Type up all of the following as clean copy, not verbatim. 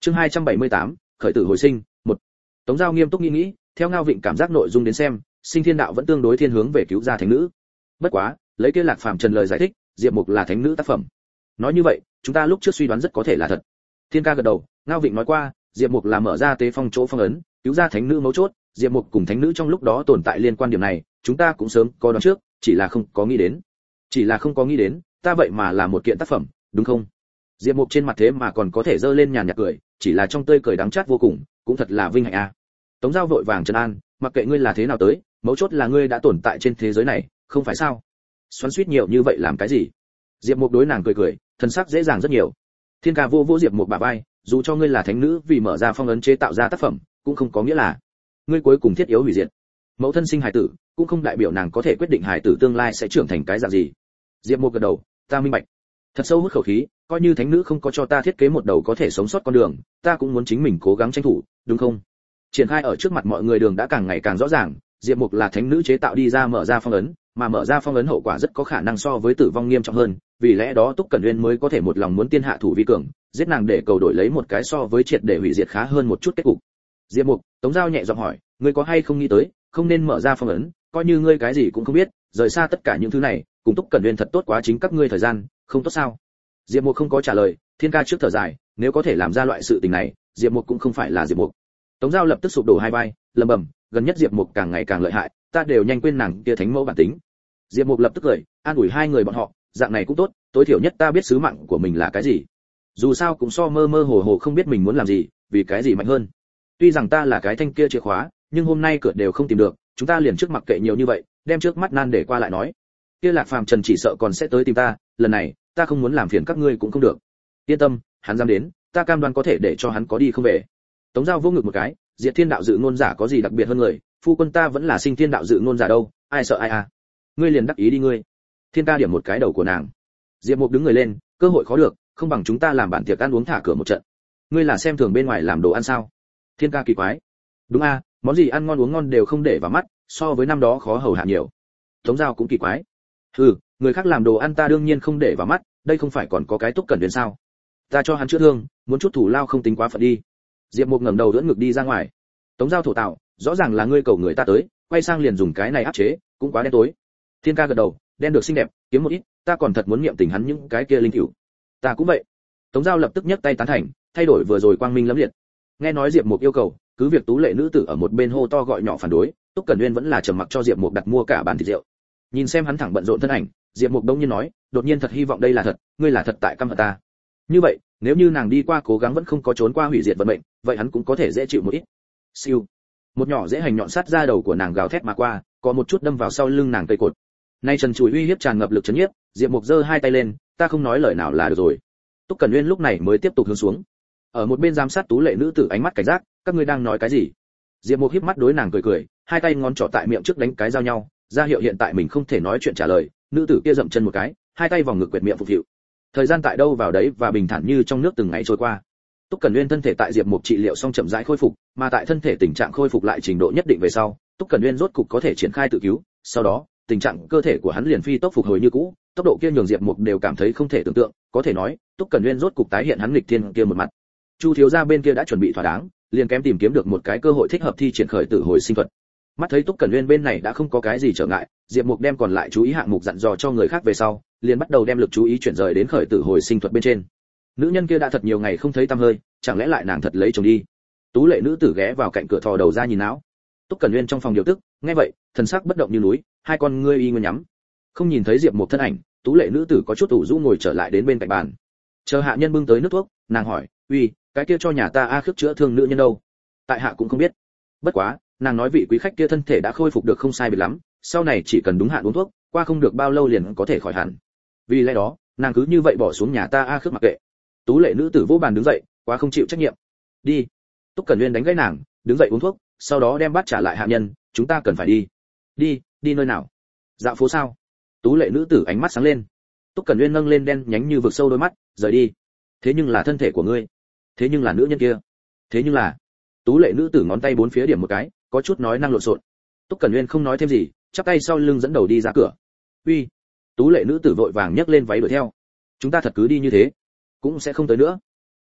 Chương 278, khởi tử hồi sinh, 1. Tống Giao nghiêm túc nghĩ, theo Ngao Vịnh cảm giác nội dung đến xem, Sinh Thiên Đạo vẫn tương đối thiên hướng về cứu ra thánh nữ. Bất quá, lấy kia Lạc Phàm Trần lời giải thích, Diệp Mục là thánh nữ tác phẩm. Nói như vậy, chúng ta lúc trước suy đoán rất có thể là thật. Thiên Ca gật đầu, Ngao Vịnh nói qua, Diệp Mục là mở ra tế phong chỗ phong ấn, cứu ra thánh nữ mấu chốt, Diệp Mục cùng thánh nữ trong lúc đó tồn tại liên quan điểm này, chúng ta cũng sớm có đoán trước, chỉ là không có nghĩ đến, ta vậy mà là một kiện tác phẩm, đúng không? Diệp Mục trên mặt thế mà còn có thể giơ lên nhàn nhạt cười, chỉ là trong tươi cười đắng chát vô cùng, cũng thật là vinh hạnh a. Tống Giao vội vàng trấn an, mặc kệ ngươi là thế nào tới, mấu chốt là ngươi đã tồn tại trên thế giới này, không phải sao? Xoắn xuýt nhiều như vậy làm cái gì? Diệp Mục đối nàng cười, thân sắc dễ dàng rất nhiều. Thiên Ca vô Diệp Mục bả vai, dù cho ngươi là thánh nữ vì mở ra phong ấn chế tạo ra tác phẩm, cũng không có nghĩa là ngươi cuối cùng thiết yếu hủy diệt. Mẫu thân sinh hài tử, cũng không đại biểu nàng có thể quyết định hài tử tương lai sẽ trưởng thành cái dạng gì. Diệp Mục gật đầu, ta minh bạch. Thật sâu hút khẩu khí, coi như thánh nữ không có cho ta thiết kế một đầu có thể sống sót con đường, ta cũng muốn chính mình cố gắng tranh thủ, đúng không? Triển khai ở trước mặt mọi người đường đã càng ngày càng rõ ràng, Diệp Mục là thánh nữ chế tạo đi ra mở ra phong ấn, mà mở ra phong ấn hậu quả rất có khả năng so với tử vong nghiêm trọng hơn, vì lẽ đó Túc Cẩn Uyên mới có thể một lòng muốn tiên hạ thủ vi cường, giết nàng để cầu đổi lấy một cái so với triệt để hủy diệt khá hơn một chút kết cục. Diệp Mục, Tống Giao nhẹ giọng hỏi, ngươi có hay không nghĩ tới, không nên mở ra phong ấn, coi như ngươi cái gì cũng không biết, rời xa tất cả những thứ này, cùng Túc Cẩn Uyên thật tốt quá chính các ngươi thời gian, không tốt sao? Diệp Mục không có trả lời, Thiên Ca trước thở dài, nếu có thể làm ra loại sự tình này, Diệp Mục cũng không phải là Diệp Mục. Tống Giao lập tức sụp đổ hai vai, lẩm bẩm, gần nhất Diệp Mục càng ngày càng lợi hại, ta đều nhanh quên nàng kia thánh mẫu bản tính. Diệp Mục lập tức cười, an ủi hai người bọn họ, dạng này cũng tốt, tối thiểu nhất ta biết sứ mạng của mình là cái gì. Dù sao cũng so mơ mơ hồ hồ không biết mình muốn làm gì, vì cái gì mạnh hơn. Tuy rằng ta là cái thanh kia chìa khóa, nhưng hôm nay cửa đều không tìm được, chúng ta liền trước mặc kệ nhiều như vậy, đem trước mắt nan để qua lại nói. Kia Lạc Phàm Trần chỉ sợ còn sẽ tới tìm ta, lần này, ta không muốn làm phiền các ngươi cũng không được. Yên tâm, hắn dám đến, ta cam đoan có thể để cho hắn có đi không về. Tống Giao vô ngực một cái, Diệt Thiên Đạo dự ngôn giả có gì đặc biệt hơn người, phu quân ta vẫn là Sinh Thiên Đạo dự ngôn giả đâu, ai sợ ai à. Ngươi liền đắc ý đi ngươi. Thiên Ca điểm một cái đầu của nàng. Diệp Mục đứng người lên, cơ hội khó được, không bằng chúng ta làm bản tiệc ăn uống thả cửa một trận. Ngươi là xem thường bên ngoài làm đồ ăn sao? Thiên Ca kỳ quái. Đúng a, món gì ăn ngon uống ngon đều không để vào mắt, so với năm đó khó hầu hạ nhiều. Tống Giao cũng kỳ quái. Người khác làm đồ ăn ta đương nhiên không để vào mắt, đây không phải còn có cái Túc Cẩn Uyên sao? Ta cho hắn chữa thương, muốn chút thủ lao không tính quá phận đi. Diệp Mục ngẩng đầu đỡ ngực đi ra ngoài. Tống Giao thổ tạo, rõ ràng là ngươi cầu người ta tới, quay sang liền dùng cái này áp chế, cũng quá đen tối. Thiên Ca gật đầu, đen được xinh đẹp, kiếm một ít, ta còn thật muốn niệm tình hắn những cái kia linh cửu. Ta cũng vậy. Tống Giao lập tức nhấc tay tán thành, thay đổi vừa rồi quang minh lẫm liệt. Nghe nói Diệp Mục yêu cầu, cứ việc tú lệ nữ tử ở một bên hô to gọi nhỏ phản đối, Túc Cẩn Uyên vẫn là trầm mặc cho Diệp Mục đặt mua cả bàn thịt rượu. Nhìn xem hắn thẳng bận rộn thân ảnh, Diệp Mục đông nhiên nói, đột nhiên thật hy vọng đây là thật, ngươi là thật tại căm hận ta. Như vậy, nếu như nàng đi qua cố gắng vẫn không có trốn qua hủy diệt vận mệnh, vậy hắn cũng có thể dễ chịu một ít. Siêu. Một nhỏ dễ hành nhọn sát ra đầu của nàng gào thét mà qua, có một chút đâm vào sau lưng nàng cây cột. Nay trần chùi uy hiếp tràn ngập lực chấn nhiếp, Diệp Mục giơ hai tay lên, ta không nói lời nào là được rồi. Túc Cẩn Uyên lúc này mới tiếp tục hướng xuống. Ở một bên giám sát tú lệ nữ tử ánh mắt cảnh giác, các ngươi đang nói cái gì? Diệp Mục híp mắt đối nàng cười, hai tay ngón trỏ tại miệng trước đánh cái giao nhau, ra hiệu hiện tại mình không thể nói chuyện trả lời. Nữ tử kia dậm chân một cái, hai tay vòng ngực quẹt miệng phục hiệu. Thời gian tại đâu vào đấy và bình thản như trong nước từng ngày trôi qua. Túc Cẩn Uyên thân thể tại Diệp Mục trị liệu xong chậm rãi khôi phục, mà tại thân thể tình trạng khôi phục lại trình độ nhất định về sau, Túc Cẩn Uyên rốt cục có thể triển khai tự cứu, sau đó, tình trạng cơ thể của hắn liền phi tốc phục hồi như cũ, tốc độ kia nhường Diệp Mục đều cảm thấy không thể tưởng tượng, có thể nói, Túc Cẩn Uyên rốt cục tái hiện hắn nghịch thiên kia một mặt. Chu thiếu gia bên kia đã chuẩn bị thỏa đáng, liền kém tìm kiếm được một cái cơ hội thích hợp thi triển khởi tử hồi sinh thuật. Mắt thấy Túc Cẩn Uyên bên này đã không có cái gì trở ngại, Diệp Mục đem còn lại chú ý hạng mục dặn dò cho người khác về sau, liền bắt đầu đem lực chú ý chuyển rời đến khởi tử hồi sinh thuật bên trên. Nữ nhân kia đã thật nhiều ngày không thấy tăm hơi, chẳng lẽ lại nàng thật lấy chồng đi? Tú lệ nữ tử ghé vào cạnh cửa thò đầu ra nhìn não. Túc Cẩn Uyên trong phòng điều tức, nghe vậy, thần sắc bất động như núi, hai con ngươi y nguyên nhắm. Không nhìn thấy Diệp Mục thân ảnh, tú lệ nữ tử có chút ủ rũ ngồi trở lại đến bên cạnh bàn. Chờ hạ nhân bưng tới nước thuốc, nàng hỏi, "Uy, cái kia cho nhà ta A Khước chữa thương nữ nhân đâu?" Tại hạ cũng không biết. Bất quá, nàng nói vị quý khách kia thân thể đã khôi phục được không sai biệt lắm, sau này chỉ cần đúng hạn uống thuốc, qua không được bao lâu liền có thể khỏi hẳn. Vì lẽ đó, nàng cứ như vậy bỏ xuống nhà ta A Khước mặc kệ. Tú lệ nữ tử vỗ bàn đứng dậy, quá không chịu trách nhiệm. Đi. Túc Cẩn Uyên đánh gãy nàng, đứng dậy uống thuốc, sau đó đem bát trả lại hạ nhân, chúng ta cần phải đi. Đi nơi nào? Dạo phố sao? Tú lệ nữ tử ánh mắt sáng lên. Túc Cẩn Uyên nâng lên đen nhánh như vực sâu đôi mắt, rời đi. Thế nhưng là thân thể của ngươi, thế nhưng là nữ nhân kia, thế nhưng là. Tú lệ nữ tử ngón tay bốn phía điểm một cái, có chút nói năng lộn xộn. Túc Cẩn Uyên không nói thêm gì, chắp tay sau lưng dẫn đầu đi ra cửa. Uy. Tú lệ nữ tử vội vàng nhấc lên váy đuổi theo. Chúng ta thật cứ đi như thế, cũng sẽ không tới nữa.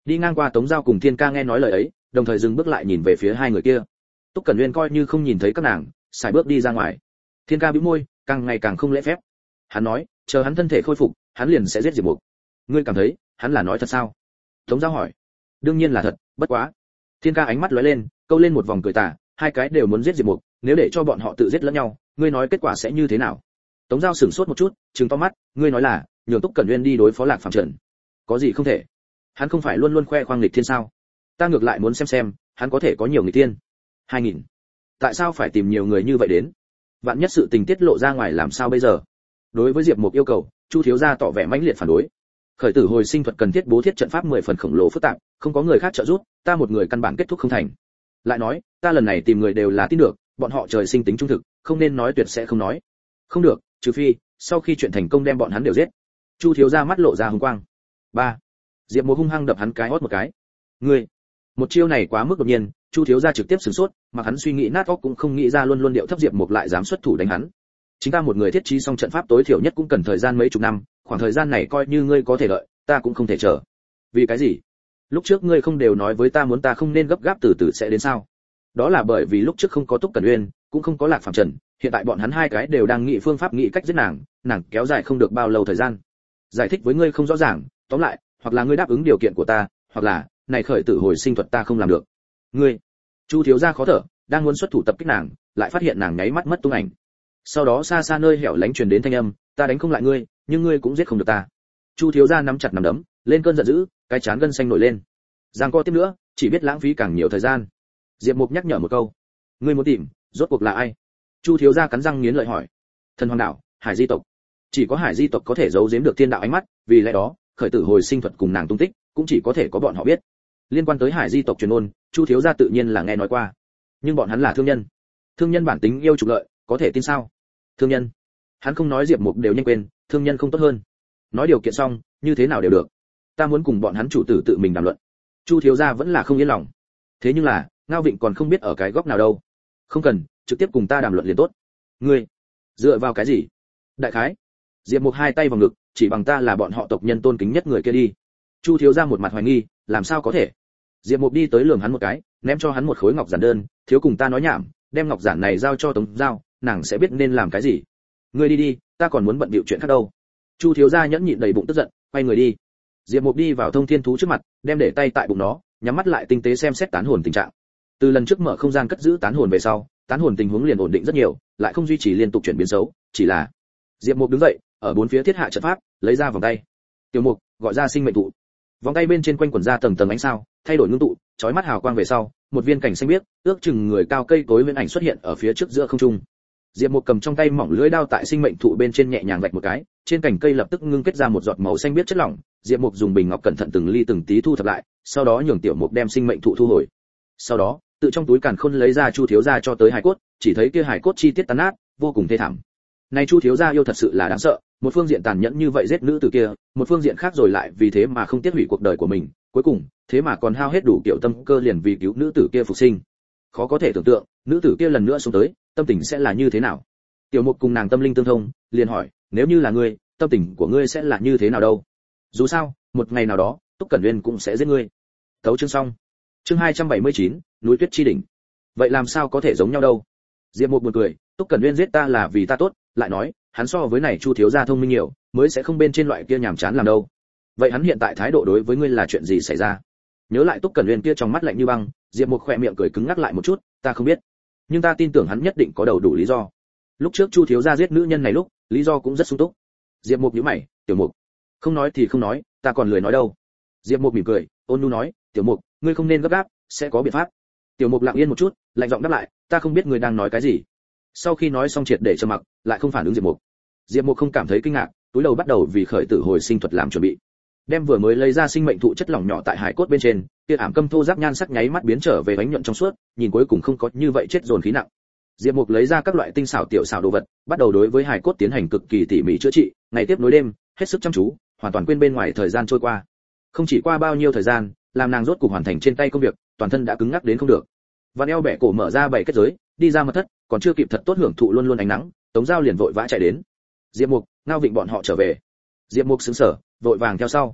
Đi ngang qua Tống Giao cùng Thiên Ca nghe nói lời ấy, đồng thời dừng bước lại nhìn về phía hai người kia. Túc Cẩn Uyên coi như không nhìn thấy các nàng, xài bước đi ra ngoài. Thiên Ca bĩu môi, càng ngày càng không lễ phép. Hắn nói, chờ hắn thân thể khôi phục, hắn liền sẽ giết Diệp Mục. Ngươi cảm thấy, hắn là nói thật sao? Tống Giao hỏi. Đương nhiên là thật, bất quá. Thiên Ca ánh mắt lóe lên, câu lên một vòng cười tà, hai cái đều muốn giết Diệp Mục, nếu để cho bọn họ tự giết lẫn nhau, ngươi nói kết quả sẽ như thế nào? Tống Giao sửng sốt một chút, trừng to mắt, ngươi nói là nhường Túc Cẩn Uyên đi đối phó Lạc Phàm Trần? Có gì không thể? Hắn không phải luôn luôn khoe khoang nghịch thiên sao? Ta ngược lại muốn xem, hắn có thể có nhiều nghịch thiên. 2000. Tại sao phải tìm nhiều người như vậy đến? Vạn nhất sự tình tiết lộ ra ngoài làm sao bây giờ? Đối với Diệp Mục yêu cầu, Chu thiếu gia tỏ vẻ mãnh liệt phản đối. Khởi tử hồi sinh thuật cần thiết bố thiết trận pháp 10 phần khổng lồ phức tạp, không có người khác trợ giúp, ta một người căn bản kết thúc không thành. Lại nói, ta lần này tìm người đều là tin được, bọn họ trời sinh tính trung thực, không nên nói tuyệt sẽ không nói. Không được, trừ phi sau khi chuyện thành công đem bọn hắn đều giết. Chu thiếu gia mắt lộ ra hung quang. 3. Diệp Mục hung hăng đập hắn cái hót một cái. Ngươi, một chiêu này quá mức đột nhiên, Chu thiếu gia trực tiếp sửng sốt, mà hắn suy nghĩ nát óc cũng không nghĩ ra luôn luôn điệu thấp Diệp Mục lại dám xuất thủ đánh hắn. Chính ta một người thiết trí xong trận pháp tối thiểu nhất cũng cần thời gian mấy chục năm, khoảng thời gian này coi như ngươi có thể đợi, ta cũng không thể chờ. Vì cái gì? Lúc trước ngươi không đều nói với ta muốn ta không nên gấp gáp từ từ sẽ đến sao? Đó là bởi vì lúc trước không có Túc Cẩn Uyên, cũng không có Lạc Phàm Trần, hiện tại bọn hắn hai cái đều đang nghĩ phương pháp nghĩ cách giết nàng kéo dài không được bao lâu thời gian. Giải thích với ngươi không rõ ràng, tóm lại, hoặc là ngươi đáp ứng điều kiện của ta, hoặc là, này khởi tử hồi sinh thuật ta không làm được. Ngươi, Chu thiếu gia khó thở, đang muốn xuất thủ tập kích nàng, lại phát hiện nàng nháy mắt mất tung ảnh. Sau đó xa xa nơi hẻo lánh truyền đến thanh âm, ta đánh không lại ngươi, nhưng ngươi cũng giết không được ta. Chu thiếu gia nắm chặt nắm đấm, lên cơn giận dữ, cái chán gân xanh nổi lên. Giang co tiếp nữa, chỉ biết lãng phí càng nhiều thời gian. Diệp Mục nhắc nhở một câu, ngươi muốn tìm, rốt cuộc là ai? Chu thiếu gia cắn răng nghiến lợi hỏi. Thần Hoàng đạo, Hải Di tộc. Chỉ có Hải Di tộc có thể giấu giếm được thiên đạo ánh mắt, vì lẽ đó, khởi tử hồi sinh thuật cùng nàng tung tích, cũng chỉ có thể có bọn họ biết. Liên quan tới Hải Di tộc truyền ôn, Chu thiếu gia tự nhiên là nghe nói qua. Nhưng bọn hắn là thương nhân. Thương nhân bản tính yêu trục lợi, có thể tin sao? Thương nhân. Hắn không nói Diệp Mục đều nhanh quên, thương nhân không tốt hơn. Nói điều kiện xong, như thế nào đều được. Ta muốn cùng bọn hắn chủ tử tự mình đàm luận. Chu thiếu gia vẫn là không yên lòng. Thế nhưng là, Ngao Vịnh còn không biết ở cái góc nào đâu. Không cần, trực tiếp cùng ta đàm luận liền tốt. Ngươi, dựa vào cái gì? Đại khái. Diệp Mục hai tay vào ngực, chỉ bằng ta là bọn họ tộc nhân tôn kính nhất người kia đi. Chu thiếu gia một mặt hoài nghi, làm sao có thể? Diệp Mục đi tới lườm hắn một cái, ném cho hắn một khối ngọc giản đơn, thiếu cùng ta nói nhảm, đem ngọc giản này giao cho Tống Giao, nàng sẽ biết nên làm cái gì. Ngươi đi đi, ta còn muốn bận bịu chuyện khác đâu. Chu thiếu gia nhẫn nhịn đầy bụng tức giận, quay người đi. Diệp Mục đi vào Thông Thiên thú trước mặt, đem để tay tại bụng nó, nhắm mắt lại tinh tế xem xét tán hồn tình trạng. Từ lần trước mở không gian cất giữ tán hồn về sau, tán hồn tình huống liền ổn định rất nhiều, lại không duy trì liên tục chuyển biến xấu, chỉ là Diệp Mục đứng dậy, ở bốn phía thiết hạ trận pháp, lấy ra vòng tay. Tiểu Mục, gọi ra sinh mệnh thụ. Vòng tay bên trên quanh quẩn ra tầng tầng ánh sao, thay đổi ngưng tụ, chói mắt hào quang về sau, một viên cảnh xanh biếc, ước chừng người cao cây cối nguyên ảnh xuất hiện ở phía trước giữa không trung. Diệp Mục cầm trong tay mỏng lưỡi đao tại sinh mệnh thụ bên trên nhẹ nhàng vạch một cái, trên cành cây lập tức ngưng kết ra một giọt màu xanh biếc chất lỏng. Diệp Mục dùng bình ngọc cẩn thận từng ly từng tí thu thập lại, sau đó nhường Tiểu Mục đem sinh mệnh thụ thu hồi. Sau đó, tự trong túi càn khôn lấy ra Chu thiếu gia cho tới hài cốt, chỉ thấy kia hài cốt chi tiết tan nát, vô cùng thê thảm. Này Chu thiếu gia yêu thật sự là đáng sợ, một phương diện tàn nhẫn như vậy giết nữ tử kia, một phương diện khác rồi lại vì thế mà không tiếc hủy cuộc đời của mình, cuối cùng, thế mà còn hao hết đủ kiểu tâm cơ liền vì cứu nữ tử kia phục sinh. Khó có thể tưởng tượng, nữ tử kia lần nữa xuống tới, tâm tình sẽ là như thế nào. Tiểu Mục cùng nàng tâm linh tương thông, liền hỏi, nếu như là ngươi, tâm tình của ngươi sẽ là như thế nào đâu? Dù sao, một ngày nào đó, Túc Cẩn Uyên cũng sẽ giết ngươi. Tấu chương xong. Chương 279, núi tuyết chi đỉnh. Vậy làm sao có thể giống nhau đâu? Diệp Mục buồn cười, Túc Cẩn Uyên giết ta là vì ta tốt, lại nói, hắn so với này Chu thiếu gia thông minh nhiều, mới sẽ không bên trên loại kia nhàm chán làm đâu. Vậy hắn hiện tại thái độ đối với ngươi là chuyện gì xảy ra? Nhớ lại Túc Cẩn Uyên kia trong mắt lạnh như băng, Diệp Mục khẽ miệng cười cứng ngắc lại một chút, ta không biết, nhưng ta tin tưởng hắn nhất định có đầu đủ lý do. Lúc trước Chu thiếu gia giết nữ nhân này lúc, lý do cũng rất sung túc. Diệp Mục nhíu mày, Tiểu Mục, không nói thì không nói, ta còn lười nói đâu. Diệp Mục mỉm cười, ôn nhu nói, Tiểu Mục, ngươi không nên gấp gáp, sẽ có biện pháp. Tiểu Mục lặng yên một chút, lạnh giọng đáp lại, ta không biết ngươi đang nói cái gì. Sau khi nói xong triệt để trầm mặc, lại không phản ứng Diệp Mục. Diệp Mục không cảm thấy kinh ngạc, túi đầu bắt đầu vì khởi tử hồi sinh thuật làm chuẩn bị. Đem vừa mới lấy ra sinh mệnh thụ chất lỏng nhỏ tại hải cốt bên trên, kia ảm câm thô ráp nhan sắc nháy mắt biến trở về bánh nhuận trong suốt, nhìn cuối cùng không có như vậy chết dồn khí nặng. Diệp Mục lấy ra các loại tinh xảo tiểu xảo đồ vật, bắt đầu đối với hải cốt tiến hành cực kỳ tỉ mỉ chữa trị, ngày tiếp nối đêm, hết sức chăm chú, hoàn toàn quên bên ngoài thời gian trôi qua. Không chỉ qua bao nhiêu thời gian, làm nàng rốt cục hoàn thành trên tay công việc, toàn thân đã cứng ngắc đến không được. Vạn eo bẻ cổ mở ra bảy kết giới, đi ra mật thất, còn chưa kịp thật tốt hưởng thụ luôn luôn ánh nắng, Tống Giao liền vội vã chạy đến. Diệp Mục, Ngao Vịnh bọn họ trở về. Diệp Mục sững sờ, vội vàng theo sau.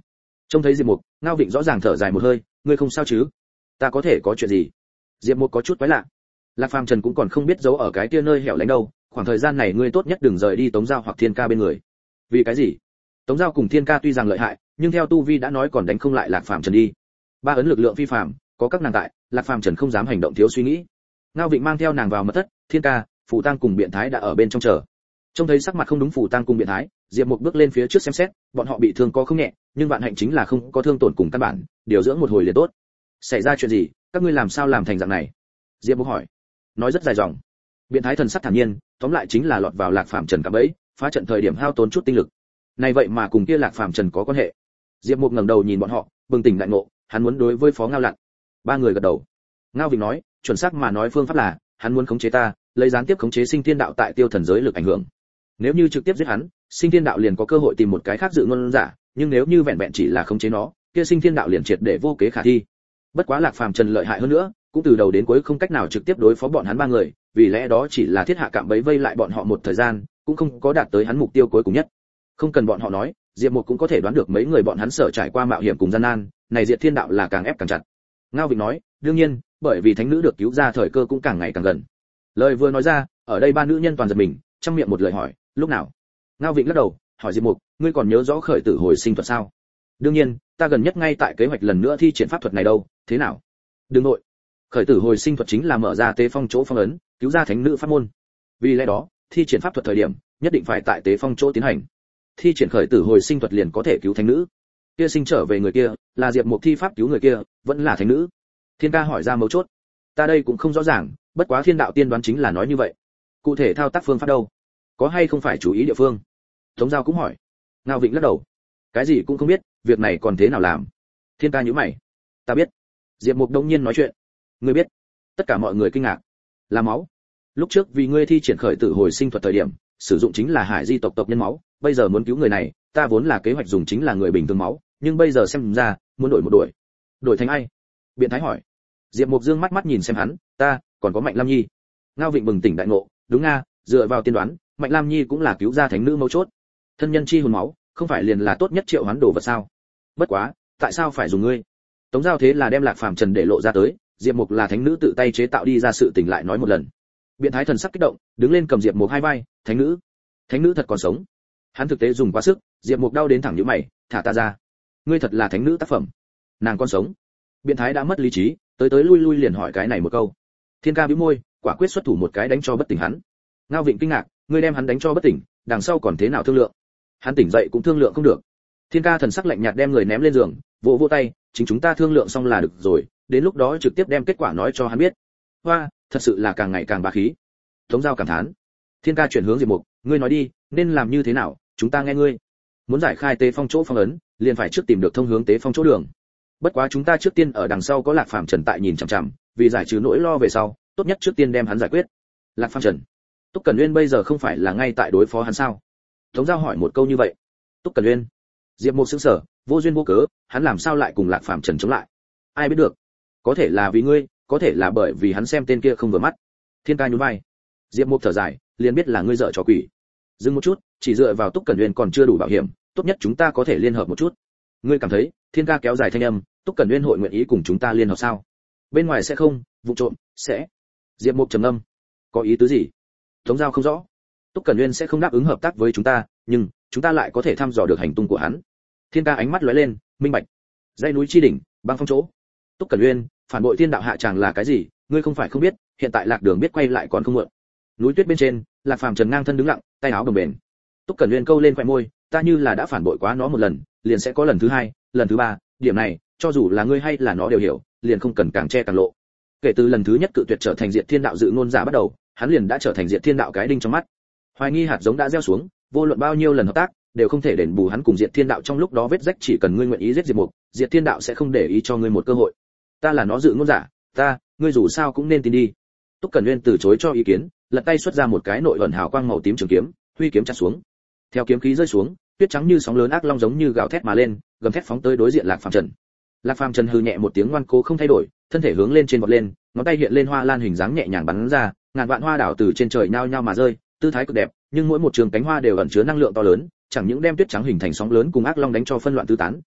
Trông thấy Diệp Mục, Ngao Vịnh rõ ràng thở dài một hơi, ngươi không sao chứ? Ta có thể có chuyện gì? Diệp Mục có chút quái lạ. Lạc Phàm Trần cũng còn không biết giấu ở cái kia nơi hẻo lánh đâu, khoảng thời gian này ngươi tốt nhất đừng rời đi Tống Giao hoặc Thiên Ca bên người. Vì cái gì? Tống Giao cùng Thiên Ca tuy rằng lợi hại, nhưng theo tu vi đã nói còn đánh không lại Lạc Phàm Trần đi. Ba ấn lực lượng phi phàm, có các nàng tại, Lạc Phàm Trần không dám hành động thiếu suy nghĩ. Ngao Vịnh mang theo nàng vào mật thất, Thiên Ca, Phù Tăng cùng Biện Thái đã ở bên trong chờ. Trông thấy sắc mặt không đúng Phù Tăng cùng Biện Thái, Diệp Mục bước lên phía trước xem xét, bọn họ bị thương có không nhẹ, nhưng vạn hạnh chính là không có thương tổn cùng căn bản, điều dưỡng một hồi liền tốt. Xảy ra chuyện gì, các ngươi làm sao làm thành dạng này? Diệp Mục hỏi. Nói rất dài dòng. Biện Thái thần sắc thản nhiên, tóm lại chính là lọt vào Lạc Phàm Trần cả bẫy, phá trận thời điểm hao tốn chút tinh lực. Này vậy mà cùng kia Lạc Phàm Trần có quan hệ. Diệp Mục ngẩng đầu nhìn bọn họ, bừng tỉnh đại ngộ, hắn muốn đối với Phó Ngao Lặn. Ba người gật đầu. Ngao Vịnh nói, chuẩn xác mà nói phương pháp là, hắn muốn khống chế ta, lấy gián tiếp khống chế Sinh Thiên Đạo tại Tiêu Thần giới lực ảnh hưởng. Nếu như trực tiếp giết hắn, Sinh Thiên Đạo liền có cơ hội tìm một cái khác dự ngôn giả, nhưng nếu như vẹn vẹn chỉ là khống chế nó, kia Sinh Thiên Đạo liền triệt để vô kế khả thi. Bất quá Lạc Phàm Trần lợi hại hơn nữa, cũng từ đầu đến cuối không cách nào trực tiếp đối phó bọn hắn ba người, vì lẽ đó chỉ là thiết hạ cạm bẫy vây lại bọn họ một thời gian, cũng không có đạt tới hắn mục tiêu cuối cùng nhất. Không cần bọn họ nói, Diệp Mục cũng có thể đoán được mấy người bọn hắn sở trải qua mạo hiểm cùng gian nan, này Diệt Thiên Đạo là càng ép càng chặt. Ngao Vịnh nói, đương nhiên, bởi vì thánh nữ được cứu ra thời cơ cũng càng ngày càng gần. Lời vừa nói ra, ở đây ba nữ nhân toàn giật mình, trong miệng một lời hỏi, lúc nào? Ngao Vịnh lắc đầu, hỏi Diệp Mục, ngươi còn nhớ rõ khởi tử hồi sinh thuật sao? Đương nhiên, ta gần nhất ngay tại kế hoạch lần nữa thi triển pháp thuật này đâu, thế nào? Đừng nội. Khởi tử hồi sinh thuật chính là mở ra tế phong chỗ phong ấn, cứu ra thánh nữ pháp môn. Vì lẽ đó, thi triển pháp thuật thời điểm, nhất định phải tại tế phong chỗ tiến hành. Thi triển khởi tử hồi sinh thuật liền có thể cứu thánh nữ. Kia sinh trở về người kia, là Diệp Mục thi pháp cứu người kia, vẫn là thánh nữ. Thiên Ca hỏi ra mấu chốt. Ta đây cũng không rõ ràng, bất quá Thiên Đạo tiên đoán chính là nói như vậy. Cụ thể thao tác phương pháp đâu? Có hay không phải chú ý địa phương? Tống Giao cũng hỏi. Ngao Vịnh lắc đầu. Cái gì cũng không biết, việc này còn thế nào làm? Thiên Ca nhíu mày. Ta biết. Diệp Mục đông nhiên nói chuyện. Ngươi biết? Tất cả mọi người kinh ngạc. Là máu. Lúc trước vì ngươi thi triển khởi tử hồi sinh thuật thời điểm, sử dụng chính là Hải Di tộc nhân máu, bây giờ muốn cứu người này, ta vốn là kế hoạch dùng chính là người bình thường máu, nhưng bây giờ xem ra, muốn đổi một đổi. Đổi thành ai? Biện Thái hỏi. Diệp Mục dương mắt mắt nhìn xem hắn, ta, còn có Mạnh Lam Nhi. Ngao Vịnh bừng tỉnh đại ngộ, đúng nga, dựa vào tiên đoán, Mạnh Lam Nhi cũng là cứu ra thánh nữ mấu chốt. Thân nhân chi hồn máu, không phải liền là tốt nhất triệu hoán đồ vật sao? Bất quá, tại sao phải dùng ngươi? Tống Giao thế là đem Lạc Phàm Trần để lộ ra tới, Diệp Mục là thánh nữ tự tay chế tạo đi ra sự tình lại nói một lần. Biện Thái thần sắc kích động, đứng lên cầm Diệp Mục hai vai, thánh nữ thật còn sống. Hắn thực tế dùng quá sức, Diệp Mục đau đến thẳng nhíu mày, thả ta ra. Ngươi thật là thánh nữ tác phẩm. Nàng còn sống. Biện Thái đã mất lý trí, tới lui lui liền hỏi cái này một câu. Thiên Ca bĩu môi, quả quyết xuất thủ một cái đánh cho bất tỉnh hắn. Ngao Vịnh kinh ngạc, ngươi đem hắn đánh cho bất tỉnh, đằng sau còn thế nào thương lượng? Hắn tỉnh dậy cũng thương lượng không được. Thiên Ca thần sắc lạnh nhạt đem người ném lên giường, vỗ vỗ tay, chính chúng ta thương lượng xong là được rồi, đến lúc đó trực tiếp đem kết quả nói cho hắn biết. Hoa, thật sự là càng ngày càng bá khí. Tống Giao cảm thán. Thiên Ca chuyển hướng Diệp Mục, ngươi nói đi, nên làm như thế nào, chúng ta nghe ngươi. Muốn giải khai tế phong chỗ phong ấn, liền phải trước tìm được thông hướng tế phong chỗ đường. Bất quá chúng ta trước tiên ở đằng sau có Lạc Phàm Trần tại nhìn chằm chằm, vì giải trừ nỗi lo về sau, tốt nhất trước tiên đem hắn giải quyết. Lạc Phàm Trần, Túc Cẩn Uyên bây giờ không phải là ngay tại đối phó hắn sao? Tống Giao hỏi một câu như vậy. Túc Cẩn Uyên? Diệp Mục sững sờ, vô duyên vô cớ, hắn làm sao lại cùng Lạc Phàm Trần chống lại? Ai biết được? Có thể là vì ngươi, có thể là bởi vì hắn xem tên kia không vừa mắt. Thiên Ca nhún vai. Diệp Mục thở dài, liền biết là ngươi dở trò quỷ. Dừng một chút, chỉ dựa vào Túc Cẩn Uyên còn chưa đủ bảo hiểm, tốt nhất chúng ta có thể liên hợp một chút. Ngươi cảm thấy? Thiên Ca kéo dài thanh âm, Túc Cẩn Uyên hội nguyện ý cùng chúng ta liên hợp sao? Bên ngoài sẽ không, vụ trộm sẽ. Diệp Mục trầm ngâm. Có ý tứ gì? Tống Giao không rõ. Túc Cẩn Uyên sẽ không đáp ứng hợp tác với chúng ta, nhưng chúng ta lại có thể thăm dò được hành tung của hắn. Thiên Ca ánh mắt lóe lên, minh bạch. Dãy núi chi đỉnh, băng phong chỗ. Túc Cẩn Uyên, phản bội Thiên Đạo hạ tràng là cái gì? Ngươi không phải không biết, hiện tại Lạc Đường biết quay lại còn không muộn. Núi tuyết bên trên, Lạc Phàm Trần ngang thân đứng lặng, tay áo đồng bền. Túc Cẩn Uyên câu lên khóe môi, ta như là đã phản bội quá nó một lần, liền sẽ có lần thứ hai, lần thứ ba, điểm này, cho dù là ngươi hay là nó đều hiểu, liền không cần càng che càng lộ. Kể từ lần thứ nhất cự tuyệt trở thành Diệt Thiên Đạo dự ngôn giả bắt đầu, hắn liền đã trở thành Diệt Thiên Đạo cái đinh trong mắt. Hoài nghi hạt giống đã gieo xuống, vô luận bao nhiêu lần hợp tác, đều không thể đền bù hắn cùng Diệt Thiên Đạo trong lúc đó vết rách, chỉ cần ngươi nguyện ý giết Diệp Mục, Diệt Thiên Đạo sẽ không để ý cho ngươi một cơ hội. Ta là nó dự ngôn giả, ngươi dù sao cũng nên tin đi. Túc Cẩn Uyên từ chối cho ý kiến, lật tay xuất ra một cái nội ẩn hào quang màu tím trường kiếm, huy kiếm chặt xuống. Theo kiếm khí rơi xuống, tuyết trắng như sóng lớn ác long giống như gào thét mà lên, gầm thét phóng tới đối diện Lạc Phàm Trần. Lạc Phàm Trần hừ nhẹ một tiếng ngoan cố không thay đổi, thân thể hướng lên trên vọt lên, ngón tay hiện lên hoa lan hình dáng nhẹ nhàng bắn ra, ngàn vạn hoa đảo từ trên trời nhao nhao mà rơi, tư thái cực đẹp, nhưng mỗi một trường cánh hoa đều ẩn chứa năng lượng to lớn, chẳng những đem tuyết trắng hình thành sóng lớn cùng ác long đánh cho phân loạn tứ tán,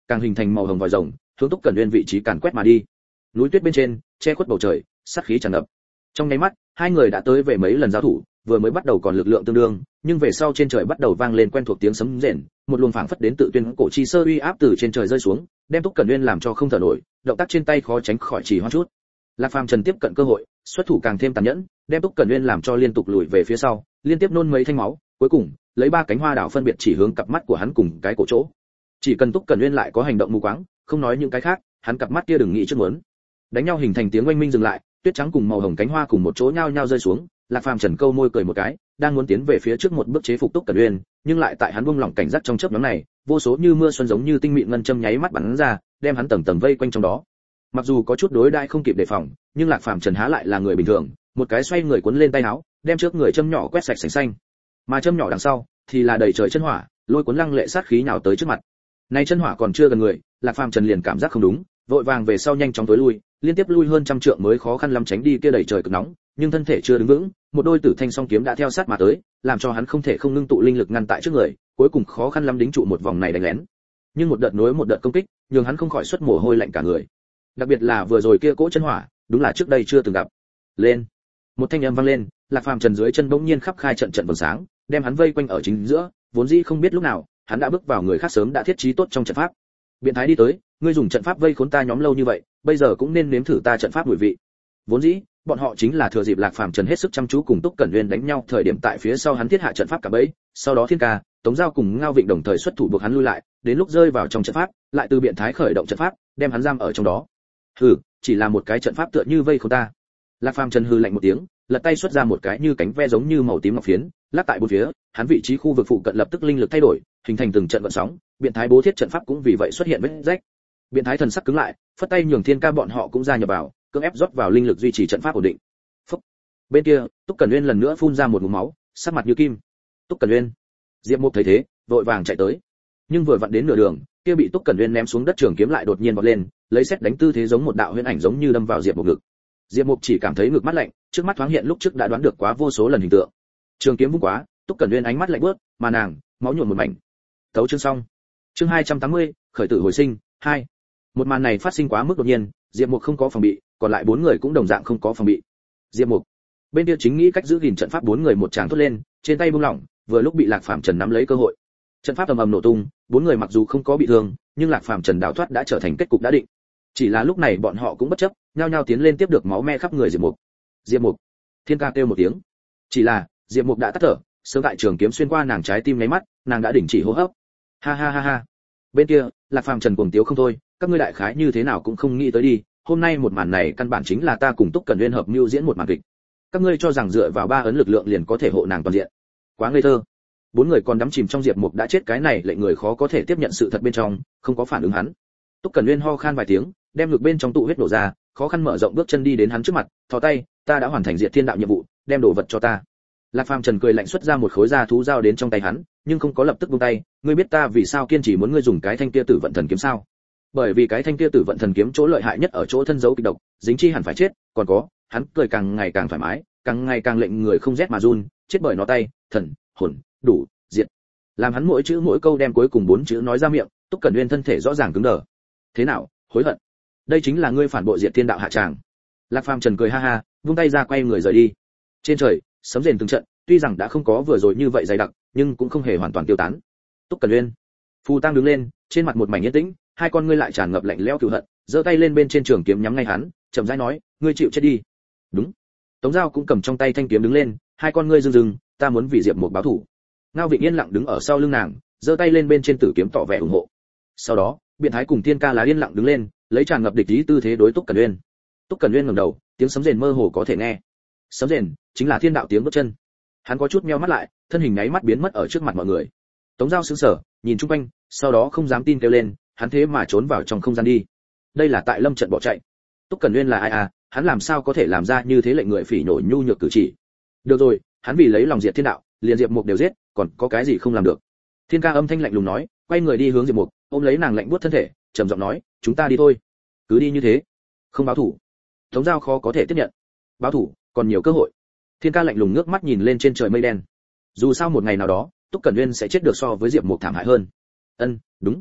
càng hình thành màu hồng vòi rồng, hướng Túc Cẩn Uyên vị trí càn quét mà đi. Núi tuyết bên trên, che khuất bầu trời, sát khí tràn ngập. Trong nháy mắt, hai người đã tới về mấy lần giao thủ, vừa mới bắt đầu còn lực lượng tương đương, nhưng về sau trên trời bắt đầu vang lên quen thuộc tiếng sấm rền, một luồng phảng phất đến tự tuyên cổ chi sơ uy áp từ trên trời rơi xuống, đem Túc Cẩn Uyên làm cho không thở nổi, động tác trên tay khó tránh khỏi trì hoãn chút. Lạc Phàm Trần tiếp cận cơ hội, xuất thủ càng thêm tàn nhẫn, đem Túc Cẩn Uyên làm cho liên tục lùi về phía sau, liên tiếp nôn mấy thanh máu, cuối cùng lấy ba cánh hoa đảo phân biệt chỉ hướng cặp mắt của hắn cùng cái cổ chỗ. Chỉ cần Túc Cẩn Uyên lại có hành động mù quáng, không nói những cái khác, hắn cặp mắt kia đừng nghĩ trước muốn. Đánh nhau hình thành tiếng oanh minh dừng lại, tuyết trắng cùng màu hồng cánh hoa cùng một chỗ nhao nhao rơi xuống, Lạc Phàm Trần câu môi cười một cái, đang muốn tiến về phía trước một bước chế phục Túc Cẩn Uyên, nhưng lại tại hắn buông lỏng cảnh giác trong chớp nhoáng này, vô số như mưa xuân giống như tinh mịn ngân châm nháy mắt bắn ra, đem hắn tầng tầng vây quanh trong đó. Mặc dù có chút đối đãi không kịp đề phòng, nhưng Lạc Phàm Trần há lại là người bình thường, một cái xoay người cuốn lên tay áo, đem trước người châm nhỏ quét sạch sành xanh. Mà châm nhỏ đằng sau thì là đầy trời chân hỏa, lôi cuốn lăng lệ sát khí nhào tới trước mặt. Này chân hỏa còn chưa gần người, Lạc Phàm Trần liền cảm giác không đúng, vội vàng về sau nhanh chóng tối lui, liên tiếp lui hơn trăm trượng mới khó khăn lắm tránh đi kia đầy trời cực nóng, nhưng thân thể chưa đứng vững, một đôi tử thanh song kiếm đã theo sát mà tới, làm cho hắn không thể không ngưng tụ linh lực ngăn tại trước người, cuối cùng khó khăn lắm đính trụ một vòng này đánh lén. Nhưng một đợt nối một đợt công kích, nhường hắn không khỏi xuất mồ hôi lạnh cả người. Đặc biệt là vừa rồi kia cỗ chân hỏa, đúng là trước đây chưa từng gặp. Lên! Một thanh âm vang lên, Lạc Phàm Trần dưới chân bỗng nhiên khắp khai trận trận vầng sáng, đem hắn vây quanh ở chính giữa, vốn dĩ không biết lúc nào, hắn đã bước vào người khác sớm đã thiết trí tốt trong trận pháp. Biện thái đi tới, ngươi dùng trận pháp vây khốn ta nhóm lâu như vậy, bây giờ cũng nên nếm thử ta trận pháp mùi vị. Vốn dĩ, bọn họ chính là thừa dịp Lạc Phàm Trần hết sức chăm chú cùng Túc Cẩn Uyên đánh nhau, thời điểm tại phía sau hắn thiết hạ trận pháp cả bẫy, sau đó Thiên Ca, Tống Giao cùng Ngao Vịnh đồng thời xuất thủ buộc hắn lui lại, đến lúc rơi vào trong trận pháp, lại từ biện thái khởi động trận pháp, đem hắn giam ở trong đó. Hừ, chỉ là một cái trận pháp tựa như vây khốn ta. Lạc Phàm Trần hừ lạnh một tiếng, lật tay xuất ra một cái như cánh ve giống như màu tím ngọc phiến, lắc tại bốn phía, hắn vị trí khu vực phụ cận lập tức linh lực thay đổi, hình thành từng trận gợn sóng, biện thái bố thiết trận pháp cũng vì vậy xuất hiện vết rách. Biện thái thần sắc cứng lại, phất tay nhường Thiên Ca bọn họ cũng gia nhập vào, cưỡng ép rót vào linh lực duy trì trận pháp ổn định. Phúc. Bên kia, Túc Cẩn Uyên lần nữa phun ra một ngụm máu, sắc mặt như kim. Túc Cẩn Uyên. Diệp Mục thấy thế, vội vàng chạy tới. Nhưng vừa vặn đến nửa đường, kia bị Túc Cẩn Uyên ném xuống đất trường kiếm lại đột nhiên vọt lên, lấy xét đánh tư thế giống một đạo huyễn ảnh giống như đâm vào Diệp Mục ngực. Diệp Mục chỉ cảm thấy ngực mát lạnh, trước mắt thoáng hiện lúc trước đã đoán được quá vô số lần hình tượng. Trường kiếm vung quá, Túc Cẩn Uyên ánh mắt lạnh buốt, mà nàng, máu nhuộm một mảnh. Tấu chương xong. Chương 280, khởi tử hồi sinh 2. Một màn này phát sinh quá mức đột nhiên, Diệp Mục không có phòng bị, còn lại bốn người cũng đồng dạng không có phòng bị. Diệp Mục, bên kia chính nghĩ cách giữ gìn trận pháp, bốn người một tràng thốt lên, trên tay buông lỏng, vừa lúc bị Lạc Phàm Trần nắm lấy cơ hội. Trận pháp ầm ầm nổ tung, bốn người mặc dù không có bị thương, nhưng Lạc Phàm Trần đào thoát đã trở thành kết cục đã định. Chỉ là lúc này bọn họ cũng bất chấp, nhao nhao tiến lên tiếp được máu me khắp người Diệp Mục. Diệp Mục, Thiên Ca kêu một tiếng. Chỉ là, Diệp Mục đã tắt thở, sớm tại trường kiếm xuyên qua nàng trái tim nháy mắt, nàng đã đình chỉ hô hấp. Ha ha ha ha. Bên kia, Lạc Phàm Trần cuồng tiếu không thôi, các ngươi đại khái như thế nào cũng không nghĩ tới đi, hôm nay một màn này căn bản chính là ta cùng Túc Cẩn Uyên hợp mưu diễn một màn kịch. Các ngươi cho rằng dựa vào ba ấn lực lượng liền có thể hộ nàng toàn diện. Quá ngây thơ. Bốn người còn đắm chìm trong Diệp Mục đã chết cái này lệnh người khó có thể tiếp nhận sự thật bên trong, không có phản ứng hắn. Túc Cẩn Uyên ho khan vài tiếng, đem ngực bên trong tụ huyết nổ ra, khó khăn mở rộng bước chân đi đến hắn trước mặt, thò tay, ta đã hoàn thành Diệt Thiên đạo nhiệm vụ, đem đồ vật cho ta. Lạc Phàm Trần cười lạnh xuất ra một khối da thú dao đến trong tay hắn, nhưng không có lập tức buông tay, ngươi biết ta vì sao kiên trì muốn ngươi dùng cái thanh kia Tử Vận Thần kiếm sao? Bởi vì cái thanh kia Tử Vận Thần kiếm chỗ lợi hại nhất ở chỗ thân dấu kịch độc, dính chi hẳn phải chết, còn có, hắn cười càng ngày càng thoải mái, càng ngày càng lệnh người không rét mà run, chết bởi nó tay, thần, hồn, đủ, diệt. Làm hắn mỗi chữ mỗi câu đem cuối cùng bốn chữ nói ra miệng, Túc Cẩn Uyên thân thể rõ ràng cứng đờ. Thế nào, hối hận? Đây chính là ngươi phản bội Diệt Thiên đạo hạ tràng. Lạc Phàm Trần cười ha ha, vung tay ra quay người rời đi. Trên trời, sấm rền từng trận, tuy rằng đã không có vừa rồi như vậy dày đặc, nhưng cũng không hề hoàn toàn tiêu tán. Túc Cẩn Uyên, Phù Tăng đứng lên, trên mặt một mảnh yên tĩnh, hai con ngươi lại tràn ngập lạnh lẽo cừu hận, giơ tay lên bên trên trường kiếm nhắm ngay hắn, chậm rãi nói, ngươi chịu chết đi. Đúng. Tống Giao cũng cầm trong tay thanh kiếm đứng lên, hai con ngươi rưng rưng, ta muốn vì Diệp Mục báo thù. Ngao Vịnh yên lặng đứng ở sau lưng nàng, giơ tay lên bên trên tử kiếm tỏ vẻ ủng hộ. Sau đó, Biện Thái cùng Thiên Ca là yên lặng đứng lên, lấy tràn ngập địch ý tư thế đối Túc Cẩn Uyên. Túc Cẩn Uyên ngẩng đầu, tiếng sấm rền mơ hồ có thể nghe. Sấm rền chính là thiên đạo tiếng bước chân. Hắn có chút meo mắt lại, thân hình nháy mắt biến mất ở trước mặt mọi người. Tống Giao sững sờ, nhìn chung quanh, sau đó không dám tin kêu lên, hắn thế mà trốn vào trong không gian đi. Đây là tại lâm trận bỏ chạy. Túc Cẩn Uyên là ai à, hắn làm sao có thể làm ra như thế lệnh người phỉ nổ nhu nhược cử chỉ. Được rồi, hắn vì lấy lòng Diệt Thiên đạo, liền Diệp Mục đều giết, còn có cái gì không làm được. Thiên Ca âm thanh lạnh lùng nói, quay người đi hướng Diệp Mục, ôm lấy nàng lạnh buốt thân thể, trầm giọng nói, chúng ta đi thôi. Cứ đi như thế, không báo thủ. Tống Giao khó có thể tiếp nhận. Báo thủ, còn nhiều cơ hội. Thiên Ca lạnh lùng ngước mắt nhìn lên trên trời mây đen. Dù sao một ngày nào đó, Túc Cẩn Uyên sẽ chết được so với Diệp Mục thảm hại hơn. Đúng.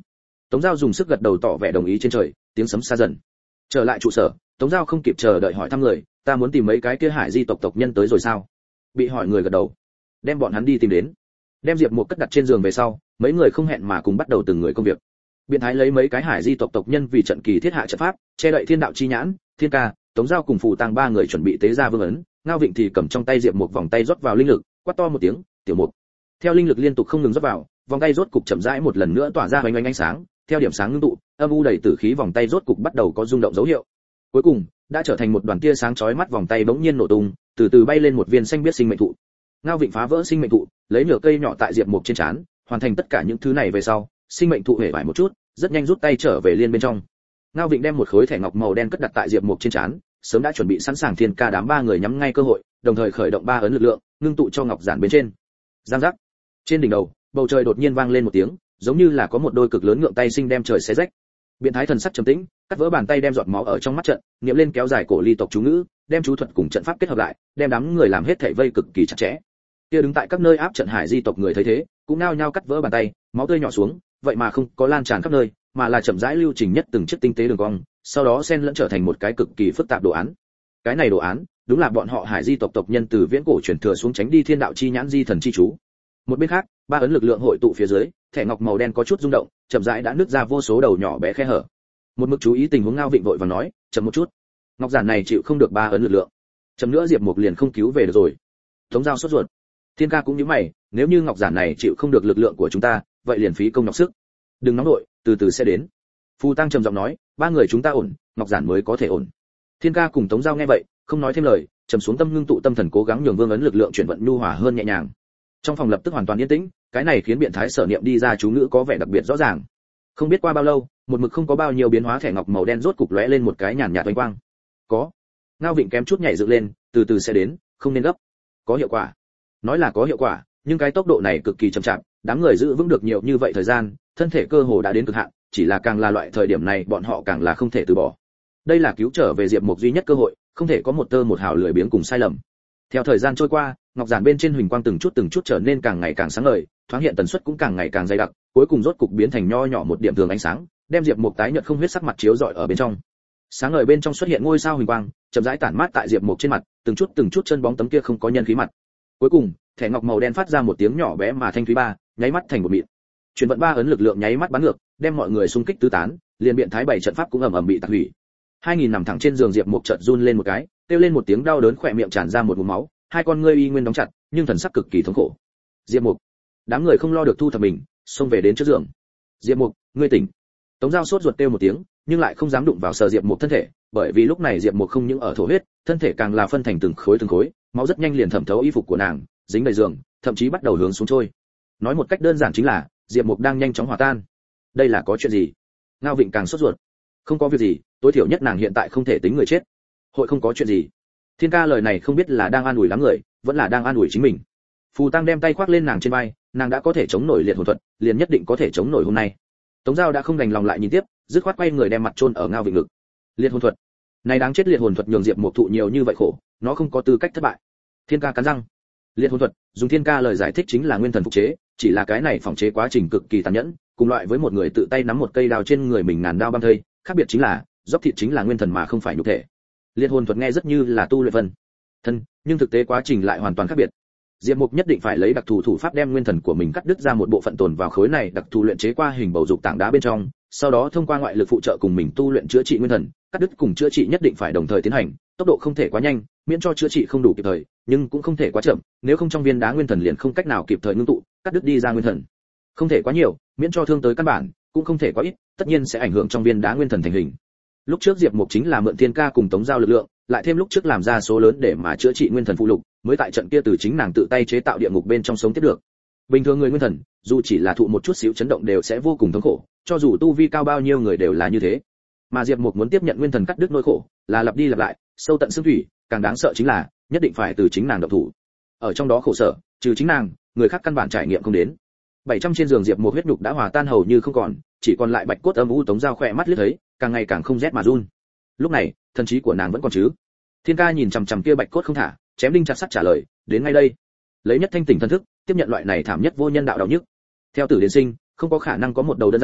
Tống Giao dùng sức gật đầu tỏ vẻ đồng ý. Trên trời tiếng sấm xa dần. Trở lại trụ sở, Tống Giao không kịp chờ đợi hỏi thăm người, ta muốn tìm mấy cái kia Hải Di tộc nhân tới rồi sao? Bị hỏi người gật đầu, đem bọn hắn đi tìm đến. Đem Diệp Mục cất đặt trên giường về sau, mấy người không hẹn mà cùng bắt đầu từng người công việc. Biện Thái lấy mấy cái Hải Di tộc nhân vì trận kỳ thiết hạ trận pháp, che đậy Thiên Đạo chi nhãn, Thiên Ca, Tống Giao cùng Phù Tang ba người chuẩn bị tế ra vương ấn, Ngao Vịnh thì cầm trong tay Diệp Mục vòng tay rót vào linh lực, quát to một tiếng, "Tiểu Mục!" Theo linh lực liên tục không ngừng rót vào, vòng tay rốt cục chậm rãi một lần nữa tỏa ra ánh ánh sáng, theo điểm sáng ngưng tụ, âm u đầy tử khí vòng tay rốt cục bắt đầu có rung động dấu hiệu. Cuối cùng, đã trở thành một đoàn tia sáng chói mắt, vòng tay bỗng nhiên nổ tung, từ từ bay lên một viên xanh biếc sinh mệnh thụ. Ngao Vịnh phá vỡ sinh mệnh thụ, lấy nửa cây nhỏ tại Diệp Mục trên trán, hoàn thành tất cả những thứ này về sau, sinh mệnh thụ hề bại một chút, rất nhanh rút tay trở về liên bên trong. Ngao Vịnh đem một khối thẻ ngọc màu đen cất đặt tại Diệp Mục trên trán, sớm đã chuẩn bị sẵn sàng. Thiên Ca đám ba người nhắm ngay cơ hội, đồng thời khởi động ba ấn lực lượng, ngưng tụ cho ngọc giản bên trên. Giang giác. Trên đỉnh đầu, bầu trời đột nhiên vang lên một tiếng, giống như là có một đôi cực lớn ngượng tay sinh đem trời xé rách. Biện Thái thần sắc trầm tĩnh, cắt vỡ bàn tay đem giọt máu ở trong mắt trận, niệm lên kéo dài cổ ly tộc chú ngữ, đem chú thuật cùng trận pháp kết hợp lại, đem đám người làm hết thảy vây cực kỳ chặt chẽ. Kia đứng tại các nơi áp trận Hải Di tộc người thấy thế, cũng nao nhao cắt vỡ bàn tay, máu tươi nhỏ xuống, vậy mà không có lan tràn khắp nơi, mà là chậm rãi lưu trình nhất từng chiếc tinh tế đường cong, sau đó xen lẫn trở thành một cái cực kỳ phức tạp đồ án. Cái này đồ án, đúng là bọn họ Hải Di tộc tộc nhân từ viễn cổ truyền thừa xuống tránh đi Thiên Đạo chi nhãn di thần chi chú. Một bên khác, ba ấn lực lượng hội tụ phía dưới, thẻ ngọc màu đen có chút rung động, chậm rãi đã nứt ra vô số đầu nhỏ bé khe hở. Một mực chú ý tình huống Ngao Vịnh vội vàng nói, chậm một chút, ngọc giản này chịu không được ba ấn lực lượng, chậm nữa Diệp Mục liền không cứu về được rồi. Tống Giao sốt ruột. Thiên Ca cũng như mày, nếu như ngọc giản này chịu không được lực lượng của chúng ta, vậy liền phí công nhọc sức. Đừng nóng nội, từ từ sẽ đến. Phù Tăng trầm giọng nói, ba người chúng ta ổn, ngọc giản mới có thể ổn. Thiên Ca cùng Tống Giao nghe vậy, không nói thêm lời, trầm xuống tâm ngưng tụ tâm thần cố gắng nhường vương ấn lực lượng chuyển vận nhu hòa hơn nhẹ nhàng. Trong phòng lập tức hoàn toàn yên tĩnh, cái này khiến Biện Thái sở niệm đi ra chú ngữ có vẻ đặc biệt rõ ràng. Không biết qua bao lâu, một mực không có bao nhiêu biến hóa thẻ ngọc màu đen rốt cục lóe lên một cái nhàn nhạt ánh quang. Có. Ngao Vịnh kém chút nhảy dựng lên, từ từ sẽ đến, không nên gấp. Có hiệu quả. Nói là có hiệu quả, nhưng cái tốc độ này cực kỳ chậm chạp, đám người giữ vững được nhiều như vậy thời gian, thân thể cơ hồ đã đến cực hạn, chỉ là càng là loại thời điểm này bọn họ càng là không thể từ bỏ. Đây là cứu trở về Diệp Mục duy nhất cơ hội, không thể có một tơ một hào lười biếng cùng sai lầm. Theo thời gian trôi qua, ngọc giản bên trên huỳnh quang từng chút trở nên càng ngày càng sáng ngời, thoáng hiện tần suất cũng càng ngày càng dày đặc, cuối cùng rốt cục biến thành nho nhỏ một điểm thường ánh sáng, đem Diệp Mục tái nhợt không huyết sắc mặt chiếu rọi ở bên trong. Sáng ngời bên trong xuất hiện ngôi sao huỳnh quang, chậm rãi tản mát tại Diệp Mục trên mặt, từng chút chân bóng tấm kia không có nhân khí mặt. Cuối cùng, thẻ ngọc màu đen phát ra một tiếng nhỏ bé mà thanh thúy ba, nháy mắt thành một mịn. Chuyển vận ba ấn lực lượng nháy mắt bắn ngược, đem mọi người xung kích tứ tán, liền Biện Thái bảy trận pháp cũng ầm ầm bị tạc hủy. 2000 nằm thẳng trên giường Diệp Mục chợt run lên một cái, kêu lên một tiếng đau đớn, khỏe miệng tràn ra một ngụm máu, hai con ngươi y nguyên đóng chặt, nhưng thần sắc cực kỳ thống khổ. Diệp Mục, đám người không lo được thu thập mình, xông về đến trước giường. Diệp Mục, ngươi tỉnh. Tống Giao sốt ruột kêu một tiếng, nhưng lại không dám đụng vào sờ Diệp Mục thân thể, bởi vì lúc này Diệp Mục không những ở thổ huyết, thân thể càng là phân thành từng khối, máu rất nhanh liền thẩm thấu y phục của nàng, dính đầy giường, thậm chí bắt đầu hướng xuống trôi. Nói một cách đơn giản chính là, Diệp Mục đang nhanh chóng hòa tan. Đây là có chuyện gì? Ngao Vịnh càng sốt ruột. Không có việc gì, tối thiểu nhất nàng hiện tại không thể tính người chết. Hội không có chuyện gì. Thiên Ca lời này không biết là đang an ủi đám người, vẫn là đang an ủi chính mình. Phù Tăng đem tay khoác lên nàng trên vai, nàng đã có thể chống nổi liệt hồn thuật, liền nhất định có thể chống nổi hôm nay. Tống Giao đã không đành lòng lại nhìn tiếp, dứt khoát quay người đem mặt chôn ở Ngao Vịnh ngực. Liệt hồn thuật, này đáng chết, liệt hồn thuật nhường Diệp Mục thụ nhiều như vậy khổ, nó không có tư cách thất bại. Thiên Ca cắn răng. Liệt hồn thuật, dùng Thiên Ca lời giải thích chính là nguyên thần phục chế, chỉ là cái này phòng chế quá trình cực kỳ tàn nhẫn, cùng loại với một người tự tay nắm một cây đao trên người mình ngàn đao băm thây, khác biệt chính là, dốc thịt chính là nguyên thần mà không phải nhục thể. Liệt hồn thuật nghe rất như là tu luyện vân thân, nhưng thực tế quá trình lại hoàn toàn khác biệt. Diệp Mục nhất định phải lấy đặc thù thủ pháp đem nguyên thần của mình cắt đứt ra một bộ phận tồn vào khối này đặc thù luyện chế qua hình bầu dục tảng đá bên trong, sau đó thông qua ngoại lực phụ trợ cùng mình tu luyện chữa trị nguyên thần, cắt đứt cùng chữa trị nhất định phải đồng thời tiến hành, tốc độ không thể quá nhanh, miễn cho chữa trị không đủ kịp thời, nhưng cũng không thể quá chậm, nếu không trong viên đá nguyên thần liền không cách nào kịp thời ngưng tụ, cắt đứt đi ra nguyên thần. Không thể quá nhiều, miễn cho thương tới căn bản, cũng không thể quá ít, tất nhiên sẽ ảnh hưởng trong viên đá nguyên thần thành hình. Lúc trước Diệp Mục chính là mượn Thiên Ca cùng Tống Giao lực lượng, lại thêm lúc trước làm ra số lớn để mà chữa trị nguyên thần phụ lục, mới tại trận kia từ chính nàng tự tay chế tạo địa ngục bên trong sống tiếp được. Bình thường người nguyên thần, dù chỉ là thụ một chút xíu chấn động đều sẽ vô cùng thống khổ, cho dù tu vi cao bao nhiêu người đều là như thế. Mà Diệp Mục muốn tiếp nhận nguyên thần cắt đứt nỗi khổ, là lặp đi lặp lại, sâu tận xương thủy, càng đáng sợ chính là, nhất định phải từ chính nàng động thủ. Ở trong đó khổ sở, trừ chính nàng, người khác căn bản trải nghiệm không đến. 700 trên giường Diệp Mục huyết nhục đã hòa tan hầu như không còn, chỉ còn lại bạch cốt âm u. Tống Giao khỏe mắt liếc thấy, càng ngày càng không rét mà run. Lúc này, thần trí của nàng vẫn còn chứ? Thiên Ca nhìn chằm chằm kia bạch cốt không thả, chém đinh chặt sắt trả lời, đến ngay đây. Lấy nhất thanh tỉnh thân thức, tiếp nhận loại này thảm nhất vô nhân đạo đau nhức. Theo tử đến sinh, không có khả năng có một đầu đơn giản,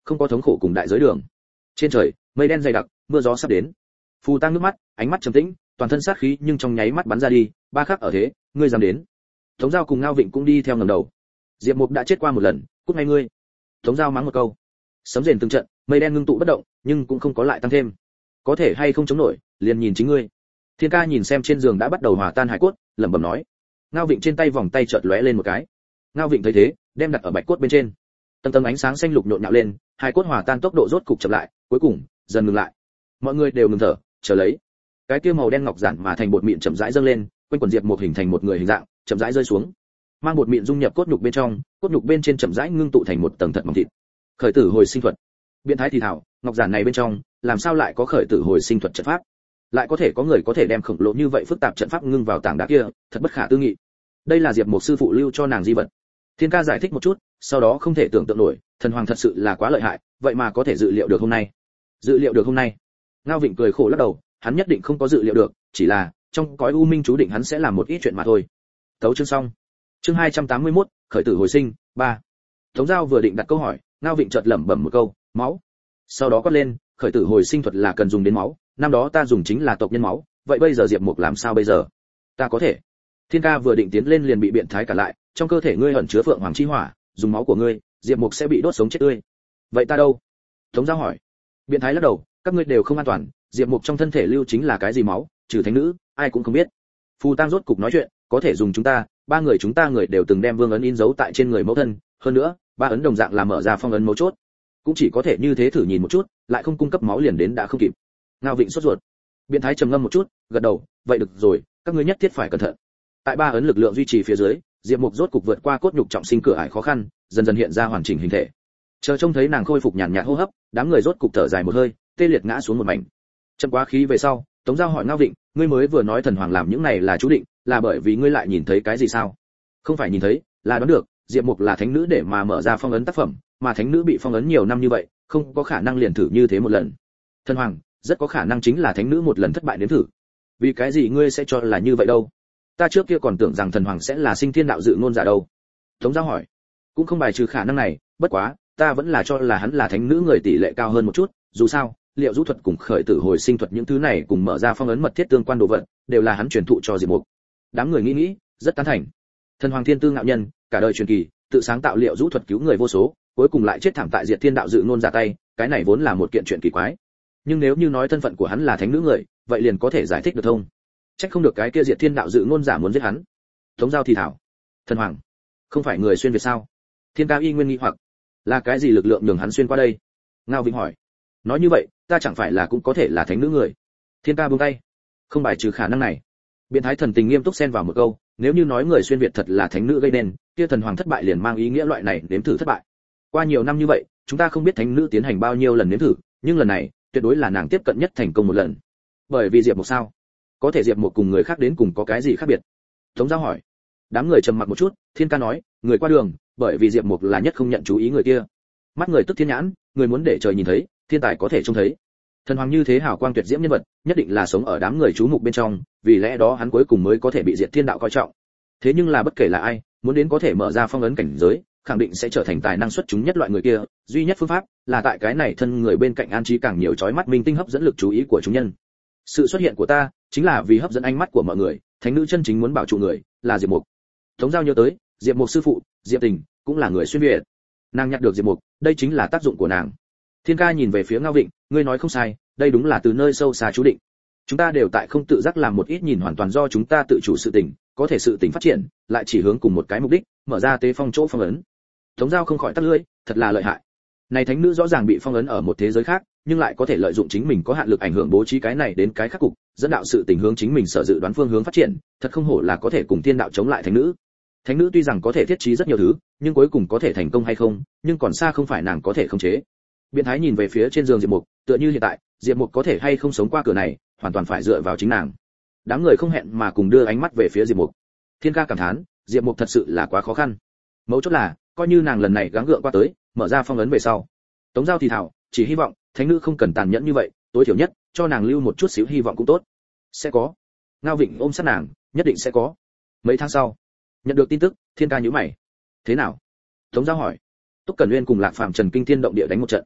không có thống khổ cùng đại giới đường. Trên trời, mây đen dày đặc, mưa gió sắp đến. Phù Tăng nước mắt, ánh mắt trầm tĩnh, toàn thân sát khí nhưng trong nháy mắt bắn ra đi, ba khắc ở thế, ngươi dám đến. Tống Giao cùng Ngao Vịnh cũng đi theo ngẩng đầu. Diệp Mục đã chết qua một lần, cút ngay ngươi. Tống Giao mắng một câu. Sấm rền từng trận, mây đen ngưng tụ bất động, nhưng cũng không có lại tăng thêm. Có thể hay không chống nổi, liền nhìn chính ngươi. Thiên Ca nhìn xem trên giường đã bắt đầu hòa tan hải cốt, lẩm bẩm nói. Ngao Vịnh trên tay vòng tay chợt lóe lên một cái. Ngao Vịnh thấy thế, đem đặt ở bạch cốt bên trên. Tầng tầng ánh sáng xanh lục nhộn nhạo lên, hải cốt hòa tan tốc độ rốt cục chậm lại, cuối cùng dần ngừng lại. Mọi người đều ngừng thở, chờ lấy. Cái kia màu đen ngọc giản mà thành bột mịn chậm rãi dâng lên, quanh quần Diệp Mục hình thành một người hình dạng, chậm rãi rơi xuống. Mang bột mịn dung nhập cốt nhục bên trong, cốt nhục bên trên chậm rãi ngưng tụ thành một tầng thật mỏng thịt. Khởi tử hồi sinh thuật. Biện thái thì thảo, ngọc giản này bên trong, làm sao lại có khởi tử hồi sinh thuật trận pháp? Lại có thể có người có thể đem khổng lồ như vậy phức tạp trận pháp ngưng vào tảng đá kia, thật bất khả tư nghị. Đây là Diệp Mục sư phụ lưu cho nàng di vật. Thiên Ca giải thích một chút, sau đó không thể tưởng tượng nổi, thần hoàng thật sự là quá lợi hại, vậy mà có thể dự liệu được hôm nay. Dự liệu được hôm nay? Ngao Vịnh cười khổ lắc đầu, hắn nhất định không có dự liệu được, chỉ là trong cõi u minh chú định hắn sẽ làm một ít chuyện mà thôi. Tấu chương xong. Chương 281, khởi tử hồi sinh 3. Tống Giao vừa định đặt câu hỏi, Ngao Vịnh chợt lẩm bẩm một câu, máu. Sau đó quát lên, khởi tử hồi sinh thuật là cần dùng đến máu, năm đó ta dùng chính là tộc nhân máu, vậy bây giờ Diệp Mục làm sao bây giờ? Ta có thể. Thiên Ca vừa định tiến lên liền bị biện thái cản lại, trong cơ thể ngươi ẩn chứa phượng hoàng chi hỏa, dùng máu của ngươi, Diệp Mục sẽ bị đốt sống chết tươi. Vậy ta đâu? Tống Giao hỏi. Biện thái lắc đầu, các ngươi đều không an toàn, Diệp Mục trong thân thể lưu chính là cái gì máu, trừ thánh nữ, ai cũng không biết. Phù Tăng rốt cục nói chuyện, có thể dùng chúng ta, ba người chúng ta người đều từng đem vương ấn in dấu tại trên người mẫu thân, hơn nữa, ba ấn đồng dạng là mở ra phong ấn mấu chốt. Cũng chỉ có thể như thế thử nhìn một chút, lại không cung cấp máu liền đến đã không kịp. Ngao Vịnh sốt ruột. Biện thái trầm ngâm một chút, gật đầu, vậy được rồi, các ngươi nhất thiết phải cẩn thận. Tại ba ấn lực lượng duy trì phía dưới, Diệp Mục rốt cục vượt qua cốt nhục trọng sinh cửa ải khó khăn, dần dần hiện ra hoàn chỉnh hình thể. Chờ trông thấy nàng khôi phục nhàn nhạt hô hấp, đám người rốt cục thở dài một hơi, tê liệt ngã xuống một mảnh. Chậm quá khí về sau, Tống Giao hỏi Ngao Vịnh, ngươi mới vừa nói thần hoàng làm những này là chú định, là bởi vì ngươi lại nhìn thấy cái gì sao? Không phải nhìn thấy, là đoán được, Diệp Mục là thánh nữ để mà mở ra phong ấn tác phẩm, mà thánh nữ bị phong ấn nhiều năm như vậy, không có khả năng liền thử như thế một lần. Thần hoàng, rất có khả năng chính là thánh nữ một lần thất bại đến thử. Vì cái gì ngươi sẽ cho là như vậy đâu? Ta trước kia còn tưởng rằng thần hoàng sẽ là sinh thiên đạo dự ngôn giả đâu. Tống Giao hỏi. Cũng không bài trừ khả năng này, bất quá, ta vẫn là cho là hắn là thánh nữ người tỷ lệ cao hơn một chút, dù sao, liệu rũ thuật cùng khởi tử hồi sinh thuật những thứ này cùng mở ra phong ấn mật thiết tương quan đồ vật, đều là hắn truyền thụ cho Diệp Mục. Đám người nghĩ, rất tán thành. Thần hoàng thiên tư ngạo nhân, cả đời truyền kỳ, tự sáng tạo liệu rũ thuật cứu người vô số, cuối cùng lại chết thảm tại Diệt Thiên đạo dự ngôn giả tay, cái này vốn là một kiện chuyện kỳ quái. Nhưng nếu như nói thân phận của hắn là thánh nữ người, vậy liền có thể giải thích được thông. Trách không được cái kia Diệt Thiên đạo dự ngôn giả muốn giết hắn. Tống Giao thì thảo, thần hoàng, không phải người xuyên việt sao? Thiên Ca y nguyên nghi hoặc, là cái gì lực lượng nhường hắn xuyên qua đây? Ngao Vịnh hỏi. Nói như vậy, ta chẳng phải là cũng có thể là thánh nữ người? Thiên Ca buông tay, không bài trừ khả năng này. Biện thái thần tình nghiêm túc xen vào một câu, nếu như nói người xuyên việt thật là thánh nữ gây nên, kia thần hoàng thất bại liền mang ý nghĩa loại này nếm thử thất bại. Qua nhiều năm như vậy, chúng ta không biết thánh nữ tiến hành bao nhiêu lần nếm thử, nhưng lần này, tuyệt đối là nàng tiếp cận nhất thành công một lần. Bởi vì Diệp Mục sao? Có thể Diệp Mục cùng người khác đến cùng có cái gì khác biệt? Tống Giao hỏi. Đám người trầm mặc một chút, Thiên Ca nói, người qua đường, bởi vì Diệp Mục là nhất không nhận chú ý người kia. Mắt người tức thiên nhãn, người muốn để trời nhìn thấy, thiên tài có thể trông thấy. Thần hoàng như thế hào quang tuyệt diễm nhân vật, nhất định là sống ở đám người chú mục bên trong, vì lẽ đó hắn cuối cùng mới có thể bị Diệt Thiên đạo coi trọng. Thế nhưng là bất kể là ai, muốn đến có thể mở ra phong ấn cảnh giới, khẳng định sẽ trở thành tài năng xuất chúng nhất loại người kia, duy nhất phương pháp là tại cái này thân người bên cạnh an trí càng nhiều chói mắt minh tinh hấp dẫn lực chú ý của chúng nhân. Sự xuất hiện của ta chính là vì hấp dẫn ánh mắt của mọi người, thánh nữ chân chính muốn bảo trụ người là Diệp Mục. Tống Giao nhớ tới, Diệp Mục sư phụ, Diệp Tình cũng là người xuyên việt. Nàng nhặt được Diệp Mục, đây chính là tác dụng của nàng. Thiên Ca nhìn về phía Ngao Vịnh, ngươi nói không sai, đây đúng là từ nơi sâu xa chú định. Chúng ta đều tại không tự giác làm một ít nhìn hoàn toàn do chúng ta tự chủ sự tình, có thể sự tình phát triển, lại chỉ hướng cùng một cái mục đích, mở ra tế phong chỗ phong ấn. Tống Giao không khỏi tắt lưỡi, thật là lợi hại. Này thánh nữ rõ ràng bị phong ấn ở một thế giới khác, nhưng lại có thể lợi dụng chính mình có hạn lực ảnh hưởng bố trí cái này đến cái khác cục, dẫn đạo sự tình hướng chính mình sở dự đoán phương hướng phát triển, thật không hổ là có thể cùng thiên đạo chống lại thánh nữ. Thánh nữ tuy rằng có thể thiết trí rất nhiều thứ, nhưng cuối cùng có thể thành công hay không, nhưng còn xa không phải nàng có thể khống chế. Biện thái nhìn về phía trên giường Diệp Mục, tựa như hiện tại, Diệp Mục có thể hay không sống qua cửa này, hoàn toàn phải dựa vào chính nàng. Đám người không hẹn mà cùng đưa ánh mắt về phía Diệp Mục. Thiên Ca cảm thán, Diệp Mục thật sự là quá khó khăn. Mấu chốt là, coi như nàng lần này gắng gượng qua tới, mở ra phong ấn về sau. Tống Giao thì thảo, chỉ hy vọng thánh nữ không cần tàn nhẫn như vậy, tối thiểu nhất cho nàng lưu một chút xíu hy vọng cũng tốt. Sẽ có. Ngao Vịnh ôm sát nàng, nhất định sẽ có. Mấy tháng sau, nhận được tin tức, Thiên Ca nhíu mày. Thế nào? Tống Giao hỏi. Túc Cẩn Uyên cùng Lạc Phàm Trần kinh thiên động địa đánh một trận.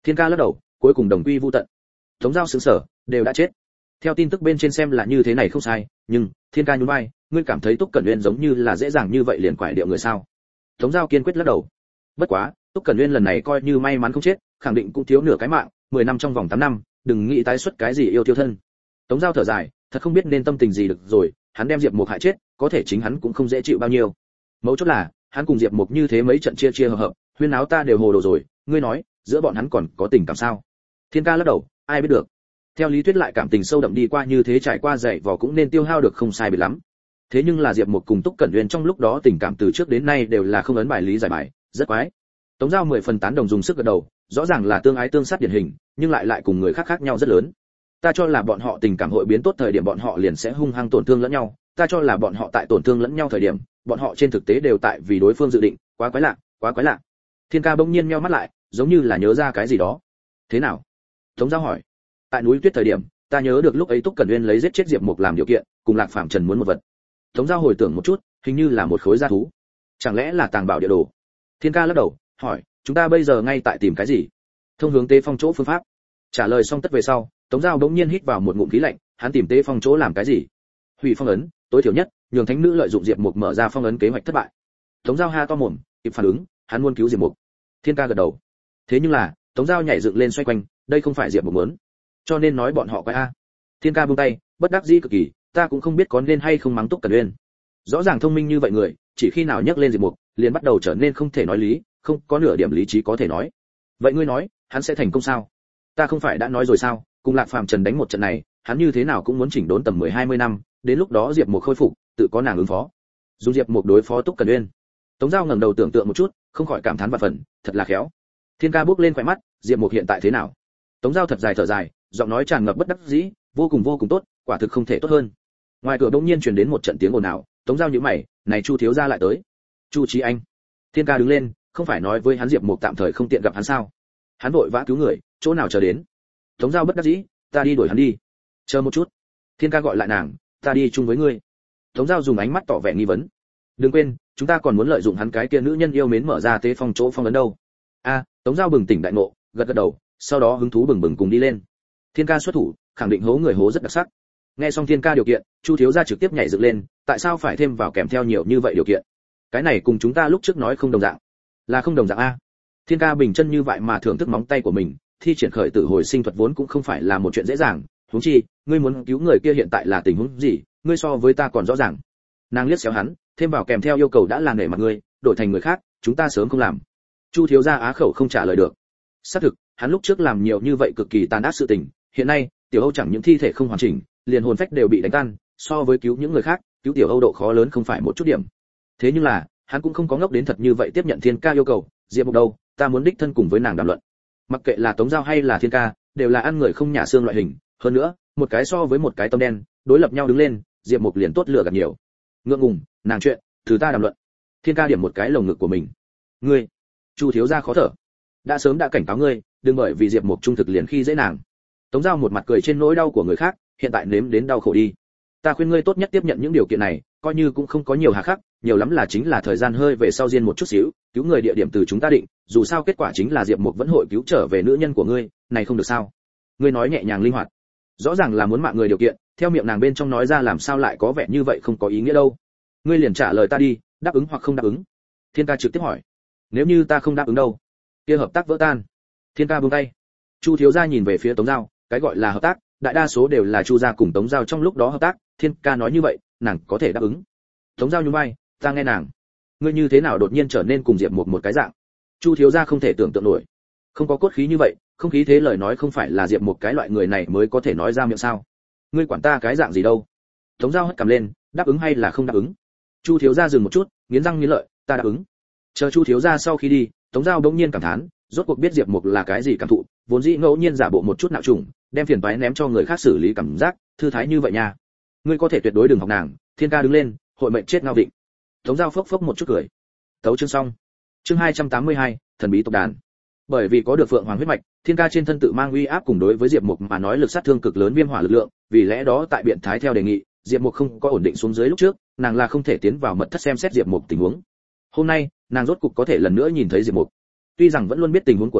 Thiên Ca lắc đầu, cuối cùng đồng quy vu tận. Tống Giao sững sờ, đều đã chết. Theo tin tức bên trên xem là như thế này không sai, nhưng Thiên Ca nhún vai, ngươi cảm thấy Túc Cẩn Uyên giống như là dễ dàng như vậy liền quải điệu người sao? Tống Giao kiên quyết lắc đầu. Bất quá, Túc Cẩn Uyên lần này coi như may mắn không chết, khẳng định cũng thiếu nửa cái mạng, 10 năm trong vòng 8 năm, đừng nghĩ tái xuất cái gì yêu tiêu thân. Tống Giao thở dài, thật không biết nên tâm tình gì được rồi, hắn đem Diệp Mục hại chết, có thể chính hắn cũng không dễ chịu bao nhiêu. Mấu chốt là, hắn cùng Diệp Mục như thế mấy trận chia chia hợp hợp, huyên náo ta đều hồ đồ rồi, ngươi nói, giữa bọn hắn còn có tình cảm sao? Thiên Ca lắc đầu, ai biết được. Theo lý thuyết lại cảm tình sâu đậm đi qua như thế trải qua dày vò cũng nên tiêu hao được không sai biệt lắm. Thế nhưng là Diệp Mục cùng Túc Cẩn Uyên trong lúc đó tình cảm từ trước đến nay đều là không ấn bài lý giải bài, rất quái. Tống Giao 10 phần tán đồng dùng sức gật đầu, rõ ràng là tương ái tương sát điển hình, nhưng lại cùng người khác khác nhau rất lớn. Ta cho là bọn họ tình cảm hội biến tốt thời điểm bọn họ liền sẽ hung hăng tổn thương lẫn nhau, ta cho là bọn họ tại tổn thương lẫn nhau thời điểm, bọn họ trên thực tế đều tại vì đối phương dự định, quá quái lạ, quá quái lạ. Thiên Ca bỗng nhiên nheo mắt lại, giống như là nhớ ra cái gì đó. Thế nào? Tống Giao hỏi. Tại núi Tuyết thời điểm, ta nhớ được lúc ấy Túc Cẩn Uyên lấy giết chết Diệp Mục làm điều kiện, cùng Lạc Phàm Trần muốn một vật. Tống Giao hồi tưởng một chút, hình như là một khối gia thú. Chẳng lẽ là tàng bảo địa đồ? Thiên Ca lắc đầu, hỏi, chúng ta bây giờ ngay tại tìm cái gì? Thông hướng Tế Phong chỗ phương pháp. Trả lời xong tất về sau, Tống Giao bỗng nhiên hít vào một ngụm khí lạnh, hắn tìm Tế Phong chỗ làm cái gì? Hủy phong ấn, tối thiểu nhất, nhường thánh nữ lợi dụng Diệp Mục mở ra phong ấn kế hoạch thất bại. Tống Giao ha to mồm, kịp phản ứng, hắn muốn cứu Diệp Mục. Thiên Ca gật đầu. Thế nhưng là, Tống Giao nhảy dựng lên xoay quanh, đây không phải Diệp Mục muốn. Cho nên nói bọn họ quái a. Thiên Ca buông tay, bất đắc dĩ cực kỳ, ta cũng không biết có nên hay không mắng Túc Cẩn Uyên. Rõ ràng thông minh như vậy người, chỉ khi nào nhắc lên Diệp Mục, liền bắt đầu trở nên không thể nói lý, không có nửa điểm lý trí có thể nói. Vậy ngươi nói, hắn sẽ thành công sao? Ta không phải đã nói rồi sao, cùng Lạc Phàm Trần đánh một trận này, hắn như thế nào cũng muốn chỉnh đốn tầm 10-20 năm, đến lúc đó Diệp Mục khôi phục, tự có nàng ứng phó. Dùng Diệp Mục đối phó Túc Cẩn Uyên. Tống Giao ngẩng đầu tưởng tượng một chút, không khỏi cảm thán vạn phần, thật là khéo. Thiên Ca bước lên khóe mắt, Diệp Mục hiện tại thế nào? Tống Giao thật dài thở dài, giọng nói tràn ngập bất đắc dĩ, vô cùng tốt, quả thực không thể tốt hơn. Ngoài cửa bỗng nhiên truyền đến một trận tiếng ồn ào, Tống Giao nhíu mày, này Chu thiếu gia lại tới. Chu Chí Anh. Thiên Ca đứng lên, không phải nói với hắn Diệp Mục tạm thời không tiện gặp hắn sao? Hắn vội vã cứu người, chỗ nào chờ đến? Tống Giao bất đắc dĩ, ta đi đuổi hắn đi. Chờ một chút. Thiên Ca gọi lại nàng, ta đi chung với ngươi. Tống Giao dùng ánh mắt tỏ vẻ nghi vấn. Đừng quên, chúng ta còn muốn lợi dụng hắn cái kia nữ nhân yêu mến mở ra Tế Phong chỗ phong ấn đâu. Tống Giao bừng tỉnh đại ngộ, gật đầu, sau đó hứng thú bừng cùng đi lên. Thiên Ca xuất thủ, khẳng định hố người hố rất đặc sắc. Nghe xong Thiên Ca điều kiện, Chu thiếu gia trực tiếp nhảy dựng lên, tại sao phải thêm vào kèm theo nhiều như vậy điều kiện? Cái này cùng chúng ta lúc trước nói không đồng dạng. Là không đồng dạng a? Thiên Ca bình chân như vậy mà thưởng thức móng tay của mình, thi triển khởi tử hồi sinh thuật vốn cũng không phải là một chuyện dễ dàng, huống chi, ngươi muốn cứu người kia hiện tại là tình huống gì, ngươi so với ta còn rõ ràng. Nàng liếc xéo hắn, thêm vào kèm theo yêu cầu đã là nể mặt ngươi, đổi thành người khác, chúng ta sớm không làm. Chu thiếu gia á khẩu không trả lời được. Xác thực, hắn lúc trước làm nhiều như vậy cực kỳ tàn ác sự tình, hiện nay, Tiểu Âu chẳng những thi thể không hoàn chỉnh, liền hồn phách đều bị đánh tan, so với cứu những người khác, cứu Tiểu Âu độ khó lớn không phải một chút điểm. Thế nhưng là, hắn cũng không có ngốc đến thật như vậy tiếp nhận Thiên Ca yêu cầu, Diệp Mục đâu, ta muốn đích thân cùng với nàng đàm luận. Mặc kệ là Tống Giao hay là Thiên Ca, đều là ăn người không nhả xương loại hình, hơn nữa, một cái so với một cái tâm đen, đối lập nhau đứng lên, Diệp Mục liền tốt lựa gạt nhiều. Ngượng ngùng, nàng chuyện, thứ ta đàm luận. Thiên Ca điểm một cái lồng ngực của mình. Ngươi, Chu thiếu gia khó thở. Đã sớm đã cảnh cáo ngươi, đừng bởi vì Diệp Mục trung thực liền khi dễ nàng. Tống Giao một mặt cười trên nỗi đau của người khác, hiện tại nếm đến đau khổ đi. Ta khuyên ngươi tốt nhất tiếp nhận những điều kiện này, coi như cũng không có nhiều hà khắc, nhiều lắm là chính là thời gian hơi về sau riêng một chút xíu, cứu người địa điểm từ chúng ta định, dù sao kết quả chính là Diệp Mục vẫn hội cứu trở về nữ nhân của ngươi, này không được sao? Ngươi nói nhẹ nhàng linh hoạt, rõ ràng là muốn mạng người điều kiện, theo miệng nàng bên trong nói ra làm sao lại có vẻ như vậy không có ý nghĩa đâu. Ngươi liền trả lời ta đi, đáp ứng hoặc không đáp ứng. Thiên Ca trực tiếp hỏi. Nếu như ta không đáp ứng đâu? Kia hợp tác vỡ tan. Thiên Ca buông tay. Chu thiếu gia nhìn về phía Tống Giao, cái gọi là hợp tác, đại đa số đều là Chu gia cùng Tống Giao trong lúc đó hợp tác, Thiên Ca nói như vậy, nàng có thể đáp ứng. Tống Giao nhún vai, ta nghe nàng. Ngươi như thế nào đột nhiên trở nên cùng Diệp Mục một cái dạng? Chu thiếu gia không thể tưởng tượng nổi. Không có cốt khí như vậy, không khí thế lời nói không phải là Diệp Mục cái loại người này mới có thể nói ra miệng sao? Ngươi quản ta cái dạng gì đâu? Tống Giao hất cằm lên, đáp ứng hay là không đáp ứng? Chu thiếu gia dừng một chút, nghiến răng nghiến lợi, ta đáp ứng. Chờ Chu thiếu gia sau khi đi, Tống Giao bỗng nhiên cảm thán, rốt cuộc biết Diệp Mục là cái gì cảm thụ, vốn dĩ ngẫu nhiên giả bộ một chút nạo trùng, đem phiền toái ném cho người khác xử lý cảm giác, thư thái như vậy nha. Ngươi có thể tuyệt đối đừng học nàng. Thiên Ca đứng lên, hội mệnh chết Ngao Vịnh. Tống Giao phốc phốc một chút cười. Tấu chương xong. Chương 282, thần bí tộc đàn. Bởi vì có được Phượng Hoàng huyết mạch, Thiên Ca trên thân tự mang uy áp cùng đối với Diệp Mục mà nói lực sát thương cực lớn viêm hỏa lực lượng, vì lẽ đó tại biện thái theo đề nghị, Diệp Mục không có ổn định xuống dưới lúc trước, nàng là không thể tiến vào mật thất xem xét Diệp Mục tình huống. Hôm nay, nàng rốt cục có thể lần nữa nhìn thấy Diệp Mục. Tuy rằng vẫn luôn biết tình huống của nàng,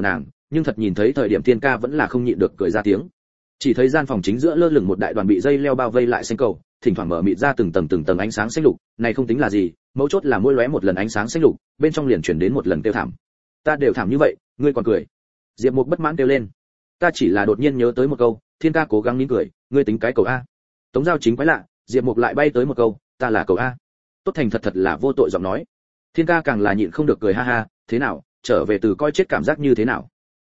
nhưng thật nhìn thấy thời điểm Thiên Ca vẫn là không nhịn được cười ra tiếng. Chỉ thấy gian phòng chính giữa lơ lửng một đại đoàn bị dây leo bao vây lại xanh cầu, thỉnh thoảng mở mịt ra từng tầng ánh sáng xanh lục, này không tính là gì, mấu chốt là mỗi lóe một lần ánh sáng xanh lục, bên trong liền truyền đến một lần kêu thảm. Ta đều thảm như vậy, ngươi còn cười? Diệp Mục bất mãn kêu lên. Ta chỉ là đột nhiên nhớ tới một câu, Thiên Ca cố gắng nín cười, ngươi tính cái cầu a. Tống Giao chính quái lạ, Diệp Mục lại bay tới một câu, ta là cầu a. Tốt thành thật là vô tội giọng nói. Thiên Ca càng là nhịn không được cười ha ha, thế nào, trở về từ coi chết cảm giác như thế nào?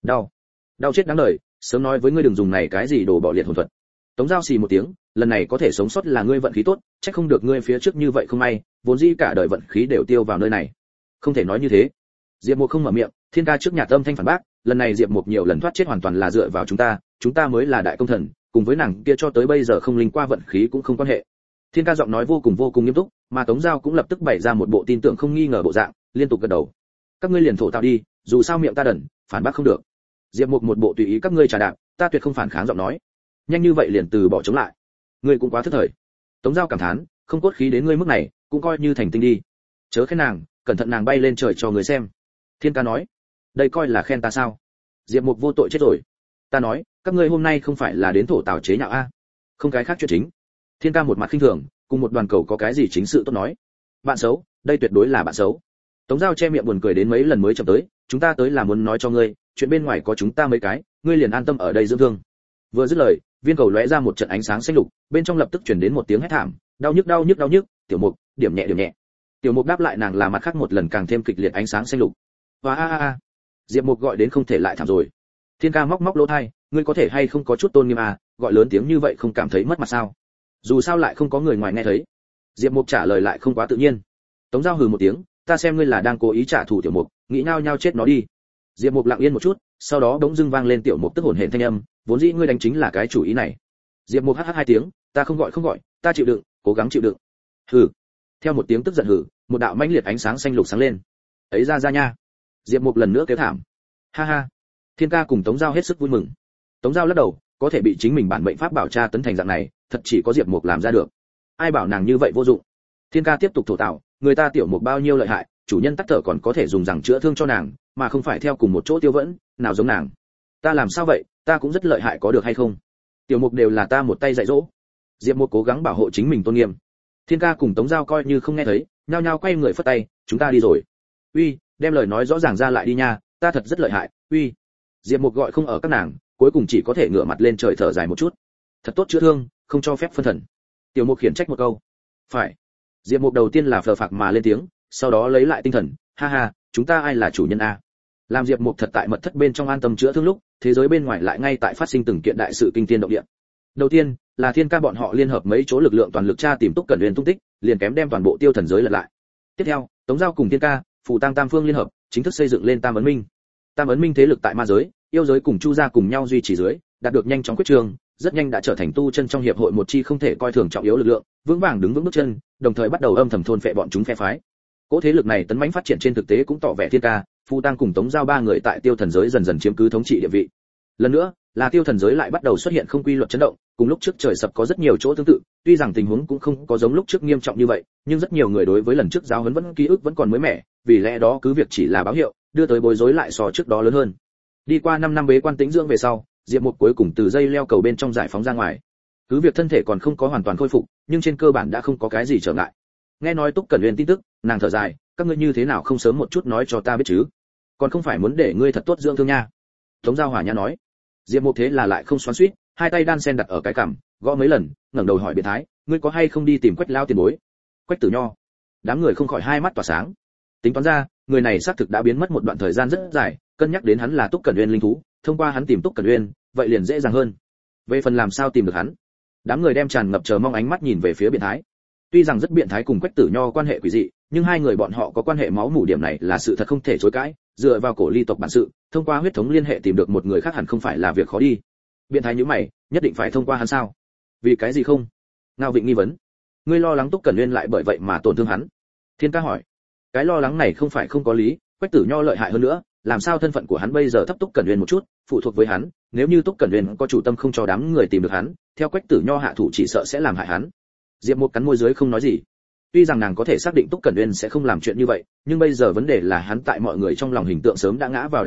Đau chết đáng đời, sớm nói với ngươi đừng dùng này cái gì đồ bỏ liệt hồn thuật. Tống Giao xì một tiếng, lần này có thể sống sót là ngươi vận khí tốt, chắc không được ngươi phía trước như vậy không may, vốn dĩ cả đời vận khí đều tiêu vào nơi này. Không thể nói như thế. Diệp Mục không mở miệng, Thiên Ca trước nhà âm thanh phản bác, lần này Diệp Mục nhiều lần thoát chết hoàn toàn là dựa vào chúng ta mới là đại công thần, cùng với nàng kia cho tới bây giờ không linh qua vận khí cũng không quan hệ. Thiên Ca giọng nói vô cùng nghiêm túc, mà Tống Giao cũng lập tức bày ra một bộ tin tưởng không nghi ngờ bộ dạng, liên tục gật đầu. Các ngươi liền thổ tạo đi, dù sao miệng ta đần, phản bác không được. Diệp Mục một bộ tùy ý các ngươi trả đạp, ta tuyệt không phản kháng giọng nói. Nhanh như vậy liền từ bỏ chống lại. Ngươi cũng quá thất thời. Tống Giao cảm thán, không cốt khí đến ngươi mức này, cũng coi như thành tinh đi. Chớ khen nàng, cẩn thận nàng bay lên trời cho người xem. Thiên Ca nói, đây coi là khen ta sao? Diệp Mục vô tội chết rồi. Ta nói, các ngươi hôm nay không phải là đến thổ tảo chế nhạo a? Không cái khác chuyện chính. Thiên Ca một mặt khinh thường, cùng một đoàn cầu có cái gì chính sự tốt nói. Bạn xấu, đây tuyệt đối là bạn xấu. Tống Giao che miệng buồn cười đến mấy lần mới chậm tới, chúng ta tới là muốn nói cho ngươi, chuyện bên ngoài có chúng ta mấy cái, ngươi liền an tâm ở đây dưỡng thương. Vừa dứt lời, viên cầu lóe ra một trận ánh sáng xanh lục, bên trong lập tức truyền đến một tiếng hét thảm, đau nhức, Tiểu Mục, điểm nhẹ. Tiểu Mục đáp lại nàng là mặt khác một lần càng thêm kịch liệt ánh sáng xanh lục. Và a. Diệp Mục gọi đến không thể lại thảm rồi. Thiên Ca móc lỗ tai, ngươi có thể hay không có chút tôn nghiêm à, gọi lớn tiếng như vậy không cảm thấy mất mặt sao? Dù sao lại không có người ngoài nghe thấy. Diệp Mục trả lời lại không quá tự nhiên. Tống Giao hừ một tiếng, ta xem ngươi là đang cố ý trả thù Tiểu Mục, nghĩ nhau chết nó đi. Diệp Mục lặng yên một chút, sau đó đống dưng vang lên Tiểu Mục tức hổn hển thanh âm, vốn dĩ ngươi đánh chính là cái chủ ý này. Diệp Mục hắt hai tiếng, ta không gọi, ta chịu đựng, cố gắng chịu đựng. Hừ. Theo một tiếng tức giận hừ, một đạo mãnh liệt ánh sáng xanh lục sáng lên. Ấy ra nha. Diệp Mục lần nữa kêu thảm. Ha ha. Thiên Ca cùng Tống Giao hết sức vui mừng. Tống Giao lắc đầu, có thể bị chính mình bản mệnh pháp bảo tra tấn thành dạng này, thật chỉ có Diệp Mục làm ra được. Ai bảo nàng như vậy vô dụng. Thiên Ca tiếp tục thổ tạo, người ta Tiểu Mục bao nhiêu lợi hại, chủ nhân tắc thở còn có thể dùng rằng chữa thương cho nàng, mà không phải theo cùng một chỗ tiêu vẫn, nào giống nàng. Ta làm sao vậy, ta cũng rất lợi hại có được hay không? Tiểu Mục đều là ta một tay dạy dỗ. Diệp Mục cố gắng bảo hộ chính mình tôn nghiêm. Thiên Ca cùng Tống Giao coi như không nghe thấy, nhao nhao quay người phất tay, chúng ta đi rồi. Uy, đem lời nói rõ ràng ra lại đi nha, ta thật rất lợi hại, uy. Diệp Mục gọi không ở các nàng, cuối cùng chỉ có thể ngửa mặt lên trời thở dài một chút. Thật tốt chữa thương, không cho phép phân thần. Tiểu Mục khiển trách một câu. Phải. Diệp Mục đầu tiên là phờ phạc mà lên tiếng, sau đó lấy lại tinh thần, ha ha, chúng ta ai là chủ nhân a? Làm Diệp Mục thật tại mật thất bên trong an tâm chữa thương lúc, thế giới bên ngoài lại ngay tại phát sinh từng kiện đại sự kinh thiên động địa. Đầu tiên là Thiên Ca bọn họ liên hợp mấy chỗ lực lượng toàn lực tra tìm Túc Cẩn Uyên tung tích, liền kém đem toàn bộ Tiêu Thần giới lật lại. Tiếp theo, Tống Giao cùng Thiên Ca, Phù Tăng Tam Phương liên hợp, chính thức xây dựng lên Tam Ấn Minh. Tam Ấn Minh thế lực tại ma giới, yêu giới cùng Chu gia cùng nhau duy trì dưới, đạt được nhanh chóng quyết trường, rất nhanh đã trở thành tu chân trong hiệp hội một chi không thể coi thường trọng yếu lực lượng, vững vàng đứng vững bước chân, đồng thời bắt đầu âm thầm thôn phệ bọn chúng phe phái. Cỗ thế lực này tấn mãnh phát triển trên thực tế cũng tỏ vẻ Thiên Ca, Phù Tăng cùng Tống Giao ba người tại Tiêu Thần giới dần dần chiếm cứ thống trị địa vị. Lần nữa, là Tiêu Thần giới lại bắt đầu xuất hiện không quy luật chấn động, cùng lúc trước trời sập có rất nhiều chỗ tương tự, tuy rằng tình huống cũng không có giống lúc trước nghiêm trọng như vậy, nhưng rất nhiều người đối với lần trước giáo huấn vẫn ký ức vẫn còn mới mẻ, vì lẽ đó cứ việc chỉ là báo hiệu, đưa tới bối rối lại so trước đó lớn hơn. Đi qua 5 năm bế quan tĩnh dưỡng về sau, Diệp Mục cuối cùng từ dây leo cầu bên trong giải phóng ra ngoài. Cứ việc thân thể còn không có hoàn toàn khôi phục, nhưng trên cơ bản đã không có cái gì trở ngại. Nghe nói Túc Cẩn Uyên tin tức, nàng thở dài, các ngươi như thế nào không sớm một chút nói cho ta biết chứ? Còn không phải muốn để ngươi thật tốt dưỡng thương nha. Tống Giao Hỏa Nhã nói. Diệp Mục thế là lại không xoắn xuýt, hai tay đan sen đặt ở cái cằm, gõ mấy lần, ngẩng đầu hỏi Biện Thái, ngươi có hay không đi tìm Quách lao tiền bối? Quách Tử Nho. Đám người không khỏi hai mắt tỏa sáng. Tính toán ra, người này xác thực đã biến mất một đoạn thời gian rất dài, cân nhắc đến hắn là Túc Cẩn Uyên linh thú, thông qua hắn tìm Túc Cẩn Uyên, vậy liền dễ dàng hơn. Về phần làm sao tìm được hắn, đám người đem tràn ngập chờ mong ánh mắt nhìn về phía Biện Thái. Tuy rằng rất Biện Thái cùng Quách Tử Nho quan hệ quỷ dị, nhưng hai người bọn họ có quan hệ máu mủ điểm này là sự thật không thể chối cãi, dựa vào cổ ly tộc bản sự, thông qua huyết thống liên hệ tìm được một người khác hẳn không phải là việc khó đi. Biện Thái nhíu mày, nhất định phải thông qua hắn sao? Vì cái gì không? Ngao Vịnh nghi vấn. Ngươi lo lắng Túc Cẩn Uyên lại bởi vậy mà tổn thương hắn? Thiên Ca hỏi. Cái lo lắng này không phải không có lý, Quách Tử Nho lợi hại hơn nữa, làm sao thân phận của hắn bây giờ thấp Túc Cẩn Uyên một chút, phụ thuộc với hắn, nếu như Túc Cẩn Uyên có chủ tâm không cho đám người tìm được hắn, theo Quách Tử Nho hạ thủ chỉ sợ sẽ làm hại hắn. Diệp Mục cắn môi dưới không nói gì. Tuy rằng nàng có thể xác định Túc Cẩn Uyên sẽ không làm chuyện như vậy, nhưng bây giờ vấn đề là hắn tại mọi người trong lòng hình tượng sớm đã ngã vào đáy cốc,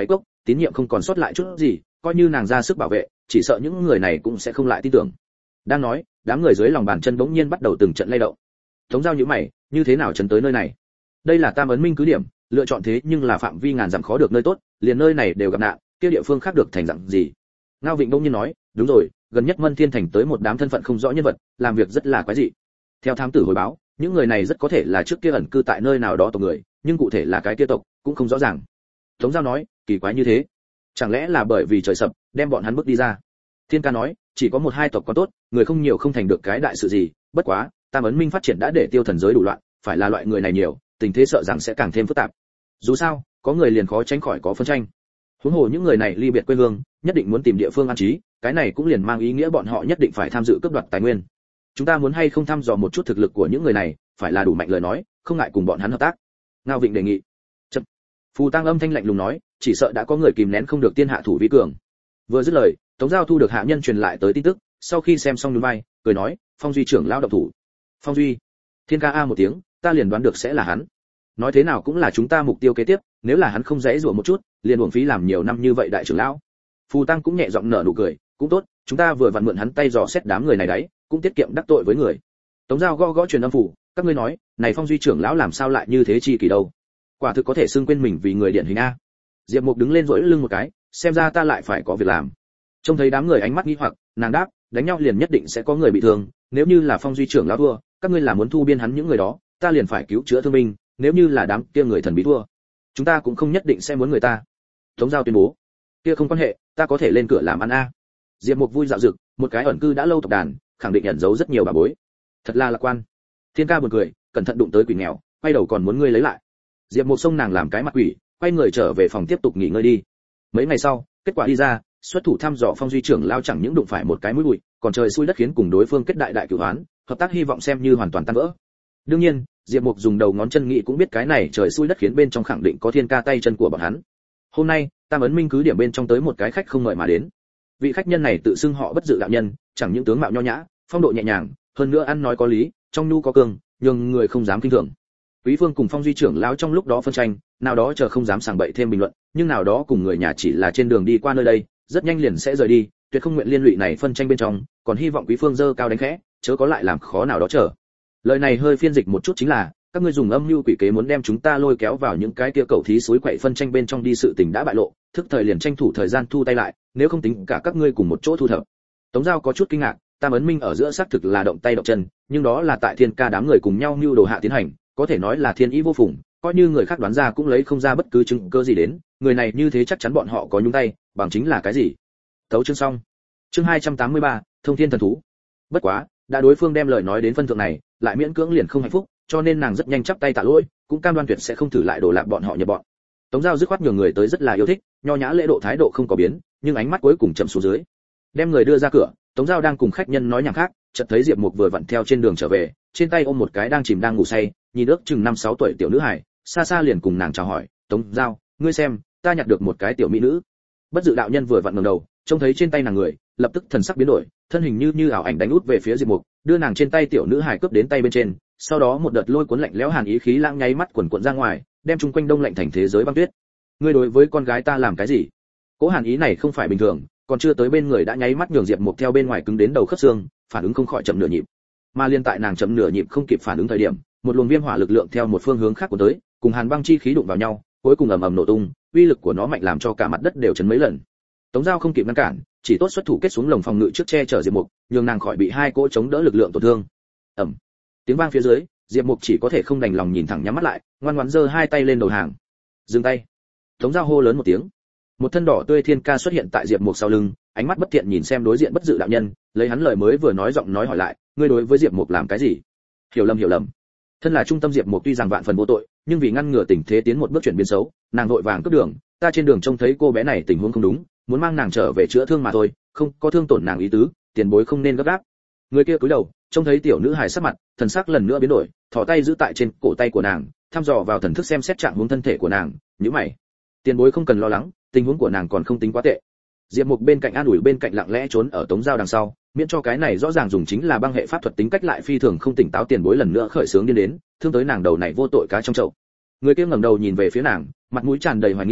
tín nhiệm không còn sót lại chút gì, coi như nàng ra sức bảo vệ, chỉ sợ những người này cũng sẽ không lại tin tưởng. Đang nói, đám người dưới lòng bàn chân bỗng nhiên bắt đầu từng trận lay động. Tống Giao nhíu mày, như thế nào trấn tới nơi này? Đây là Tam Ấn Minh cứ điểm, lựa chọn thế nhưng là phạm vi ngàn dặm khó được nơi tốt, liền nơi này đều gặp nạn, kia địa phương khác được thành dạng gì? Ngao Vịnh bỗng nhiên nói, đúng rồi, gần nhất Mân Thiên Thành tới một đám thân phận không rõ nhân vật, làm việc rất là quái dị. Theo thám tử hồi báo, những người này rất có thể là trước kia ẩn cư tại nơi nào đó tộc người, nhưng cụ thể là cái kia tộc cũng không rõ ràng. Tống Giao nói, kỳ quái như thế, chẳng lẽ là bởi vì trời sập, đem bọn hắn bước đi ra? Thiên Ca nói, chỉ có một hai tộc có tốt, người không nhiều không thành được cái đại sự gì, bất quá, Tam Ấn Minh phát triển đã để tiêu thần giới đủ loạn, phải là loại người này nhiều, tình thế sợ rằng sẽ càng thêm phức tạp. Dù sao, có người liền khó tránh khỏi có phân tranh. Huống hồ những người này ly biệt quê hương, nhất định muốn tìm địa phương an trí, cái này cũng liền mang ý nghĩa bọn họ nhất định phải tham dự cướp đoạt tài nguyên. Chúng ta muốn hay không thăm dò một chút thực lực của những người này, phải là đủ mạnh lời nói, không ngại cùng bọn hắn hợp tác. Ngao Vịnh đề nghị. Chậm. Phù Tăng âm thanh lạnh lùng nói, chỉ sợ đã có người kìm nén không được tiên hạ thủ vi cường. Vừa dứt lời, Tống Giao thu được hạ nhân truyền lại tới tin tức, sau khi xem xong nhún vai, cười nói, Phong Duy trưởng lão động thủ. Phong Duy? Thiên Ca a một tiếng, ta liền đoán được sẽ là hắn. Nói thế nào cũng là chúng ta mục tiêu kế tiếp, nếu là hắn không dễ dụa một chút, liền uổng phí làm nhiều năm như vậy đại trưởng lão. Phù Tăng cũng nhẹ giọng nở nụ cười, cũng tốt, chúng ta vừa vặn mượn hắn tay dò xét đám người này đấy, cũng tiết kiệm đắc tội với người. Tống Giao gõ gõ truyền âm phủ, các ngươi nói, này Phong Duy trưởng lão làm sao lại như thế chi kỳ đâu? Quả thực có thể xưng quên mình vì người điển hình a. Diệp Mục đứng lên rỗi lưng một cái, xem ra ta lại phải có việc làm. Trông thấy đám người ánh mắt nghi hoặc, nàng đáp, đánh nhau liền nhất định sẽ có người bị thương, nếu như là Phong Duy trưởng lão thua, các ngươi là muốn thu biên hắn những người đó, ta liền phải cứu chữa thương binh, nếu như là đám kia người thần bí thua, chúng ta cũng không nhất định sẽ muốn người ta. Tống Giao tuyên bố, kia không quan hệ, ta có thể lên cửa làm ăn a. Diệp Mục vui dạo dực, một cái ẩn cư đã lâu tộc đàn, khẳng định ẩn giấu rất nhiều bà bối. Thật là lạc quan. Thiên Ca buồn cười, cẩn thận đụng tới quỷ nghèo, quay đầu còn muốn ngươi lấy lại. Diệp Mục xông nàng làm cái mặt quỷ, quay người trở về phòng tiếp tục nghỉ ngơi đi. Mấy ngày sau, kết quả đi ra, xuất thủ thăm dò Phong Duy trưởng lao chẳng những đụng phải một cái mũi bụi, còn trời xui đất khiến cùng đối phương kết đại cửu oán, hợp tác hy vọng xem như hoàn toàn tan vỡ. Đương nhiên, Diệp Mục dùng đầu ngón chân nghĩ cũng biết cái này trời xui đất khiến bên trong khẳng định có Thiên Ca tay chân của bọn hắn. Hôm nay, Tam Ấn Minh cứ điểm bên trong tới một cái khách không mời mà đến. Vị khách nhân này tự xưng họ Bất Dự đạo nhân, chẳng những tướng mạo nho nhã, phong độ nhẹ nhàng, hơn nữa ăn nói có lý, trong nhu có cương, nhưng người không dám kinh thường. Quý Phương cùng Phong Duy trưởng lão trong lúc đó phân tranh, nào đó chờ không dám sảng bậy thêm bình luận, nhưng nào đó cùng người nhà chỉ là trên đường đi qua nơi đây, rất nhanh liền sẽ rời đi, tuyệt không nguyện liên lụy này phân tranh bên trong, còn hy vọng Quý Phương dơ cao đánh khẽ, chớ có lại làm khó nào đó trở. Lời này hơi phiên dịch một chút chính là, các ngươi dùng âm mưu quỷ kế muốn đem chúng ta lôi kéo vào những cái kia cầu thí suối quậy phân tranh bên trong đi, sự tình đã bại lộ, thức thời liền tranh thủ thời gian thu tay lại, nếu không tính cả các ngươi cùng một chỗ thu thập. Tống Giao có chút kinh ngạc, Tam Ấn Minh ở giữa xác thực là động tay động chân, nhưng đó là tại Thiên Ca đám người cùng nhau mưu đồ hạ tiến hành, có thể nói là thiên ý vô phùng, coi như người khác đoán ra cũng lấy không ra bất cứ chứng cơ gì đến, người này như thế chắc chắn bọn họ có nhúng tay, bằng chính là cái gì? Tấu chương xong. Chương 283, Thông Thiên thần thú. Bất quá, đã đối phương đem lời nói đến phân thượng này, lại miễn cưỡng liền không hạnh phúc, cho nên nàng rất nhanh chắp tay tạ lỗi, cũng cam đoan tuyệt sẽ không thử lại đổ lạc bọn họ nhập bọn. Tống Giao dứt khoát nhường người tới rất là yêu thích, nho nhã lễ độ thái độ không có biến, nhưng ánh mắt cuối cùng chậm xuống dưới. Đem người đưa ra cửa, Tống Giao đang cùng khách nhân nói nhảm khác, chợt thấy Diệp Mục vừa vặn theo trên đường trở về, trên tay ôm một cái đang chìm đang ngủ say, nhìn ước chừng 5-6 tuổi tiểu nữ hài, xa xa liền cùng nàng chào hỏi, "Tống Giao, ngươi xem, ta nhặt được một cái tiểu mỹ nữ." Bất Dự đạo nhân vừa vặn ngẩng đầu, trông thấy trên tay nàng người, lập tức thần sắc biến đổi, thân hình như ảo ảnh đánh út về phía Diệp Mục, đưa nàng trên tay tiểu nữ hài cướp đến tay bên trên, sau đó một đợt lôi cuốn lạnh lẽo hàn ý khí lãng nháy mắt quần cuộn ra ngoài, đem chung quanh đông lạnh thành thế giới băng tuyết. "Ngươi đối với con gái ta làm cái gì?" Cỗ hàn ý này không phải bình thường, còn chưa tới bên người đã nháy mắt nhường Diệp Mục theo bên ngoài cứng đến đầu khớp xương, phản ứng không khỏi chậm nửa nhịp. Mà liên tại nàng chậm nửa nhịp không kịp phản ứng thời điểm, một luồng viêm hỏa lực lượng theo một phương hướng khác của tới, cùng hàn băng chi khí đụng vào nhau, cuối cùng ầm ầm nổ tung, uy lực của nó mạnh làm cho cả mặt đất đều chấn mấy lần. Tống Giao không kịp ngăn cản, chỉ tốt xuất thủ kết xuống lồng phòng ngự trước che chở Diệp Mục, nhường nàng khỏi bị hai cỗ chống đỡ lực lượng tổn thương. Ầm. Tiếng vang phía dưới, Diệp Mục chỉ có thể không đành lòng nhìn thẳng nhắm mắt lại, ngoan ngoãn giơ hai tay lên đầu hàng. Dừng tay. Tống Giao hô lớn một tiếng. Một thân đỏ tươi Thiên Ca xuất hiện tại Diệp Mục sau lưng, ánh mắt bất thiện nhìn xem đối diện Bất Dự đạo nhân, lấy hắn lời mới vừa nói giọng nói hỏi lại, ngươi đối với Diệp Mục làm cái gì? Hiểu lầm. Thân là trung tâm Diệp Mục tuy rằng vạn phần vô tội, nhưng vì ngăn ngừa tình thế tiến một bước chuyển biến xấu, nàng vội vàng cướp đường, ta trên đường trông thấy cô bé này tình huống không đúng, muốn mang nàng trở về chữa thương mà thôi, không có thương tổn nàng ý tứ, tiền bối không nên gấp gáp. Người kia cúi đầu, trông thấy tiểu nữ hài sắc mặt, thần sắc lần nữa biến đổi, thò tay giữ tại trên cổ tay của nàng, thăm dò vào thần thức xem xét trạng huống thân thể của nàng, nhíu mày. Tiền bối không cần lo lắng, tình huống của nàng còn không tính quá tệ. Diệp Mục bên cạnh an ủi, bên cạnh lặng lẽ trốn ở Tống Giao đằng sau, miễn cho cái này rõ ràng dùng chính là băng hệ pháp thuật tính cách lại phi thường không tỉnh táo tiền bối lần nữa khởi sướng điên đến, thương tới nàng đầu này vô tội cá trong chậu. Người kia ngẩng đầu nhìn về phía nàng, mặt mũi tràn đầy hoài nghi,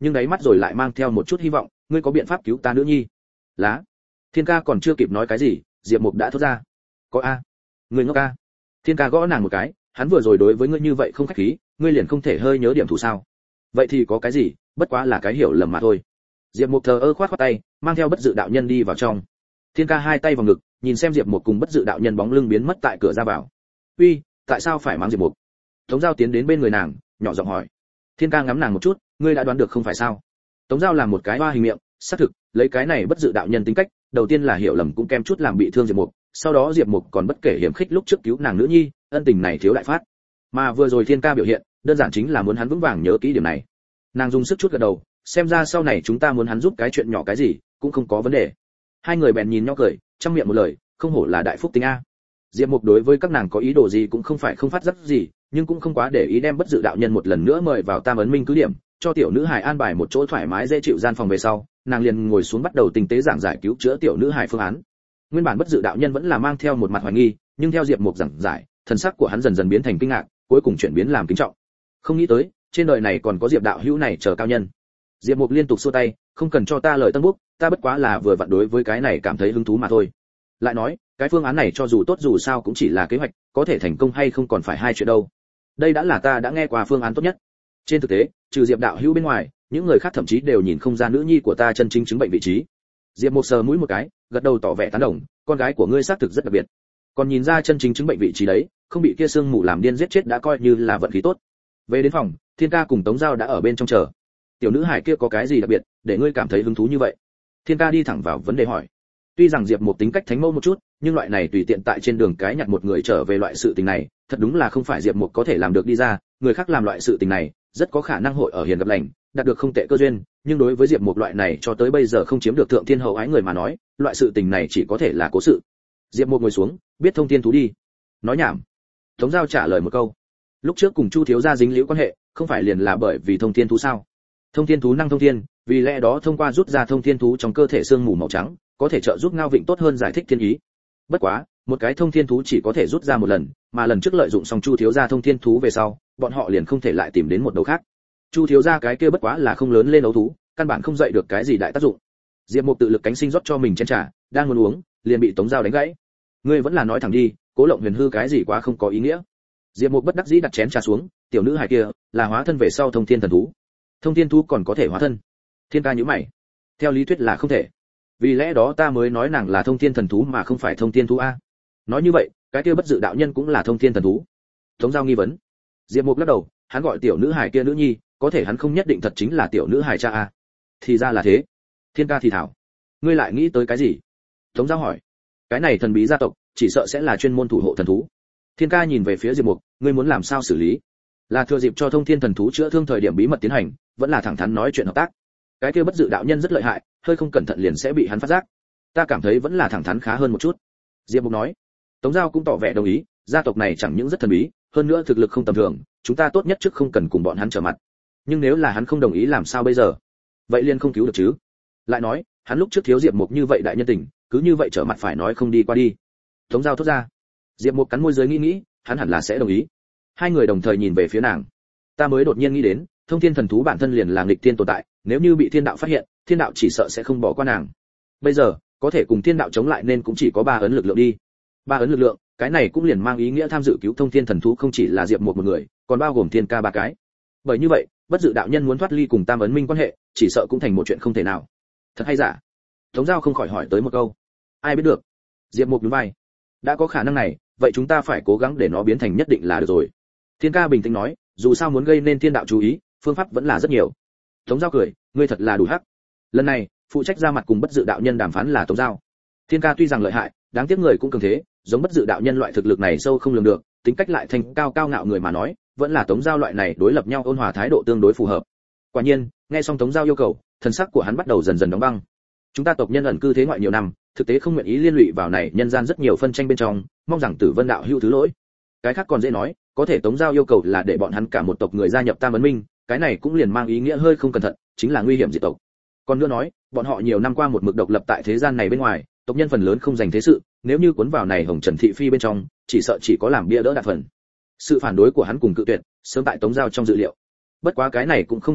nhưng đáy mắt rồi lại mang theo một chút hy vọng, ngươi có biện pháp cứu ta nữ nhi? Lá. Thiên ca còn chưa kịp nói cái gì, Diệp Mục đã thốt ra. Có a. Ngươi ngốc a. Thiên ca gõ nàng một cái, hắn vừa rồi đối với ngươi như vậy không khách khí, ngươi liền không thể hơi nhớ điểm thủ sao? Vậy thì có cái gì, bất quá là cái hiểu lầm mà thôi. Diệp Mục thờ ơ khoát khoát tay, mang theo bất dự đạo nhân đi vào trong. Thiên ca hai tay vào ngực, nhìn xem Diệp Mục cùng bất dự đạo nhân bóng lưng biến mất tại cửa ra vào. Uy, tại sao phải mang Diệp Mục? Tống Giao tiến đến bên người nàng, nhỏ giọng hỏi. Thiên ca ngắm nàng một chút, ngươi đã đoán được không phải sao? Tống Giao làm một cái hoa hình miệng, xác thực, lấy cái này bất dự đạo nhân tính cách, đầu tiên là hiểu lầm cũng kem chút làm bị thương Diệp Mục, sau đó Diệp Mục còn bất kể hiểm khích lúc trước cứu nàng nữ nhi, ân tình này thiếu đại phát. Mà vừa rồi Thiên ca biểu hiện, đơn giản chính là muốn hắn vững vàng nhớ kỹ điểm này. Nàng dùng sức chút gật đầu, xem ra sau này chúng ta muốn hắn giúp cái chuyện nhỏ cái gì, cũng không có vấn đề. Hai người bèn nhìn nhau cười, trong miệng một lời, không hổ là đại phúc tính a. Diệp Mục đối với các nàng có ý đồ gì cũng không phải không phát giác gì, nhưng cũng không quá để ý, đem bất dự đạo nhân một lần nữa mời vào Tam Ấn Minh cứ điểm, cho tiểu nữ hài an bài một chỗ thoải mái dễ chịu gian phòng về sau, nàng liền ngồi xuống bắt đầu tinh tế giảng giải cứu chữa tiểu nữ hài phương án. Nguyên bản bất dự đạo nhân vẫn là mang theo một mặt hoài nghi, nhưng theo Diệp Mục giảng giải, thần sắc của hắn dần dần biến thành kinh ngạc, cuối cùng chuyển biến làm kính trọng. Không nghĩ tới, trên đời này còn có Diệp đạo hữu này chờ cao nhân. Diệp Mục liên tục xua tay, không cần cho ta lời tân búc, ta bất quá là vừa vặn đối với cái này cảm thấy hứng thú mà thôi. Lại nói, cái phương án này cho dù tốt dù sao cũng chỉ là kế hoạch, có thể thành công hay không còn phải hai chuyện đâu. Đây đã là ta đã nghe qua phương án tốt nhất. Trên thực tế, trừ Diệp đạo hữu bên ngoài, những người khác thậm chí đều nhìn không ra nữ nhi của ta chân chính chứng bệnh vị trí. Diệp Mục sờ mũi một cái, gật đầu tỏ vẻ tán đồng, con gái của ngươi xác thực rất đặc biệt. Còn nhìn ra chân chính chứng bệnh vị trí đấy, không bị kia sương mù làm điên giết chết đã coi như là vận khí tốt. Về đến phòng, Thiên ca cùng Tống Giao đã ở bên trong chờ. Tiểu nữ hải kia có cái gì đặc biệt, để ngươi cảm thấy hứng thú như vậy? Thiên ca đi thẳng vào vấn đề hỏi. Tuy rằng Diệp Mục tính cách thánh mẫu một chút, nhưng loại này tùy tiện tại trên đường cái nhặt một người trở về loại sự tình này, thật đúng là không phải Diệp Mục có thể làm được đi ra, người khác làm loại sự tình này, rất có khả năng hội ở hiền gặp lành, đạt được không tệ cơ duyên, nhưng đối với Diệp Mục loại này cho tới bây giờ không chiếm được thượng thiên hậu ái người mà nói, loại sự tình này chỉ có thể là cố sự. Diệp Mục ngồi xuống, biết thông thiên thú đi. Nói nhảm. Tống Giao trả lời một câu. Lúc trước cùng Chu thiếu gia dính liễu quan hệ, không phải liền là bởi vì thông thiên thú sao? Thông thiên thú năng thông thiên, vì lẽ đó thông qua rút ra thông thiên thú trong cơ thể xương mù màu trắng, có thể trợ giúp Ngao Vịnh tốt hơn giải thích thiên ý. Bất quá, một cái thông thiên thú chỉ có thể rút ra một lần, mà lần trước lợi dụng xong Chu thiếu gia thông thiên thú về sau, bọn họ liền không thể lại tìm đến một đầu khác. Chu thiếu gia cái kia bất quá là không lớn lên đấu thú, căn bản không dậy được cái gì đại tác dụng. Diệp Mục tự lực cánh sinh rót cho mình chén trà, đang muốn uống, liền bị Tống Giao đánh gãy. Ngươi vẫn là nói thẳng đi, Cố Lộng Huyền hư cái gì quá không có ý nghĩa. Diệp Mục bất đắc dĩ đặt chén trà xuống, tiểu nữ hài kia là hóa thân về sau thông thiên thần thú. Thông thiên thú còn có thể hóa thân? Thiên ca nhíu mày. Theo lý thuyết là không thể. Vì lẽ đó ta mới nói nàng là thông thiên thần thú mà không phải thông thiên thú a. Nói như vậy, cái kia bất dự đạo nhân cũng là thông thiên thần thú. Tống Giao nghi vấn. Diệp Mục lắc đầu, hắn gọi tiểu nữ hài kia nữ nhi, có thể hắn không nhất định thật chính là tiểu nữ hài cha a. Thì ra là thế. Thiên ca thì thảo. Ngươi lại nghĩ tới cái gì? Tống Giao hỏi. Cái này thần bí gia tộc, chỉ sợ sẽ là chuyên môn thủ hộ thần thú. Thiên ca nhìn về phía Diệp Mục, ngươi muốn làm sao xử lý? Là thừa dịp cho thông thiên thần thú chữa thương thời điểm bí mật tiến hành, vẫn là thẳng thắn nói chuyện hợp tác? Cái kia bất dự đạo nhân rất lợi hại, hơi không cẩn thận liền sẽ bị hắn phát giác. Ta cảm thấy vẫn là thẳng thắn khá hơn một chút. Diệp Mục nói. Tống Giao cũng tỏ vẻ đồng ý, gia tộc này chẳng những rất thần bí, hơn nữa thực lực không tầm thường, chúng ta tốt nhất trước không cần cùng bọn hắn trở mặt. Nhưng nếu là hắn không đồng ý làm sao bây giờ? Vậy liền không cứu được chứ? Lại nói, hắn lúc trước thiếu Diệp Mục như vậy đại nhân tình, cứ như vậy trở mặt phải nói không đi qua đi. Tống Giao thốt ra. Diệp Mục cắn môi dưới nghĩ, hắn hẳn là sẽ đồng ý. Hai người đồng thời nhìn về phía nàng. Ta mới đột nhiên nghĩ đến, thông thiên thần thú bản thân liền là nghịch thiên tồn tại, nếu như bị thiên đạo phát hiện, thiên đạo chỉ sợ sẽ không bỏ qua nàng. Bây giờ, có thể cùng thiên đạo chống lại nên cũng chỉ có 3 ấn lực lượng đi. 3 ấn lực lượng, cái này cũng liền mang ý nghĩa tham dự cứu thông thiên thần thú không chỉ là Diệp Mục một người, còn bao gồm Thiên ca 3 cái. Bởi như vậy, bất dự đạo nhân muốn thoát ly cùng Tam Ấn Minh quan hệ, chỉ sợ cũng thành một chuyện không thể nào. Thật hay giả? Tống Giao không khỏi hỏi tới một câu. Ai biết được? Diệp Mục nhún vai. Đã có khả năng này, vậy chúng ta phải cố gắng để nó biến thành nhất định là được rồi. Thiên ca bình tĩnh nói, dù sao muốn gây nên thiên đạo chú ý, phương pháp vẫn là rất nhiều. Tống Giao cười, ngươi thật là đủ hắc. Lần này, phụ trách ra mặt cùng bất dự đạo nhân đàm phán là Tống Giao. Thiên ca tuy rằng lợi hại, đáng tiếc người cũng cường thế, giống bất dự đạo nhân loại thực lực này sâu không lường được, tính cách lại thành cao cao ngạo người mà nói, vẫn là Tống Giao loại này đối lập nhau ôn hòa thái độ tương đối phù hợp. Quả nhiên, nghe xong Tống Giao yêu cầu, thần sắc của hắn bắt đầu dần dần đóng băng. Chúng ta tộc nhân ẩn cư thế ngoại nhiều năm, thực tế không nguyện ý liên lụy vào này nhân gian rất nhiều phân tranh bên trong, mong rằng Tử Vân đạo hữu thứ lỗi. Cái khác còn dễ nói, có thể Tống Giao yêu cầu là để bọn hắn cả một tộc người gia nhập Tam Ấn Minh, cái này cũng liền mang ý nghĩa hơi không cẩn thận, chính là nguy hiểm diệt tộc. Còn nữa nói, bọn họ nhiều năm qua một mực độc lập tại thế gian này bên ngoài, tộc nhân phần lớn không dành thế sự, nếu như cuốn vào này Hồng Trần thị phi bên trong, chỉ sợ chỉ có làm bia đỡ đạn phần. Sự phản đối của hắn cùng cự tuyệt, sớm tại Tống Giao trong dự liệu. Bất quá cái này cũng không quan hệ,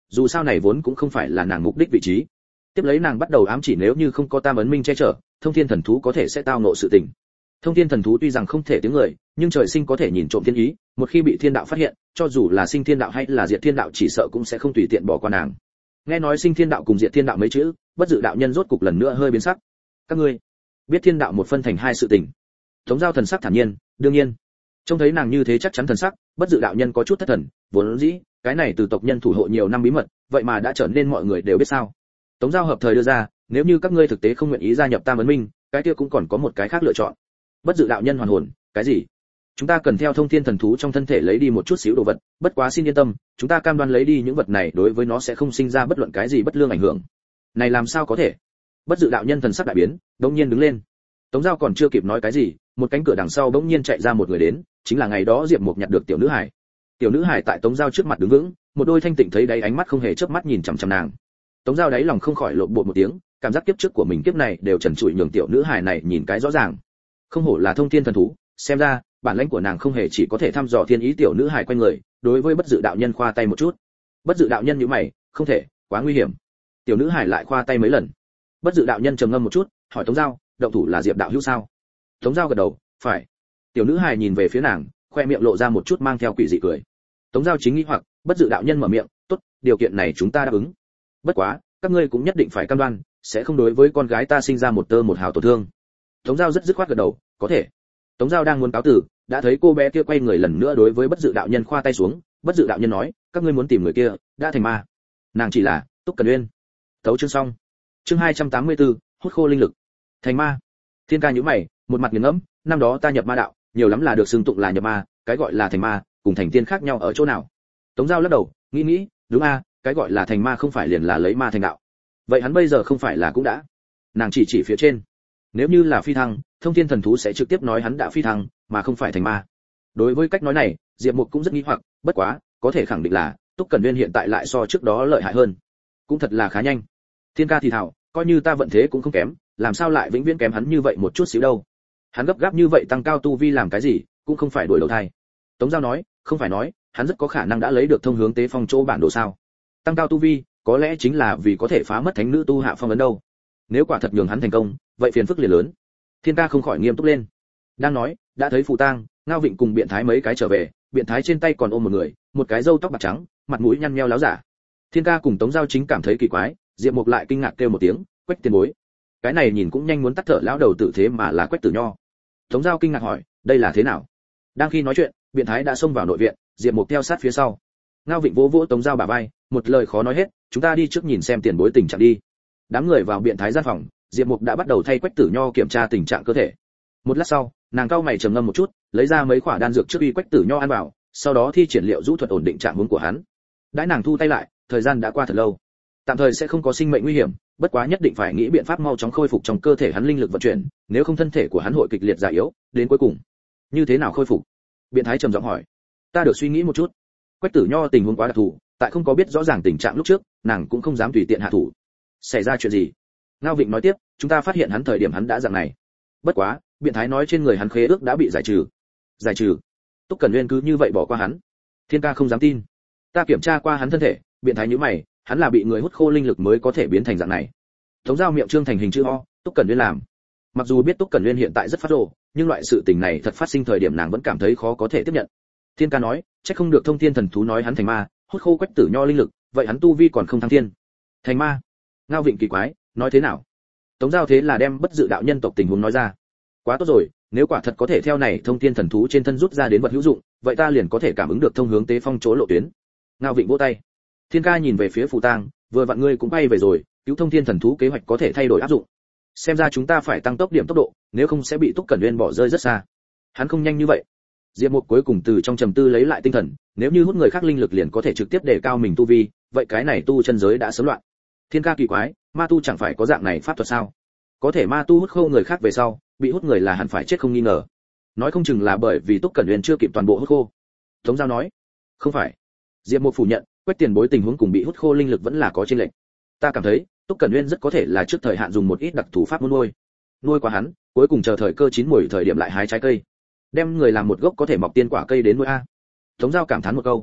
dù sao này vốn cũng không phải là nàng mục đích vị trí. Tiếp lấy nàng bắt đầu ám chỉ nếu như không có Tam ấn minh che chở, thông thiên thần thú có thể sẽ tao ngộ sự tình. Thông thiên thần thú tuy rằng không thể tiếng người, nhưng trời sinh có thể nhìn trộm thiên ý, một khi bị thiên đạo phát hiện, cho dù là sinh thiên đạo hay là diệt thiên đạo chỉ sợ cũng sẽ không tùy tiện bỏ qua nàng. Nghe nói sinh thiên đạo cùng diệt thiên đạo mấy chữ, bất dự đạo nhân rốt cục lần nữa hơi biến sắc. Các ngươi biết thiên đạo một phân thành hai sự tình. Tống Giao thần sắc thản nhiên, đương nhiên. Trông thấy nàng như thế chắc chắn thần sắc, bất dự đạo nhân có chút thất thần, vốn dĩ cái này từ tộc nhân thủ hộ nhiều năm bí mật, vậy mà đã trở nên mọi người đều biết sao? Tống Giao hợp thời đưa ra, nếu như các ngươi thực tế không nguyện ý gia nhập Tam ấn minh, cái kia cũng còn có một cái khác lựa chọn. Bất dự đạo nhân hoàn hồn, cái gì? Chúng ta cần theo thông thiên thần thú trong thân thể lấy đi một chút xíu đồ vật, bất quá xin yên tâm, chúng ta cam đoan lấy đi những vật này đối với nó sẽ không sinh ra bất luận cái gì bất lương ảnh hưởng. Này làm sao có thể? Bất dự đạo nhân thần sắc đại biến, đột nhiên đứng lên. Tống Giao còn chưa kịp nói cái gì, một cánh cửa đằng sau bỗng nhiên chạy ra một người đến, chính là ngày đó Diệp Mục nhặt được tiểu nữ hải. Tiểu nữ hải tại Tống Giao trước mặt đứng vững, một đôi thanh tịnh thấy đáy ánh mắt không hề chớp mắt nhìn chằm chằm nàng. Tống Giao đáy lòng không khỏi lộn bột một tiếng, cảm giác kiếp trước của mình kiếp này đều trần trụi nhường tiểu nữ hải này nhìn cái rõ ràng. Không hổ là thông thiên thần thú, xem ra bản lĩnh của nàng không hề chỉ có thể thăm dò thiên ý. Tiểu nữ hải quay người, đối với bất dự đạo nhân khoa tay một chút. Bất dự đạo nhân nhíu mày, không thể, quá nguy hiểm. Tiểu nữ hải lại khoa tay mấy lần. Bất dự đạo nhân trầm ngâm một chút, hỏi Tống Giao, động thủ là Diệp đạo hữu sao? Tống Giao gật đầu, phải. Tiểu nữ hải nhìn về phía nàng, khoe miệng lộ ra một chút mang theo quỷ dị cười. Tống Giao chính nghĩ hoặc, bất dự đạo nhân mở miệng, tốt, điều kiện này chúng ta đáp ứng. Bất quá, các ngươi cũng nhất định phải cam đoan, sẽ không đối với con gái ta sinh ra một tơ một hào tổn thương. Tống Giao rất dứt khoát gật đầu, có thể. Tống Giao đang muốn cáo từ, đã thấy cô bé kia quay người lần nữa đối với bất dự đạo nhân khoa tay xuống. Bất dự đạo nhân nói, các ngươi muốn tìm người kia, đã thành ma. Nàng chỉ là Túc Cẩn Uyên. Tấu chương xong. Chương 284, hút khô linh lực. Thành ma. Thiên Ca nhíu mày, một mặt nghiền ngẫm, năm đó ta nhập ma đạo, nhiều lắm là được xưng tụng là nhập ma, cái gọi là thành ma, cùng thành tiên khác nhau ở chỗ nào? Tống Giao lắc đầu, nghĩ, đúng a, cái gọi là thành ma không phải liền là lấy ma thành đạo. Vậy hắn bây giờ không phải là cũng đã? Nàng chỉ phía trên. Nếu như là phi thăng, thông thiên thần thú sẽ trực tiếp nói hắn đã phi thăng, mà không phải thành ma. Đối với cách nói này, Diệp Mục cũng rất nghi hoặc, bất quá, có thể khẳng định là Túc Cẩn Uyên hiện tại lại so trước đó lợi hại hơn. Cũng thật là khá nhanh. Thiên Ca thì thào, coi như ta vận thế cũng không kém, làm sao lại vĩnh viễn kém hắn như vậy một chút xíu đâu? Hắn gấp gáp như vậy tăng cao tu vi làm cái gì, cũng không phải đuổi đầu thai. Tống Giao nói, không phải nói, hắn rất có khả năng đã lấy được thông hướng tế phong chỗ bản đồ sao? Tăng cao tu vi, có lẽ chính là vì có thể phá mất thánh nữ tu hạ phong ấn đâu. Nếu quả thật nhường hắn thành công, vậy phiền phức liền lớn. Thiên Ca không khỏi nghiêm túc lên. Đang nói, đã thấy Phù Tang, Ngao Vịnh cùng Biện Thái mấy cái trở về, Biện Thái trên tay còn ôm một người, một cái râu tóc bạc trắng, mặt mũi nhăn nheo láo giả. Thiên Ca cùng Tống Giao chính cảm thấy kỳ quái, Diệp Mục lại kinh ngạc kêu một tiếng, Quách tiền bối. Cái này nhìn cũng nhanh muốn tắt thở lão đầu tử thế mà là Quách Tử Nho. Tống Giao kinh ngạc hỏi, đây là thế nào? Đang khi nói chuyện, Biện Thái đã xông vào nội viện, Diệp Mục theo sát phía sau. Ngao Vịnh vỗ vỗ Tống Giao bả vai, một lời khó nói hết, chúng ta đi trước nhìn xem tiền bối tình trạng đi. Đám người vào Biện Thái gian phòng, Diệp Mục đã bắt đầu thay Quách Tử Nho kiểm tra tình trạng cơ thể. Một lát sau, nàng cau mày trầm ngâm một chút, lấy ra mấy quả đan dược trước uy Quách Tử Nho ăn vào, sau đó thi triển liệu rũ thuật ổn định trạng huống của hắn. Đãi nàng thu tay lại, thời gian đã qua thật lâu, tạm thời sẽ không có sinh mệnh nguy hiểm, bất quá nhất định phải nghĩ biện pháp mau chóng khôi phục trong cơ thể hắn linh lực vận chuyển, nếu không thân thể của hắn hội kịch liệt già yếu, đến cuối cùng như thế nào khôi phục? Biện Thái trầm giọng hỏi. Ta được suy nghĩ một chút. Quách Tử Nho tình huống quá đặc thù, tại không có biết rõ ràng tình trạng lúc trước, nàng cũng không dám tùy tiện hạ thủ. Xảy ra chuyện gì? Ngao Vịnh nói tiếp, chúng ta phát hiện hắn thời điểm hắn đã dạng này. Bất quá, Biện Thái nói trên người hắn khế ước đã bị giải trừ. Giải trừ? Túc Cẩn Uyên cứ như vậy bỏ qua hắn? Thiên Ca không dám tin. Ta kiểm tra qua hắn thân thể, Biện Thái nhíu mày, hắn là bị người hút khô linh lực mới có thể biến thành dạng này. Tống Giao miệng trương thành hình chữ O, Túc Cẩn Uyên làm. Mặc dù biết Túc Cẩn Uyên hiện tại rất phát rồ, nhưng loại sự tình này thật phát sinh thời điểm nàng vẫn cảm thấy khó có thể tiếp nhận. Thiên Ca nói, chắc không được thông thiên thần thú nói hắn thành ma, hút khô Quách Tử Nho linh lực, vậy hắn tu vi còn không thăng thiên. Thành ma? Ngao Vịnh kỳ quái, nói thế nào? Tống Giao thế là đem bất dự đạo nhân tộc tình huống nói ra. Quá tốt rồi, nếu quả thật có thể theo này thông thiên thần thú trên thân rút ra đến vật hữu dụng, vậy ta liền có thể cảm ứng được thông hướng tế phong chỗ lộ tuyến. Ngao Vịnh vỗ tay. Thiên Ca nhìn về phía Phù Tang, vừa vặn ngươi cũng bay về rồi, cứu thông thiên thần thú kế hoạch có thể thay đổi áp dụng. Xem ra chúng ta phải tăng tốc điểm tốc độ, nếu không sẽ bị Túc Cẩn Uyên bỏ rơi rất xa. Hắn không nhanh như vậy. Diệp Mục cuối cùng từ trong trầm tư lấy lại tinh thần, nếu như hút người khác linh lực liền có thể trực tiếp đề cao mình tu vi, vậy cái này tu chân giới đã sớm loạn. Thiên Ca kỳ quái, ma tu chẳng phải có dạng này pháp thuật sao? Có thể ma tu hút khô người khác về sau, bị hút người là hẳn phải chết không nghi ngờ. Nói không chừng là bởi vì Túc Cẩn Uyên chưa kịp toàn bộ hút khô. Tống Giao nói, không phải. Diệp Mục phủ nhận, Quách tiền bối tình huống cùng bị hút khô linh lực vẫn là có chênh lệch. Ta cảm thấy, Túc Cẩn Uyên rất có thể là trước thời hạn dùng một ít đặc thù pháp môn nuôi qua hắn, cuối cùng chờ thời cơ chín muồi thời điểm lại hái trái cây, đem người làm một gốc có thể mọc tiên quả cây đến nuôi a. Tống Giao cảm thán một câu.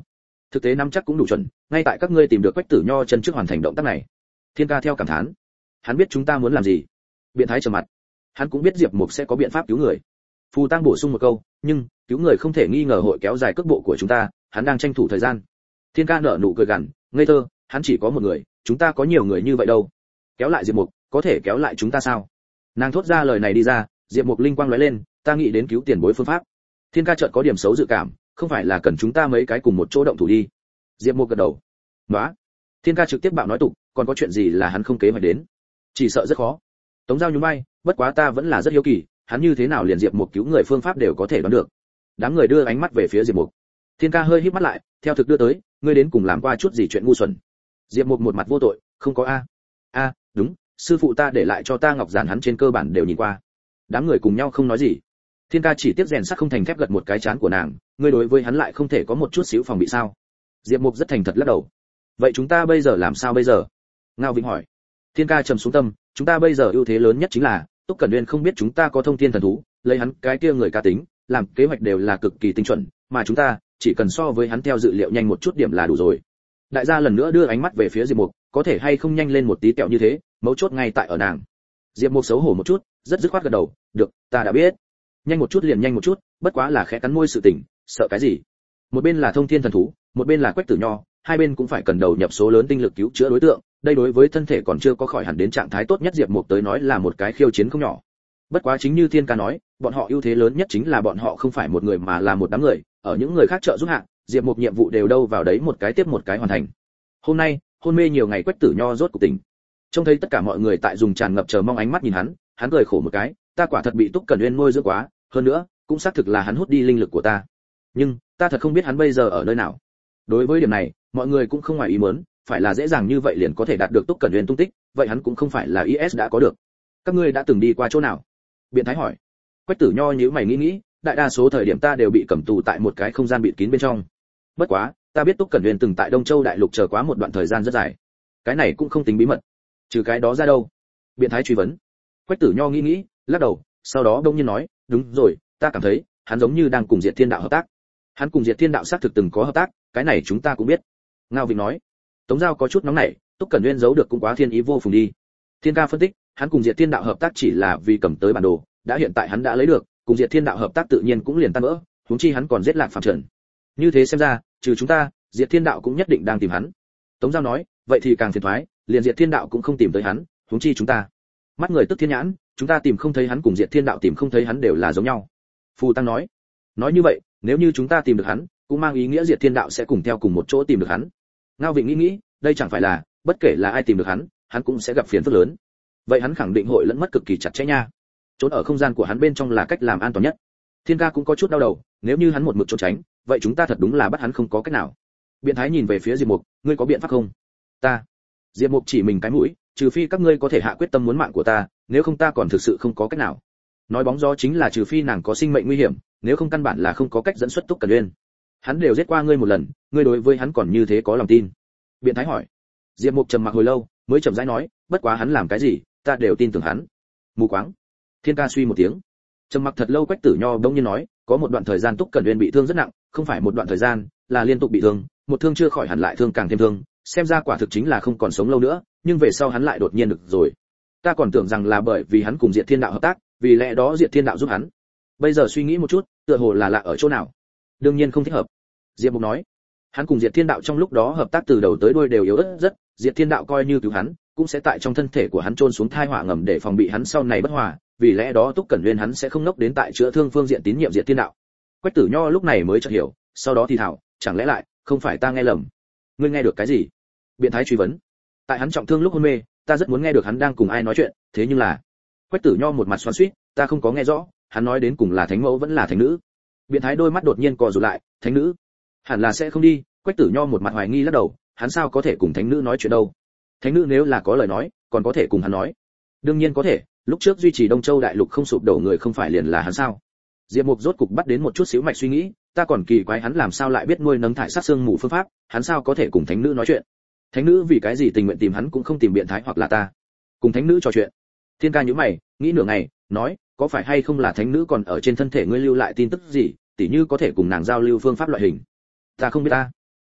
thực tế nắm chắc cũng đủ chuẩn, ngay tại các ngươi tìm được Quách Tử Nho chân trước hoàn thành động tác này. Thiên Ca theo cảm thán. Hắn biết chúng ta muốn làm gì. Biện Thái trầm mặt. Hắn cũng biết Diệp Mục sẽ có biện pháp cứu người. Phù Tăng bổ sung một câu, nhưng cứu người không thể nghi ngờ hội kéo dài cước bộ của chúng ta, hắn đang tranh thủ thời gian. Thiên Ca nở nụ cười gằn, ngây thơ, hắn chỉ có một người, chúng ta có nhiều người như vậy đâu. Kéo lại Diệp Mục, có thể kéo lại chúng ta sao? Nàng thốt ra lời này đi ra, Diệp Mục linh quang lóe lên, ta nghĩ đến cứu tiền bối phương pháp. Thiên Ca chợt có điểm xấu dự cảm, không phải là cần chúng ta mấy cái cùng một chỗ động thủ đi. Diệp Mục gật đầu. Nóa. Thiên Ca trực tiếp bạo nói tục, còn có chuyện gì là hắn không kế hoạch đến? Chỉ sợ rất khó. Tống Giao nhún vai, bất quá ta vẫn là rất hiếu kỳ, hắn như thế nào liền Diệp Mục cứu người phương pháp đều có thể đoán được. Đám người đưa ánh mắt về phía Diệp Mục. Thiên Ca hơi híp mắt lại, theo thực đưa tới, ngươi đến cùng làm qua chút gì chuyện ngu xuẩn? Diệp Mục một mặt vô tội, không có a. A, đúng, sư phụ ta để lại cho ta ngọc giản hắn trên cơ bản đều nhìn qua. Đám người cùng nhau không nói gì. Thiên Ca chỉ tiếp rèn sắt không thành thép gật một cái chán của nàng, ngươi đối với hắn lại không thể có một chút xíu phòng bị sao? Diệp Mục rất thành thật lắc đầu. Vậy chúng ta bây giờ làm sao bây giờ? Ngao Vĩnh hỏi. Thiên Ca trầm xuống tâm, chúng ta bây giờ ưu thế lớn nhất chính là Túc Cẩn Uyên không biết chúng ta có thông thiên thần thú, lấy hắn cái kia người cá tính, làm kế hoạch đều là cực kỳ tinh chuẩn, mà chúng ta chỉ cần so với hắn theo dự liệu nhanh một chút điểm là đủ rồi. Đại gia lần nữa đưa ánh mắt về phía Diệp Mục, có thể hay không nhanh lên một tí tẹo như thế, mấu chốt ngay tại ở nàng. Diệp Mục xấu hổ một chút, rất dứt khoát gật đầu, được, ta đã biết. Nhanh một chút liền nhanh một chút, bất quá là khẽ cắn môi sự tình, sợ cái gì? Một bên là thông thiên thần thú, một bên là Quách Tử Nho, hai bên cũng phải cần đầu nhập số lớn tinh lực cứu chữa đối tượng, đây đối với thân thể còn chưa có khỏi hẳn đến trạng thái tốt nhất Diệp Mục tới nói là một cái khiêu chiến không nhỏ. Bất quá chính như Thiên Ca nói, bọn họ ưu thế lớn nhất chính là bọn họ không phải một người mà là một đám người, ở những người khác trợ giúp hạ, Diệp Mục nhiệm vụ đều đâu vào đấy một cái tiếp một cái hoàn thành. Hôm nay, hôn mê nhiều ngày Quách Tử Nho rốt cuộc tỉnh. Trông thấy tất cả mọi người tại dùng tràn ngập chờ mong ánh mắt nhìn hắn cười khổ một cái, ta quả thật bị Túc Cẩn Uyên nuôi dưỡng quá, hơn nữa, cũng xác thực là hắn hút đi linh lực của ta. Nhưng, ta thật không biết hắn bây giờ ở nơi nào. Đối với điểm này, mọi người cũng không ngoài ý muốn, phải là dễ dàng như vậy liền có thể đạt được Túc Cẩn Uyên tung tích, vậy hắn cũng không phải là IS đã có được. Các ngươi đã từng đi qua chỗ nào? Biện Thái hỏi. Quách Tử Nho nhíu mày nghĩ, đại đa số thời điểm ta đều bị cầm tù tại một cái không gian bịt kín bên trong. Bất quá, ta biết Túc Cẩn Uyên từng tại Đông Châu đại lục chờ quá một đoạn thời gian rất dài. Cái này cũng không tính bí mật. Trừ cái đó ra đâu? Biện Thái truy vấn. Quách Tử Nho nghĩ, lắc đầu, sau đó đông nhiên nói, đúng rồi, ta cảm thấy, hắn giống như đang cùng Diệt Thiên Đạo hợp tác. Hắn cùng Diệt Thiên Đạo xác thực từng có hợp tác, cái này chúng ta cũng biết. Ngao Vĩnh nói. Tống Giao có chút nóng nảy, Túc Cẩn Uyên giấu được cũng quá thiên ý vô phùng đi. Thiên Ca phân tích, hắn cùng Diệt Thiên Đạo hợp tác chỉ là vì cầm tới bản đồ, đã hiện tại hắn đã lấy được, cùng Diệt Thiên Đạo hợp tác tự nhiên cũng liền tan vỡ, huống chi hắn còn giết Lạc Phàm Trần. Như thế xem ra, trừ chúng ta, Diệt Thiên Đạo cũng nhất định đang tìm hắn. Tống Giao nói, vậy thì càng phiền toái, liền Diệt Thiên Đạo cũng không tìm tới hắn, huống chi chúng ta. Mắt người tức thiên nhãn, chúng ta tìm không thấy hắn cùng Diệt Thiên Đạo tìm không thấy hắn đều là giống nhau. Phù Tăng nói như vậy, nếu như chúng ta tìm được hắn, cũng mang ý nghĩa Diệt Thiên Đạo sẽ cùng theo cùng một chỗ tìm được hắn. Ngao Vịnh nghĩ, đây chẳng phải là, bất kể là ai tìm được hắn cũng sẽ gặp phiền phức lớn. Vậy hắn khẳng định hội lẫn mất cực kỳ chặt chẽ nha. Trốn ở không gian của hắn bên trong là cách làm an toàn nhất. Thiên Ca cũng có chút đau đầu, nếu như hắn một mực trốn tránh, vậy chúng ta thật đúng là bắt hắn không có cách nào. Biện Thái nhìn về phía Diệp Mục, ngươi có biện pháp không? Ta. Diệp Mục chỉ mình cái mũi, trừ phi các ngươi có thể hạ quyết tâm muốn mạng của ta, nếu không ta còn thực sự không có cách nào. Nói bóng gió chính là trừ phi nàng có sinh mệnh nguy hiểm, nếu không căn bản là không có cách dẫn xuất Túc Cẩn Uyên. Hắn đều giết qua ngươi một lần, ngươi đối với hắn còn như thế có lòng tin? Biện Thái hỏi. Diệp Mục trầm mặc hồi lâu, mới chậm rãi nói, bất quá hắn làm cái gì, ta đều tin tưởng hắn. Mù quáng. Thiên Ca suy một tiếng. Trầm mặc thật lâu Quách Tử Nho bỗng nhiên nói, có một đoạn thời gian Túc Cẩn Uyên bị thương rất nặng, không phải một đoạn thời gian, là liên tục bị thương, một thương chưa khỏi hẳn lại thương càng thêm thương, xem ra quả thực chính là không còn sống lâu nữa, nhưng về sau hắn lại đột nhiên được rồi. Ta còn tưởng rằng là bởi vì hắn cùng Diệt Thiên Đạo hợp tác, vì lẽ đó Diệt Thiên Đạo giúp hắn. Bây giờ suy nghĩ một chút, tựa hồ là lạ ở chỗ nào. Đương nhiên không thích hợp. Diệp Mục nói, hắn cùng Diệt Thiên Đạo trong lúc đó hợp tác từ đầu tới đuôi đều yếu ớt rất, Diệt Thiên Đạo coi như cứu hắn, cũng sẽ tại trong thân thể của hắn trôn xuống thai họa ngầm để phòng bị hắn sau này bất hòa, vì lẽ đó Túc Cẩn Uyên hắn sẽ không nốc đến tại chữa thương phương diện tín nhiệm Diệt Thiên Đạo. Quách Tử Nho lúc này mới chợt hiểu, sau đó thì thảo, chẳng lẽ lại, không phải ta nghe lầm? Ngươi nghe được cái gì? Biện Thái truy vấn. Tại hắn trọng thương lúc hôn mê, ta rất muốn nghe được hắn đang cùng ai nói chuyện, thế nhưng là... Quách Tử Nho một mặt xoắn xuýt, ta không có nghe rõ, hắn nói đến cùng là thánh mẫu vẫn là thánh nữ. Biện Thái đôi mắt đột nhiên co rụt lại, thánh nữ? Hẳn là sẽ không đi. Quách Tử Nho một mặt hoài nghi lắc đầu, hắn sao có thể cùng thánh nữ nói chuyện đâu? Thánh nữ nếu là có lời nói, còn có thể cùng hắn nói. Đương nhiên có thể, lúc trước duy trì Đông Châu đại lục không sụp đổ người không phải liền là hắn sao? Diệp Mục rốt cục bắt đến một chút xíu mạch suy nghĩ, ta còn kỳ quái hắn làm sao lại biết nuôi nấng thải sát xương mù phương pháp, hắn sao có thể cùng thánh nữ nói chuyện? Thánh nữ vì cái gì tình nguyện tìm hắn cũng không tìm Biện Thái hoặc là ta? Cùng thánh nữ trò chuyện. Thiên Ca nhíu mày, nghĩ nửa ngày, nói, có phải hay không là thánh nữ còn ở trên thân thể ngươi lưu lại tin tức gì, tỉ như có thể cùng nàng giao lưu phương pháp loại hình? Ta không biết ta.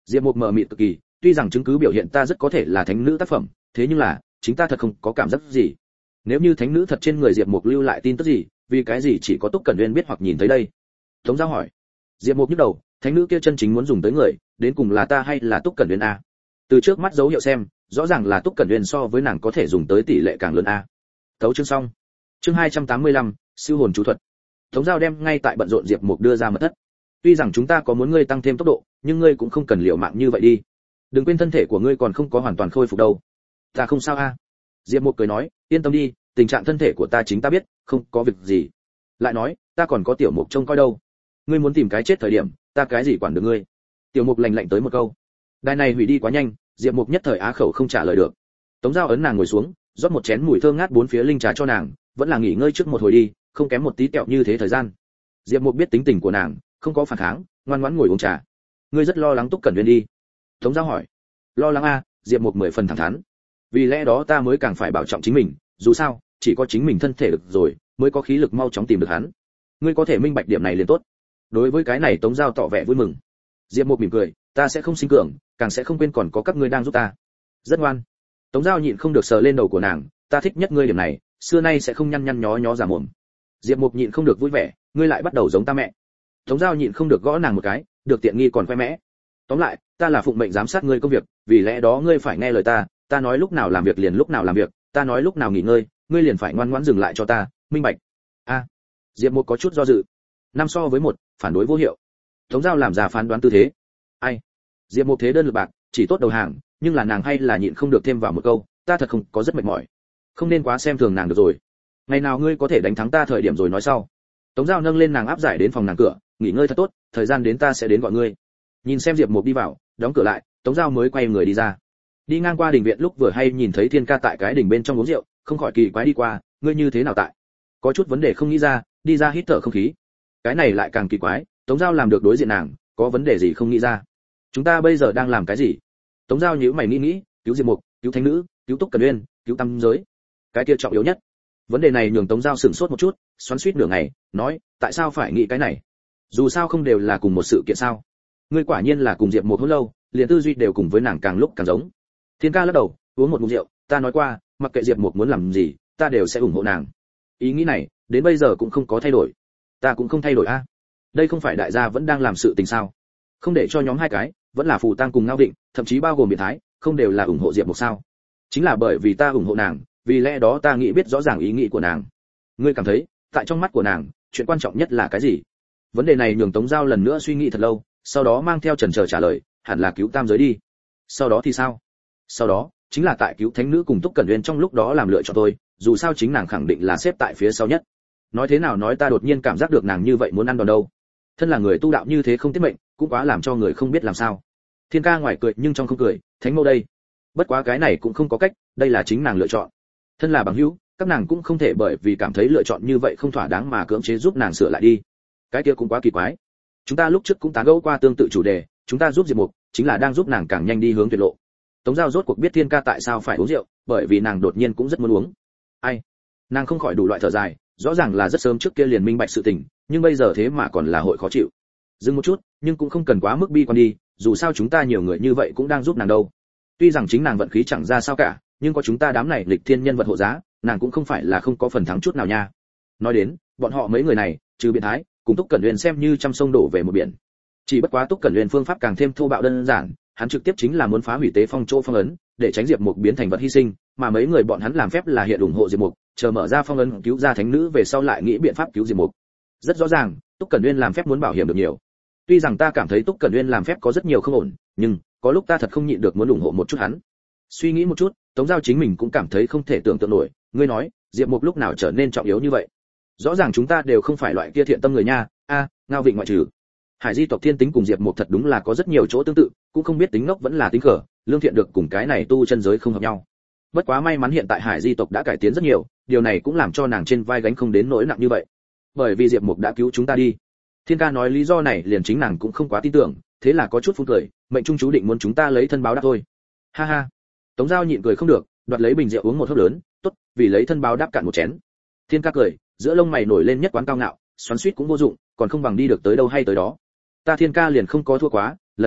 Diệp Mục mờ mịt cực kỳ, tuy rằng chứng cứ biểu hiện ta rất có thể là thánh nữ tác phẩm, thế nhưng là chính ta thật không có cảm giác gì. Nếu như thánh nữ thật trên người Diệp Mục lưu lại tin tức gì, vì cái gì chỉ có Túc Cẩn Uyên biết hoặc nhìn thấy đây? Tống Giao hỏi. Diệp Mục nhức đầu, thánh nữ kia chân chính muốn dùng tới người, đến cùng là ta hay là Túc Cẩn Uyên a? Từ trước mắt dấu hiệu xem, rõ ràng là Túc Cẩn Uyên so với nàng có thể dùng tới tỷ lệ càng lớn a. Tấu chương xong. Chương 285, siêu hồn chú thuật. Tống Giao đem ngay tại bận rộn Diệp Mục đưa ra mật thất. Tuy rằng chúng ta có muốn ngươi tăng thêm tốc độ, nhưng ngươi cũng không cần liều mạng như vậy đi. Đừng quên thân thể của ngươi còn không có hoàn toàn khôi phục đâu. Ta không sao a. Diệp Mục cười nói, yên tâm đi, tình trạng thân thể của ta chính ta biết, không có việc gì. Lại nói, ta còn có Tiểu Mục trông coi đâu. Ngươi muốn tìm cái chết thời điểm, ta cái gì quản được ngươi. Tiểu Mục lạnh lạnh tới một câu. Đài này hủy đi quá nhanh, Diệp Mục nhất thời á khẩu không trả lời được. Tống Giao ấn nàng ngồi xuống, rót một chén mùi thơm ngát bốn phía linh trà cho nàng, vẫn là nghỉ ngơi trước một hồi đi, không kém một tí tẹo như thế thời gian. Diệp Mục biết tính tình của nàng, không có phản kháng, ngoan ngoãn ngồi uống trà. Ngươi rất lo lắng Túc Cẩn Uyên đi. Tống Giao hỏi. Lo lắng a? Diệp Mục 10 phần thẳng thắn. Vì lẽ đó ta mới càng phải bảo trọng chính mình, dù sao, chỉ có chính mình thân thể được rồi, mới có khí lực mau chóng tìm được hắn. Ngươi có thể minh bạch điểm này liền tốt. Đối với cái này Tống Giao tỏ vẻ vui mừng. Diệp Mục mỉm cười, ta sẽ không sinh cường, càng sẽ không quên còn có các ngươi đang giúp ta. Rất ngoan. Tống Giao nhịn không được sờ lên đầu của nàng, ta thích nhất ngươi điểm này, xưa nay sẽ không nhăn nhăn nhó nhó giả mồm. Diệp Mục nhịn không được vui vẻ, ngươi lại bắt đầu giống ta mẹ. Tống Giao nhịn không được gõ nàng một cái, được tiện nghi còn khoe mẽ. Tóm lại, ta là phụng mệnh giám sát ngươi công việc, vì lẽ đó ngươi phải nghe lời ta nói lúc nào làm việc liền lúc nào làm việc, ta nói lúc nào nghỉ ngơi, ngươi liền phải ngoan ngoãn dừng lại cho ta, minh bạch? A. Diệp Mục có chút do dự. 5 so với 1, phản đối vô hiệu. Tống Giao làm ra phán đoán tư thế. Ai? Diệp Mục thế đơn lực bạc, chỉ tốt đầu hàng, nhưng là nàng hay là nhịn không được thêm vào một câu, ta thật không có rất mệt mỏi. Không nên quá xem thường nàng được rồi. Ngày nào ngươi có thể đánh thắng ta thời điểm rồi nói sau. Tống Giao nâng lên nàng áp giải đến phòng nàng cửa, nghỉ ngơi thật tốt, thời gian đến ta sẽ đến gọi ngươi. Nhìn xem Diệp Mục đi vào, đóng cửa lại, Tống Giao mới quay người đi ra. Đi ngang qua đình viện lúc vừa hay nhìn thấy Thiên Ca tại cái đình bên trong uống rượu, không khỏi kỳ quái đi qua, ngươi như thế nào tại? Có chút vấn đề không nghĩ ra, đi ra hít thở không khí. Cái này lại càng kỳ quái, Tống Giao làm được đối diện nàng, có vấn đề gì không nghĩ ra? Chúng ta bây giờ đang làm cái gì? Tống Giao nhíu mày nghĩ, cứu Diệp Mục, cứu thánh nữ, cứu Túc Cẩn Uyên, cứu tam giới. Cái kia trọng yếu nhất. Vấn đề này nhường Tống Giao sửng sốt một chút, xoắn xuýt nửa ngày, nói, tại sao phải nghĩ cái này? Dù sao không đều là cùng một sự kiện sao? Ngươi quả nhiên là cùng Diệp Mục hôn lâu, liền tư duy đều cùng với nàng càng lúc càng giống. Thiên Ca lắc đầu, uống một ngụm rượu, ta nói qua, mặc kệ Diệp Mục muốn làm gì, ta đều sẽ ủng hộ nàng. Ý nghĩ này, đến bây giờ cũng không có thay đổi. Ta cũng không thay đổi a. Đây không phải đại gia vẫn đang làm sự tình sao? Không để cho nhóm hai cái, vẫn là Phù Tăng cùng Ngao Định, thậm chí bao gồm Biệt Thái, không đều là ủng hộ Diệp Mục sao? Chính là bởi vì ta ủng hộ nàng, vì lẽ đó ta nghĩ biết rõ ràng ý nghĩ của nàng. Ngươi cảm thấy, tại trong mắt của nàng, chuyện quan trọng nhất là cái gì? Vấn đề này nhường Tống Giao lần nữa suy nghĩ thật lâu, sau đó mang theo chần chờ trả lời, hẳn là cứu tam giới đi. Sau đó thì sao? Sau đó, chính là tại cứu thánh nữ cùng Túc Cẩn Uyên trong lúc đó làm lựa chọn tôi, dù sao chính nàng khẳng định là xếp tại phía sau nhất. Nói thế nào nói ta đột nhiên cảm giác được nàng như vậy muốn ăn đòn đâu. Thân là người tu đạo như thế không tiết mệnh, cũng quá làm cho người không biết làm sao. Thiên Ca ngoài cười nhưng trong không cười, thánh mẫu đây. Bất quá cái này cũng không có cách, đây là chính nàng lựa chọn. Thân là bằng hữu, các nàng cũng không thể bởi vì cảm thấy lựa chọn như vậy không thỏa đáng mà cưỡng chế giúp nàng sửa lại đi. Cái kia cũng quá kỳ quái. Chúng ta lúc trước cũng tán gẫu qua tương tự chủ đề, chúng ta giúp Diệp Mục, chính là đang giúp nàng càng nhanh đi hướng tuyệt lộ. Tống Giao rốt cuộc biết Thiên Ca tại sao phải uống rượu, bởi vì nàng đột nhiên cũng rất muốn uống. Ai? Nàng không khỏi đủ loại thở dài, rõ ràng là rất sớm trước kia liền minh bạch sự tình, nhưng bây giờ thế mà còn là hội khó chịu. Dừng một chút, nhưng cũng không cần quá mức bi quan đi, dù sao chúng ta nhiều người như vậy cũng đang giúp nàng đâu. Tuy rằng chính nàng vận khí chẳng ra sao cả, nhưng có chúng ta đám này lịch thiên nhân vật hộ giá, nàng cũng không phải là không có phần thắng chút nào nha. Nói đến, bọn họ mấy người này, trừ Biện Thái, cùng Túc Cẩn Uyên xem như trăm sông đổ về một biển. Chỉ bất quá Túc Cẩn Uyên phương pháp càng thêm thô bạo đơn giản, hắn trực tiếp chính là muốn phá hủy Tế Phong chỗ phong ấn, để tránh Diệp Mục biến thành vật hy sinh, mà mấy người bọn hắn làm phép là hiện ủng hộ Diệp Mục, chờ mở ra phong ấn cứu ra thánh nữ về sau lại nghĩ biện pháp cứu Diệp Mục. Rất rõ ràng, Túc Cẩn Uyên làm phép muốn bảo hiểm được nhiều. Tuy rằng ta cảm thấy Túc Cẩn Uyên làm phép có rất nhiều không ổn, nhưng có lúc ta thật không nhịn được muốn ủng hộ một chút hắn. Suy nghĩ một chút, Tống Giao chính mình cũng cảm thấy không thể tưởng tượng nổi, ngươi nói, Diệp Mục lúc nào trở nên trọng yếu như vậy? Rõ ràng chúng ta đều không phải loại kia thiện tâm người nha, Ngao Vịnh ngoại trừ. Hải Di tộc thiên tính cùng Diệp Mục thật đúng là có rất nhiều chỗ tương tự, cũng không biết tính ngốc vẫn là tính khở, lương thiện được cùng cái này tu chân giới không hợp nhau. Bất quá may mắn hiện tại Hải Di tộc đã cải tiến rất nhiều, điều này cũng làm cho nàng trên vai gánh không đến nỗi nặng như vậy. Bởi vì Diệp Mục đã cứu chúng ta đi. Thiên Ca nói lý do này liền chính nàng cũng không quá tin tưởng, thế là có chút phun cười, mệnh trung chú định muốn chúng ta lấy thân báo đáp thôi. Ha ha. Tống Giao nhịn cười không được, đoạt lấy bình rượu uống một hớp lớn, tốt, vì lấy thân báo đáp cạn một chén. Thiên Ca cười, giữa lông mày nổi lên nhất quán cao ngạo, xoắn xuýt cũng vô dụng, còn không bằng đi được tới đâu hay tới đó. Ta Thiên Ca liền không có thua quá, lần này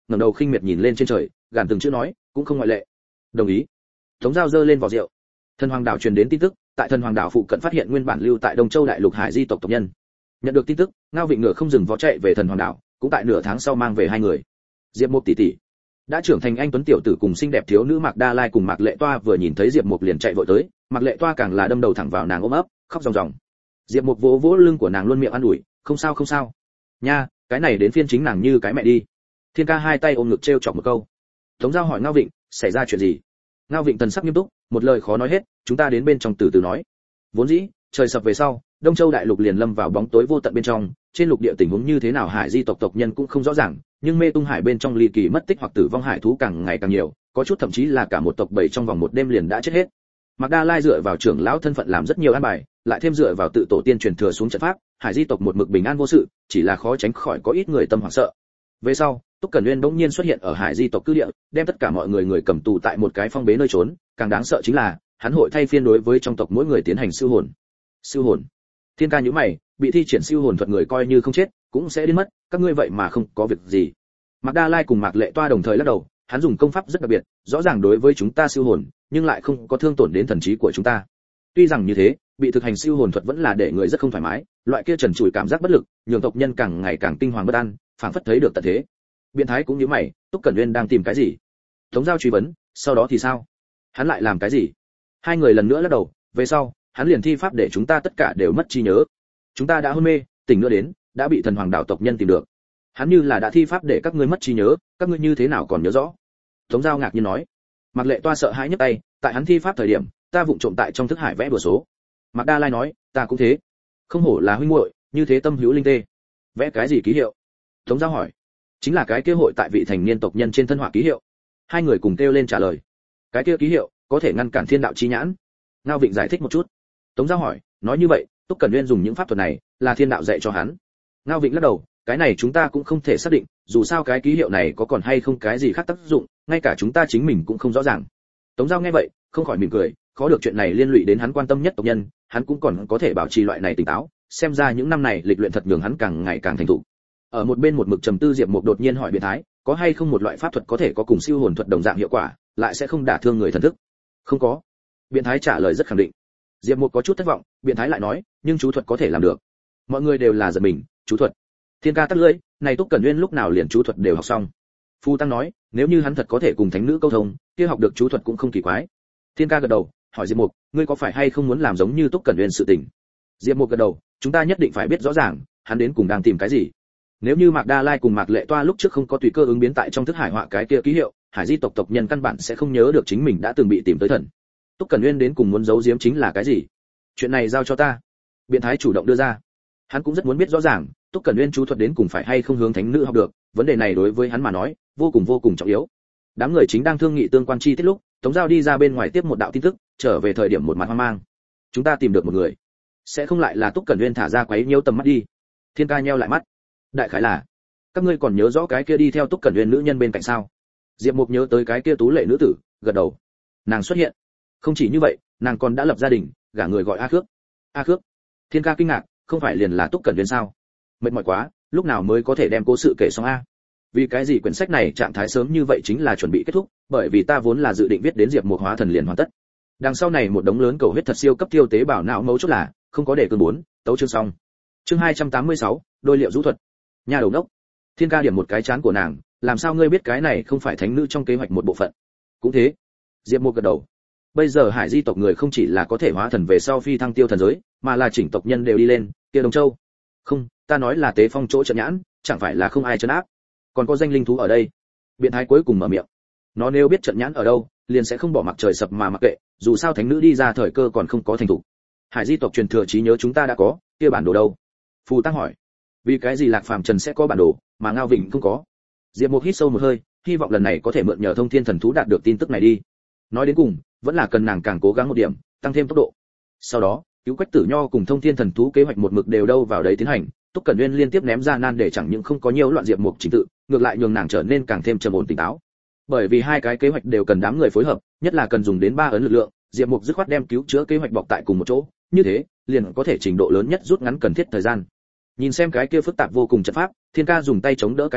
ngẩng đầu khinh miệt nhìn lên trên trời, gàn từng chữ nói, cũng không ngoại lệ. Đồng ý. Tống Giao giơ lên vỏ rượu. Thần Hoàng đảo truyền đến tin tức, tại Thần Hoàng đảo phụ cận phát hiện nguyên bản lưu tại Đông Châu đại lục hải di tộc tộc nhân. Nhận được tin tức, Ngao Vịnh ngựa không dừng vó chạy về Thần Hoàng đảo, cũng tại nửa tháng sau mang về hai người. Diệp Mục tỷ tỷ, đã trưởng thành anh tuấn tiểu tử cùng xinh đẹp thiếu nữ Mạc Đa Lai cùng Mạc Lệ Toa vừa nhìn thấy Diệp Mục liền chạy vội tới, Mạc Lệ Toa càng là đâm đầu thẳng vào nàng ôm ấp, khóc ròng ròng. Diệp Mục vỗ vỗ lưng của nàng luôn miệng an ủi, không sao không sao. Nha, cái này đến phiên chính nàng như cái mẹ đi. Thiên Ca hai tay ôm ngực trêu chọc một câu. Tống Giao hỏi Ngao Vịnh, xảy ra chuyện gì? Ngao Vịnh thần sắc nghiêm túc, một lời khó nói hết, chúng ta đến bên trong từ từ nói. Vốn dĩ, trời sập về sau, Đông Châu đại lục liền lâm vào bóng tối vô tận bên trong, trên lục địa tình huống như thế nào hải di tộc tộc nhân cũng không rõ ràng, nhưng mê tung hải bên trong ly kỳ mất tích hoặc tử vong hải thú càng ngày càng nhiều, có chút thậm chí là cả một tộc bầy trong vòng một đêm liền đã chết hết. Mạc Đa Lai dựa vào trưởng lão thân phận làm rất nhiều an bài, lại thêm dựa vào tự tổ tiên truyền thừa xuống trận pháp, hải di tộc một mực bình an vô sự, chỉ là khó tránh khỏi có ít người tâm hoảng sợ. Về sau, Túc Cẩn Uyên bỗng nhiên xuất hiện ở hải di tộc cư địa, đem tất cả mọi người cầm tù tại một cái phong bế nơi trốn, càng đáng sợ chính là, hắn hội thay phiên đối với trong tộc mỗi người tiến hành siêu hồn. Siêu hồn? Thiên Ca nhíu mày, bị thi triển siêu hồn thuật người coi như không chết, cũng sẽ đến mất, các ngươi vậy mà không có việc gì. Mạc Đa Lai cùng Mạc Lệ Toa đồng thời lắc đầu, hắn dùng công pháp rất đặc biệt, rõ ràng đối với chúng ta siêu hồn, nhưng lại không có thương tổn đến thần trí của chúng ta. Tuy rằng như thế, bị thực hành siêu hồn thuật vẫn là để người rất không thoải mái, loại kia trần trụi cảm giác bất lực, nhường tộc nhân càng ngày càng kinh hoàng bất an, phảng phất thấy được tận thế. Biện Thái cũng như mày, Túc Cẩn Uyên đang tìm cái gì? Tống Giao truy vấn, sau đó thì sao? Hắn lại làm cái gì? Hai người lần nữa lắc đầu, về sau, hắn liền thi pháp để chúng ta tất cả đều mất trí nhớ. Chúng ta đã hôn mê, tỉnh nữa đến, đã bị Thần Hoàng đảo tộc nhân tìm được. Hắn như là đã thi pháp để các ngươi mất trí nhớ, các ngươi như thế nào còn nhớ rõ? Tống Giao ngạc nhiên nói. Mạc Lệ Toa sợ hãi nhấc tay, tại hắn thi pháp thời điểm, ta vụng trộm tại trong thức hải vẽ bừa số. Mạc Đa Lai nói, ta cũng thế. Không hổ là huynh muội, như thế tâm hữu linh tê. Vẽ cái gì ký hiệu? Tống Giao hỏi. Chính là cái kia hội tại vị thành niên tộc nhân trên thân họa ký hiệu. Hai người cùng kêu lên trả lời. Cái kia ký hiệu có thể ngăn cản thiên đạo chi nhãn. Ngao Vịnh giải thích một chút. Tống Giao hỏi, nói như vậy, Túc Cẩn Uyên dùng những pháp thuật này, là thiên đạo dạy cho hắn. Ngao Vịnh lắc đầu, cái này chúng ta cũng không thể xác định, dù sao cái ký hiệu này có còn hay không cái gì khác tác dụng, ngay cả chúng ta chính mình cũng không rõ ràng. Tống Giao nghe vậy, không khỏi mỉm cười, khó được chuyện này liên lụy đến hắn quan tâm nhất tộc nhân, hắn cũng còn có thể bảo trì loại này tỉnh táo, xem ra những năm này lịch luyện thật nhường hắn càng ngày càng thành thục. Ở một bên một mực trầm tư Diệp Mục đột nhiên hỏi Biện Thái, có hay không một loại pháp thuật có thể có cùng siêu hồn thuật đồng dạng hiệu quả, lại sẽ không đả thương người thần thức? Không có. Biện Thái trả lời rất khẳng định. Diệp Mục có chút thất vọng, Biện Thái lại nói, nhưng chú thuật có thể làm được. Mọi người đều là giật mình, chú thuật. Thiên Ca tắt lưỡi, này Túc Cẩn Uyên lúc nào liền chú thuật đều học xong. Phu Tăng nói, nếu như hắn thật có thể cùng thánh nữ câu thông, kia học được chú thuật cũng không kỳ quái. Thiên Ca gật đầu, hỏi Diệp Mục, ngươi có phải hay không muốn làm giống như Túc Cẩn Uyên sự tình? Diệp Mục gật đầu, chúng ta nhất định phải biết rõ ràng, hắn đến cùng đang tìm cái gì. Nếu như Mạc Đa Lai cùng Mạc Lệ Toa lúc trước không có tùy cơ ứng biến tại trong thức hải họa cái kia ký hiệu, hải di tộc nhân căn bản sẽ không nhớ được chính mình đã từng bị tìm tới thần. Túc Cẩn Uyên đến cùng muốn giấu giếm chính là cái gì? Chuyện này giao cho ta. Biện Thái chủ động đưa ra. Hắn cũng rất muốn biết rõ ràng, Túc Cẩn Uyên chú thuật đến cùng phải hay không hướng thánh nữ học được, vấn đề này đối với hắn mà nói, vô cùng trọng yếu. Đám người chính đang thương nghị tương quan chi tiết lúc, Tống Giao đi ra bên ngoài tiếp một đạo tin tức, trở về thời điểm một mặt hoang mang. Chúng ta tìm được một người, sẽ không lại là Túc Cẩn Uyên thả ra quấy nhiễu tầm mắt đi. Thiên Ca nheo lại mắt. Đại khái là, các ngươi còn nhớ rõ cái kia đi theo Túc Cẩn Uyên nữ nhân bên cạnh sao? Diệp Mục nhớ tới cái kia tú lệ nữ tử, gật đầu. Nàng xuất hiện. Không chỉ như vậy, nàng còn đã lập gia đình, gả người gọi A Khước. A Khước? Thiên Ca kinh ngạc, không phải liền là Túc Cẩn Uyên sao? Mệt mỏi quá, lúc nào mới có thể đem cố sự kể xong a? Vì cái gì quyển sách này trạng thái sớm như vậy chính là chuẩn bị kết thúc, bởi vì ta vốn là dự định viết đến Diệp Mục hóa thần liền hoàn tất. Đằng sau này một đống lớn cầu huyết thật siêu cấp tiêu tế bảo não mấu chốt là, không có để cương 4, tấu chương xong. Chương 286, đôi liệu rũ thuật. Nhà đầu đốc. Thiên Ca điểm một cái chán của nàng, làm sao ngươi biết cái này không phải thánh nữ trong kế hoạch một bộ phận? Cũng thế. Diệp Mục gật đầu. Bây giờ hải di tộc người không chỉ là có thể hóa thần về sau phi thăng tiêu thần giới, mà là chỉnh tộc nhân đều đi lên, kia Đông Châu. Không, ta nói là Tế Phong chỗ trận nhãn, chẳng phải là không ai trấn áp. Còn có danh linh thú ở đây. Biện Thái cuối cùng mở miệng. Nó nếu biết trận nhãn ở đâu, liền sẽ không bỏ mặc trời sập mà mặc kệ, dù sao thánh nữ đi ra thời cơ còn không có thành thủ. Hải di tộc truyền thừa trí nhớ chúng ta đã có, kia bản đồ đâu? Phù Tăng hỏi. Vì cái gì Lạc Phàm Trần sẽ có bản đồ, mà Ngao Vịnh không có? Diệp Mục hít sâu một hơi, hy vọng lần này có thể mượn nhờ Thông Thiên thần thú đạt được tin tức này đi. Nói đến cùng, vẫn là cần nàng càng cố gắng một điểm, tăng thêm tốc độ. Sau đó, cứu Quách Tử Nho cùng Thông Thiên thần thú kế hoạch một mực đều đâu vào đấy tiến hành, Túc Cẩn Uyên liên tiếp ném ra nan để chẳng những không có nhiều loạn Diệp Mục chính tự, ngược lại nhường nàng trở nên càng thêm trầm ổn tỉnh táo. Bởi vì hai cái kế hoạch đều cần đám người phối hợp, nhất là cần dùng đến 3 ấn lực lượng, Diệp Mục dứt khoát đem cứu chữa kế hoạch bọc tại cùng một chỗ, như thế, liền có thể trình độ lớn nhất rút ngắn cần thiết thời gian. Nhìn xem cái kia phức tạp vô cùng trận pháp, Thiên Ca dùng tay chống đỡ cái cằm,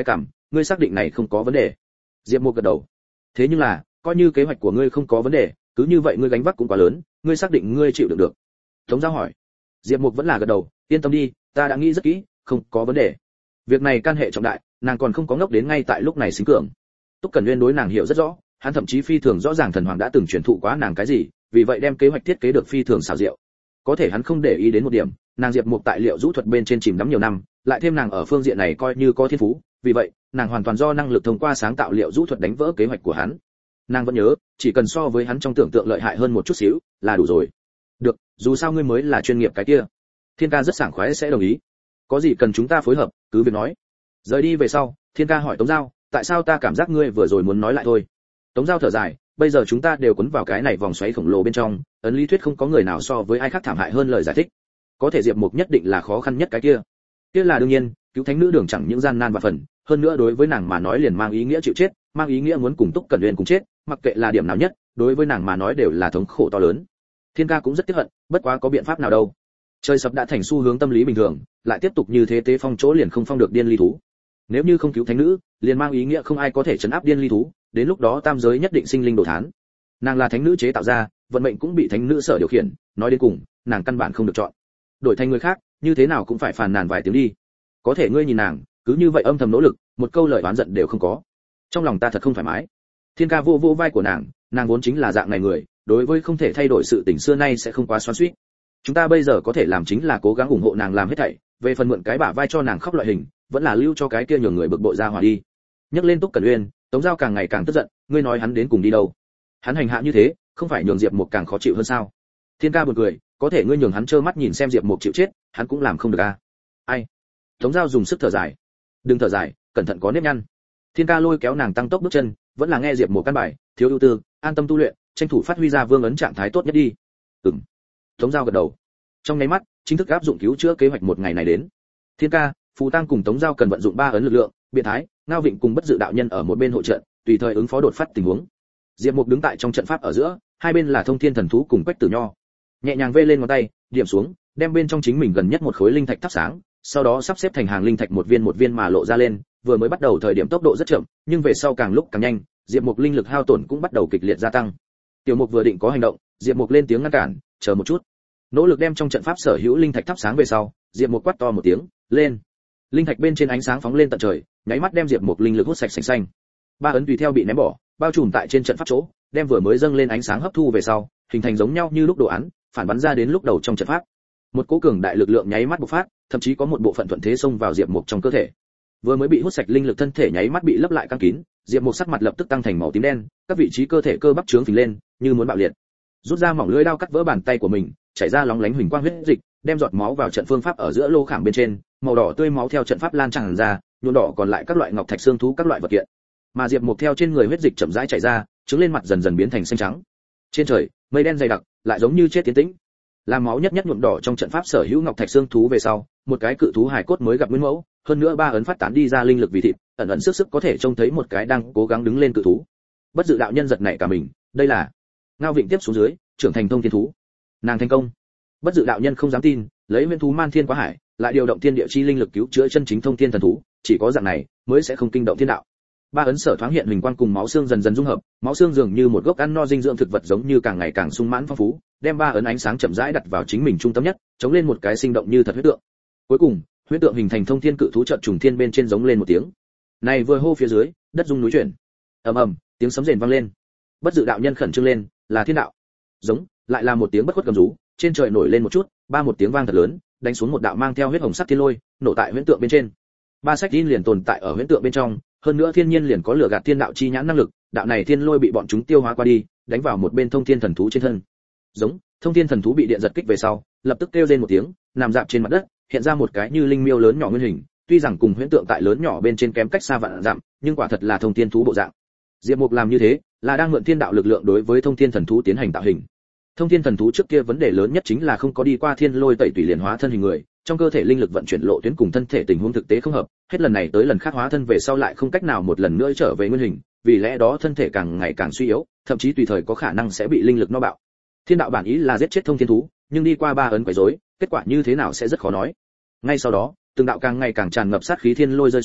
ngươi xác định này không có vấn đề? Diệp Mục gật đầu. Thế nhưng là, coi như kế hoạch của ngươi không có vấn đề, cứ như vậy ngươi gánh vác cũng quá lớn, ngươi xác định ngươi chịu đựng được? Tống Giao hỏi. Diệp Mục vẫn là gật đầu, yên tâm đi, ta đã nghĩ rất kỹ, không có vấn đề. Việc này can hệ trọng đại, nàng còn không có ngốc đến ngay tại lúc này xính cường. Túc Cẩn Nguyên đối nàng hiểu rất rõ, hắn thậm chí phi thường rõ ràng thần hoàng đã từng truyền thụ quá nàng cái gì, vì vậy đem kế hoạch thiết kế được phi thường xảo diệu. Có thể hắn không để ý đến một điểm, nàng Diệp Mục tại liệu rũ thuật bên trên chìm đắm nhiều năm, lại thêm nàng ở phương diện này coi như có thiên phú, vì vậy, nàng hoàn toàn do năng lực thông qua sáng tạo liệu rũ thuật đánh vỡ kế hoạch của hắn. Nàng vẫn nhớ, chỉ cần so với hắn trong tưởng tượng lợi hại hơn một chút xíu, là đủ rồi. Được, dù sao ngươi mới là chuyên nghiệp cái kia. Thiên Ca rất sảng khoái sẽ đồng ý. Có gì cần chúng ta phối hợp, cứ việc nói. Rời đi về sau, Thiên Ca hỏi Tống Giao, tại sao ta cảm giác ngươi vừa rồi muốn nói lại thôi? Tống Giao thở dài, bây giờ chúng ta đều cuốn vào cái này vòng xoáy khổng lồ bên trong, ấn lý thuyết không có người nào so với ai khác thảm hại hơn lời giải thích. Có thể Diệp Mục nhất định là khó khăn nhất cái kia. Kia là đương nhiên, cứu thánh nữ đường chẳng những gian nan và phần, hơn nữa đối với nàng mà nói liền mang ý nghĩa chịu chết, mang ý nghĩa muốn cùng Túc Cẩn Uyên cùng chết, mặc kệ là điểm nào nhất, đối với nàng mà nói đều là thống khổ to lớn. Thiên Ca cũng rất tiếc hận, bất quá có biện pháp nào đâu. Trời sập đã thành xu hướng tâm lý bình thường, lại tiếp tục như thế tế phong chỗ liền không phong được điên ly thú. Nếu như không cứu thánh nữ, liền mang ý nghĩa không ai có thể trấn áp điên ly thú, đến lúc đó tam giới nhất định sinh linh đổ thán. Nàng là thánh nữ chế tạo ra, vận mệnh cũng bị thánh nữ sở điều khiển, nói đến cùng, nàng căn bản không được chọn. Đổi thành người khác, như thế nào cũng phải phàn nàn vài tiếng đi. Có thể ngươi nhìn nàng, cứ như vậy âm thầm nỗ lực, một câu lời oán giận đều không có. Trong lòng ta thật không thoải mái. Thiên Ca vô vô vai của nàng vốn chính là dạng này người, đối với không thể thay đổi sự tình xưa nay sẽ không quá xoắn xuýt. Chúng ta bây giờ có thể làm chính là cố gắng ủng hộ nàng làm hết thảy, về phần mượn cái bả vai cho nàng khóc loại hình, vẫn là lưu cho cái kia nhường người bực bội ra hòa đi. Nhắc lên Túc Cẩn Uyên, Tống Giao càng ngày càng tức giận, ngươi nói hắn đến cùng đi đâu? Hắn hành hạ như thế, không phải nhường Diệp Mục càng khó chịu hơn sao? Thiên Ca buồn cười, có thể ngươi nhường hắn trơ mắt nhìn xem Diệp Mục chịu chết, hắn cũng làm không được a. Ai? Tống Giao dùng sức thở dài. Đừng thở dài, cẩn thận có nếp nhăn. Thiên Ca lôi kéo nàng tăng tốc bước chân, vẫn là nghe Diệp Mục căn bài, thiếu ưu tư, an tâm tu luyện, tranh thủ phát huy ra vương ấn trạng thái tốt nhất đi. Ừm. Tống Giao gật đầu. Trong nháy mắt, chính thức áp dụng cứu chữa kế hoạch một ngày này đến. Thiên Ca, Phù Tăng cùng Tống Giao cần vận dụng 3 ấn lực lượng, biện thái, Ngao Vịnh cùng Bất Dự đạo nhân ở một bên hỗ trợ, tùy thời ứng phó đột phát tình huống. Diệp Mục đứng tại trong trận pháp ở giữa, hai bên là Thông Thiên Thần Thú cùng Quách Tử Nho. Nhẹ nhàng vê lên ngón tay, điểm xuống, đem bên trong chính mình gần nhất một khối linh thạch thắp sáng, sau đó sắp xếp thành hàng linh thạch một viên mà lộ ra lên, vừa mới bắt đầu thời điểm tốc độ rất chậm, nhưng về sau càng lúc càng nhanh, Diệp Mục linh lực hao tổn cũng bắt đầu kịch liệt gia tăng. Tiểu Mục vừa định có hành động, Diệp Mục lên tiếng ngăn cản, chờ một chút. Nỗ lực đem trong trận pháp sở hữu linh thạch thắp sáng về sau, Diệp Mục quát to một tiếng, lên. Linh thạch bên trên ánh sáng phóng lên tận trời, nháy mắt đem Diệp Mục linh lực hút sạch sành xanh. 3 ấn tùy theo bị ném bỏ, bao trùm tại trên trận pháp chỗ, đem vừa mới dâng lên ánh sáng hấp thu về sau, hình thành giống nhau như lúc đồ án, phản bắn ra đến lúc đầu trong trận pháp. Một cỗ cường đại lực lượng nháy mắt bộc phát, thậm chí có một bộ phận thuận thế xông vào Diệp Mục trong cơ thể. Vừa mới bị hút sạch linh lực thân thể nháy mắt bị lấp lại căng kín, Diệp Mục sắc mặt lập tức tăng thành màu tím đen, các vị trí cơ thể cơ bắp trướng phình lên, như muốn bạo liệt. Rút ra mỏng lưỡi đao cắt vỡ bàn tay của mình, chảy ra lóng lánh huỳnh quang huyết dịch, đem giọt máu vào trận phương pháp ở giữa lô khảm bên trên, màu đỏ tươi máu theo trận pháp lan tràn ra, nhuộm đỏ còn lại các loại ngọc thạch xương thú các loại vật kiện. Mà Diệp Mục theo trên người huyết dịch chậm rãi chảy ra, trứng lên mặt dần dần biến thành xanh trắng. Trên trời, mây đen dày đặc, lại giống như chết tiến tĩnh. Làm máu nhất nhuộm đỏ trong trận pháp sở hữu ngọc thạch xương thú về sau, một cái cự thú hài cốt mới gặp nguyên mẫu, hơn nữa 3 ấn phát tán đi ra linh lực vì thịt, ẩn ẩn sức có thể trông thấy một cái đang cố gắng đứng lên cự thú. Bất Dự đạo nhân giật nảy cả mình, đây là Ngao Vịnh tiếp xuống dưới, trưởng thành thông thiên thú. Nàng thành công. Bất Dự đạo nhân không dám tin, lấy nguyên thú man thiên quá hải, lại điều động thiên địa chi linh lực cứu chữa chân chính thông thiên thần thú, chỉ có dạng này mới sẽ không kinh động thiên đạo. 3 ấn sở thoáng hiện hình quang cùng máu xương dần dần dung hợp, máu xương dường như một gốc ăn no dinh dưỡng thực vật giống như càng ngày càng sung mãn phong phú, đem 3 ấn ánh sáng chậm rãi đặt vào chính mình trung tâm nhất, chống lên một cái sinh động như thật huyết tượng. Cuối cùng, huyết tượng hình thành thông thiên cự thú chợt trùng thiên bên trên giống lên một tiếng. Này vừa hô phía dưới, đất rung núi chuyển. Ầm ầm, tiếng sấm rền vang lên. Bất Dự đạo nhân khẩn trương lên, là thiên đạo. Giống, lại là một tiếng bất khuất gầm rú, trên trời nổi lên một chút, một tiếng vang thật lớn, đánh xuống một đạo mang theo huyết hồng sắc thiên lôi, nổ tại huyễn tượng bên trên. 3 sách tin liền tồn tại ở huyễn tượng bên trong, hơn nữa thiên nhiên liền có lửa gạt thiên đạo chi nhãn năng lực, đạo này thiên lôi bị bọn chúng tiêu hóa qua đi, đánh vào một bên thông thiên thần thú trên thân. Giống, thông thiên thần thú bị điện giật kích về sau, lập tức kêu lên một tiếng, nằm dạp trên mặt đất, hiện ra một cái như linh miêu lớn nhỏ nguyên hình, tuy rằng cùng huyễn tượng tại lớn nhỏ bên trên kém cách xa vạn dặm, nhưng quả thật là thông thiên thú bộ dạng. Diệp Mục làm như thế, là đang mượn thiên đạo lực lượng đối với thông thiên thần thú tiến hành tạo hình. Thông thiên thần thú trước kia vấn đề lớn nhất chính là không có đi qua thiên lôi tẩy tùy liền hóa thân hình người, trong cơ thể linh lực vận chuyển lộ tuyến cùng thân thể tình huống thực tế không hợp, hết lần này tới lần khác hóa thân về sau lại không cách nào một lần nữa trở về nguyên hình, vì lẽ đó thân thể càng ngày càng suy yếu, thậm chí tùy thời có khả năng sẽ bị linh lực no bạo. Thiên đạo bản ý là giết chết thông thiên thú, nhưng đi qua 3 ấn quấy rối, kết quả như thế nào sẽ rất khó nói. Ngay sau đó, từng đạo càng ngày càng tràn ngập sát khí thiên lôi rơi xuống,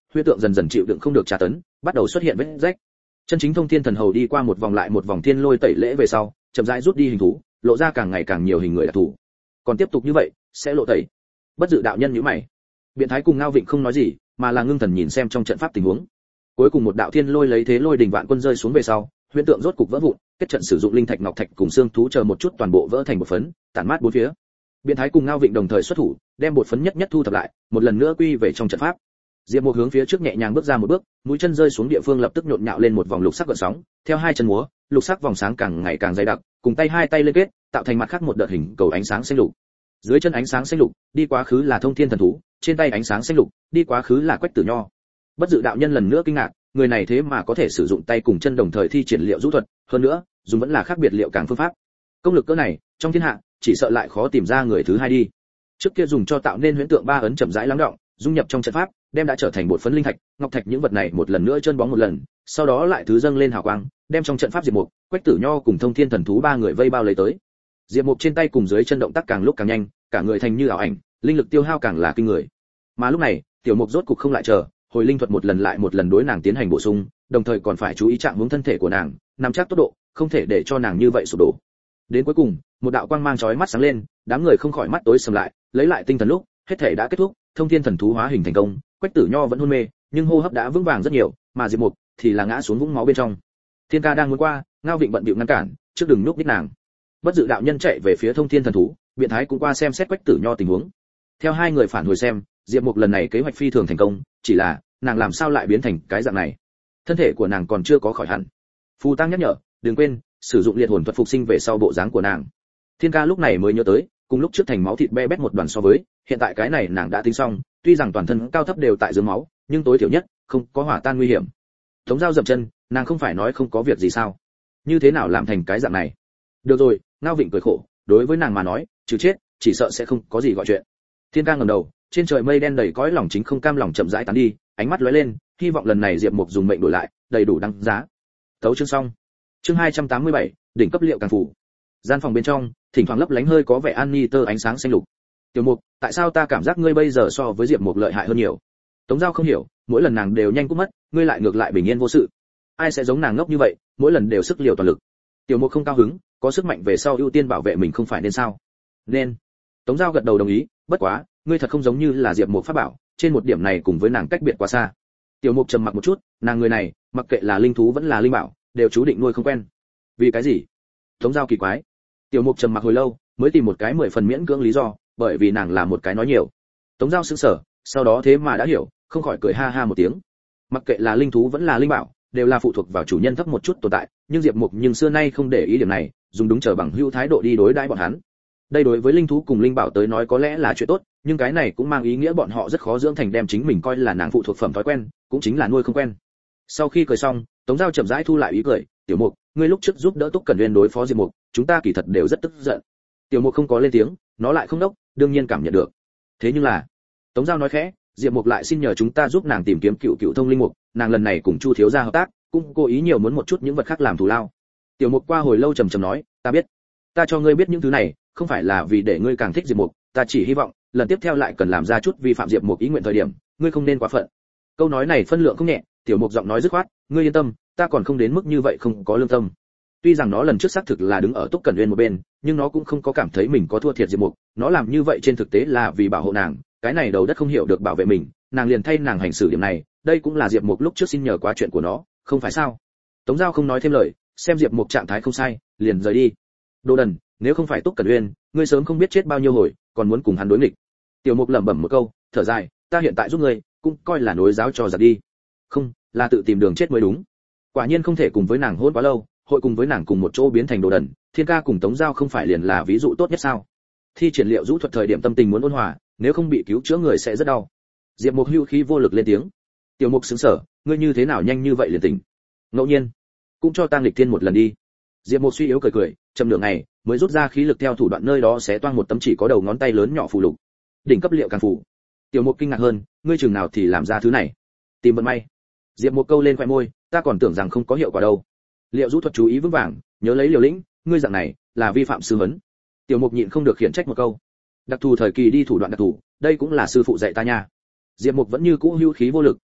huyễn tượng dần dần chịu đựng không được tra tấn, bắt đầu xuất hiện vết rách. Chân chính thông thiên thần hầu đi qua một vòng lại một vòng thiên lôi tẩy lễ về sau, chậm rãi rút đi hình thú, lộ ra càng ngày càng nhiều hình người đặc thù. Còn tiếp tục như vậy, sẽ lộ tẩy. Bất dự đạo nhân nhíu mày. Biện Thái cùng Ngao Vịnh không nói gì, mà là ngưng thần nhìn xem trong trận pháp tình huống. Cuối cùng một đạo thiên lôi lấy thế lôi đỉnh vạn quân rơi xuống về sau, huyễn tượng rốt cục vỡ vụn, kết trận sử dụng linh thạch ngọc thạch cùng xương thú chờ một chút toàn bộ vỡ thành một phấn, tản mát bốn phía. Biện Thái cùng Ngao Vịnh đồng thời xuất thủ, đem bột phấn nhất nhất thu thập lại, một lần nữa quy về trong trận pháp. Diệp Mục hướng phía trước nhẹ nhàng bước ra một bước, mũi chân rơi xuống địa phương lập tức nhộn nhạo lên một vòng lục sắc gợn sóng, theo hai chân múa, lục sắc vòng sáng càng ngày càng dày đặc, cùng tay hai tay liên kết, tạo thành mặt khác một đợt hình cầu ánh sáng xanh lục. Dưới chân ánh sáng xanh lục, đi quá khứ là thông thiên thần thú, trên tay ánh sáng xanh lục, đi quá khứ là Quách Tử Nho. Bất dự đạo nhân lần nữa kinh ngạc, người này thế mà có thể sử dụng tay cùng chân đồng thời thi triển liệu rũ thuật, hơn nữa, dùng vẫn là khác biệt liệu càng phương pháp. Công lực cỡ này, trong thiên hạ, chỉ sợ lại khó tìm ra người thứ hai đi. Trước kia dùng cho tạo nên huyễn tượng ba ấn chậm rãi lắng đọng, dung nhập trong trận pháp, đem đã trở thành bột phấn linh thạch, ngọc thạch những vật này một lần nữa chân bóng một lần, sau đó lại thứ dâng lên hào quang, đem trong trận pháp Diệp Mục, Quách Tử Nho cùng Thông Thiên Thần Thú ba người vây bao lấy tới. Diệp Mục trên tay cùng dưới chân động tác càng lúc càng nhanh, cả người thành như ảo ảnh, linh lực tiêu hao càng là kinh người. Mà lúc này, Tiểu Mục rốt cục không lại chờ, hồi linh thuật một lần đối nàng tiến hành bổ sung, đồng thời còn phải chú ý trạng hướng thân thể của nàng, nắm chắc tốc độ, không thể để cho nàng như vậy sụp đổ. Đến cuối cùng, một đạo quang mang chói mắt sáng lên, đám người không khỏi mắt tối sầm lại, lấy lại tinh thần lúc, hết thể đã kết thúc, Thông Thiên Thần Thú hóa hình thành công, Quách Tử Nho vẫn hôn mê, nhưng hô hấp đã vững vàng rất nhiều, mà Diệp Mục thì là ngã xuống vũng máu bên trong. Thiên Ca đang muốn qua, Ngao Vịnh bận bịu ngăn cản, trước đừng núp đích nàng. Bất dự đạo nhân chạy về phía Thông Thiên Thần Thú, Biện Thái cũng qua xem xét Quách Tử Nho tình huống. Theo hai người phản hồi xem, Diệp Mục lần này kế hoạch phi thường thành công, chỉ là nàng làm sao lại biến thành cái dạng này? Thân thể của nàng còn chưa có khỏi hẳn. Phù Tăng nhắc nhở, đừng quên sử dụng liệt hồn thuật phục sinh về sau bộ dáng của nàng. Thiên Ca lúc này mới nhớ tới, cùng lúc trước thành máu thịt be bét một đoàn so với, hiện tại cái này nàng đã tính xong, tuy rằng toàn thân cao thấp đều tại dưới máu, nhưng tối thiểu nhất không có hỏa tan nguy hiểm. Tống Dao dậm chân, nàng không phải nói không có việc gì sao? Như thế nào làm thành cái dạng này? Được rồi, Ngao Vịnh cười khổ, đối với nàng mà nói, trừ chết, chỉ sợ sẽ không có gì gọi chuyện. Thiên Ca ngẩng đầu, trên trời mây đen đầy cõi lòng chính không cam lòng chậm rãi tán đi, ánh mắt lóe lên, hy vọng lần này Diệp Mục dùng mệnh đổi lại, đầy đủ đăng giá. Tấu chương xong. Chương 287, đỉnh cấp liệu càng phủ. Gian phòng bên trong, thỉnh thoảng lấp lánh hơi có vẻ an ni tơ ánh sáng xanh lục. Tiểu Mục, tại sao ta cảm giác ngươi bây giờ so với Diệp Mục lợi hại hơn nhiều? Tống Dao không hiểu, mỗi lần nàng đều nhanh cút mất, ngươi lại ngược lại bình yên vô sự. Ai sẽ giống nàng ngốc như vậy, mỗi lần đều sức liều toàn lực. Tiểu Mục không cao hứng, có sức mạnh về sau ưu tiên bảo vệ mình không phải nên sao? Nên. Tống Dao gật đầu đồng ý, bất quá, ngươi thật không giống như là Diệp Mục pháp bảo, trên một điểm này cùng với nàng cách biệt quá xa. Tiểu Mục trầm mặc một chút, nàng người này, mặc kệ là linh thú vẫn là linh bảo, đều chú định nuôi không quen. Vì cái gì? Tống Dao kỳ quái. Tiểu Mục trầm mặc hồi lâu, mới tìm một cái 10 phần miễn cưỡng lý do, bởi vì nàng là một cái nói nhiều. Tống Dao sững sờ, sau đó thế mà đã hiểu, không khỏi cười ha ha một tiếng. Mặc kệ là linh thú vẫn là linh bảo, đều là phụ thuộc vào chủ nhân thấp một chút tồn tại, nhưng Diệp Mục nhưng xưa nay không để ý điểm này, dùng đúng chờ bằng hữu thái độ đi đối đãi bọn hắn. Đây đối với linh thú cùng linh bảo tới nói có lẽ là chuyện tốt, nhưng cái này cũng mang ý nghĩa bọn họ rất khó dưỡng thành đem chính mình coi là nàng phụ thuộc phẩm thói quen, cũng chính là nuôi không quen. Sau khi cười xong, Tống Dao chậm rãi thu lại ý cười, "Tiểu Mục, ngươi lúc trước giúp đỡ Túc Cẩn Uyên đối phó Diệp Mục, chúng ta kỳ thật đều rất tức giận." Tiểu Mục không có lên tiếng, nó lại không đốc, đương nhiên cảm nhận được. Thế nhưng là, Tống Dao nói khẽ, "Diệp Mục lại xin nhờ chúng ta giúp nàng tìm kiếm cựu thông linh mục, nàng lần này cùng Chu thiếu gia hợp tác, cũng cố ý nhiều muốn một chút những vật khác làm thù lao." Tiểu Mục qua hồi lâu trầm trầm nói, "Ta biết, ta cho ngươi biết những thứ này, không phải là vì để ngươi càng thích Diệp Mục, ta chỉ hy vọng, lần tiếp theo lại cần làm ra chút vi phạm Diệp Mục ý nguyện thời điểm, ngươi không nên quá phận." Câu nói này phân lượng không nhẹ, Tiểu Mục giọng nói dứt khoát, "Ngươi yên tâm, ta còn không đến mức như vậy không có lương tâm." Tuy rằng nó lần trước xác thực là đứng ở Túc Cẩn Uyên một bên, nhưng nó cũng không có cảm thấy mình có thua thiệt Diệp Mục, nó làm như vậy trên thực tế là vì bảo hộ nàng, cái này đầu đất không hiểu được bảo vệ mình, nàng liền thay nàng hành xử điểm này, đây cũng là Diệp Mục lúc trước xin nhờ quá chuyện của nó, không phải sao? Tống Dao không nói thêm lời, xem Diệp Mục trạng thái không sai, liền rời đi. Đồ đần, nếu không phải Túc Cẩn Uyên, ngươi sớm không biết chết bao nhiêu hồi, còn muốn cùng hắn đối nghịch. Tiểu Mục lẩm bẩm một câu, thở dài, ta hiện tại giúp ngươi, cũng coi là nối giáo cho giặc đi. Không, là tự tìm đường chết mới đúng. Quả nhiên không thể cùng với nàng hôn quá lâu, hội cùng với nàng cùng một chỗ biến thành đồ đần, Thiên Ca cùng Tống Dao không phải liền là ví dụ tốt nhất sao? Thi triển liệu rũ thuật thời điểm tâm tình muốn ôn hòa, nếu không bị cứu chữa người sẽ rất đau. Diệp Mục hưu khí vô lực lên tiếng. Tiểu Mục sững sờ, ngươi như thế nào nhanh như vậy liền tỉnh? Ngẫu nhiên, cũng cho Tang Lịch Thiên một lần đi. Diệp Mục suy yếu cười cười, trầm nửa ngày, mới rút ra khí lực theo thủ đoạn nơi đó xé toang một tấm chỉ có đầu ngón tay lớn nhỏ phù lục. Đỉnh cấp liệu càng phù. Tiểu Mục kinh ngạc hơn, ngươi chừng nào thì làm ra thứ này? Tìm vận may. Diệp Mục câu lên khóe môi, ta còn tưởng rằng không có hiệu quả đâu. Liệu rũ thuật chú ý vững vàng, nhớ lấy liều lĩnh, ngươi dạng này là vi phạm sư huấn. Tiểu Mục nhịn không được khiển trách một câu. Đặc thù thời kỳ đi thủ đoạn đặc thù, đây cũng là sư phụ dạy ta nha. Diệp Mục vẫn như cũ hưu khí vô lực,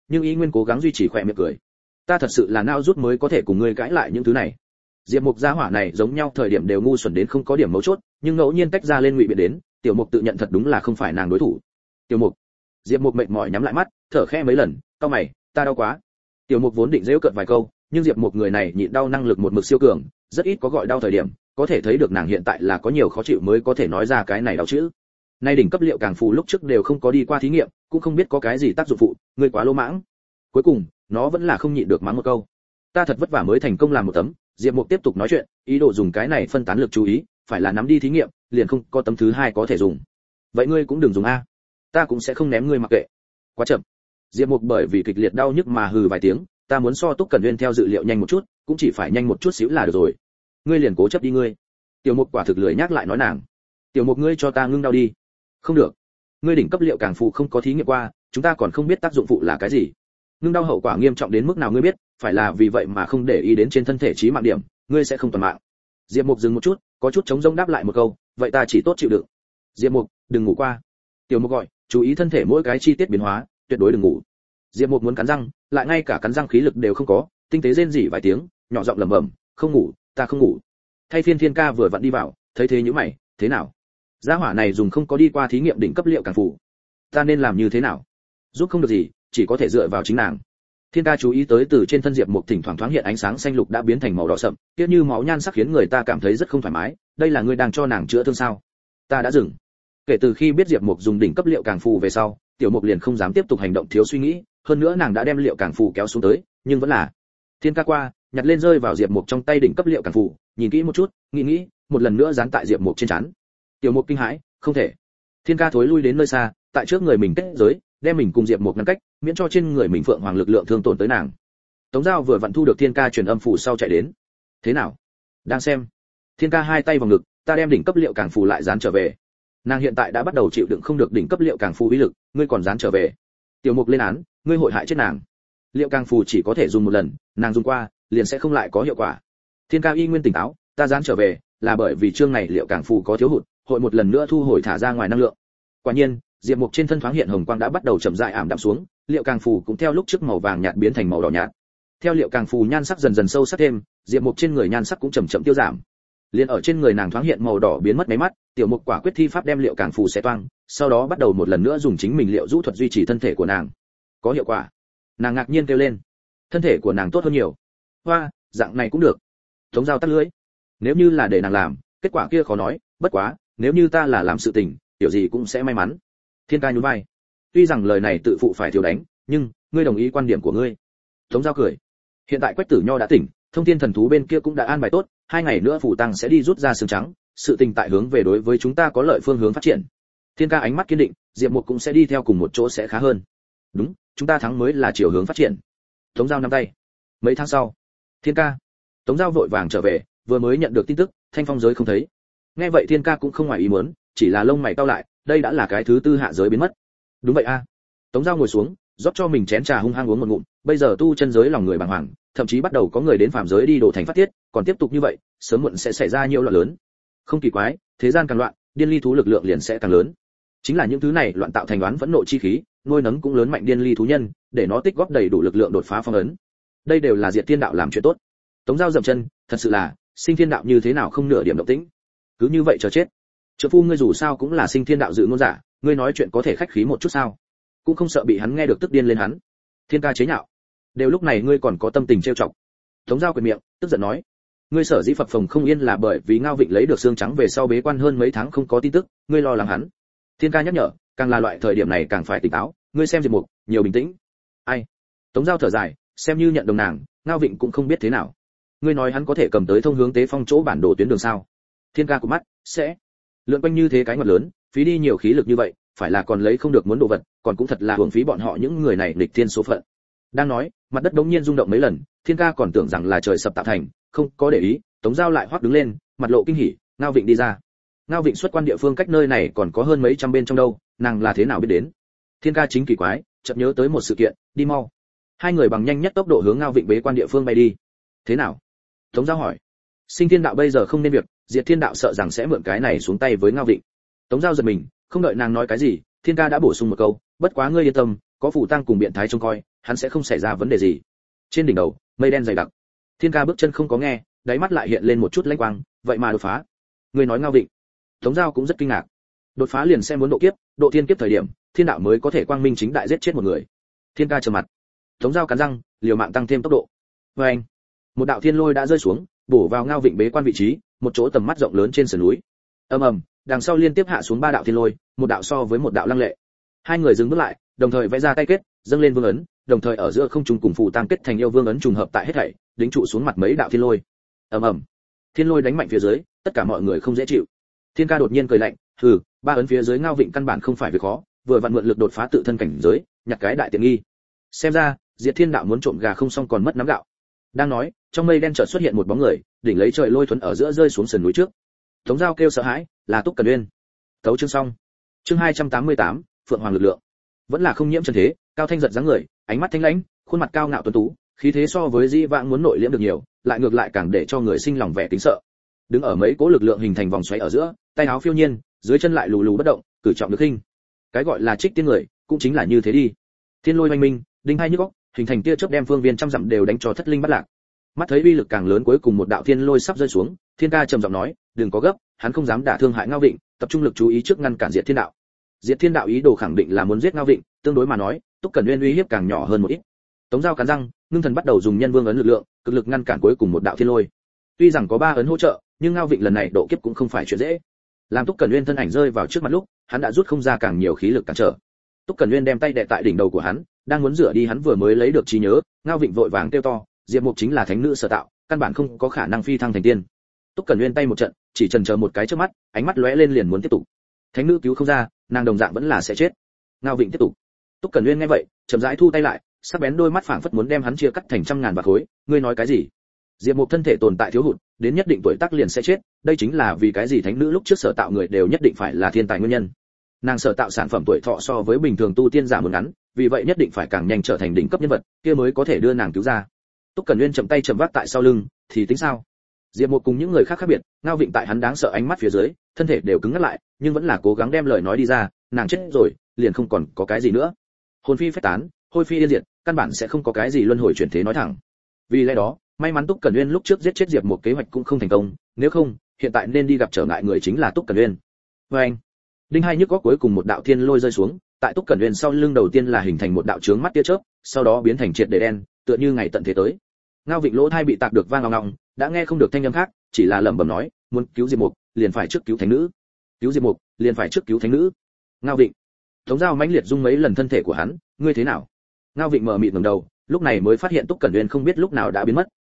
nhưng ý nguyên cố gắng duy trì khỏe miệng cười. Ta thật sự là nao rút mới có thể cùng ngươi cãi lại những thứ này. Diệp Mục gia hỏa này giống nhau thời điểm đều ngu xuẩn đến không có điểm mấu chốt, nhưng ngẫu nhiên tách ra lên ngụy biện đến, Tiểu Mục tự nhận thật đúng là không phải nàng đối thủ. Tiểu Mục. Diệp Mục mệt mỏi nhắm lại mắt, thở khẽ mấy lần, cau mày, ta đau quá. Tiểu Mục vốn định giễu cợt vài câu, nhưng Diệp Mục người này nhịn đau năng lực một mực siêu cường, rất ít có gọi đau thời điểm, có thể thấy được nàng hiện tại là có nhiều khó chịu mới có thể nói ra cái này đau chữ. Nay đỉnh cấp liệu càng phù lúc trước đều không có đi qua thí nghiệm, cũng không biết có cái gì tác dụng phụ, ngươi quá lỗ mãng. Cuối cùng, nó vẫn là không nhịn được mắng một câu. Ta thật vất vả mới thành công làm một tấm. Diệp Mục tiếp tục nói chuyện, ý đồ dùng cái này phân tán lực chú ý, phải là nắm đi thí nghiệm, liền không có tấm thứ hai có thể dùng. Vậy ngươi cũng đừng dùng a, ta cũng sẽ không ném ngươi mặc kệ. Quá chậm. Diệp Mục bởi vì kịch liệt đau nhức mà hừ vài tiếng, ta muốn so Túc Cẩn Uyên theo dự liệu nhanh một chút, cũng chỉ phải nhanh một chút xíu là được rồi. Ngươi liền cố chấp đi ngươi. Tiểu Mục quả thực lười nhắc lại nói nàng. Tiểu Mục ngươi cho ta ngưng đau đi. Không được. Ngươi đỉnh cấp liệu càng phụ không có thí nghiệm qua, chúng ta còn không biết tác dụng phụ là cái gì. Ngưng đau hậu quả nghiêm trọng đến mức nào ngươi biết, phải là vì vậy mà không để ý đến trên thân thể chí mạng điểm, ngươi sẽ không toàn mạng. Diệp Mục dừng một chút, có chút chống rỗng đáp lại một câu, vậy ta chỉ tốt chịu đựng. Diệp Mục, đừng ngủ qua. Tiểu Mục gọi, chú ý thân thể mỗi cái chi tiết biến hóa, tuyệt đối đừng ngủ. Diệp Mục muốn cắn răng, lại ngay cả cắn răng khí lực đều không có, tinh tế rên rỉ vài tiếng, nhỏ giọng lẩm bẩm, không ngủ, ta không ngủ. Thay phiên Thiên Ca vừa vặn đi vào, thấy thế nhíu mày, thế nào? Gia hỏa này dùng không có đi qua thí nghiệm đỉnh cấp liệu càng phủ, ta nên làm như thế nào? Giúp không được gì, chỉ có thể dựa vào chính nàng. Thiên Ca chú ý tới từ trên thân Diệp Mục thỉnh thoảng thoáng hiện ánh sáng xanh lục đã biến thành màu đỏ sậm, kia như máu nhan sắc khiến người ta cảm thấy rất không thoải mái, đây là ngươi đang cho nàng chữa thương sao? Ta đã dừng. Kể từ khi biết Diệp Mục dùng đỉnh cấp liệu càng phù về sau, Tiểu Mục liền không dám tiếp tục hành động thiếu suy nghĩ, hơn nữa nàng đã đem liệu càng phù kéo xuống tới, nhưng vẫn là. Thiên Ca qua, nhặt lên rơi vào Diệp Mục trong tay đỉnh cấp liệu càng phù, nhìn kỹ một chút, nghĩ, một lần nữa dán tại Diệp Mục trên trán. Tiểu Mục kinh hãi, không thể. Thiên Ca thối lui đến nơi xa, tại trước người mình kết giới, đem mình cùng Diệp Mục ngăn cách, miễn cho trên người mình phượng hoàng lực lượng thương tổn tới nàng. Tống Giao vừa vặn thu được Thiên Ca truyền âm phủ sau chạy đến. Thế nào? Đang xem. Thiên Ca hai tay vào ngực, ta đem đỉnh cấp liệu càng phù lại dán trở về. Nàng hiện tại đã bắt đầu chịu đựng không được đỉnh cấp liệu càng phù uy lực, ngươi còn dán trở về. Tiểu Mục lên án, ngươi hội hại chết nàng. Liệu càng phù chỉ có thể dùng một lần, nàng dùng qua, liền sẽ không lại có hiệu quả. Thiên Ca y nguyên tỉnh táo, ta dán trở về, là bởi vì chương này liệu càng phù có thiếu hụt, hội một lần nữa thu hồi thả ra ngoài năng lượng. Quả nhiên, Diệp Mục trên thân thoáng hiện hồng quang đã bắt đầu chậm rãi ảm đạm xuống, liệu càng phù cũng theo lúc trước màu vàng nhạt biến thành màu đỏ nhạt. Theo liệu càng phù nhan sắc dần dần sâu sắc thêm, Diệp Mục trên người nhan sắc cũng chậm chậm tiêu giảm. Liên ở trên người nàng thoáng hiện màu đỏ biến mất mấy mắt, Tiểu Mục quả quyết thi pháp đem liệu càng phù xé toang, sau đó bắt đầu một lần nữa dùng chính mình liệu rũ thuật duy trì thân thể của nàng. Có hiệu quả. Nàng ngạc nhiên kêu lên. Thân thể của nàng tốt hơn nhiều. Hoa, dạng này cũng được. Tống Giao tắt lưỡi. Nếu như là để nàng làm, kết quả kia khó nói, bất quá, nếu như ta là làm sự tình, tiểu gì cũng sẽ may mắn. Thiên Ca nhún vai. Tuy rằng lời này tự phụ phải thiếu đánh, nhưng ngươi đồng ý quan điểm của ngươi. Tống Giao cười. Hiện tại Quách Tử Nho đã tỉnh, Thông Thiên Thần Thú bên kia cũng đã an bài tốt, 2 ngày nữa phủ tăng sẽ đi rút ra xương trắng, sự tình tại hướng về đối với chúng ta có lợi phương hướng phát triển. Thiên Ca ánh mắt kiên định, Diệp Mục cũng sẽ đi theo cùng một chỗ sẽ khá hơn. Đúng, chúng ta thắng mới là chiều hướng phát triển. Tống Giao nắm tay. Mấy tháng sau, Thiên Ca. Tống Giao vội vàng trở về, vừa mới nhận được tin tức, Thanh Phong giới không thấy. Nghe vậy Thiên Ca cũng không ngoài ý muốn, chỉ là lông mày cau lại, đây đã là cái thứ tư hạ giới biến mất. Đúng vậy a. Tống Giao ngồi xuống, rót cho mình chén trà hung hăng uống một ngụm, bây giờ tu chân giới lòng người bàng hoàng, thậm chí bắt đầu có người đến phàm giới đi đổ thành phát tiết, còn tiếp tục như vậy, sớm muộn sẽ xảy ra nhiều loạn lớn. Không kỳ quái, thế gian càng loạn, điên ly thú lực lượng liền sẽ càng lớn. Chính là những thứ này loạn tạo thành đoán phẫn nộ chi khí, nuôi nấng cũng lớn mạnh điên ly thú nhân, để nó tích góp đầy đủ lực lượng đột phá phong ấn. Đây đều là Diệt Thiên Đạo làm chuyện tốt. Tống Giao dậm chân, thật sự là, Sinh Thiên Đạo như thế nào không nửa điểm động tĩnh. Cứ như vậy chờ chết. Trợ phu ngươi dù sao cũng là Sinh Thiên Đạo dự ngôn giả, ngươi nói chuyện có thể khách khí một chút sao? Cũng không sợ bị hắn nghe được tức điên lên hắn. Thiên Ca chế nhạo. Đều lúc này ngươi còn có tâm tình trêu chọc. Tống Giao quệt miệng, tức giận nói, ngươi sở dĩ phập phồng không yên là bởi vì Ngao Vịnh lấy được xương trắng về sau bế quan hơn mấy tháng không có tin tức, ngươi lo lắng hắn. Thiên Ca nhắc nhở, càng là loại thời điểm này càng phải tỉnh táo, ngươi xem Diệp Mục, nhiều bình tĩnh. Ai? Tống Giao thở dài, xem như nhận đồng nàng, Ngao Vịnh cũng không biết thế nào. Ngươi nói hắn có thể cầm tới thông hướng Tế Phong chỗ bản đồ tuyến đường sao? Thiên Ca của mắt, sẽ. Lượn quanh như thế cái ngoặt lớn, phí đi nhiều khí lực như vậy, phải là còn lấy không được muốn đồ vật, còn cũng thật là hưởng phí bọn họ những người này nghịch thiên số phận. Đang nói, mặt đất đống nhiên rung động mấy lần, Thiên Ca còn tưởng rằng là trời sập tạo thành, không có để ý, Tống Giao lại hoắc đứng lên, mặt lộ kinh hỉ, Ngao Vịnh đi ra. Ngao Vịnh xuất quan địa phương cách nơi này còn có hơn mấy trăm bên trong đâu, nàng là thế nào biết đến? Thiên Ca chính kỳ quái, chợt nhớ tới một sự kiện, đi mau. Hai người bằng nhanh nhất tốc độ hướng Ngao Vịnh bế quan địa phương bay đi. Thế nào? Tống Giao hỏi. Sinh Thiên Đạo bây giờ không nên việc, Diệt Thiên Đạo sợ rằng sẽ mượn cái này xuống tay với Ngao Vịnh. Tống Giao giật mình, không đợi nàng nói cái gì, Thiên Ca đã bổ sung một câu, bất quá ngươi yên tâm, có phụ tăng cùng biện thái trông coi, hắn sẽ không xảy ra vấn đề gì. Trên đỉnh đầu mây đen dày đặc, Thiên Ca bước chân không có nghe, đáy mắt lại hiện lên một chút lanh quang, vậy mà đột phá. Ngươi nói Ngao Vịnh? Tống Giao cũng rất kinh ngạc. Đột phá liền xem muốn độ kiếp, độ thiên kiếp thời điểm, thiên đạo mới có thể quang minh chính đại giết chết một người. Thiên Ca trầm mặt. Tống Giao cắn răng, liều mạng tăng thêm tốc độ. Oeng! Một đạo thiên lôi đã rơi xuống, bổ vào Ngao Vịnh bế quan vị trí, một chỗ tầm mắt rộng lớn trên sườn núi. Ầm ầm, đằng sau liên tiếp hạ xuống 3 đạo thiên lôi, một đạo so với một đạo lăng lệ. Hai người dừng bước lại, đồng thời vẽ ra tay kết, dâng lên vương ấn, đồng thời ở giữa không trung cùng phù tăng kết thành yêu vương ấn trùng hợp tại hết thảy, đính trụ xuống mặt mấy đạo thiên lôi. Ầm ầm, thiên lôi đánh mạnh phía dưới, tất cả mọi người không dễ chịu. Thiên Ca đột nhiên cười lạnh, hừ, 3 ấn phía dưới Ngao Vịnh căn bản không phải việc khó, vừa vặn mượn lực đột phá tự thân cảnh giới, nhặt cái đại tiện nghi. Xem ra, Diệt Thiên đạo muốn trộm gà không xong còn mất nắm gạo. Đang nói, trong mây đen chợt xuất hiện một bóng người, đỉnh lấy trời lôi thuần ở giữa rơi xuống sườn núi trước. Tống Giao kêu sợ hãi, là Túc Cẩn Uyên. Tấu chương xong. Chương 288, Phượng Hoàng lực lượng. Vẫn là không nhiễm chân thế, cao thanh giật dáng người, ánh mắt thanh lãnh, khuôn mặt cao ngạo tuấn tú, khí thế so với Di Vãng muốn nội liễm được nhiều, lại ngược lại càng để cho người sinh lòng vẻ kính sợ. Đứng ở mấy cỗ lực lượng hình thành vòng xoáy ở giữa, tay áo phiêu nhiên, dưới chân lại lù lù bất động, cử trọng được khinh. Cái gọi là trích tiên người, cũng chính là như thế đi. Thiên lôi oanh minh, đinh hai nhức óc, hình thành tia chớp đem phương viên trăm dặm đều đánh cho thất linh bất lạc. Mắt thấy uy lực càng lớn, cuối cùng một đạo thiên lôi sắp rơi xuống, Thiên Ca trầm giọng nói, đừng có gấp, hắn không dám đả thương hại Ngao Vịnh, tập trung lực chú ý trước ngăn cản Diệt Thiên đạo. Diệt Thiên đạo ý đồ khẳng định là muốn giết Ngao Vịnh, tương đối mà nói, Túc Cẩn Uyên uy hiếp càng nhỏ hơn một ít. Tống Giao cắn răng, ngưng thần bắt đầu dùng nhân vương ấn lực lượng, cực lực ngăn cản cuối cùng một đạo thiên lôi. Tuy rằng có 3 ấn hỗ trợ, nhưng Ngao Vịnh lần này độ kiếp cũng không phải chuyện dễ. Làm Túc Cẩn Uyên thân ảnh rơi vào trước mặt lúc, hắn đã rút không ra càng nhiều khí lực cản trở. Túc Cẩn Uyên đem tay đè tại đỉnh đầu của hắn, đang muốn rửa đi hắn vừa mới lấy được trí nhớ, Ngao Vịnh vội vàng kêu to, Diệp Mục chính là thánh nữ sở tạo, căn bản không có khả năng phi thăng thành tiên. Túc Cẩn Uyên tay một trận, chỉ chần chờ một cái trước mắt, ánh mắt lóe lên liền muốn tiếp tục. Thánh nữ cứu không ra, nàng đồng dạng vẫn là sẽ chết. Ngao Vịnh tiếp tục. Túc Cẩn Uyên nghe vậy, chậm rãi thu tay lại, sắc bén đôi mắt phảng phất muốn đem hắn chia cắt thành trăm ngàn vạt khối, ngươi nói cái gì? Diệp Mục thân thể tồn tại thiếu hụt, đến nhất định tuổi tác liền sẽ chết, đây chính là vì cái gì thánh nữ lúc trước sở tạo người đều nhất định phải là thiên tài nguyên nhân. Nàng sở tạo sản phẩm tuổi thọ so với bình thường tu tiên giả muốn ngắn, vì vậy nhất định phải càng nhanh trở thành đỉnh cấp nhân vật, kia mới có thể đưa nàng cứu ra. Túc Cẩn Uyên chậm tay chậm vác tại sau lưng, thì tính sao? Diệp Mục cùng những người khác khác biệt, Ngao Vịnh tại hắn đáng sợ ánh mắt phía dưới, thân thể đều cứng ngắt lại, nhưng vẫn là cố gắng đem lời nói đi ra, nàng chết rồi, liền không còn có cái gì nữa. Hồn phi phách tán, hôi phi yên diệt, căn bản sẽ không có cái gì luân hồi chuyển thế nói thẳng. Vì lẽ đó, may mắn Túc Cẩn Uyên lúc trước giết chết Diệp Mục kế hoạch cũng không thành công, nếu không, hiện tại nên đi gặp trở ngại người chính là Túc Cẩn Uyên. Oeng! Đinh hai nhức góc cuối cùng một đạo thiên lôi rơi xuống, tại Túc Cẩn Uyên sau lưng đầu tiên là hình thành một đạo chướng mắt tia chớp, sau đó biến thành triệt để đen, tựa như ngày tận thế tới. Ngao Vịnh lỗ tai bị tạc được vang ong ong, đã nghe không được thanh âm khác, chỉ là lẩm bẩm nói, muốn cứu Diệp Mục, liền phải trước cứu thánh nữ. Cứu Diệp Mục, liền phải trước cứu thánh nữ. Ngao Vịnh. Tống Giao mãnh liệt rung mấy lần thân thể của hắn, ngươi thế nào? Ngao Vịnh mở mịt ngẩng đầu, lúc này mới phát hiện Túc Cẩn Uyên không biết lúc nào đã biến mất.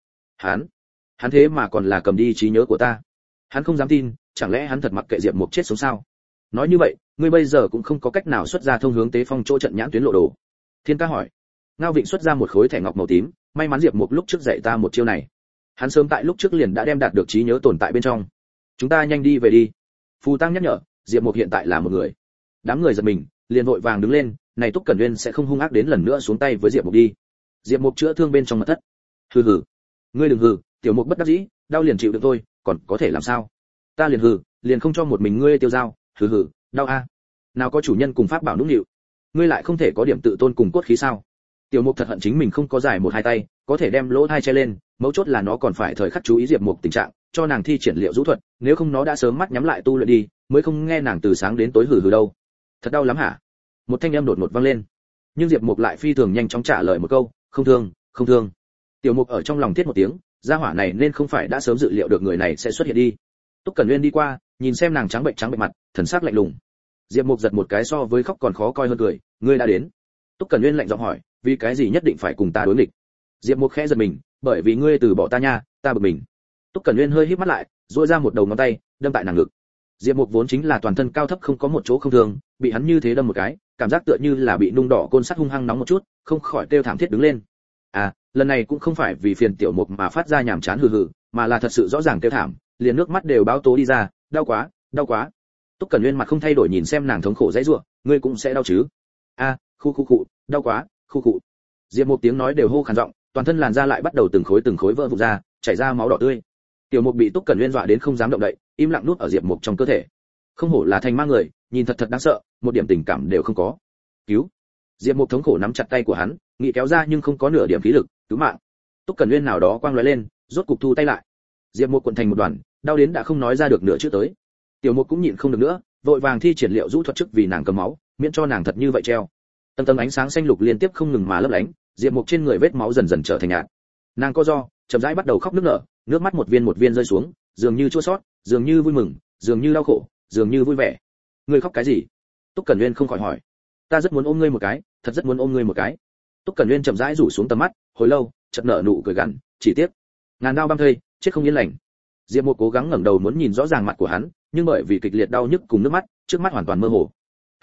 Hắn thế mà còn là cầm đi trí nhớ của ta. Hắn không dám tin, chẳng lẽ hắn thật mặc kệ Diệp Mục chết sống sao? Nói như vậy, ngươi bây giờ cũng không có cách nào xuất ra thông hướng Tế Phong chỗ trận nhãn tuyến lộ đồ. Thiên Ca hỏi. Ngao Vịnh xuất ra một khối thẻ ngọc màu tím, may mắn Diệp Mục lúc trước dạy ta một chiêu này. Hắn sớm tại lúc trước liền đã đem đạt được trí nhớ tồn tại bên trong. Chúng ta nhanh đi về đi. Phù Tăng nhắc nhở, Diệp Mục hiện tại là một người. Đám người giật mình, liền vội vàng đứng lên, này Túc Cẩn Uyên sẽ không hung ác đến lần nữa xuống tay với Diệp Mục đi. Diệp Mục chữa thương bên trong mật thất. Hừ hừ, ngươi đừng hừ, Tiểu Mục bất đắc dĩ, đau liền chịu được thôi, còn có thể làm sao? Ta liền hừ, liền không cho một mình ngươi tiêu dao, hừ hừ, đau a. Nào có chủ nhân cùng pháp bảo nũng nịu, ngươi lại không thể có điểm tự tôn cùng cốt khí sao? Tiểu Mục thật hận chính mình không có giải một hai tay, có thể đem lỗ tai che lên, mấu chốt là nó còn phải thời khắc chú ý Diệp Mục tình trạng, cho nàng thi triển liệu rũ thuật, nếu không nó đã sớm mắt nhắm lại tu luyện đi, mới không nghe nàng từ sáng đến tối hừ hừ đâu. Thật đau lắm hả? Một thanh âm đột ngột vang lên. Nhưng Diệp Mục lại phi thường nhanh chóng trả lời một câu, không thương, không thương. Tiểu Mục ở trong lòng thiết một tiếng, gia hỏa này nên không phải đã sớm dự liệu được người này sẽ xuất hiện đi. Túc Cẩn Uyên đi qua, nhìn xem nàng trắng bệnh mặt, thần sắc lạnh lùng. Diệp Mục giật một cái so với khóc còn khó coi hơn cười, ngươi đã đến. Túc Cẩn Uyên lạnh giọng hỏi, vì cái gì nhất định phải cùng ta đối nghịch? Diệp Mục khẽ giật mình, bởi vì ngươi từ bỏ ta nha, ta bực mình. Túc Cẩn Uyên hơi híp mắt lại, duỗi ra một đầu ngón tay, đâm tại nàng ngực. Diệp Mục vốn chính là toàn thân cao thấp không có một chỗ không thương, bị hắn như thế đâm một cái, cảm giác tựa như là bị nung đỏ côn sắt hung hăng nóng một chút, không khỏi kêu thảm thiết đứng lên. À, lần này cũng không phải vì phiền Tiểu Mục mà phát ra nhảm chán hừ hừ, mà là thật sự rõ ràng kêu thảm, liền nước mắt đều báo tố đi ra, đau quá, đau quá. Túc Cẩn Uyên mặt không thay đổi nhìn xem nàng thống khổ dãy rủa, ngươi cũng sẽ đau chứ? A, khu, đau quá, khu. Diệp Mục tiếng nói đều hô khàn giọng, toàn thân làn da lại bắt đầu từng khối vỡ vụn ra, chảy ra máu đỏ tươi. Tiểu Mục bị Túc Cẩn Uyên dọa đến không dám động đậy, im lặng nuốt ở Diệp Mục trong cơ thể. Không hổ là thành ma người, nhìn thật đáng sợ, một điểm tình cảm đều không có. Cứu! Diệp Mục thống khổ nắm chặt tay của hắn, nghĩ kéo ra nhưng không có nửa điểm khí lực, cứu mạng. Túc Cẩn Nguyên nào đó quang lóe lên, rốt cục thu tay lại. Diệp Mục cuộn thành một đoàn, đau đến đã không nói ra được nửa chữ tới. Tiểu Mục cũng nhịn không được nữa, vội vàng thi triển liệu rũ thuật trước vì nàng cầm máu, miễn cho nàng thật như vậy treo. Tầng tầng ánh sáng xanh lục liên tiếp không ngừng mà lấp lánh, Diệp Mục trên người vết máu dần dần trở thành nhạt. Nàng co ro, chậm rãi bắt đầu khóc nức nở, nước mắt một viên rơi xuống, dường như chua xót, dường như vui mừng, dường như đau khổ, dường như vui vẻ. Ngươi khóc cái gì? Túc Cẩn Nguyên không khỏi hỏi. Ta rất muốn ôm ngươi một cái, thật rất muốn ôm ngươi một cái. Túc Cẩn Nguyên chậm rãi rủ xuống tầm mắt, hồi lâu, chợt nở nụ cười gằn, chỉ tiếc, ngàn đao băm thây, chết không yên lành. Diệp Mục cố gắng ngẩng đầu muốn nhìn rõ ràng mặt của hắn, nhưng bởi vì kịch liệt đau nhức cùng nước mắt, trước mắt hoàn toàn mơ hồ.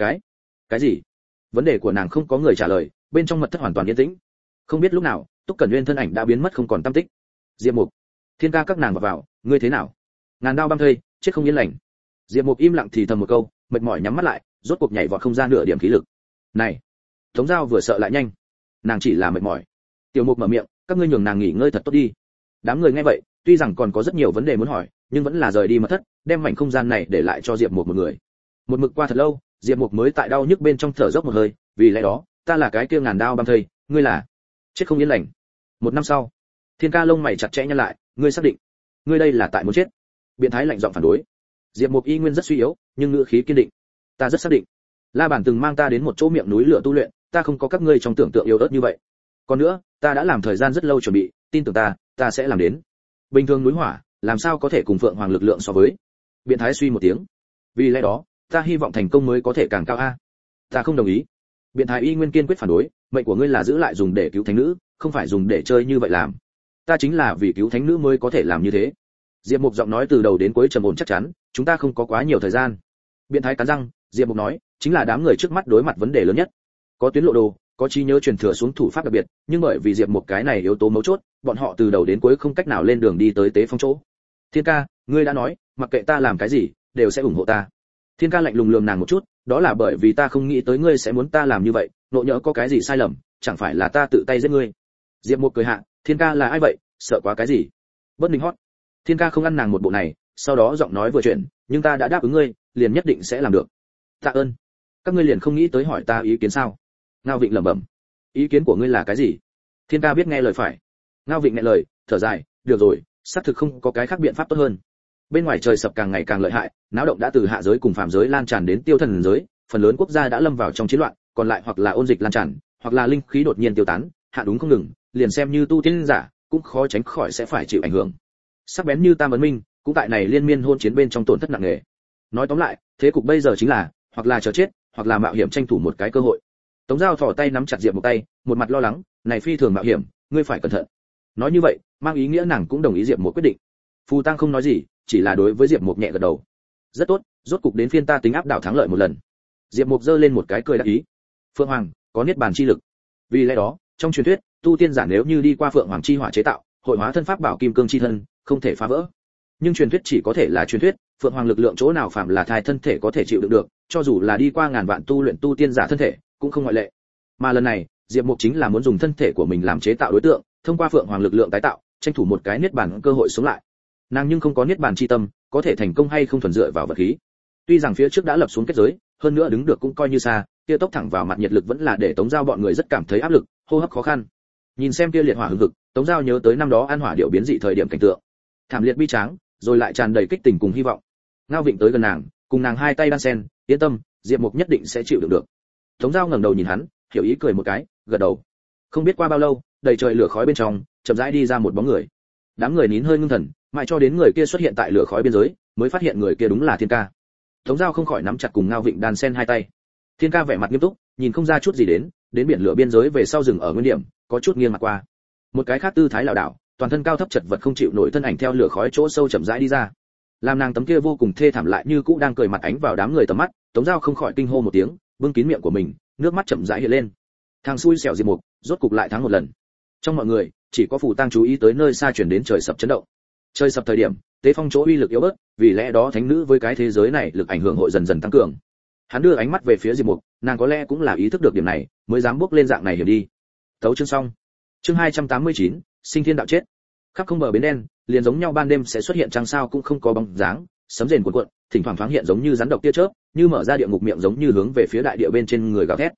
Cái gì? Vấn đề của nàng không có người trả lời, bên trong mật thất hoàn toàn yên tĩnh. Không biết lúc nào, Túc Cẩn Nguyên thân ảnh đã biến mất không còn tăm tích. Diệp Mục, Thiên ca các nàng vào, ngươi thế nào? Ngàn đao băm thây, chết không yên lành. Diệp Mục im lặng thì thầm một câu, mệt mỏi nhắm mắt lại, rốt cuộc nhảy vọt không ra nửa điểm khí lực. Này, Tống Giao vừa sợ lại nhanh, nàng chỉ là mệt mỏi. Tiểu Mục mở miệng, các ngươi nhường nàng nghỉ ngơi thật tốt đi. Đám người nghe vậy, tuy rằng còn có rất nhiều vấn đề muốn hỏi, nhưng vẫn là rời đi mật thất, đem mảnh không gian này để lại cho Diệp Mục một người. Một mực qua thật lâu, Diệp Mục mới tại đau nhức bên trong thở dốc một hơi, vì lẽ đó, ta là cái kia ngàn đao băm thây, ngươi là chết không yên lành. Một năm sau, Thiên ca lông mày chặt chẽ nhăn lại, ngươi xác định, ngươi đây là tại muốn chết? Biện thái lạnh giọng phản đối. Diệp Mục y nguyên rất suy yếu, nhưng ngữ khí kiên định, ta rất xác định. La Bản từng mang ta đến một chỗ miệng núi lửa tu luyện, ta không có các ngươi trong tưởng tượng yếu ớt như vậy. Còn nữa, ta đã làm thời gian rất lâu chuẩn bị, tin tưởng ta sẽ làm đến. Bình thường núi hỏa, làm sao có thể cùng Phượng Hoàng lực lượng so với? Biện thái suy một tiếng. Vì lẽ đó, ta hy vọng thành công mới có thể càng cao a. Ta không đồng ý. Biện thái y nguyên kiên quyết phản đối, mệnh của ngươi là giữ lại dùng để cứu thánh nữ, không phải dùng để chơi như vậy làm. Ta chính là vì cứu thánh nữ mới có thể làm như thế. Diệp Mục giọng nói từ đầu đến cuối trầm ổn chắc chắn, chúng ta không có quá nhiều thời gian. Biện thái cắn răng, Diệp Mục nói, chính là đám người trước mắt đối mặt vấn đề lớn nhất. Có tuyến lộ đồ, có trí nhớ truyền thừa xuống thủ pháp đặc biệt, nhưng bởi vì Diệp Mục cái này yếu tố mấu chốt, bọn họ từ đầu đến cuối không cách nào lên đường đi tới tế phong chỗ. Thiên ca, ngươi đã nói, mặc kệ ta làm cái gì, đều sẽ ủng hộ ta. Thiên ca lạnh lùng lườm nàng một chút, đó là bởi vì ta không nghĩ tới ngươi sẽ muốn ta làm như vậy, nộ nhỡ có cái gì sai lầm, chẳng phải là ta tự tay giết ngươi. Diệp Mục cười hạ, Thiên ca là ai vậy, sợ quá cái gì? Bất Ninh hót. Thiên ca không ăn nàng một bộ này, sau đó giọng nói vừa chuyển, nhưng ta đã đáp ứng ngươi, liền nhất định sẽ làm được. Tạ ơn. Các ngươi liền không nghĩ tới hỏi ta ý kiến sao? Ngao Vịnh lẩm bẩm. Ý kiến của ngươi là cái gì? Thiên ca biết nghe lời phải. Ngao Vịnh nghe lời, thở dài, được rồi, xác thực không có cái khác biện pháp tốt hơn. Bên ngoài trời sập càng ngày càng lợi hại, náo động đã từ hạ giới cùng phàm giới lan tràn đến tiêu thần giới, phần lớn quốc gia đã lâm vào trong chiến loạn, còn lại hoặc là ôn dịch lan tràn, hoặc là linh khí đột nhiên tiêu tán, hạ đúng không ngừng, liền xem như tu tiên giả, cũng khó tránh khỏi sẽ phải chịu ảnh hưởng. Sắc bén như Tam Ấn Minh, cũng tại này liên miên hôn chiến bên trong tổn thất nặng nề. Nói tóm lại, thế cục bây giờ chính là, hoặc là chờ chết, hoặc là mạo hiểm tranh thủ một cái cơ hội. Tống Giao thò tay nắm chặt Diệp Mục tay, một mặt lo lắng, này phi thường mạo hiểm, ngươi phải cẩn thận. Nói như vậy, mang ý nghĩa nàng cũng đồng ý Diệp Mục quyết định. Phù Tăng không nói gì, chỉ là đối với Diệp Mục nhẹ gật đầu. Rất tốt, rốt cục đến phiên ta tính áp đảo thắng lợi một lần. Diệp Mục giơ lên một cái cười đắc ý. Phượng Hoàng có niết bàn chi lực. Vì lẽ đó, trong truyền thuyết, tu tiên giả nếu như đi qua Phượng Hoàng chi hỏa chế tạo, hội hóa thân pháp bảo kim cương chi thân, không thể phá vỡ. Nhưng truyền thuyết chỉ có thể là truyền thuyết, Phượng Hoàng lực lượng chỗ nào phạm là thai thân thể có thể chịu đựng được, cho dù là đi qua ngàn vạn tu luyện tu tiên giả thân thể, cũng không ngoại lệ. Mà lần này, Diệp Mục chính là muốn dùng thân thể của mình làm chế tạo đối tượng, thông qua Phượng Hoàng lực lượng tái tạo, tranh thủ một cái niết bàn cơ hội sống lại. Nàng nhưng không có niết bàn chi tâm, có thể thành công hay không thuần dựa vào vật khí. Tuy rằng phía trước đã lập xuống kết giới, hơn nữa đứng được cũng coi như xa, kia tốc thẳng vào mặt nhiệt lực vẫn là để Tống Giao bọn người rất cảm thấy áp lực, hô hấp khó khăn. Nhìn xem kia liệt hỏa hừng hực, Tống Giao nhớ tới năm đó ăn hỏa điệu biến dị thời điểm cảnh tượng, thảm liệt bi tráng, rồi lại tràn đầy kích tình cùng hy vọng. Ngao Vịnh tới gần nàng, cùng nàng hai tay đan sen, yên tâm, Diệp Mục nhất định sẽ chịu đựng được. Tống Giao ngẩng đầu nhìn hắn, hiểu ý cười một cái, gật đầu. Không biết qua bao lâu, đầy trời lửa khói bên trong, chậm rãi đi ra một bóng người. Đám người nín hơi ngưng thần, mãi cho đến người kia xuất hiện tại lửa khói biên giới, mới phát hiện người kia đúng là Thiên ca. Tống Giao không khỏi nắm chặt cùng Ngao Vịnh đan sen hai tay. Thiên ca vẻ mặt nghiêm túc, nhìn không ra chút gì đến biển lửa biên giới về sau rừng ở nguyên điểm, có chút nghiêng mặt qua. Một cái khác tư thái lảo đảo, toàn thân cao thấp chật vật không chịu nổi thân ảnh theo lửa khói chỗ sâu chậm rãi đi ra. Làm nàng tấm kia vô cùng thê thảm lại như cũ đang cười mặt ánh vào đám người tầm mắt, Tống Giao không khỏi kinh hô một tiếng, bưng kín miệng của mình, nước mắt chậm rãi hiện lên. Thằng xui xẻo Diệp Mục, rốt cục lại thắng một lần. Trong mọi người, chỉ có Phù Tăng chú ý tới nơi xa truyền đến trời sập chấn động. Trời sập thời điểm, tế phong chỗ uy lực yếu bớt, vì lẽ đó thánh nữ với cái thế giới này lực ảnh hưởng hội dần dần tăng cường. Hắn đưa ánh mắt về phía Diệp Mục, nàng có lẽ cũng là ý thức được điểm này, mới dám bước lên dạng này hiểm đi. Tấu chương xong. Chương 289, sinh thiên đạo chết. Khắp không bờ bến đen, liền giống nhau ban đêm sẽ xuất hiện trăng sao cũng không có bóng dáng, sấm rền cuộn cuộn, thỉnh thoảng thoáng hiện giống như rắn độc tia chớp, như mở ra địa ngục miệng giống như hướng về phía đại địa bên trên người gào thét.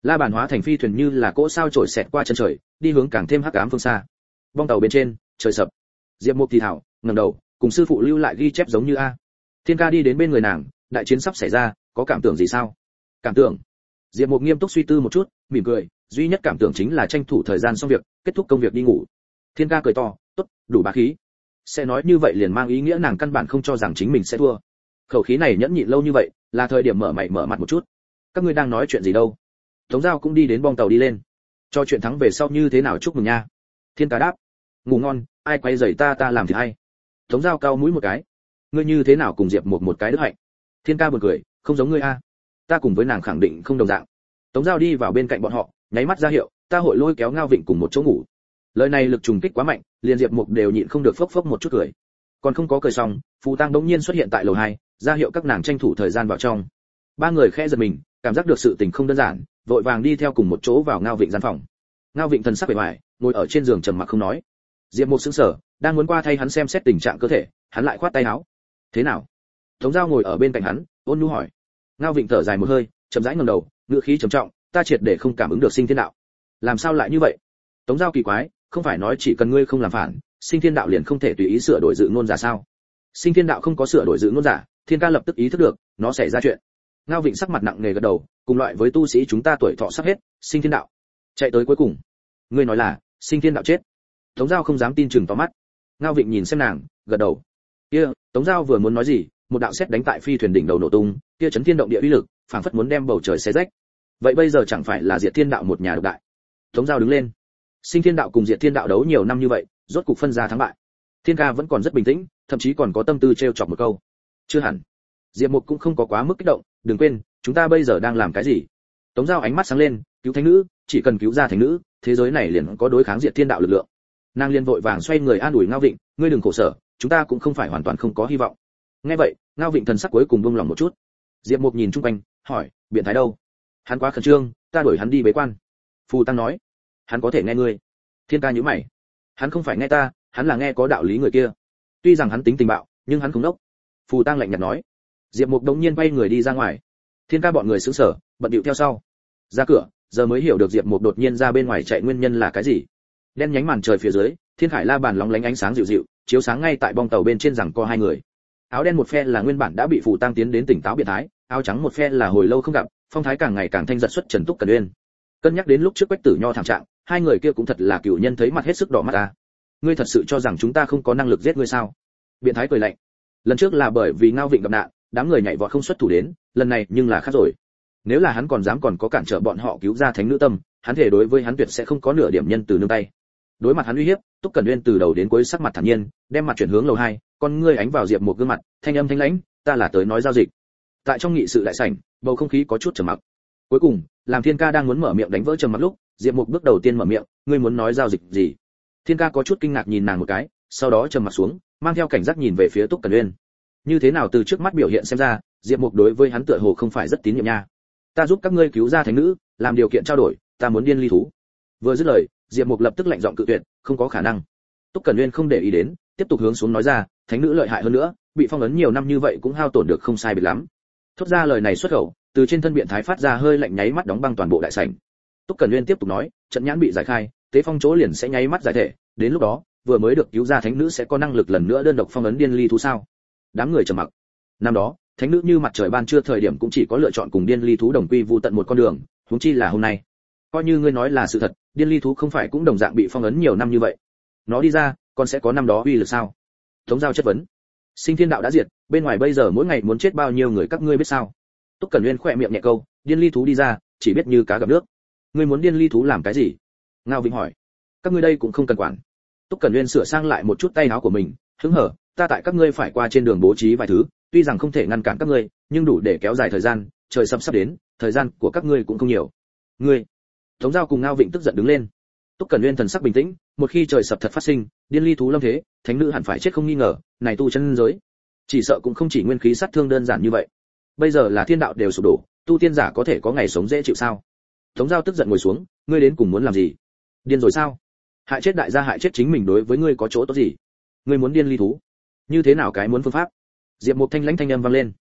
La Bàn hóa thành phi thuyền như là cỗ sao trổi xẹt qua chân trời, đi hướng càng thêm hắc ám phương xa. Bong tàu bên trên, trời sập. Diệp Mục thì thảo, ngẩng đầu, cùng sư phụ lưu lại ghi chép giống như a. Thiên Ca đi đến bên người nàng, đại chiến sắp xảy ra, có cảm tưởng gì sao? Cảm tưởng? Diệp Mục nghiêm túc suy tư một chút, mỉm cười, duy nhất cảm tưởng chính là tranh thủ thời gian xong việc, kết thúc công việc đi ngủ. Thiên Ca cười to, tốt, đủ bá khí. Sẽ nói như vậy liền mang ý nghĩa nàng căn bản không cho rằng chính mình sẽ thua. Khẩu khí này nhẫn nhịn lâu như vậy, là thời điểm mở mày mở mặt một chút. Các ngươi đang nói chuyện gì đâu? Tống Giao cũng đi đến bong tàu đi lên. Cho chuyện thắng về sau như thế nào chúc mừng nha. Thiên Ca đáp, ngủ ngon, ai quay rầy ta làm thì hay. Tống Giao cao mũi một cái, ngươi như thế nào cùng Diệp một cái đức hạnh. Thiên Ca buồn cười, không giống ngươi a. Ta cùng với nàng khẳng định không đồng dạng. Tống Giao đi vào bên cạnh bọn họ, nháy mắt ra hiệu, ta hội lôi kéo Ngao Vịnh cùng một chỗ ngủ. Lời này lực trùng kích quá mạnh, liền Diệp Mục đều nhịn không được phốc phốc một chút cười. Còn không có cười xong, Phù Tăng đống nhiên xuất hiện tại lầu 2, ra hiệu các nàng tranh thủ thời gian vào trong. Ba người khẽ giật mình, cảm giác được sự tình không đơn giản, vội vàng đi theo cùng một chỗ vào Ngao Vịnh gian phòng. Ngao Vịnh thần sắc bề ngoài, ngồi ở trên giường trầm mặc không nói. Diệp Mục sững sờ, đang muốn qua thay hắn xem xét tình trạng cơ thể, hắn lại khoát tay áo. Thế nào? Tống Giao ngồi ở bên cạnh hắn, ôn nhu hỏi. Ngao Vịnh thở dài một hơi, chậm rãi ngẩng đầu, ngữ khí trầm trọng, ta triệt để không cảm ứng được sinh thiên đạo. Làm sao lại như vậy? Tống Giao kỳ quái, không phải nói chỉ cần ngươi không làm phản, sinh thiên đạo liền không thể tùy ý sửa đổi dự ngôn giả sao? Sinh thiên đạo không có sửa đổi dự ngôn giả, Thiên Ca lập tức ý thức được, nó xảy ra chuyện. Ngao Vịnh sắc mặt nặng nề gật đầu, cùng loại với tu sĩ chúng ta tuổi thọ sắp hết, sinh thiên đạo chạy tới cuối cùng. Ngươi nói là sinh thiên đạo chết? Tống Giao không dám tin chừng to mắt. Ngao Vịnh nhìn xem nàng, gật đầu. Kia, Tống Giao vừa muốn nói gì, một đạo sét đánh tại phi thuyền đỉnh đầu nổ tung, kia chấn thiên động địa uy lực, phảng phất muốn đem bầu trời xé rách. Vậy bây giờ chẳng phải là Diệt Thiên đạo một nhà độc đại? Tống Giao đứng lên. Sinh Thiên đạo cùng Diệt Thiên đạo đấu nhiều năm như vậy, rốt cục phân ra thắng bại. Thiên Ca vẫn còn rất bình tĩnh, thậm chí còn có tâm tư trêu chọc một câu. Chưa hẳn. Diệp Mục cũng không có quá mức kích động, đừng quên, chúng ta bây giờ đang làm cái gì? Tống Giao ánh mắt sáng lên, cứu thánh nữ, chỉ cần cứu ra thánh nữ, thế giới này liền có đối kháng Diệt Thiên đạo lực lượng. Nàng liền vội vàng xoay người an ủi Ngao Vịnh, ngươi đừng khổ sở, chúng ta cũng không phải hoàn toàn không có hy vọng. Nghe vậy, Ngao Vịnh thần sắc cuối cùng buông lòng một chút. Diệp Mục nhìn chung quanh, hỏi, biện thái đâu? Hắn quá khẩn trương, ta đuổi hắn đi bế quan. Phù Tăng nói, hắn có thể nghe ngươi. Thiên Ca nhíu mày, hắn không phải nghe ta, hắn là nghe có đạo lý người kia. Tuy rằng hắn tính tình bạo, nhưng hắn không đốc. Phù Tăng lạnh nhạt nói. Diệp Mục đống nhiên quay người đi ra ngoài. Thiên Ca bọn người sững sờ, bận điệu theo sau. Ra cửa, giờ mới hiểu được Diệp Mục đột nhiên ra bên ngoài chạy nguyên nhân là cái gì. Đen nhánh màn trời phía dưới, Thiên Khải La Bàn lóng lánh ánh sáng dịu dịu, chiếu sáng ngay tại bong tàu bên trên rằng co hai người. Áo đen một phe là nguyên bản đã bị Phù Tăng tiến đến tỉnh táo biến thái, áo trắng một phe là hồi lâu không gặp, phong thái càng ngày càng thanh giật xuất Trần Túc Cẩn Uyên. Cân nhắc đến lúc trước Quách Tử Nho thảm trạng, hai người kia cũng thật là cửu nhân thấy mặt hết sức đỏ mắt ta. Ngươi thật sự cho rằng chúng ta không có năng lực giết ngươi sao? Biện thái cười lạnh. Lần trước là bởi vì Ngao Vịnh gặp nạn, đám người nhảy vọt không xuất thủ đến, lần này nhưng là khác rồi. Nếu là hắn còn dám còn có cản trở bọn họ cứu ra thánh nữ tâm, hắn thể đối với hắn tuyệt sẽ không có nửa điểm nhân từ nương tay. Đối mặt hắn uy hiếp, Túc Cẩn Uyên từ đầu đến cuối sắc mặt thản nhiên, đem mặt chuyển hướng lầu 2, con ngươi ánh vào Diệp một gương mặt, thanh âm thanh lãnh, ta là tới nói giao dịch. Tại trong nghị sự đại sảnh, bầu không khí có chút trầm mặc. Cuối cùng, làm Thiên Ca đang muốn mở miệng đánh vỡ trầm mặc lúc, Diệp Mục bước đầu tiên mở miệng, ngươi muốn nói giao dịch gì? Thiên Ca có chút kinh ngạc nhìn nàng một cái, sau đó trầm mặt xuống, mang theo cảnh giác nhìn về phía Túc Cẩn Uyên. Như thế nào từ trước mắt biểu hiện xem ra, Diệp Mục đối với hắn tựa hồ không phải rất tín nhiệm nha. Ta giúp các ngươi cứu ra thánh nữ, làm điều kiện trao đổi, ta muốn điên ly thú. Vừa dứt lời, Diệp Mục lập tức lạnh giọng cự tuyệt, không có khả năng. Túc Cẩn Uyên không để ý đến, tiếp tục hướng xuống nói ra, thánh nữ lợi hại hơn nữa, bị phong ấn nhiều năm như vậy cũng hao tổn được không sai biệt lắm. Thốt ra lời này xuất khẩu, từ trên thân biện thái phát ra hơi lạnh nháy mắt đóng băng toàn bộ đại sảnh. Túc Cẩn Uyên tiếp tục nói, trận nhãn bị giải khai, tế phong chỗ liền sẽ nháy mắt giải thể, đến lúc đó, vừa mới được cứu ra thánh nữ sẽ có năng lực lần nữa đơn độc phong ấn điên ly thú sao? Đám người trầm mặc. Năm đó, thánh nữ như mặt trời ban trưa thời điểm cũng chỉ có lựa chọn cùng điên ly thú đồng quy vu tận một con đường, huống chi là hôm nay. Coi như ngươi nói là sự thật, điên ly thú không phải cũng đồng dạng bị phong ấn nhiều năm như vậy. Nó đi ra, còn sẽ có năm đó uy lực sao? Tống Giao chất vấn. Sinh Thiên đạo đã diệt, bên ngoài bây giờ mỗi ngày muốn chết bao nhiêu người các ngươi biết sao? Túc Cẩn Uyên khẽ miệng nhẹ câu, điên ly thú đi ra, chỉ biết như cá gặp nước. Ngươi muốn điên ly thú làm cái gì? Ngao Vĩnh hỏi. Các ngươi đây cũng không cần quản. Túc Cẩn Uyên sửa sang lại một chút tay áo của mình, hứng hở, ta tại các ngươi phải qua trên đường bố trí vài thứ, tuy rằng không thể ngăn cản các ngươi, nhưng đủ để kéo dài thời gian, trời sắp đến, thời gian của các ngươi cũng không nhiều. Ngươi. Tống Giao cùng Ngao Vịnh tức giận đứng lên. Túc Cẩn Uyên thần sắc bình tĩnh, một khi trời sập thật phát sinh, điên ly thú lâm thế, thánh nữ hẳn phải chết không nghi ngờ, này tu chân giới, chỉ sợ cũng không chỉ nguyên khí sát thương đơn giản như vậy. Bây giờ là thiên đạo đều sụp đổ, tu tiên giả có thể có ngày sống dễ chịu sao? Tống Giao tức giận ngồi xuống, ngươi đến cùng muốn làm gì? Điên rồi sao? Hại chết đại gia hại chết chính mình đối với ngươi có chỗ tốt gì? Ngươi muốn điên ly thú? Như thế nào cái muốn phương pháp? Diệp Mục thanh lãnh thanh âm vang lên.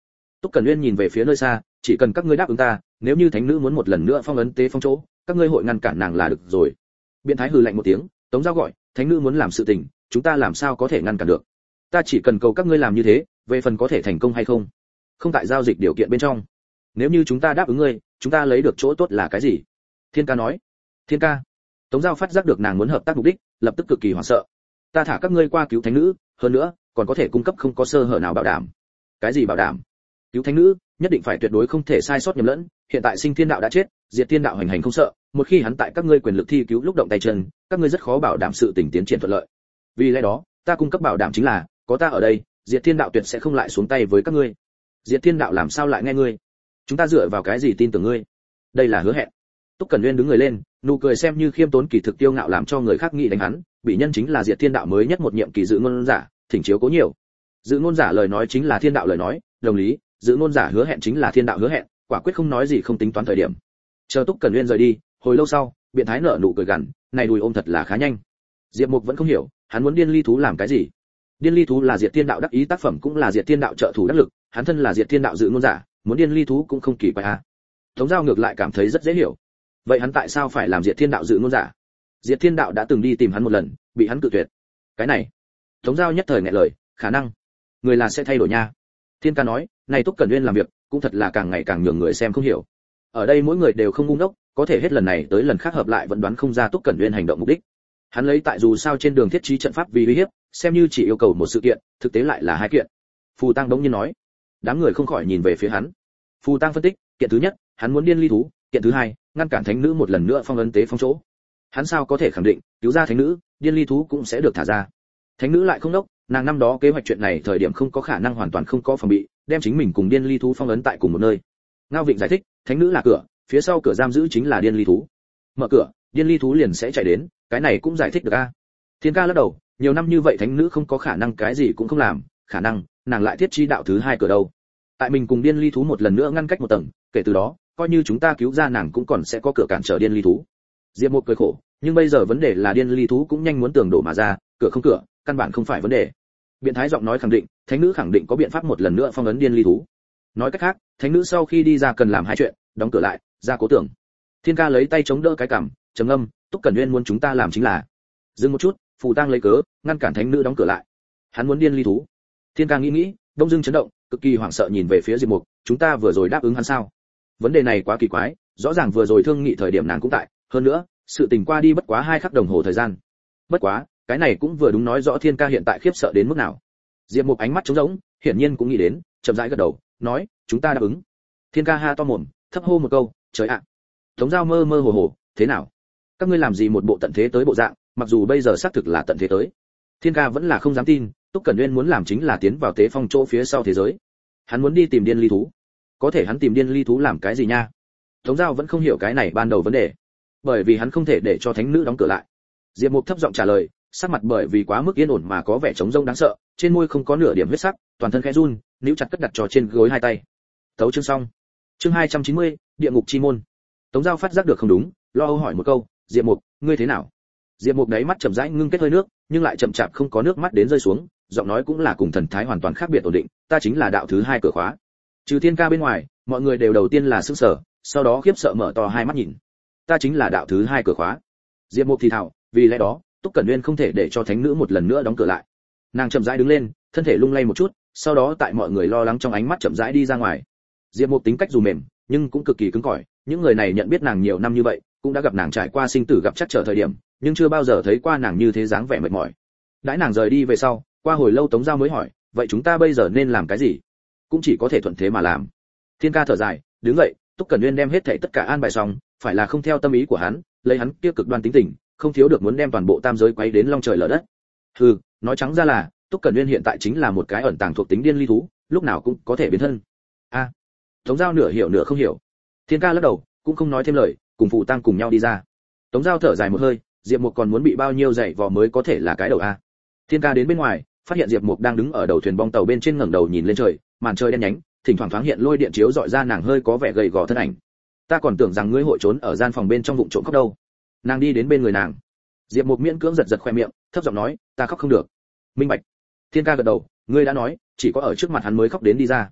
Túc Cẩn Uyên nhìn về phía nơi xa, chỉ cần các ngươi đáp ứng ta, nếu như thánh nữ muốn một lần nữa phong ấn tế phong chỗ, các ngươi hội ngăn cản nàng là được rồi. Biện thái hừ lạnh một tiếng, Tống Giao gọi, thánh nữ muốn làm sự tình, chúng ta làm sao có thể ngăn cản được? Ta chỉ cần cầu các ngươi làm như thế, về phần có thể thành công hay không, không tại giao dịch điều kiện bên trong. Nếu như chúng ta đáp ứng ngươi, chúng ta lấy được chỗ tốt là cái gì? Thiên ca nói. Thiên ca. Tống Giao phát giác được nàng muốn hợp tác mục đích, lập tức cực kỳ hoảng sợ. Ta thả các ngươi qua cứu thánh nữ, hơn nữa, còn có thể cung cấp không có sơ hở nào bảo đảm. Cái gì bảo đảm? Cứu thánh nữ, nhất định phải tuyệt đối không thể sai sót nhầm lẫn, hiện tại Sinh Thiên đạo đã chết, Diệt Thiên đạo hành hành không sợ, một khi hắn tại các ngươi quyền lực thi cứu lúc động tay chân, các ngươi rất khó bảo đảm sự tình tiến triển thuận lợi. Vì lẽ đó, ta cung cấp bảo đảm chính là, có ta ở đây, Diệt Thiên đạo tuyệt sẽ không lại xuống tay với các ngươi. Diệt Thiên đạo làm sao lại nghe ngươi? Chúng ta dựa vào cái gì tin tưởng ngươi? Đây là hứa hẹn. Túc Cẩn Uyên đứng người lên, nụ cười xem như khiêm tốn kỳ thực tiêu ngạo làm cho người khác nghĩ đánh hắn, bị nhân chính là Diệt Thiên đạo mới nhất một nhiệm kỳ dự ngôn giả, thỉnh chiếu cố nhiều. Dự ngôn giả lời nói chính là thiên đạo lời nói, đồng lý, dự ngôn giả hứa hẹn chính là thiên đạo hứa hẹn, quả quyết không nói gì không tính toán thời điểm. Chờ Túc Cẩn Uyên rời đi, hồi lâu sau, Biện thái nở nụ cười gằn, này đùi ôm thật là khá nhanh. Diệp Mục vẫn không hiểu, hắn muốn điên ly thú làm cái gì? Điên ly thú là Diệt Thiên đạo đắc ý tác phẩm, cũng là Diệt Thiên đạo trợ thủ đắc lực, hắn thân là Diệt Thiên đạo dự ngôn giả, muốn điên ly thú cũng không kỳ quái a. Tống Giao ngược lại cảm thấy rất dễ hiểu. Vậy hắn tại sao phải làm Diệt Thiên đạo dự ngôn giả? Diệt Thiên đạo đã từng đi tìm hắn một lần, bị hắn cự tuyệt. Cái này, Tống Giao nhất thời nghẹn lời, khả năng người là sẽ thay đổi nha. Thiên ca nói, này Túc Cẩn Uyên làm việc, cũng thật là càng ngày càng nhường người xem không hiểu. Ở đây mỗi người đều không ngu ngốc, có thể hết lần này tới lần khác hợp lại vẫn đoán không ra Túc Cẩn Uyên hành động mục đích. Hắn lấy tại dù sao trên đường thiết trí trận pháp vì uy hiếp, xem như chỉ yêu cầu một sự kiện, thực tế lại là hai kiện. Phù Tăng đống nhiên nói. Đám người không khỏi nhìn về phía hắn. Phù Tăng phân tích, kiện thứ nhất, hắn muốn điên ly thú, kiện thứ hai, ngăn cản thánh nữ một lần nữa phong ấn tế phong chỗ. Hắn sao có thể khẳng định, cứu ra thánh nữ, điên ly thú cũng sẽ được thả ra. Thánh nữ lại không đốc, nàng năm đó kế hoạch chuyện này thời điểm không có khả năng hoàn toàn không có phòng bị, đem chính mình cùng điên ly thú phong ấn tại cùng một nơi. Ngao Vịnh giải thích, thánh nữ là cửa, phía sau cửa giam giữ chính là điên ly thú. Mở cửa, điên ly thú liền sẽ chạy đến, cái này cũng giải thích được a. Thiên ca lắc đầu, nhiều năm như vậy thánh nữ không có khả năng cái gì cũng không làm, khả năng nàng lại thiết chi đạo thứ hai cửa đâu. Tại mình cùng điên ly thú một lần nữa ngăn cách một tầng, kể từ đó, coi như chúng ta cứu ra nàng cũng còn sẽ có cửa cản trở điên ly thú. Diệp Mục cười khổ, nhưng bây giờ vấn đề là điên ly thú cũng nhanh muốn tường đổ mà ra, cửa không cửa, căn bản không phải vấn đề. Biện thái giọng nói khẳng định, thánh nữ khẳng định có biện pháp một lần nữa phong ấn điên ly thú. Nói cách khác, thánh nữ sau khi đi ra cần làm hai chuyện, đóng cửa lại, ra cố tường. Thiên ca lấy tay chống đỡ cái cằm, trầm ngâm, Túc Cẩn Uyên muốn chúng ta làm chính là. Dừng một chút, Phù Tăng lấy cớ, ngăn cản thánh nữ đóng cửa lại. Hắn muốn điên ly thú. Thiên ca nghĩ, đông dưng chấn động, cực kỳ hoảng sợ nhìn về phía Diệp Mục, chúng ta vừa rồi đáp ứng hắn sao? Vấn đề này quá kỳ quái, rõ ràng vừa rồi thương nghị thời điểm nàng cũng tại, hơn nữa, sự tình qua đi bất quá 2 khắc đồng hồ thời gian. Bất quá, cái này cũng vừa đúng nói rõ Thiên ca hiện tại khiếp sợ đến mức nào. Diệp Mục ánh mắt trống rỗng, hiển nhiên cũng nghĩ đến, chậm rãi gật đầu, nói, chúng ta đáp ứng. Thiên ca ha to mồm, thấp hô một câu, trời ạ. Tống Giao mơ mơ hồ hồ, thế nào? Các ngươi làm gì một bộ tận thế tới bộ dạng, mặc dù bây giờ xác thực là tận thế tới. Thiên ca vẫn là không dám tin, Túc Cẩn Uyên muốn làm chính là tiến vào tế phong chỗ phía sau thế giới. Hắn muốn đi tìm điên ly thú. Có thể hắn tìm điên ly thú làm cái gì nha? Tống Giao vẫn không hiểu cái này ban đầu vấn đề. Bởi vì hắn không thể để cho thánh nữ đóng cửa lại. Diệp Mục thấp giọng trả lời, sắc mặt bởi vì quá mức yên ổn mà có vẻ trống rỗng đáng sợ, trên môi không có nửa điểm huyết sắc, toàn thân khẽ run, níu chặt cất đặt trò trên gối hai tay. Tấu chương xong. Chương 290, địa ngục chi môn. Tống Giao phát giác được không đúng, lo âu hỏi một câu, Diệp Mục, ngươi thế nào? Diệp Mục đáy mắt chậm rãi ngưng kết hơi nước, nhưng lại chậm chạp không có nước mắt đến rơi xuống, giọng nói cũng là cùng thần thái hoàn toàn khác biệt ổn định, ta chính là đạo thứ hai cửa khóa. Trừ Thiên ca bên ngoài, mọi người đều đầu tiên là sửng sở, sau đó khiếp sợ mở to hai mắt nhìn. Ta chính là đạo thứ hai cửa khóa. Diệp Mục thì thào, vì lẽ đó, Túc Cẩn Uyên không thể để cho thánh nữ một lần nữa đóng cửa lại. Nàng chậm rãi đứng lên, thân thể lung lay một chút, sau đó tại mọi người lo lắng trong ánh mắt chậm rãi đi ra ngoài. Diệp Mục tính cách dù mềm, nhưng cũng cực kỳ cứng cỏi, những người này nhận biết nàng nhiều năm như vậy, cũng đã gặp nàng trải qua sinh tử gặp chắc trở thời điểm, nhưng chưa bao giờ thấy qua nàng như thế dáng vẻ mệt mỏi. Đãi nàng rời đi về sau, qua hồi lâu Tống Giao mới hỏi, vậy chúng ta bây giờ nên làm cái gì? Cũng chỉ có thể thuận thế mà làm. Thiên ca thở dài, đứng dậy, Túc Cẩn Uyên đem hết thảy tất cả an bài xong, phải là không theo tâm ý của hắn, lấy hắn kia cực đoan tính tình, không thiếu được muốn đem toàn bộ tam giới quấy đến long trời lở đất. Hừ, nói trắng ra là, Túc Cẩn Uyên hiện tại chính là một cái ẩn tàng thuộc tính điên ly thú, lúc nào cũng có thể biến thân. A. Tống Giao nửa hiểu nửa không hiểu. Thiên ca lắc đầu, cũng không nói thêm lời, cùng Phù Tăng cùng nhau đi ra. Tống Giao thở dài một hơi, Diệp Mục còn muốn bị bao nhiêu dày vò mới có thể là cái đầu a. Thiên ca đến bên ngoài, phát hiện Diệp Mục đang đứng ở đầu thuyền bong tàu bên trên ngẩng đầu nhìn lên trời, màn trời đen nhánh, thỉnh thoảng thoáng hiện lôi điện chiếu dọi ra nàng hơi có vẻ gầy gò thân ảnh. Ta còn tưởng rằng ngươi hội trốn ở gian phòng bên trong vụng trộm khóc đâu. Nàng đi đến bên người nàng. Diệp Mục miễn cưỡng giật giật khoe miệng, thấp giọng nói, ta khóc không được. Minh bạch. Thiên ca gật đầu, ngươi đã nói, chỉ có ở trước mặt hắn mới khóc đến đi ra.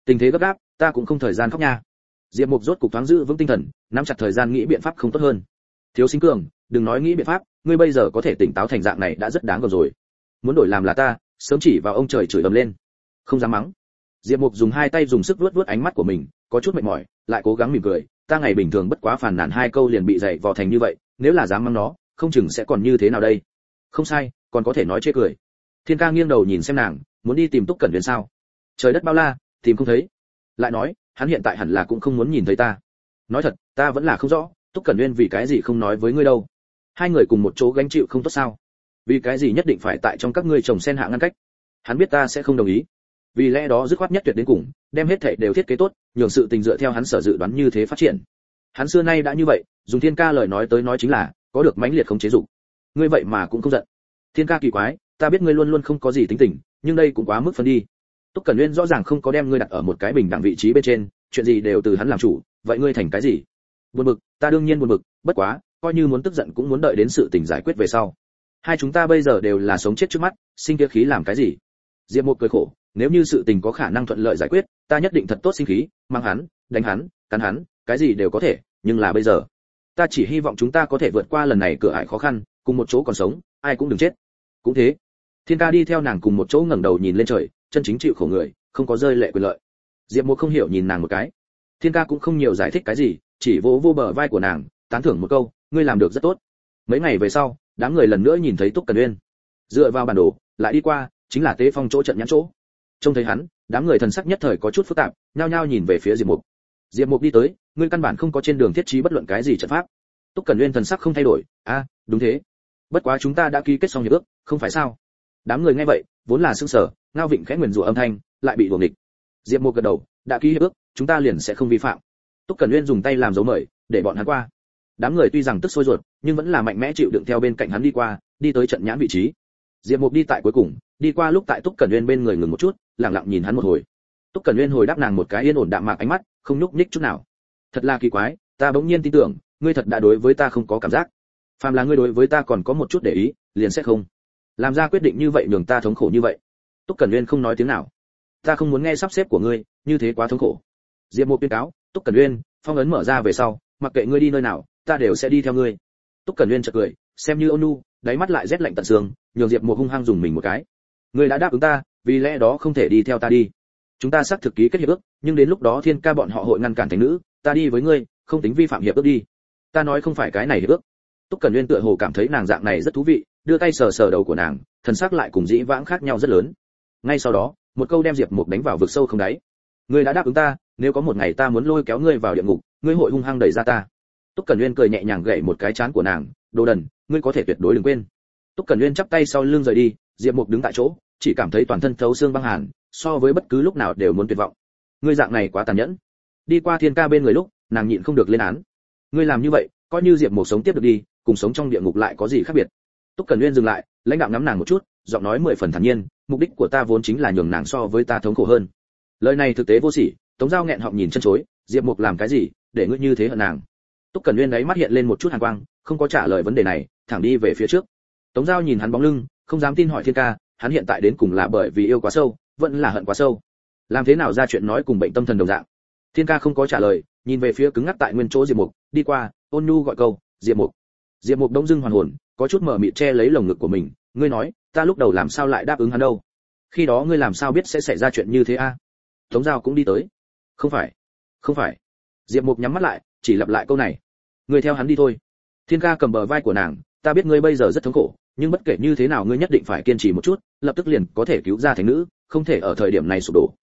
Tình thế gấp gáp, ta cũng không thời gian khóc nha. Diệp Mục rốt cục thoáng giữ vững tinh thần, nắm chặt thời gian nghĩ biện pháp không tốt hơn. Thiếu Sinh Cường, đừng nói nghĩ biện pháp, ngươi bây giờ có thể tỉnh táo thành dạng này đã rất đáng rồi. Muốn đổi làm là ta, sớm chỉ vào ông trời chửi ầm lên. Không dám mắng. Diệp Mục dùng hai tay dùng sức vuốt vuốt ánh mắt của mình, có chút mệt mỏi, lại cố gắng mỉm cười, ta ngày bình thường bất quá phàn nàn hai câu liền bị dày vò thành như vậy, nếu là dám mắng nó, không chừng sẽ còn như thế nào đây. Không sai, còn có thể nói chê cười. Thiên Ca nghiêng đầu nhìn xem nàng, muốn đi tìm Túc Cẩn Uyên sao? Trời đất bao la, tìm không thấy. Lại nói, hắn hiện tại hẳn là cũng không muốn nhìn thấy ta. Nói thật, ta vẫn là không rõ, Túc Cẩn Uyên vì cái gì không nói với ngươi đâu? Hai người cùng một chỗ gánh chịu không tốt sao? Vì cái gì nhất định phải tại trong các ngươi trồng sen hạ ngăn cách? Hắn biết ta sẽ không đồng ý. Vì lẽ đó dứt khoát nhất tuyệt đến cùng, đem hết thảy đều thiết kế tốt, nhường sự tình dựa theo hắn sở dự đoán như thế phát triển. Hắn xưa nay đã như vậy, dùng Thiên Ca lời nói tới nói chính là, có được mãnh liệt không chế dục. Ngươi vậy mà cũng không giận. Thiên Ca kỳ quái, ta biết ngươi luôn luôn không có gì tính tình, nhưng đây cũng quá mức phân đi. Túc Cẩn Uyên rõ ràng không có đem ngươi đặt ở một cái bình đẳng vị trí bên trên, chuyện gì đều từ hắn làm chủ, vậy ngươi thành cái gì? Buồn bực, ta đương nhiên buồn bực, bất quá, coi như muốn tức giận cũng muốn đợi đến sự tình giải quyết về sau. Hai chúng ta bây giờ đều là sống chết trước mắt, sinh kia khí làm cái gì? Diệp Mục cười khổ, nếu như sự tình có khả năng thuận lợi giải quyết, ta nhất định thật tốt sinh khí, mang hắn, đánh hắn, cắn hắn, cái gì đều có thể, nhưng là bây giờ, ta chỉ hy vọng chúng ta có thể vượt qua lần này cửa ải khó khăn, cùng một chỗ còn sống, ai cũng đừng chết. Cũng thế. Thiên Ca đi theo nàng cùng một chỗ ngẩng đầu nhìn lên trời, chân chính chịu khổ người, không có rơi lệ quyền lợi. Diệp Mục không hiểu nhìn nàng một cái. Thiên Ca cũng không nhiều giải thích cái gì, chỉ vỗ vô bờ vai của nàng, tán thưởng một câu, ngươi làm được rất tốt. Mấy ngày về sau, đám người lần nữa nhìn thấy Túc Cẩn Uyên. Dựa vào bản đồ, lại đi qua, chính là Tế Phong chỗ trận nhãn chỗ. Trông thấy hắn, đám người thần sắc nhất thời có chút phức tạp, nhao nhao nhìn về phía Diệp Mục. Diệp Mục đi tới, ngươi căn bản không có trên đường thiết trí bất luận cái gì trận pháp. Túc Cẩn Uyên thần sắc không thay đổi, đúng thế. Bất quá chúng ta đã ký kết xong hiệp ước, không phải sao? Đám người nghe vậy, vốn là sững sờ, ngao vịnh khẽ nguyền rủa âm thanh, lại bị đuổi nghịch. Diệp Mục gật đầu, đã ký hiệp ước, chúng ta liền sẽ không vi phạm. Túc Cẩn Uyên dùng tay làm dấu mời, để bọn hắn qua. Đám người tuy rằng tức sôi ruột, nhưng vẫn là mạnh mẽ chịu đựng theo bên cạnh hắn đi qua, đi tới trận nhãn vị trí. Diệp Mục đi tại cuối cùng, đi qua lúc tại Túc Cẩn Uyên bên người ngừng một chút, lặng lặng nhìn hắn một hồi. Túc Cẩn Uyên hồi đáp nàng một cái yên ổn đạm mạc ánh mắt, không nhúc nhích chút nào. Thật là kỳ quái, ta bỗng nhiên tin tưởng, ngươi thật đã đối với ta không có cảm giác. Phàm là ngươi đối với ta còn có một chút để ý, liền sẽ không làm ra quyết định như vậy nhường ta thống khổ như vậy. Túc Cẩn Uyên không nói tiếng nào. Ta không muốn nghe sắp xếp của ngươi, như thế quá thống khổ. Diệp Mục tuyên cáo, Túc Cẩn Uyên, phong ấn mở ra về sau, mặc kệ ngươi đi nơi nào, ta đều sẽ đi theo ngươi. Túc Cẩn Uyên chợt cười, xem như ôn nhu, đáy mắt lại rét lạnh tận xương, nhường Diệp Mục hung hăng dùng mình một cái. Ngươi đã đáp ứng ta, vì lẽ đó không thể đi theo ta đi. Chúng ta xác thực ký kết hiệp ước, nhưng đến lúc đó Thiên Ca bọn họ hội ngăn cản thánh nữ, ta đi với ngươi, không tính vi phạm hiệp ước đi. Ta nói không phải cái này hiệp ước. Túc Cẩn Uyên tựa hồ cảm thấy nàng dạng này rất thú vị, đưa tay sờ sờ đầu của nàng, thần sắc lại cùng dĩ vãng khác nhau rất lớn. Ngay sau đó, một câu đem Diệp Mục đánh vào vực sâu không đáy. Ngươi đã đáp ứng ta, nếu có một ngày ta muốn lôi kéo ngươi vào địa ngục, ngươi hội hung hăng đẩy ra ta. Túc Cẩn Uyên cười nhẹ nhàng gảy một cái trán của nàng, đồ đần, ngươi có thể tuyệt đối đừng quên. Túc Cẩn Uyên chắp tay sau lưng rời đi, Diệp Mục đứng tại chỗ, chỉ cảm thấy toàn thân thấu xương băng hàn, so với bất cứ lúc nào đều muốn tuyệt vọng. Ngươi dạng này quá tàn nhẫn. Đi qua Thiên Ca bên người lúc, nàng nhịn không được lên án. Ngươi làm như vậy, coi như Diệp Mục sống tiếp được đi, cùng sống trong địa ngục lại có gì khác biệt. Túc Cẩn Uyên dừng lại, lãnh đạm ngắm nàng một chút, giọng nói 10 phần thản nhiên, mục đích của ta vốn chính là nhường nàng so với ta thống khổ hơn. Lời này thực tế vô sỉ. Tống Giao nghẹn họng nhìn chân chối, Diệp Mục làm cái gì, để ngươi như thế hận nàng? Túc Cẩn Uyên đấy mắt hiện lên một chút hàn quang, không có trả lời vấn đề này, thẳng đi về phía trước. Tống Giao nhìn hắn bóng lưng, không dám tin hỏi Thiên Ca, hắn hiện tại đến cùng là bởi vì yêu quá sâu, vẫn là hận quá sâu? Làm thế nào ra chuyện nói cùng bệnh tâm thần đồng dạng? Thiên Ca không có trả lời, nhìn về phía cứng ngắc tại nguyên chỗ Diệp Mục, đi qua, ôn nhu gọi câu, Diệp Mục. Diệp Mục đông dưng hoàn hồn, có chút mờ mịt che lấy lồng ngực của mình, ngươi nói, ta lúc đầu làm sao lại đáp ứng hắn đâu? Khi đó ngươi làm sao biết sẽ xảy ra chuyện như thế a? Tống Giao cũng đi tới. Không phải. Diệp Mục nhắm mắt lại, chỉ lặp lại câu này. Ngươi theo hắn đi thôi. Thiên Ca cầm bờ vai của nàng, ta biết ngươi bây giờ rất thống khổ, nhưng bất kể như thế nào ngươi nhất định phải kiên trì một chút, lập tức liền có thể cứu ra thánh nữ, không thể ở thời điểm này sụp đổ.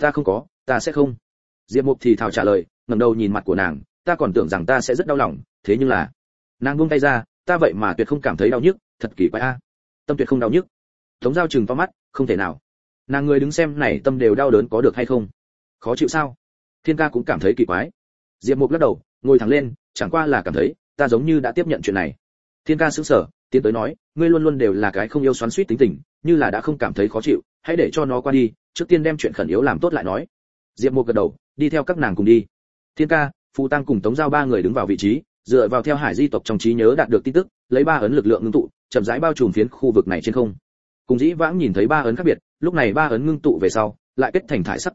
Ta sẽ không. Diệp Mục thì thào trả lời, ngẩng đầu nhìn mặt của nàng, ta còn tưởng rằng ta sẽ rất đau lòng, thế nhưng là, nàng buông tay ra, ta vậy mà tuyệt không cảm thấy đau nhức, thật kỳ quái a. Tâm tuyệt không đau nhức. Tống Giao trừng to mắt, không thể nào. Nàng người đứng xem này tâm đều đau đớn có được hay không? Khó chịu sao? Thiên Ca cũng cảm thấy kỳ quái. Diệp Mục lắc đầu, ngồi thẳng lên, chẳng qua là cảm thấy, ta giống như đã tiếp nhận chuyện này. Thiên Ca sững sờ, tiến tới nói, ngươi luôn luôn đều là cái không yêu xoắn xuýt tính tình, như là đã không cảm thấy khó chịu, hãy để cho nó qua đi, trước tiên đem chuyện khẩn yếu làm tốt lại nói. Diệp Mục gật đầu, đi theo các nàng cùng đi. Thiên Ca, Phù Tăng cùng Tống Giao ba người đứng vào vị trí, dựa vào theo Hải Di tộc trong trí nhớ đạt được tin tức, lấy ba ấn lực lượng ngưng tụ, chậm rãi bao trùm phiến khu vực này trên không. Cùng dĩ vãng nhìn thấy ba ấn khác biệt, lúc này ba ấn ngưng tụ về sau, lại kết thành thải sắc ký hiệu,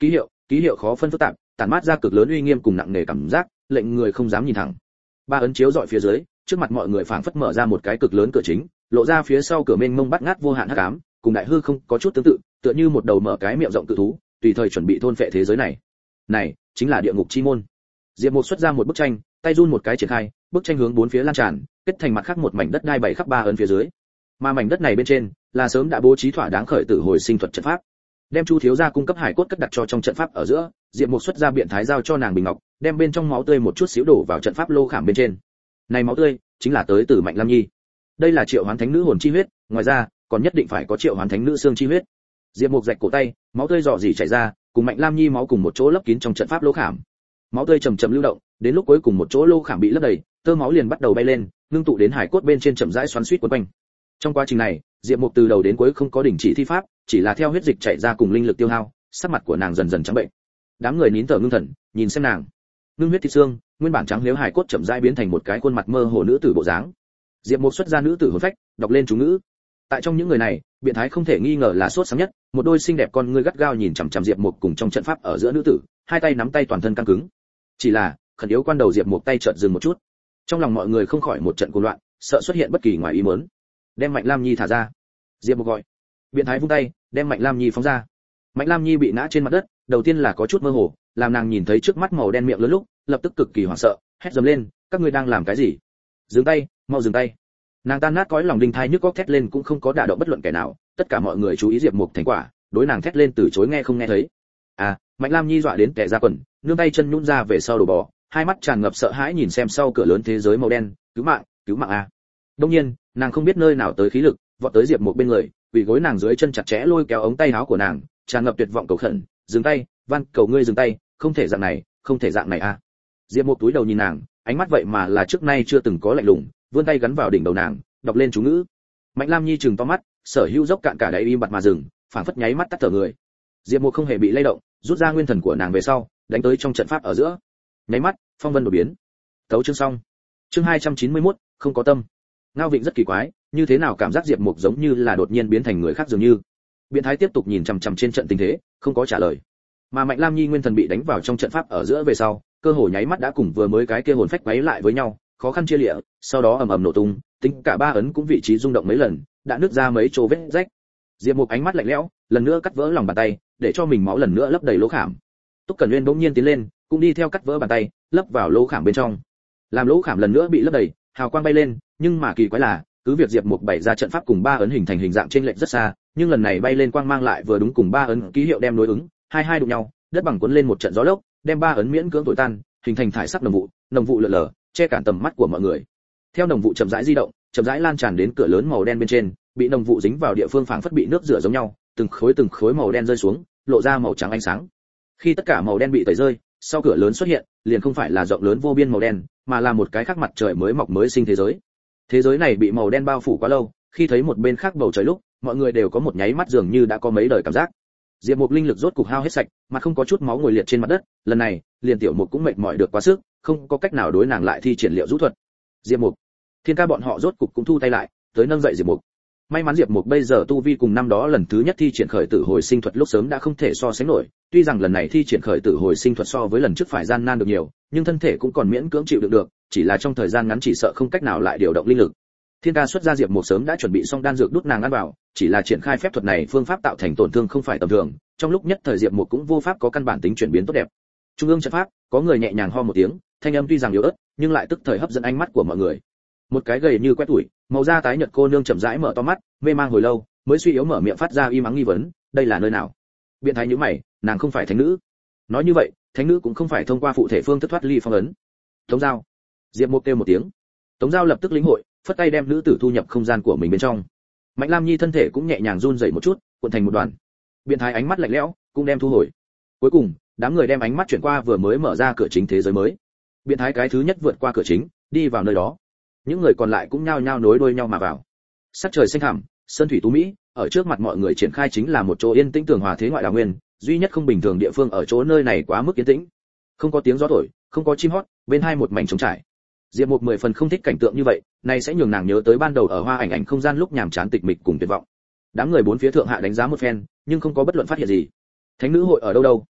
ký hiệu khó phân phức tạp, tản mát ra cực lớn uy nghiêm cùng nặng nề cảm giác, lệnh người không dám nhìn thẳng. Ba ấn chiếu dọi phía dưới, trước mặt mọi người phảng phất mở ra một cái cực lớn cửa chính, lộ ra phía sau cửa mênh mông bắt ngát vô hạn hắc ám, cùng đại hư không có chút tương tự, tựa như một đầu mở cái miệng rộng cự thú, tùy thời chuẩn bị thôn phệ thế giới này. Này, chính là địa ngục chi môn. Diệp Mục xuất ra một bức tranh, tay run một cái triển khai, bức tranh hướng bốn phía lan tràn, kết thành mặt khác một mảnh đất đai bảy khắp ba ấn phía dưới. Mà mảnh đất này bên trên là sớm đã bố trí thỏa đáng khởi tử hồi sinh thuật trận pháp. Đem Chu thiếu gia cung cấp hải cốt cất đặt cho trong trận pháp ở giữa, Diệp Mục xuất ra biện thái giao cho nàng bình ngọc, đem bên trong máu tươi một chút xíu đổ vào trận pháp lô khảm bên trên. Này máu tươi chính là tới từ Mạnh Lam Nhi. Đây là triệu hoán thánh nữ hồn chi huyết, ngoài ra còn nhất định phải có triệu hoán thánh nữ xương chi huyết. Diệp Mục rạch cổ tay, máu tươi rò rỉ chảy ra, cùng Mạnh Lam Nhi máu cùng một chỗ lấp kín trong trận pháp lỗ khảm. Máu tươi chậm chậm lưu động, đến lúc cuối cùng một chỗ lỗ khảm bị lấp đầy, tơ máu liền bắt đầu bay lên, ngưng tụ đến hải cốt bên trên chậm rãi xoắn xuýt quấn quanh. Trong quá trình này, Diệp Mục từ đầu đến cuối không có đình chỉ thi pháp, chỉ là theo huyết dịch chảy ra cùng linh lực tiêu hao, sắc mặt của nàng dần dần trắng bệnh. Đám người nín thở ngưng thần, nhìn xem nàng. Ngưng huyết thịt xương, nguyên bản trắng liếu hải cốt chậm rãi biến thành một cái khuôn mặt mơ hồ nữ tử bộ dáng. Diệp Mục xuất ra nữ tử hồn phách, đọc lên chú ngữ. Tại trong những người này, biện thái không thể nghi ngờ là sốt sáng nhất, một đôi xinh đẹp con ngươi gắt gao nhìn chằm chằm Diệp Mục cùng trong trận pháp ở giữa nữ tử, hai tay nắm tay toàn thân căng cứng. Chỉ là, khẩn yếu quan đầu Diệp Mục tay chợt dừng một chút. Trong lòng mọi người không khỏi một trận cuồng loạn, sợ xuất hiện bất kỳ ngoài ý muốn. Đem Mạnh Lam Nhi thả ra. Diệp Mục gọi. Biện thái vung tay, đem Mạnh Lam Nhi phóng ra. Mạnh Lam Nhi bị ngã trên mặt đất, đầu tiên là có chút mơ hồ, làm nàng nhìn thấy trước mắt màu đen miệng lớn lúc, lập tức cực kỳ hoảng sợ, hét dầm lên, các ngươi đang làm cái gì? Dừng tay, mau dừng tay. Nàng tan nát cõi lòng đinh thai nhức góc thét lên cũng không có đả động bất luận kẻ nào, tất cả mọi người chú ý Diệp Mục thành quả, đối nàng thét lên từ chối nghe không nghe thấy. Mạnh Lam Nhi dọa đến tè ra quần, nương tay chân nhũn ra về sau đổ bò, hai mắt tràn ngập sợ hãi nhìn xem sau cửa lớn thế giới màu đen, cứu mạng a. Đương nhiên, nàng không biết nơi nào tới khí lực, vọt tới Diệp Mục bên người, quỳ gối nàng dưới chân chặt chẽ lôi kéo ống tay áo của nàng, tràn ngập tuyệt vọng cầu khẩn, dừng tay, van cầu ngươi dừng tay, không thể dạng này a. Diệp Mục túi đầu nhìn nàng, ánh mắt vậy mà là trước nay chưa từng có lạnh lùng, vươn tay gắn vào đỉnh đầu nàng, đọc lên chú ngữ. Mạnh Lam Nhi trừng to mắt, sở hữu dốc cạn cả đáy im bặt mà dừng, phảng phất nháy mắt tắt thở người. Diệp Mục không hề bị lay động, rút ra nguyên thần của nàng về sau, đánh tới trong trận pháp ở giữa. Nháy mắt, phong vân đột biến. Tấu chương xong. Chương 291, không có tâm. Ngao Vịnh rất kỳ quái, như thế nào cảm giác Diệp Mục giống như là đột nhiên biến thành người khác dường như. Biện thái tiếp tục nhìn chằm chằm trên trận tình thế, không có trả lời. Mà Mạnh Lam Nhi nguyên thần bị đánh vào trong trận pháp ở giữa về sau, cơ hồ nháy mắt đã cùng vừa mới cái kia hồn phách quấy lại với nhau, khó khăn chia lìa, sau đó ầm ầm nổ tung, tính cả ba ấn cũng vị trí rung động mấy lần, đã nứt ra mấy chỗ vết rách. Diệp Mục ánh mắt lạnh lẽo, lần nữa cắt vỡ lòng bàn tay, để cho mình máu lần nữa lấp đầy lỗ khảm. Túc Cẩn Nguyên bỗng nhiên tiến lên, cũng đi theo cắt vỡ bàn tay, lấp vào lỗ khảm bên trong. Làm lỗ khảm lần nữa bị lấp đầy, hào quang bay lên, nhưng mà kỳ quái là, cứ việc Diệp Mục bày ra trận pháp cùng ba ấn hình thành hình dạng trên lệch rất xa, nhưng lần này bay lên quang mang lại vừa đúng cùng ba ấn ký hiệu đem đối ứng, hai đụng nhau, đất bằng cuốn lên một trận gió lốc, đem ba ấn miễn cưỡng thổi tan, hình thành thải sắc nồng vụ lờ lờ, che cản tầm mắt của mọi người. Theo nồng vụ chậm rãi di động, chậm rãi lan tràn đến cửa lớn màu đen bên trên, bị nồng vụ dính vào địa phương phảng phất bị nước rửa giống nhau, từng khối màu đen rơi xuống, lộ ra màu trắng ánh sáng. Khi tất cả màu đen bị tẩy rơi, sau cửa lớn xuất hiện, liền không phải là rộng lớn vô biên màu đen, mà là một cái khác mặt trời mới mọc mới sinh thế giới. Thế giới này bị màu đen bao phủ quá lâu, khi thấy một bên khác bầu trời lúc, mọi người đều có một nháy mắt dường như đã có mấy đời cảm giác. Diệp Mục linh lực rốt cục hao hết sạch, mặt không có chút máu ngồi liệt trên mặt đất, lần này, liền Tiểu Mục cũng mệt mỏi được quá sức, không có cách nào đối nàng lại thi triển liệu rũ thuật. Diệp Mục, Thiên Ca bọn họ rốt cục cũng thu tay lại, tới nâng dậy Diệp Mục. May mắn Diệp Mục bây giờ tu vi cùng năm đó lần thứ nhất thi triển khởi tử hồi sinh thuật lúc sớm đã không thể so sánh nổi, tuy rằng lần này thi triển khởi tử hồi sinh thuật so với lần trước phải gian nan được nhiều, nhưng thân thể cũng còn miễn cưỡng chịu đựng được, chỉ là trong thời gian ngắn chỉ sợ không cách nào lại điều động linh lực. Thiên Ca xuất ra Diệp Mục sớm đã chuẩn bị xong đan dược đút nàng ăn vào, chỉ là triển khai phép thuật này phương pháp tạo thành tổn thương không phải tầm thường, trong lúc nhất thời Diệp Mục cũng vô pháp có căn bản tính chuyển biến tốt đẹp. Trung ương trận pháp, có người nhẹ nhàng ho một tiếng, thanh âm tuy rằng yếu ớt, nhưng lại tức thời hấp dẫn ánh mắt của mọi người. Một cái gầy như quét tuổi, màu da tái nhợt cô nương chậm rãi mở to mắt, mê mang hồi lâu, mới suy yếu mở miệng phát ra im ắng nghi vấn, đây là nơi nào? Biện thái nhíu mày, nàng không phải thánh nữ. Nói như vậy, thánh nữ cũng không phải thông qua phụ thể phương thức thoát ly phong ấn. Tống Giao. Diệp Mục kêu một tiếng. Tống Giao lập tức lĩnh hội, phất tay đem nữ tử thu nhập không gian của mình bên trong. Mạnh Lam Nhi thân thể cũng nhẹ nhàng run rẩy một chút, cuộn thành một đoàn. Biện thái ánh mắt lạnh lẽo, cũng đem thu hồi. Cuối cùng, đám người đem ánh mắt chuyển qua vừa mới mở ra cửa chính thế giới mới. Biện thái cái thứ nhất vượt qua cửa chính, đi vào nơi đó. Những người còn lại cũng nhao nhao nối đuôi nhau mà vào. Sắc trời xanh thẳm, sơn thủy tú mỹ, ở trước mặt mọi người triển khai chính là một chỗ yên tĩnh tường hòa thế ngoại đào nguyên, duy nhất không bình thường địa phương ở chỗ nơi này quá mức yên tĩnh. Không có tiếng gió thổi, không có chim hót, bên hai một mảnh trống trải. Diệp Mục 10 phần không thích cảnh tượng như vậy, này sẽ nhường nàng nhớ tới ban đầu ở Hoa Ảnh không gian lúc nhàm chán tịch mịch cùng tuyệt vọng. Đám người bốn phía thượng hạ đánh giá một phen, nhưng không có bất luận phát hiện gì. Thánh nữ hội ở đâu đâu?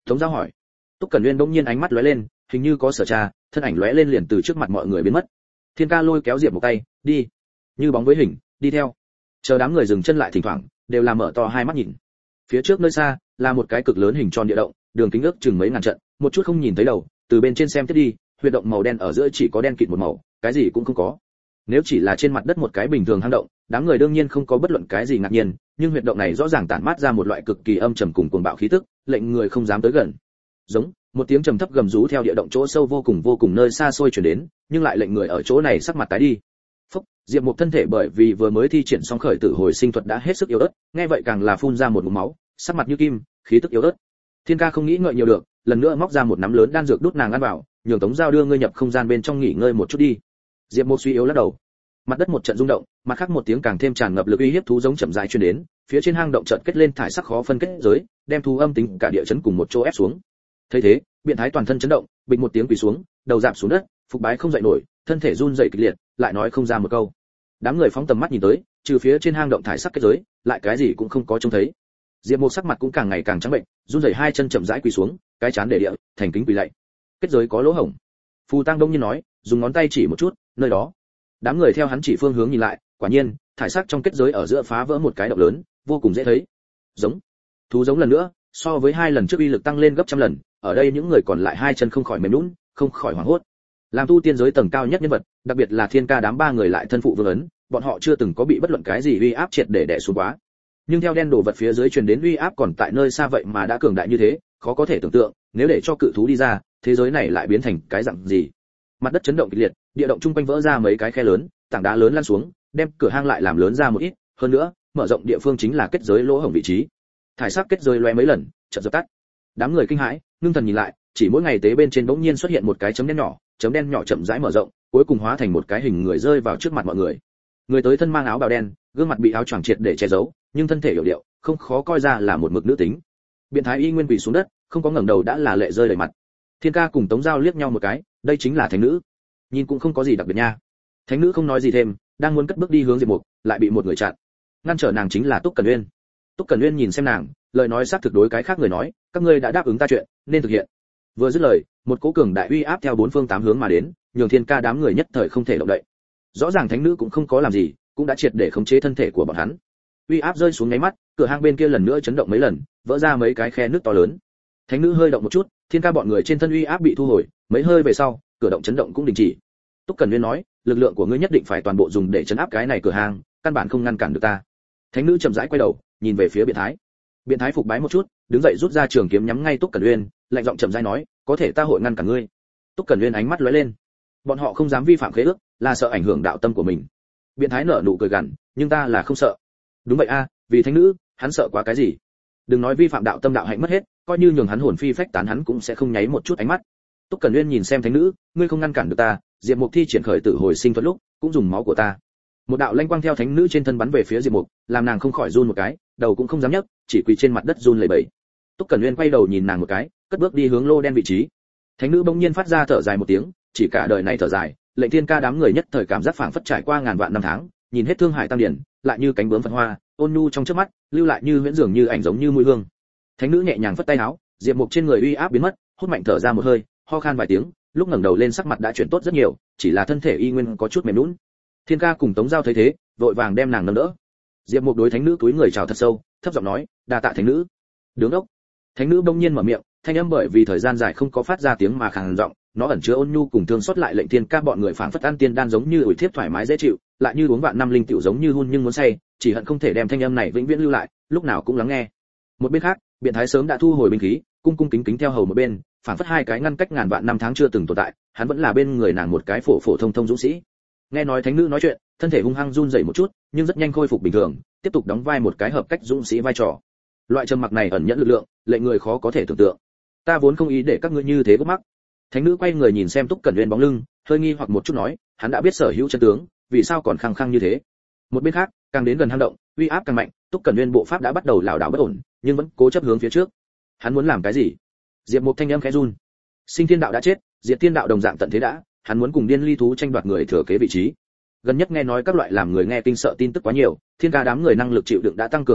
Tống Giao hỏi. Túc Cẩn Uyên bỗng nhiên ánh mắt lóe lên, hình như có sở tra, thân ảnh lóe lên liền từ trước mặt mọi người biến mất. Thiên Ca lôi kéo Diệp một tay, đi. Như bóng với hình, đi theo. Chờ đám người dừng chân lại thỉnh thoảng, đều là mở to hai mắt nhìn. Phía trước nơi xa, là một cái cực lớn hình tròn địa động, đường kính ước chừng mấy ngàn trận, một chút không nhìn thấy đầu, từ bên trên xem tiếp đi, huyệt động màu đen ở giữa chỉ có đen kịt một màu, cái gì cũng không có. Nếu chỉ là trên mặt đất một cái bình thường hang động, đám người đương nhiên không có bất luận cái gì ngạc nhiên, nhưng huyệt động này rõ ràng tản mát ra một loại cực kỳ âm trầm cùng cuồng bạo khí tức, lệnh người không dám tới gần. Giống, một tiếng trầm thấp gầm rú theo địa động chỗ sâu vô cùng nơi xa xôi truyền đến, nhưng lại lệnh người ở chỗ này sắc mặt tái đi. Phốc, Diệp Mục thân thể bởi vì vừa mới thi triển xong khởi tử hồi sinh thuật đã hết sức yếu ớt, nghe vậy càng là phun ra một ngụm máu, sắc mặt như kim, khí tức yếu ớt. Thiên Ca không nghĩ ngợi nhiều được, lần nữa móc ra một nắm lớn đan dược đút nàng ăn vào, nhường Tống Giao đưa ngươi nhập không gian bên trong nghỉ ngơi một chút đi. Diệp Mục suy yếu lắc đầu. Mặt đất một trận rung động, mặt khác một tiếng càng thêm tràn ngập lực uy hiếp thú giống chậm rãi truyền đến, phía trên hang động chợt kết lên thải sắc khó phân kết giới, đem thú âm tính cả địa chấn cùng một chỗ ép xuống. Thấy thế, biện thái toàn thân chấn động, bịch một tiếng quỳ xuống, đầu rạp xuống đất, phục bái không dậy nổi, thân thể run rẩy kịch liệt, lại nói không ra một câu. Đám người phóng tầm mắt nhìn tới, trừ phía trên hang động thải sắc kết giới, lại cái gì cũng không có trông thấy. Diệp Mục sắc mặt cũng càng ngày càng trắng bệnh, run rẩy hai chân chậm rãi quỳ xuống, cái chán để địa, thành kính quỳ lạy. Kết giới có lỗ hổng. Phù Tăng đông nhiên nói, dùng ngón tay chỉ một chút, nơi đó. Đám người theo hắn chỉ phương hướng nhìn lại, quả nhiên, thải sắc trong kết giới ở giữa phá vỡ một cái động lớn, vô cùng dễ thấy. Giống. Thú giống lần nữa, so với hai lần trước uy lực tăng lên gấp trăm lần, ở đây những người còn lại hai chân không khỏi mềm nhũn, không khỏi hoảng hốt. Làm tu tiên giới tầng cao nhất nhân vật, đặc biệt là Thiên Ca đám ba người lại thân phụ vương ấn, bọn họ chưa từng có bị bất luận cái gì uy áp triệt để đè xuống quá. Nhưng theo đen đồ vật phía dưới truyền đến uy áp còn tại nơi xa vậy mà đã cường đại như thế, khó có thể tưởng tượng, nếu để cho cự thú đi ra, thế giới này lại biến thành cái dạng gì. Mặt đất chấn động kịch liệt, địa động trung quanh vỡ ra mấy cái khe lớn, tảng đá lớn lăn xuống, đem cửa hang lại làm lớn ra một ít, hơn nữa, mở rộng địa phương chính là kết giới lỗ hổng vị trí. Thải sắc kết giới lóe mấy lần, chợt dập tắt. Đám người kinh hãi, ngưng thần nhìn lại, chỉ mỗi ngày tế bên trên bỗng nhiên xuất hiện một cái chấm đen nhỏ chậm rãi mở rộng, cuối cùng hóa thành một cái hình người rơi vào trước mặt mọi người. Người tới thân mang áo bào đen, gương mặt bị áo choàng triệt để che giấu, nhưng thân thể hiểu điệu, không khó coi ra là một mực nữ tính. Biện thái y nguyên quỳ xuống đất, không có ngẩng đầu đã là lệ rơi đầy mặt. Thiên Ca cùng Tống Giao liếc nhau một cái, đây chính là thánh nữ. Nhìn cũng không có gì đặc biệt nha. Thánh nữ không nói gì thêm, đang muốn cất bước đi hướng Diệp Mục, lại bị một người chặn. Ngăn trở nàng chính là Túc Cẩn Uyên. Túc Cẩn Uyên nhìn xem nàng, lời nói sát thực đối cái khác người nói, các ngươi đã đáp ứng ta chuyện, nên thực hiện. Vừa dứt lời, một cỗ cường đại uy áp theo bốn phương tám hướng mà đến, nhường Thiên Ca đám người nhất thời không thể động đậy. Rõ ràng thánh nữ cũng không có làm gì, cũng đã triệt để khống chế thân thể của bọn hắn. Uy áp rơi xuống nháy mắt, cửa hang bên kia lần nữa chấn động mấy lần, vỡ ra mấy cái khe nước to lớn. Thánh nữ hơi động một chút, Thiên Ca bọn người trên thân uy áp bị thu hồi, mấy hơi về sau, cửa động chấn động cũng đình chỉ. Túc Cẩn Uyên nói, lực lượng của ngươi nhất định phải toàn bộ dùng để chấn áp cái này cửa hang, căn bản không ngăn cản được ta. Thánh nữ chậm rãi quay đầu, nhìn về phía Biện thái. Biện thái phục bái một chút, đứng dậy rút ra trường kiếm nhắm ngay Túc Cẩn Uyên, lạnh giọng chậm rãi nói, có thể ta hội ngăn cản ngươi. Túc Cẩn Uyên ánh mắt lóe lên. Bọn họ không dám vi phạm khế ước, là sợ ảnh hưởng đạo tâm của mình. Biện thái nở nụ cười gằn, nhưng ta là không sợ. Đúng vậy a, vì thánh nữ, hắn sợ quá cái gì? Đừng nói vi phạm đạo tâm đạo hạnh mất hết, coi như nhường hắn hồn phi phách tán hắn cũng sẽ không nháy một chút ánh mắt. Túc Cẩn Uyên nhìn xem thánh nữ, ngươi không ngăn cản được ta, Diệp Mục thi triển khởi tử hồi sinh thuật lúc, cũng dùng máu của ta. Một đạo lanh quang theo thánh nữ trên thân bắn về phía Diệp Mục, làm nàng không khỏi run một cái, đầu cũng không dám nhấc, chỉ quỳ trên mặt đất run lẩy bẩy. Túc Cẩn Uyên quay đầu nhìn nàng một cái, cất bước đi hướng lô đen vị trí. Thánh nữ bỗng nhiên phát ra thở dài một tiếng, chỉ cả đời này thở dài, lệnh Thiên Ca đám người nhất thời cảm giác phảng phất trải qua ngàn vạn năm tháng, nhìn hết thương hải tăng điển, lại như cánh bướm phật hoa, ôn nhu trong chớp mắt, lưu lại như huyễn dường như ảnh giống như mùi hương. Thánh nữ nhẹ nhàng phất tay áo, Diệp Mục trên người uy áp biến mất, hút mạnh thở ra một hơi, ho khan vài tiếng, lúc ngẩng đầu lên sắc mặt đã chuyển tốt rất nhiều, chỉ là thân thể y nguyên có chút mềm nhũn. Thiên Ca cùng Tống Giao thấy thế, vội vàng đem nàng nâng đỡ. Diệp Mục đối thánh nữ cúi người chào thật sâu, thấp giọng nói, đa tạ thánh nữ. Đứng ốc. Thánh nữ bỗng nhiên mở miệng, thanh âm bởi vì thời gian dài không có phát ra tiếng mà khàn giọng, nó ẩn chứa ôn nhu cùng thương xót lại lệnh Thiên Ca bọn người phảng phất ăn tiên đan giống như ủi thiếp thoải mái dễ chịu, lại như uống vạn năm linh tiểu giống như hun nhưng muốn say, chỉ hận không thể đem thanh âm này vĩnh viễn lưu lại, lúc nào cũng lắng nghe. Một bên khác, Biện thái sớm đã thu hồi binh khí, cung cung kính kính theo hầu một bên, phảng phất hai cái ngăn cách ngàn vạn năm tháng chưa từng tồn tại, hắn vẫn là bên người nàng một cái phổ phổ thông thông dũng sĩ. Nghe nói thánh nữ nói chuyện, thân thể hung hăng run rẩy một chút, nhưng rất nhanh khôi phục bình thường, tiếp tục đóng vai một cái hợp cách dũng sĩ vai trò. Loại trầm mặc này ẩn nhẫn lực lượng, lệnh người khó có thể tưởng tượng. Ta vốn không ý để các ngươi như thế gấp mắc. Thánh nữ quay người nhìn xem Túc Cẩn Uyên bóng lưng, hơi nghi hoặc một chút nói, hắn đã biết sở hữu chân tướng, vì sao còn khăng khăng như thế? Một bên khác, càng đến gần hang động, uy áp càng mạnh, Túc Cẩn Uyên bộ pháp đã bắt đầu lảo đảo bất ổn, nhưng vẫn cố chấp hướng phía trước. Hắn muốn làm cái gì? Diệp Mục thanh âm khẽ run. Sinh Thiên đạo đã chết, Diệt Thiên đạo đồng dạng tận thế đã, hắn muốn cùng Điên Ly thú tranh đoạt người thừa kế vị trí. Gần nhất nghe nói các loại làm người nghe kinh sợ tin tức quá nhiều, Thiên Ca đám người năng lực chịu đựng đã tăng cường không ít,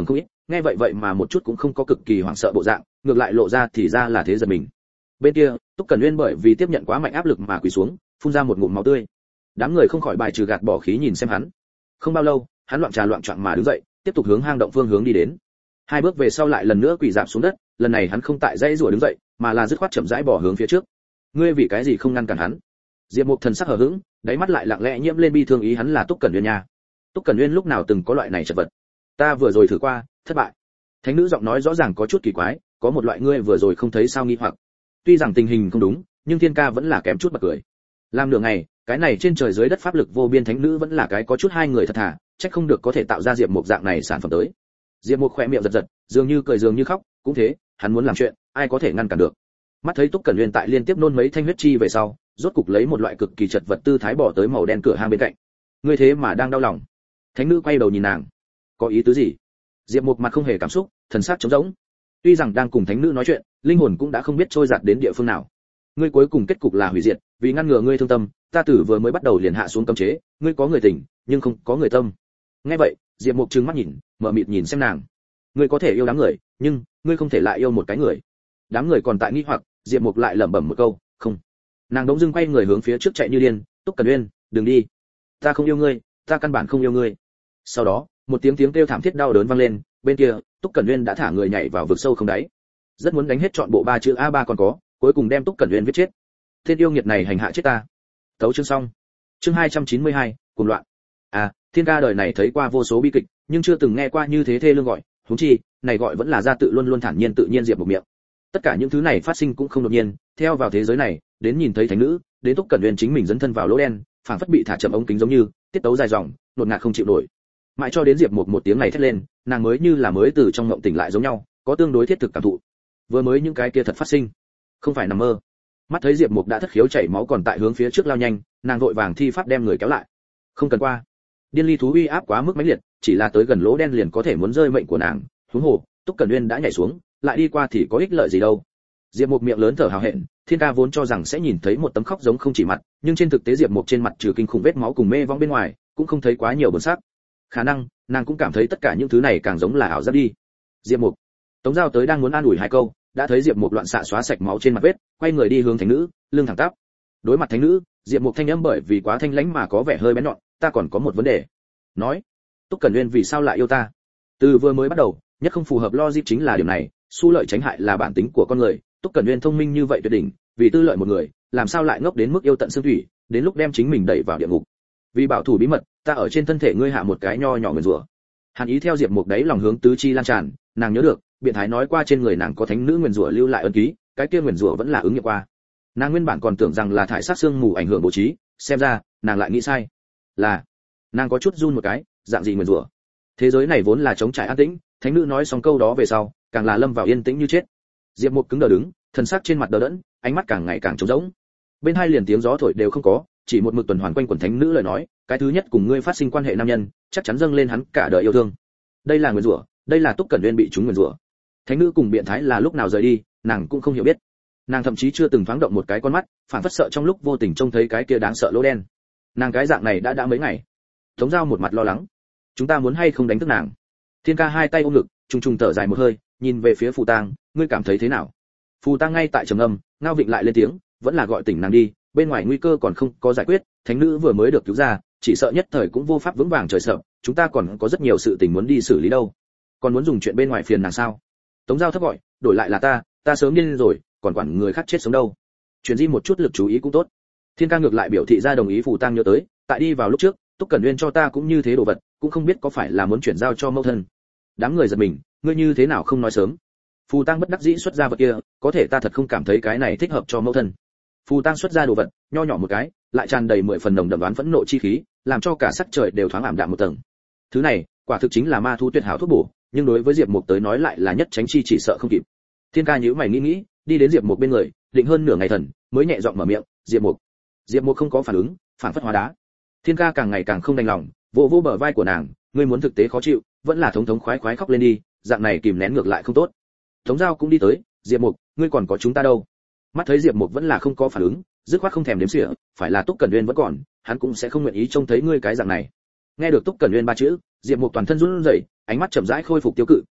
nghe vậy vậy mà một chút cũng không có cực kỳ hoảng sợ bộ dạng, ngược lại lộ ra thì ra là thế giật mình. Bên kia, Túc Cẩn Uyên bởi vì tiếp nhận quá mạnh áp lực mà quỳ xuống, phun ra một ngụm máu tươi. Đám người không khỏi bài trừ gạt bỏ khí nhìn xem hắn. Không bao lâu, hắn loạn trà loạn choạng mà đứng dậy, tiếp tục hướng hang động phương hướng đi đến. Hai bước về sau lại lần nữa quỳ rạp xuống đất, lần này hắn không tại dãy rủa đứng dậy, mà là dứt khoát chậm rãi bỏ hướng phía trước. Ngươi vì cái gì không ngăn cản hắn? Diệp Mục thần sắc hờ hững, đáy mắt lại lặng lẽ nhiễm lên bi thương, ý hắn là Túc Cẩn Uyên nha. Túc Cẩn Uyên lúc nào từng có loại này chật vật? Ta vừa rồi thử qua, thất bại. Thánh nữ giọng nói rõ ràng có chút kỳ quái, có một loại ngươi vừa rồi không thấy sao nghi hoặc. Tuy rằng tình hình không đúng, nhưng Thiên Ca vẫn là kém chút bật cười. Làm nửa ngày, cái này trên trời dưới đất pháp lực vô biên thánh nữ vẫn là cái có chút hai người thật thà, trách không được có thể tạo ra Diệp Mục dạng này sản phẩm tới. Diệp Mục khẽ miệng giật giật, dường như cười dường như khóc, cũng thế, hắn muốn làm chuyện, ai có thể ngăn cản được. Mắt thấy Túc Cẩn Uyên tại liên tiếp nôn mấy thanh huyết chi về sau, rốt cục lấy một loại cực kỳ chật vật tư thái bỏ tới màu đen cửa hang bên cạnh. Ngươi thế mà đang đau lòng? Thánh nữ quay đầu nhìn nàng, có ý tứ gì? Diệp Mục mặt không hề cảm xúc, thần sắc trống rỗng. Tuy rằng đang cùng thánh nữ nói chuyện, linh hồn cũng đã không biết trôi giạt đến địa phương nào. Ngươi cuối cùng kết cục là hủy diệt, vì ngăn ngừa ngươi thương tâm, ta tử vừa mới bắt đầu liền hạ xuống cấm chế, ngươi có người tình, nhưng không có người tâm. Nghe vậy, Diệp Mục trừng mắt nhìn, mở mịt nhìn xem nàng. Ngươi có thể yêu đám người, nhưng ngươi không thể lại yêu một cái người. Đám người còn tại nghi hoặc, Diệp Mục lại lẩm bẩm một câu, không. Nàng đống dưng quay người hướng phía trước chạy như điên, Túc Cẩn Uyên, đừng đi. Ta không yêu ngươi, ta căn bản không yêu ngươi. Sau đó, một tiếng kêu thảm thiết đau đớn vang lên, bên kia, Túc Cẩn Uyên đã thả người nhảy vào vực sâu không đáy. Rất muốn đánh hết trọn bộ ba chữ A3 còn có, cuối cùng đem Túc Cẩn Uyên viết chết. Tên yêu nghiệt này hành hạ chết ta. Tấu chương xong. Chương 292, cuồng loạn. Thiên Ca đời này thấy qua vô số bi kịch, nhưng chưa từng nghe qua như thế thê lương gọi, huống chi, này gọi vẫn là gia tự luôn luôn thản nhiên tự nhiên Diệp một miệng. Tất cả những thứ này phát sinh cũng không đột nhiên, theo vào thế giới này, đến nhìn thấy thánh nữ, đến Túc Cẩn Uyên chính mình dấn thân vào lỗ đen, phảng phất bị thả chậm ống kính giống như, tiết tấu dài dòng, đột ngạt không chịu nổi. Mãi cho đến Diệp một tiếng này thét lên, nàng mới như là mới từ trong mộng tỉnh lại giống nhau, có tương đối thiết thực cảm thụ. Vừa mới những cái kia thật phát sinh, không phải nằm mơ. Mắt thấy Diệp Mục đã thất khiếu chảy máu còn tại hướng phía trước lao nhanh, nàng vội vàng thi pháp đem người kéo lại. Không cần qua. Điên ly thú uy áp quá mức mãnh liệt, chỉ là tới gần lỗ đen liền có thể muốn rơi mệnh của nàng, huống hồ, Túc Cẩn Uyên đã nhảy xuống, lại đi qua thì có ích lợi gì đâu. Diệp Mục miệng lớn thở hào hẹn, Thiên Ca vốn cho rằng sẽ nhìn thấy một tấm khóc giống không chỉ mặt, nhưng trên thực tế Diệp Mục trên mặt trừ kinh khủng vết máu cùng mê vong bên ngoài, cũng không thấy quá nhiều buồn sắc. Khả năng, nàng cũng cảm thấy tất cả những thứ này càng giống là ảo giác đi. Diệp Mục, Tống Giao tới đang muốn an ủi hai câu, đã thấy Diệp Mục loạn xạ xóa sạch máu trên mặt vết, quay người đi hướng thánh nữ, lưng thẳng tắp. Đối mặt thánh nữ, Diệp Mục thanh âm bởi vì quá thanh lãnh mà có vẻ hơi bén nhọn, ta còn có một vấn đề. Nói, Túc Cẩn Uyên vì sao lại yêu ta? Từ vừa mới bắt đầu, nhất không phù hợp logic chính là điều này, xu lợi tránh hại là bản tính của con người, Túc Cẩn Uyên thông minh như vậy tuyệt đỉnh, vì tư lợi một người, làm sao lại ngốc đến mức yêu tận xương thủy, đến lúc đem chính mình đẩy vào địa ngục. Vì bảo thủ bí mật, ta ở trên thân thể ngươi hạ một cái nho nhỏ nguyền rủa. Hàn ý theo Diệp Mục đấy lòng hướng tứ chi lan tràn, nàng nhớ được, biện thái nói qua trên người nàng có thánh nữ nguyền rủa lưu lại ấn ký, cái kia nguyền rủa vẫn là ứng nghiệm qua. Nàng nguyên bản còn tưởng rằng là thải sát xương mù ảnh hưởng bố trí, xem ra, nàng lại nghĩ sai. Là, nàng có chút run một cái, dạng gì nguyền rủa? Thế giới này vốn là trống trải an tĩnh, thánh nữ nói xong câu đó về sau, càng là lâm vào yên tĩnh như chết. Diệp Mục cứng đờ đứng, thần sắc trên mặt đờ đẫn, ánh mắt càng ngày càng trống rỗng. Bên hai liền tiếng gió thổi đều không có, chỉ một mực tuần hoàn quanh quần thánh nữ lời nói, cái thứ nhất cùng ngươi phát sinh quan hệ nam nhân, chắc chắn dâng lên hắn cả đời yêu thương. Đây là nguyền rủa, đây là Túc Cẩn Uyên bị chúng nguyền rủa. Thánh nữ cùng biện thái là lúc nào rời đi, nàng cũng không hiểu biết. Nàng thậm chí chưa từng thoáng động một cái con mắt, phản phất sợ trong lúc vô tình trông thấy cái kia đáng sợ lỗ đen. Nàng cái dạng này đã mấy ngày. Tống Giao một mặt lo lắng, chúng ta muốn hay không đánh thức nàng? Thiên Ca hai tay ôm ngực, trùng trùng thở dài một hơi, nhìn về phía Phù Tang, ngươi cảm thấy thế nào? Phù Tang ngay tại trầm âm, ngao vịnh lại lên tiếng, vẫn là gọi tỉnh nàng đi, bên ngoài nguy cơ còn không có giải quyết, thánh nữ vừa mới được cứu ra, chỉ sợ nhất thời cũng vô pháp vững vàng trời sợ, chúng ta còn có rất nhiều sự tình muốn đi xử lý đâu. Còn muốn dùng chuyện bên ngoài phiền nàng sao? Tống Giao thấp gọi, đổi lại là ta sớm điên rồi, còn quản người khác chết sống đâu. Chuyển di một chút lực chú ý cũng tốt. Thiên Ca ngược lại biểu thị ra đồng ý. Phù Tang nhớ tới, tại đi vào lúc trước, Túc Cẩn Uyên cho ta cũng như thế đồ vật, cũng không biết có phải là muốn chuyển giao cho mẫu thân. Đám người giật mình, ngươi như thế nào không nói sớm? Phù Tang bất đắc dĩ xuất ra vật kia, có thể ta thật không cảm thấy cái này thích hợp cho mẫu thân. Phù Tang xuất ra đồ vật, nho nhỏ một cái, lại tràn đầy 10 phần nồng đậm đoán phẫn nộ chi khí, làm cho cả sắc trời đều thoáng ảm đạm một tầng. Thứ này, quả thực chính là ma thu tuyệt hảo thuốc bổ, nhưng đối với Diệp Mục tới nói lại là nhất tránh chi chỉ sợ không kịp. Thiên Ca nhíu mày nghĩ, đi đến Diệp Mục bên người, định hơn nửa ngày thần, mới nhẹ giọng mở miệng, "Diệp Mục." Diệp Mục không có phản ứng, phản phất hóa đá. Thiên Ca càng ngày càng không đành lòng, vỗ bờ vai của nàng, "Ngươi muốn thực tế khó chịu, vẫn là thống thống khoái khoái khóc lên đi, dạng này kìm nén ngược lại không tốt." Tống Giao cũng đi tới, "Diệp Mục, ngươi còn có chúng ta đâu?" Mắt thấy Diệp Mục vẫn là không có phản ứng, dứt khoát không thèm đếm xỉa, phải là Túc Cẩn Uyên vẫn còn, hắn cũng sẽ không nguyện ý trông thấy ngươi cái dạng này. Nghe được Túc Cẩn Uyên ba chữ, Diệp Mục toàn thân run rẩy, ánh mắt chậm rãi khôi phục tiêu cự,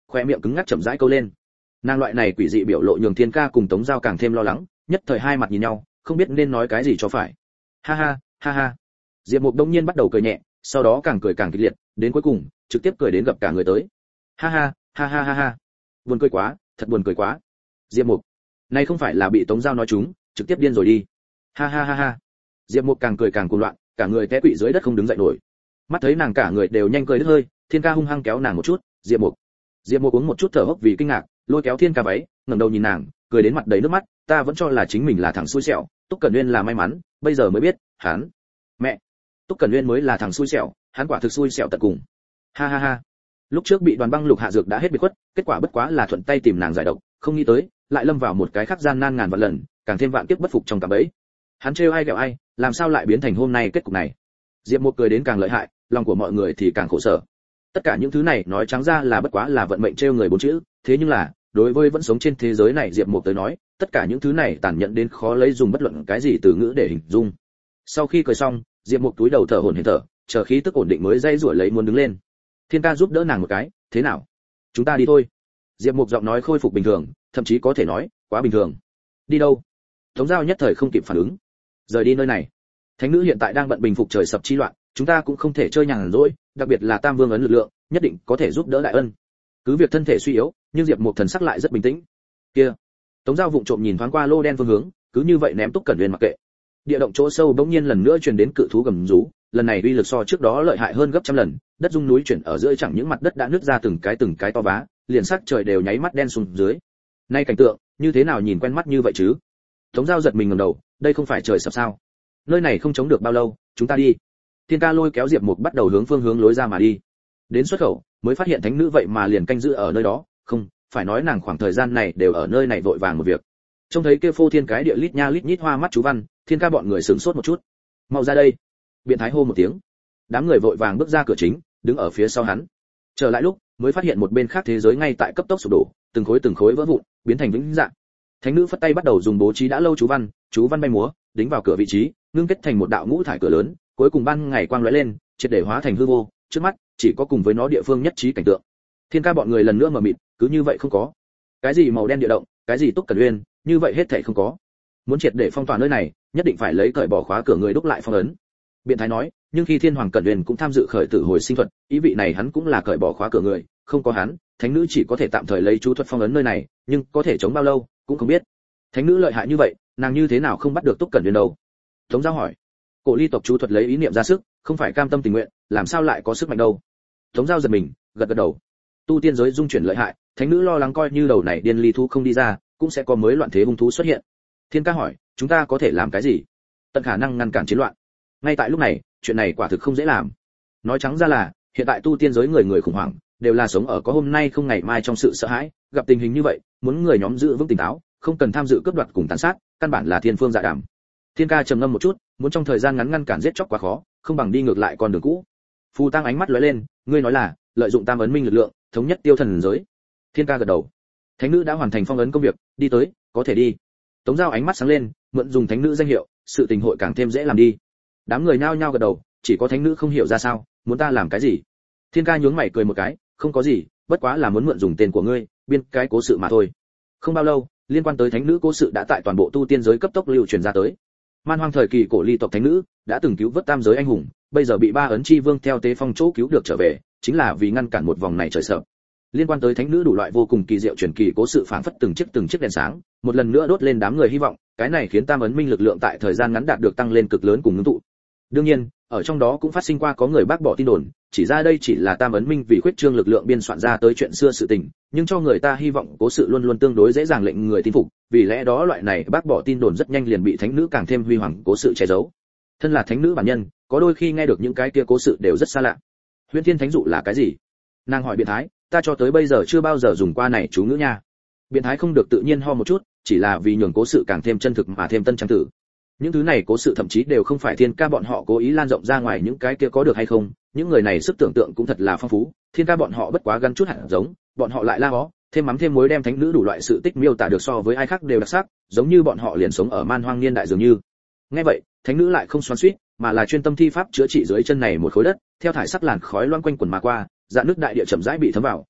khoe miệng cứng ngắc chậm rãi câu lên. Nàng loại này quỷ dị biểu lộ nhường Thiên Ca cùng Tống Giao càng thêm lo lắng, nhất thời hai mặt nhìn nhau, không biết nên nói cái gì cho phải. Ha ha, ha ha. Diệp Mục đông nhiên bắt đầu cười nhẹ, sau đó càng cười càng kịch liệt, đến cuối cùng trực tiếp cười đến gặp cả người tới. Ha ha, ha ha ha ha. Buồn cười quá, thật buồn cười quá. Diệp Mục, này không phải là bị Tống Giao nói trúng, trực tiếp điên rồi đi. Ha ha ha ha. Diệp Mục càng cười càng cuồng loạn, cả người té quỵ dưới đất không đứng dậy nổi. Mắt thấy nàng cả người đều nhanh cười đứt hơi, Thiên Ca hung hăng kéo nàng một chút. Diệp Mục uống một chút thở hốc vì kinh ngạc, lôi kéo Thiên Ca váy, ngẩng đầu nhìn nàng, cười đến mặt đầy nước mắt. Ta vẫn cho là chính mình là thằng xui xẻo, Túc Cẩn Uyên là may mắn, bây giờ mới biết, hắn, mẹ, Túc Cẩn Uyên mới là thằng xui xẻo, hắn quả thực xui xẻo tận cùng. Ha ha ha. Lúc trước bị Đoàn Băng Lục hạ dược đã hết biệt khuất, kết quả bất quá là thuận tay tìm nàng giải độc, không nghĩ tới, lại lâm vào một cái khác gian nan ngàn vạn lần, càng thêm vạn kiếp bất phục trong cạm bẫy. Hắn trêu ai ghẹo ai, làm sao lại biến thành hôm nay kết cục này? Diệp Mục cười đến càng lợi hại, lòng của mọi người thì càng khổ sở. Tất cả những thứ này nói trắng ra là bất quá là vận mệnh trêu người bốn chữ, thế nhưng là, đối với vẫn sống trên thế giới này Diệp Mục tới nói, tất cả những thứ này tàn nhẫn đến khó lấy dùng bất luận cái gì từ ngữ để hình dung. Sau khi cười xong, Diệp Mục túi đầu thở hổn hển thở, chờ khí tức ổn định mới dây rủi lấy muốn đứng lên. Thiên Ca giúp đỡ nàng một cái, thế nào? Chúng ta đi thôi. Diệp Mục giọng nói khôi phục bình thường, thậm chí có thể nói, quá bình thường. Đi đâu? Tống Giao nhất thời không kịp phản ứng. Rời đi nơi này. Thánh nữ hiện tại đang bận bình phục trời sập chi loạn, chúng ta cũng không thể chơi nhàn rỗi, đặc biệt là Tam Vương ấn lực lượng, nhất định có thể giúp đỡ đại ân. Cứ việc thân thể suy yếu, nhưng Diệp Mục thần sắc lại rất bình tĩnh. Kia. Tống Giao vụng trộm nhìn thoáng qua lô đen phương hướng, cứ như vậy ném Túc Cẩn Uyên mặc kệ. Địa động chỗ sâu bỗng nhiên lần nữa truyền đến cự thú gầm rú, lần này uy lực so trước đó lợi hại hơn gấp trăm lần, đất rung núi chuyển ở giữa chẳng những mặt đất đã nứt ra từng cái to vá, liền sắc trời đều nháy mắt đen xuống dưới. Nay cảnh tượng, như thế nào nhìn quen mắt như vậy chứ? Tống Giao giật mình ngẩng đầu, đây không phải trời sập sao? Nơi này không chống được bao lâu, chúng ta đi. Thiên Ca lôi kéo Diệp Mục bắt đầu hướng phương hướng lối ra mà đi. Đến xuất khẩu, mới phát hiện thánh nữ vậy mà liền canh giữ ở nơi đó, không, phải nói nàng khoảng thời gian này đều ở nơi này vội vàng một việc. Trông thấy kia phô thiên cái địa lít nha lít nhít hoa mắt chú văn, Thiên Ca bọn người sửng sốt một chút. Mau ra đây. Biện Thái hô một tiếng. Đám người vội vàng bước ra cửa chính, đứng ở phía sau hắn. Trở lại lúc, mới phát hiện một bên khác thế giới ngay tại cấp tốc sụp đổ, từng khối vỡ vụn, biến thành vĩnh dạng. Thánh nữ phất tay bắt đầu dùng bố trí đã lâu chú văn bay múa, đính vào cửa vị trí, ngưng kết thành một đạo ngũ thải cửa lớn, cuối cùng ban ngày quang lóe lên, triệt để hóa thành hư vô, trước mắt chỉ có cùng với nó địa phương nhất trí cảnh tượng. Thiên Ca bọn người lần nữa mở mịt, cứ như vậy không có. Cái gì màu đen địa động, cái gì Túc Cẩn Uyên, như vậy hết thảy không có. Muốn triệt để phong tỏa nơi này, nhất định phải lấy cởi bỏ khóa cửa người đúc lại phong ấn. Biện Thái nói, nhưng khi Thiên Hoàng Cẩn Uyên cũng tham dự khởi tử hồi sinh thuật, ý vị này hắn cũng là cởi bỏ khóa cửa người, không có hắn, thánh nữ chỉ có thể tạm thời lấy chú thuật phong ấn nơi này, nhưng có thể chống bao lâu, cũng không biết. Thánh nữ lợi hại như vậy, nàng như thế nào không bắt được Túc Cẩn Uyên đâu? Tống Giao hỏi. Cổ Ly tộc chú thuật lấy ý niệm ra sức, không phải cam tâm tình nguyện, làm sao lại có sức mạnh đâu? Tống Giao giật mình, gật đầu. Tu tiên giới dung chuyển lợi hại, thánh nữ lo lắng coi như đầu này điên ly thú không đi ra, cũng sẽ có mới loạn thế hung thú xuất hiện. Thiên Ca hỏi, chúng ta có thể làm cái gì? Tận khả năng ngăn cản chiến loạn. Ngay tại lúc này, chuyện này quả thực không dễ làm. Nói trắng ra là, hiện tại tu tiên giới người khủng hoảng, đều là sống ở có hôm nay không ngày mai trong sự sợ hãi, gặp tình hình như vậy, muốn người nhóm giữ vững tỉnh táo, không cần tham dự cướp đoạt cùng tàn sát, căn bản là thiên phương dạ đàm. Thiên Ca trầm ngâm một chút, muốn trong thời gian ngắn ngăn cản giết chóc quá khó, không bằng đi ngược lại con đường cũ. Phù Tăng ánh mắt lóe lên, ngươi nói là lợi dụng Tam ấn minh lực lượng, thống nhất tiêu thần giới. Thiên Ca gật đầu. Thánh nữ đã hoàn thành phong ấn công việc, đi tới, có thể đi. Tống Giao ánh mắt sáng lên, mượn dùng thánh nữ danh hiệu, sự tình hội càng thêm dễ làm đi. Đám người nhao nhao gật đầu, chỉ có thánh nữ không hiểu ra sao, muốn ta làm cái gì? Thiên Ca nhướng mày cười một cái, không có gì, bất quá là muốn mượn dùng tên của ngươi, biên cái cố sự mà thôi. Không bao lâu, liên quan tới thánh nữ cố sự đã tại toàn bộ tu tiên giới cấp tốc lưu truyền ra tới. Man Hoang thời kỳ cổ Ly tộc thánh nữ đã từng cứu vớt tam giới anh hùng, bây giờ bị Ba ấn chi vương theo Tế Phong chỗ cứu được trở về, chính là vì ngăn cản một vòng này trời sập. Liên quan tới thánh nữ đủ loại vô cùng kỳ diệu truyền kỳ cố sự phảng phất từng chiếc đèn sáng, một lần nữa đốt lên đám người hy vọng, cái này khiến Tam ấn minh lực lượng tại thời gian ngắn đạt được tăng lên cực lớn cùng ngưng tụ. Đương nhiên, ở trong đó cũng phát sinh qua có người bác bỏ tin đồn, chỉ ra đây chỉ là Tam ấn minh vì khuyết trương lực lượng biên soạn ra tới chuyện xưa sự tình, nhưng cho người ta hy vọng cố sự luôn luôn tương đối dễ dàng lệnh người tin phục, vì lẽ đó loại này bác bỏ tin đồn rất nhanh liền bị thánh nữ càng thêm huy hoàng cố sự che giấu. Thân là thánh nữ bản nhân, có đôi khi nghe được những cái kia cố sự đều rất xa lạ. Huyễn Thiên Thánh dụ là cái gì? Nàng hỏi Biện Thái, ta cho tới bây giờ chưa bao giờ dùng qua này chú ngữ nha. Biện Thái không được tự nhiên ho một chút, chỉ là vì nhường cố sự càng thêm chân thực mà thêm tân trang tử. Những thứ này cố sự thậm chí đều không phải Thiên Ca bọn họ cố ý lan rộng ra ngoài những cái kia có được hay không, những người này sức tưởng tượng cũng thật là phong phú, Thiên Ca bọn họ bất quá gắn chút hạt giống, bọn họ lại la hó, thêm mắm thêm muối đem thánh nữ đủ loại sự tích miêu tả được so với ai khác đều đặc sắc, giống như bọn họ liền sống ở Man Hoang niên đại dường như. Nghe vậy, thánh nữ lại không xoắn xuýt, mà là chuyên tâm thi pháp chữa trị dưới chân này một khối đất, theo thải sắc làn khói loang quanh quần mà qua, dạ nước đại địa chậm rãi bị thấm vào,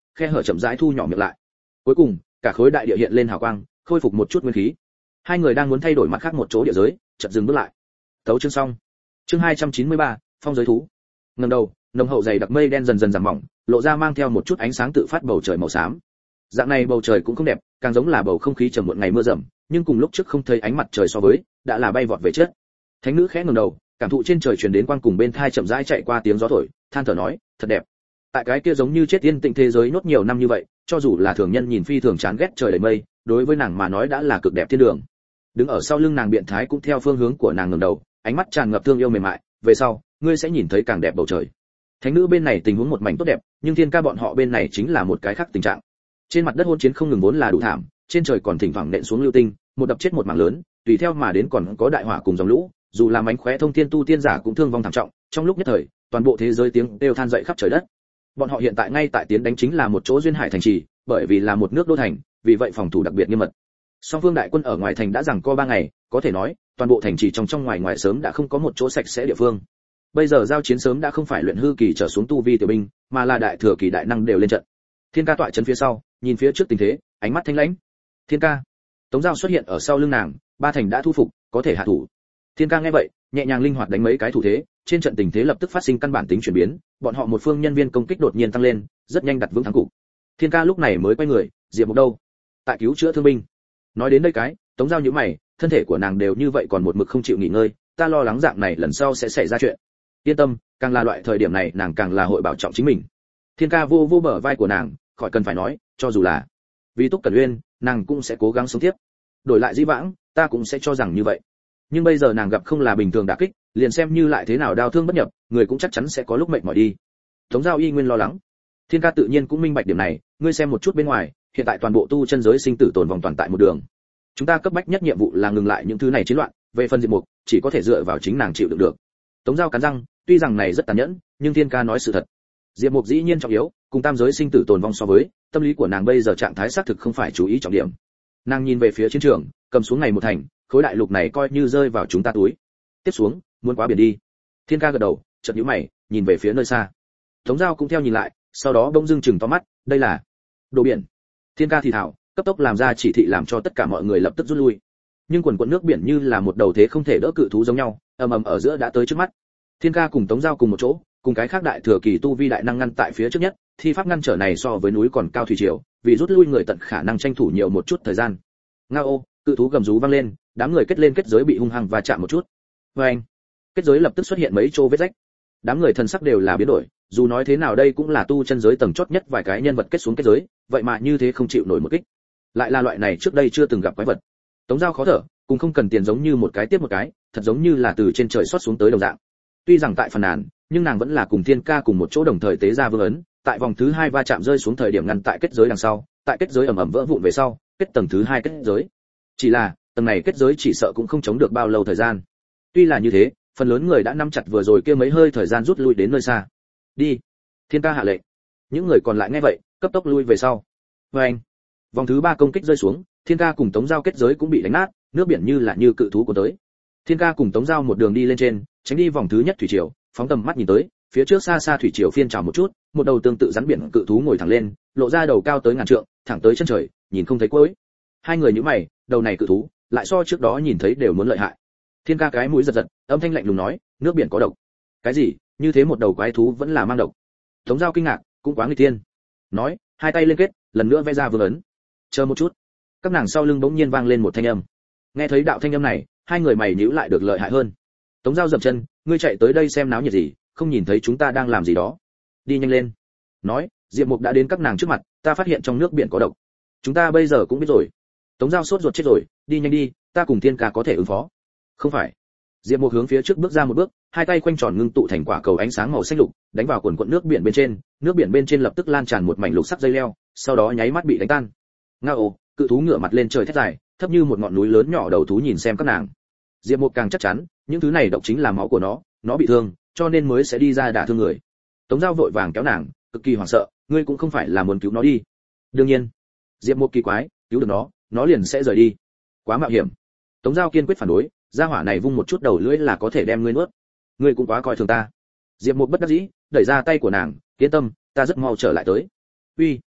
khe hở chậm rãi thu nhỏ miệng lại. Cuối cùng, cả khối đại địa hiện lên hào quang, khôi phục một chút nguyên khí. Hai người đang muốn thay đổi mặt khác một chỗ địa giới, chợt dừng bước lại. Tấu chương xong. Chương 293, phong giới thú. Ngẩng đầu, nồng hậu dày đặc mây đen dần dần giảm mỏng, lộ ra mang theo một chút ánh sáng tự phát bầu trời màu xám. Dạng này bầu trời cũng không đẹp, càng giống là bầu không khí trầm muộn ngày mưa rầm, nhưng cùng lúc trước không thấy ánh mặt trời so với, đã là bay vọt về chết. Thánh nữ khẽ ngẩng đầu, cảm thụ trên trời truyền đến quang cùng bên thai chậm rãi chạy qua tiếng gió thổi, than thở nói, thật đẹp. Tại cái kia giống như chết yên tĩnh thế giới nốt nhiều năm như vậy, cho dù là thường nhân nhìn phi thường chán ghét trời đầy mây, đối với nàng mà nói đã là cực đẹp thiên đường. Đứng ở sau lưng nàng biện thái cũng theo phương hướng của nàng ngẩng đầu, ánh mắt tràn ngập thương yêu mềm mại, về sau, ngươi sẽ nhìn thấy càng đẹp bầu trời. Thánh nữ bên này tình huống một mảnh tốt đẹp, nhưng thiên ca bọn họ bên này chính là một cái khác tình trạng. Trên mặt đất hỗn chiến không ngừng vốn là đủ thảm, trên trời còn thỉnh thoảng nện xuống lưu tinh, một đập chết một mảng lớn, tùy theo mà đến còn có đại hỏa cùng dòng lũ, dù là mánh khóe thông thiên tu tiên giả cũng thương vong thảm trọng, trong lúc nhất thời, toàn bộ thế giới tiếng đều than dậy khắp trời đất. Bọn họ hiện tại ngay tại tiến đánh chính là một chỗ duyên hải thành trì, bởi vì là một nước đô thành, vì vậy phòng thủ đặc biệt nghiêm mật. Song phương đại quân ở ngoài thành đã giằng co 3 ngày, có thể nói, toàn bộ thành trì trong ngoài ngoài sớm đã không có một chỗ sạch sẽ địa phương. Bây giờ giao chiến sớm đã không phải luyện hư kỳ trở xuống tu vi tiểu binh, mà là đại thừa kỳ đại năng đều lên trận. Thiên ca tọa trấn phía sau, nhìn phía trước tình thế, ánh mắt thanh lãnh. Thiên ca. Tống Giao xuất hiện ở sau lưng nàng, ba thành đã thu phục, có thể hạ thủ. Thiên ca nghe vậy, nhẹ nhàng linh hoạt đánh mấy cái thủ thế, trên trận tình thế lập tức phát sinh căn bản tính chuyển biến, bọn họ một phương nhân viên công kích đột nhiên tăng lên, rất nhanh đặt vững thắng cục. Thiên ca lúc này mới quay người, Diệp Mục đâu? Tại cứu chữa thương binh. Nói đến đây cái, Tống Giao nhíu mày, thân thể của nàng đều như vậy còn một mực không chịu nghỉ ngơi, ta lo lắng dạng này lần sau sẽ xảy ra chuyện. Yên tâm, càng là loại thời điểm này nàng càng là hội bảo trọng chính mình. Thiên ca vô vô bờ vai của nàng, khỏi cần phải nói, cho dù là vì Túc Cẩn Uyên, nàng cũng sẽ cố gắng sống tiếp. Đổi lại dĩ vãng, ta cũng sẽ cho rằng như vậy. Nhưng bây giờ nàng gặp không là bình thường đả kích, liền xem như lại thế nào đau thương bất nhập, người cũng chắc chắn sẽ có lúc mệt mỏi đi. Tống Giao y nguyên lo lắng. Thiên ca tự nhiên cũng minh bạch điểm này, ngươi xem một chút bên ngoài, hiện tại toàn bộ tu chân giới sinh tử tồn vòng toàn tại một đường. Chúng ta cấp bách nhất nhiệm vụ là ngừng lại những thứ này chiến loạn, về phần Diệp Mục, chỉ có thể dựa vào chính nàng chịu đựng được. Tống Giao cắn răng, tuy rằng này rất tàn nhẫn, nhưng Thiên ca nói sự thật. Diệp Mục dĩ nhiên trọng yếu, cùng tam giới sinh tử tồn vong so với, tâm lý của nàng bây giờ trạng thái xác thực không phải chú ý trọng điểm. Nàng nhìn về phía chiến trường, cầm xuống ngày một thành, khối đại lục này coi như rơi vào chúng ta túi. Tiếp xuống, muốn quá biển đi. Thiên ca gật đầu, chợt nhíu mày, nhìn về phía nơi xa. Tống Giao cũng theo nhìn lại, sau đó bỗng dưng chừng to mắt, đây là đồ biển. Thiên ca thì thào, cấp tốc làm ra chỉ thị làm cho tất cả mọi người lập tức rút lui. Nhưng quần quần nước biển như là một đầu thế không thể đỡ cự thú giống nhau, ầm ầm ở giữa đã tới trước mắt. Thiên ca cùng Tống Giao cùng một chỗ, cùng cái khác đại thừa kỳ tu vi đại năng ngăn tại phía trước nhất, thi pháp ngăn trở này so với núi còn cao thủy triều, vì rút lui người tận khả năng tranh thủ nhiều một chút thời gian. Ngao, cự thú gầm rú vang lên, đám người kết lên kết giới bị hung hăng và chạm một chút. Oeng, kết giới lập tức xuất hiện mấy chỗ vết rách. Đám người thần sắc đều là biến đổi, dù nói thế nào đây cũng là tu chân giới tầng chót nhất vài cái nhân vật kết xuống kết giới, vậy mà như thế không chịu nổi một kích. Lại là loại này trước đây chưa từng gặp quái vật. Tống Giao khó thở, cũng không cần tiền giống như một cái tiếp một cái, thật giống như là từ trên trời xót xuống tới đồng dạng. Tuy rằng tại phần nàn, nhưng nàng vẫn là cùng Thiên ca cùng một chỗ đồng thời tế ra vương ấn, tại vòng thứ 2 va chạm rơi xuống thời điểm ngăn tại kết giới đằng sau, tại kết giới ầm ầm vỡ vụn về sau, kết tầng thứ 2 kết giới. Chỉ là, tầng này kết giới chỉ sợ cũng không chống được bao lâu thời gian. Tuy là như thế, phần lớn người đã nắm chặt vừa rồi kia mấy hơi thời gian rút lui đến nơi xa. Đi. Thiên ca hạ lệnh. Những người còn lại nghe vậy, cấp tốc lui về sau. Oeng. Vòng thứ 3 công kích rơi xuống, Thiên ca cùng Tống Giao kết giới cũng bị đánh nát, nước biển như là như cự thú cuốn tới. Thiên ca cùng Tống Giao một đường đi lên trên, tránh đi vòng thứ nhất thủy triều, phóng tầm mắt nhìn tới, phía trước xa xa thủy triều phiên trào một chút, một đầu tương tự rắn biển cự thú ngồi thẳng lên, lộ ra đầu cao tới ngàn trượng, thẳng tới chân trời, nhìn không thấy cuối. Hai người nhíu mày, đầu này cự thú, lại so trước đó nhìn thấy đều muốn lợi hại. Thiên ca cái mũi giật giật, âm thanh lạnh lùng nói, nước biển có độc. Cái gì? Như thế một đầu quái thú vẫn là mang độc? Tống Giao kinh ngạc, cũng quá nguy tiên. Nói, hai tay liên kết, lần nữa vẽ ra vương ấn. Chờ một chút. Các nàng sau lưng bỗng nhiên vang lên một thanh âm. Nghe thấy đạo thanh âm này, hai người mày nhíu lại được lợi hại hơn. Tống Giao dậm chân, ngươi chạy tới đây xem náo nhiệt gì, không nhìn thấy chúng ta đang làm gì đó. Đi nhanh lên. Nói, Diệp Mục đã đến các nàng trước mặt, ta phát hiện trong nước biển có độc. Chúng ta bây giờ cũng biết rồi. Tống Giao sốt ruột chết rồi, đi nhanh đi, ta cùng Thiên ca có thể ứng phó. Không phải. Diệp Mục hướng phía trước bước ra một bước, hai tay quanh tròn ngưng tụ thành quả cầu ánh sáng màu xanh lục, đánh vào quần quần nước biển bên trên lập tức lan tràn một mảnh lục sắc dây leo, sau đó nháy mắt bị đánh tan. Ngao, cự thú ngửa mặt lên trời thét dài, thấp như một ngọn núi lớn nhỏ đầu thú nhìn xem các nàng. Diệp Mục càng chắc chắn, những thứ này độc chính là máu của nó bị thương, cho nên mới sẽ đi ra đả thương người. Tống Giao vội vàng kéo nàng, cực kỳ hoảng sợ, ngươi cũng không phải là muốn cứu nó đi. Đương nhiên. Diệp Mục kỳ quái, cứu được nó liền sẽ rời đi. Quá mạo hiểm. Tống Giao kiên quyết phản đối, gia hỏa này vung một chút đầu lưỡi là có thể đem ngươi nuốt. Ngươi cũng quá coi thường ta. Diệp Mục bất đắc dĩ, đẩy ra tay của nàng, yên tâm, ta rất mau trở lại tới. Uy.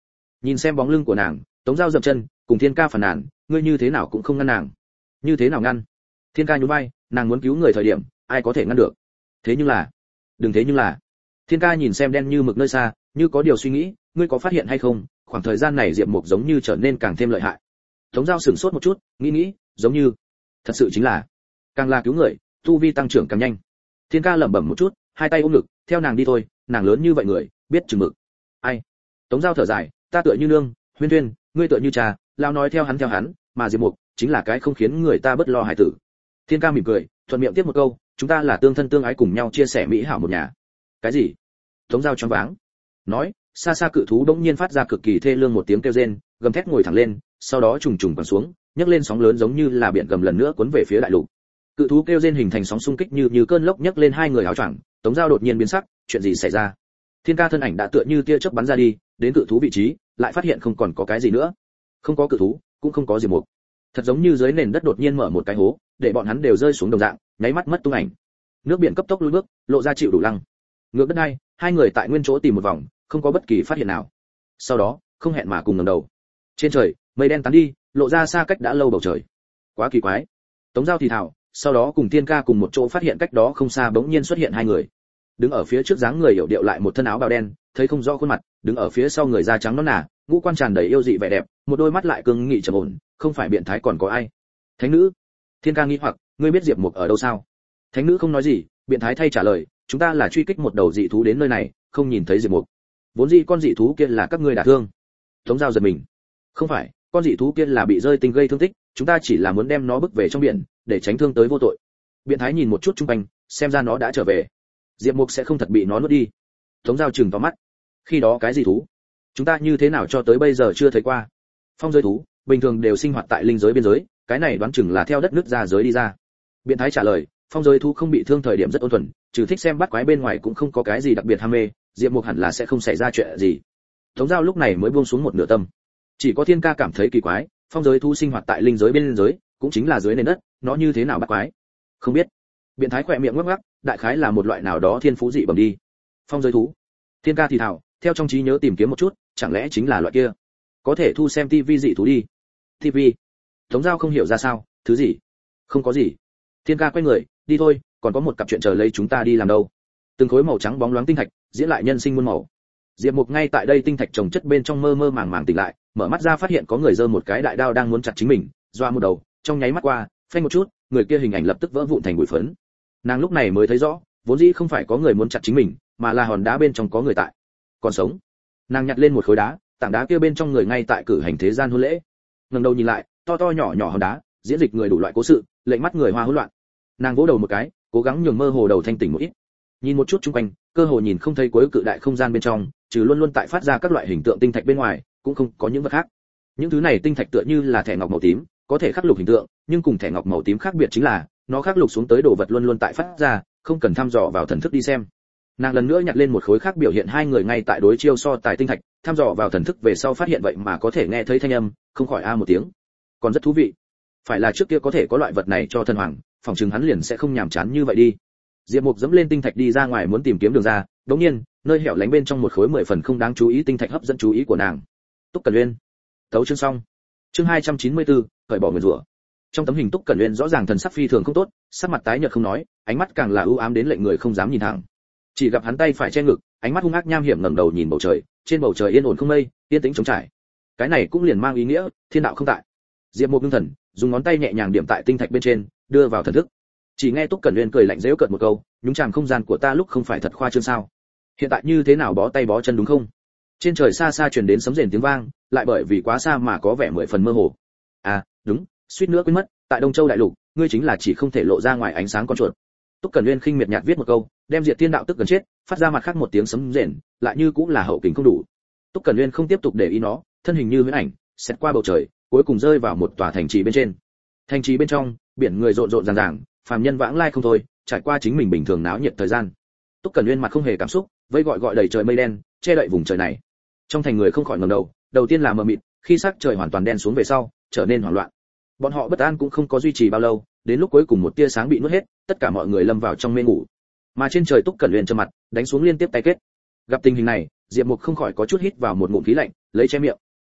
Nhìn xem bóng lưng của nàng, Tống Giao dậm chân, cùng Thiên Ca phàn nàn, ngươi như thế nào cũng không ngăn nàng. Như thế nào ngăn? Thiên Ca nhún vai, nàng muốn cứu người thời điểm, ai có thể ngăn được? Thế nhưng là, đừng thế nhưng là. Thiên Ca nhìn xem đen như mực nơi xa, như có điều suy nghĩ, ngươi có phát hiện hay không, khoảng thời gian này Diệp Mục giống như trở nên càng thêm lợi hại. Tống Giao sửng sốt một chút, nghĩ, giống như, thật sự chính là, càng là cứu người, tu vi tăng trưởng càng nhanh. Thiên Ca lẩm bẩm một chút, hai tay ôm ngực, theo nàng đi thôi, nàng lớn như vậy người, biết chừng mực. Ai? Tống Giao thở dài, ta tựa như nương, Huyên Thuyên, ngươi tựa như cha, lao nói theo hắn, mà Diệp Mục chính là cái không khiến người ta bất lo hải tử. Thiên Ca mỉm cười, thuận miệng tiếp một câu, chúng ta là tương thân tương ái cùng nhau chia sẻ mỹ hảo một nhà. Cái gì? Tống Giao choáng váng. Nói, xa xa cự thú bỗng nhiên phát ra cực kỳ thê lương một tiếng kêu rên, gầm thét ngồi thẳng lên, sau đó trùng trùng quằn xuống, nhấc lên sóng lớn giống như là biển gầm lần nữa cuốn về phía đại lục. Cự thú kêu rên hình thành sóng xung kích như cơn lốc nhấc lên hai người áo choàng, Tống Giao đột nhiên biến sắc, chuyện gì xảy ra? Thiên Ca thân ảnh đã tựa như tia chớp bắn ra đi, đến cự thú vị trí, lại phát hiện không còn có cái gì nữa. Không có cự thú, cũng không có Diệp Mục. Thật giống như dưới nền đất đột nhiên mở một cái hố, để bọn hắn đều rơi xuống đồng dạng, nháy mắt mất tung ảnh. Nước biển cấp tốc lùi bước, lộ ra chịu đủ lăng. Ngược đất này, hai người tại nguyên chỗ tìm một vòng, không có bất kỳ phát hiện nào. Sau đó, không hẹn mà cùng ngẩng đầu. Trên trời, mây đen tán đi, lộ ra xa cách đã lâu bầu trời. Quá kỳ quái. Tống Giao thì thào, sau đó cùng Thiên Ca cùng một chỗ phát hiện cách đó không xa bỗng nhiên xuất hiện hai người. Đứng ở phía trước dáng người hiểu điệu lại một thân áo bào đen, thấy không rõ khuôn mặt, đứng ở phía sau người da trắng nõn nà, ngũ quan tràn đầy yêu dị vẻ đẹp, một đôi mắt lại cương nghị trầm ổn, không phải biện thái còn có ai? Thánh nữ. Thiên Ca nghi hoặc, ngươi biết Diệp Mục ở đâu sao? Thánh nữ không nói gì, biện thái thay trả lời, chúng ta là truy kích một đầu dị thú đến nơi này, không nhìn thấy Diệp Mục. Vốn dĩ con dị thú kia là các ngươi đả thương. Tống Giao giật mình. Không phải, con dị thú kia là bị rơi tinh gây thương tích, chúng ta chỉ là muốn đem nó bước về trong biển, để tránh thương tới vô tội. Biện thái nhìn một chút xung quanh, xem ra nó đã trở về. Diệp Mục sẽ không thật bị nó nuốt đi. Tống Giao trừng to mắt. Khi đó cái gì thú? Chúng ta như thế nào cho tới bây giờ chưa thấy qua? Phong giới thú, bình thường đều sinh hoạt tại linh giới biên giới, cái này đoán chừng là theo đất nước ra giới đi ra. Biện thái trả lời, phong giới thú không bị thương thời điểm rất ôn thuần, trừ thích xem bắt quái bên ngoài cũng không có cái gì đặc biệt ham mê, Diệp Mục hẳn là sẽ không xảy ra chuyện gì. Tống Giao lúc này mới buông xuống một nửa tâm. Chỉ có Thiên Ca cảm thấy kỳ quái, phong giới thú sinh hoạt tại linh giới biên giới, cũng chính là dưới nền đất, nó như thế nào bắt quái? Không biết. Biện thái khỏe miệng ngắc ngắc, đại khái là một loại nào đó thiên phú dị bẩm đi. Phong giới thú. Thiên Ca thì thào, theo trong trí nhớ tìm kiếm một chút, chẳng lẽ chính là loại kia? Có thể thu xem tivi dị thú đi. Tivi? Tống Giao không hiểu ra sao, thứ gì? Không có gì. Thiên Ca quay người, đi thôi, còn có một cặp chuyện chờ lấy chúng ta đi làm đâu. Từng khối màu trắng bóng loáng tinh thạch, diễn lại nhân sinh muôn màu. Diệp Mục ngay tại đây tinh thạch trồng chất bên trong mơ mơ màng màng tỉnh lại, mở mắt ra phát hiện có người giơ một cái đại đao đang muốn chặt chính mình, doa một đầu, trong nháy mắt qua, phanh một chút, người kia hình ảnh lập tức vỡ vụn thành bụi phấn. Nàng lúc này mới thấy rõ, vốn dĩ không phải có người muốn chặt chính mình, mà là hòn đá bên trong có người tại, còn sống. Nàng nhặt lên một khối đá, tảng đá kia bên trong người ngay tại cử hành thế gian hôn lễ. Ngẩng đầu nhìn lại, to to nhỏ nhỏ hòn đá, diễn dịch người đủ loại cố sự, lệnh mắt người hoa hỗn loạn. Nàng vỗ đầu một cái, cố gắng nhường mơ hồ đầu thanh tỉnh một ít. Nhìn một chút xung quanh, cơ hồ nhìn không thấy cuối cự đại không gian bên trong, trừ luôn luôn tại phát ra các loại hình tượng tinh thạch bên ngoài, cũng không có những vật khác. Những thứ này tinh thạch tựa như là thẻ ngọc màu tím, có thể khắc lục hình tượng, nhưng cùng thẻ ngọc màu tím khác biệt chính là, nó khắc lục xuống tới đồ vật luôn luôn tại phát ra, không cần thăm dò vào thần thức đi xem. Nàng lần nữa nhặt lên một khối khác biểu hiện hai người ngay tại đối chiêu so tài tinh thạch, thăm dò vào thần thức về sau phát hiện vậy mà có thể nghe thấy thanh âm, không khỏi a một tiếng. Còn rất thú vị. Phải là trước kia có thể có loại vật này cho thần hoàng, phòng chừng hắn liền sẽ không nhàm chán như vậy đi. Diệp Mục dẫm lên tinh thạch đi ra ngoài muốn tìm kiếm đường ra, đột nhiên, nơi hẻo lánh bên trong một khối 10 phần không đáng chú ý tinh thạch hấp dẫn chú ý của nàng. Túc Cẩn Uyên. Tấu chương xong. Chương 294, cởi bỏ nguyền rủa. Trong tấm hình Túc Cẩn Uyên rõ ràng thần sắc phi thường không tốt, sắc mặt tái nhợt không nói, ánh mắt càng là u ám đến lệnh người không dám nhìn thẳng. Chỉ gặp hắn tay phải che ngực, ánh mắt hung ác nham hiểm ngẩng đầu nhìn bầu trời, trên bầu trời yên ổn không mây, yên tĩnh trống trải. Cái này cũng liền mang ý nghĩa, thiên đạo không tại. Diệp Mục ngưng thần, dùng ngón tay nhẹ nhàng điểm tại tinh thạch bên trên, đưa vào thần thức. Chỉ nghe Túc Cẩn Uyên cười lạnh giễu cợt một câu, nhúng chàm không gian của ta lúc không phải thật khoa trương sao? Hiện tại như thế nào bó tay bó chân đúng không? Trên trời xa xa truyền đến sấm rền tiếng vang, lại bởi vì quá xa mà có vẻ 10 phần mơ hồ. À, đúng, suýt nữa quên mất, tại Đông Châu đại lục, ngươi chính là chỉ không thể lộ ra ngoài ánh sáng con chuột. Túc Cẩn Uyên khinh miệt nhạt viết một câu, đem Diệt Thiên đạo tức gần chết, phát ra mặt khác một tiếng sấm rền, lại như cũng là hậu kình không đủ. Túc Cẩn Uyên không tiếp tục để ý nó, thân hình như huyễn ảnh, xẹt qua bầu trời, cuối cùng rơi vào một tòa thành trì bên trên. Thành trì bên trong, biển người rộn rộn ràng ràng, phàm nhân vãng lai không thôi, trải qua chính mình bình thường náo nhiệt thời gian. Túc Cẩn Uyên mặt không hề cảm xúc, vây gọi đầy trời mây đen, che đậy vùng trời này. Trong thành người không khỏi ngẩng đầu, đầu tiên là mờ mịt, khi sắc trời hoàn toàn đen xuống về sau, trở nên hoảng loạn. Bọn họ bất an cũng không có duy trì bao lâu, đến lúc cuối cùng một tia sáng bị nuốt hết, tất cả mọi người lâm vào trong mê ngủ. Mà trên trời Túc Cẩn Uyên trầm mặt, đánh xuống liên tiếp tay kết. Gặp tình hình này, Diệp Mục không khỏi có chút hít vào một ngụm khí lạnh, lấy che miệng.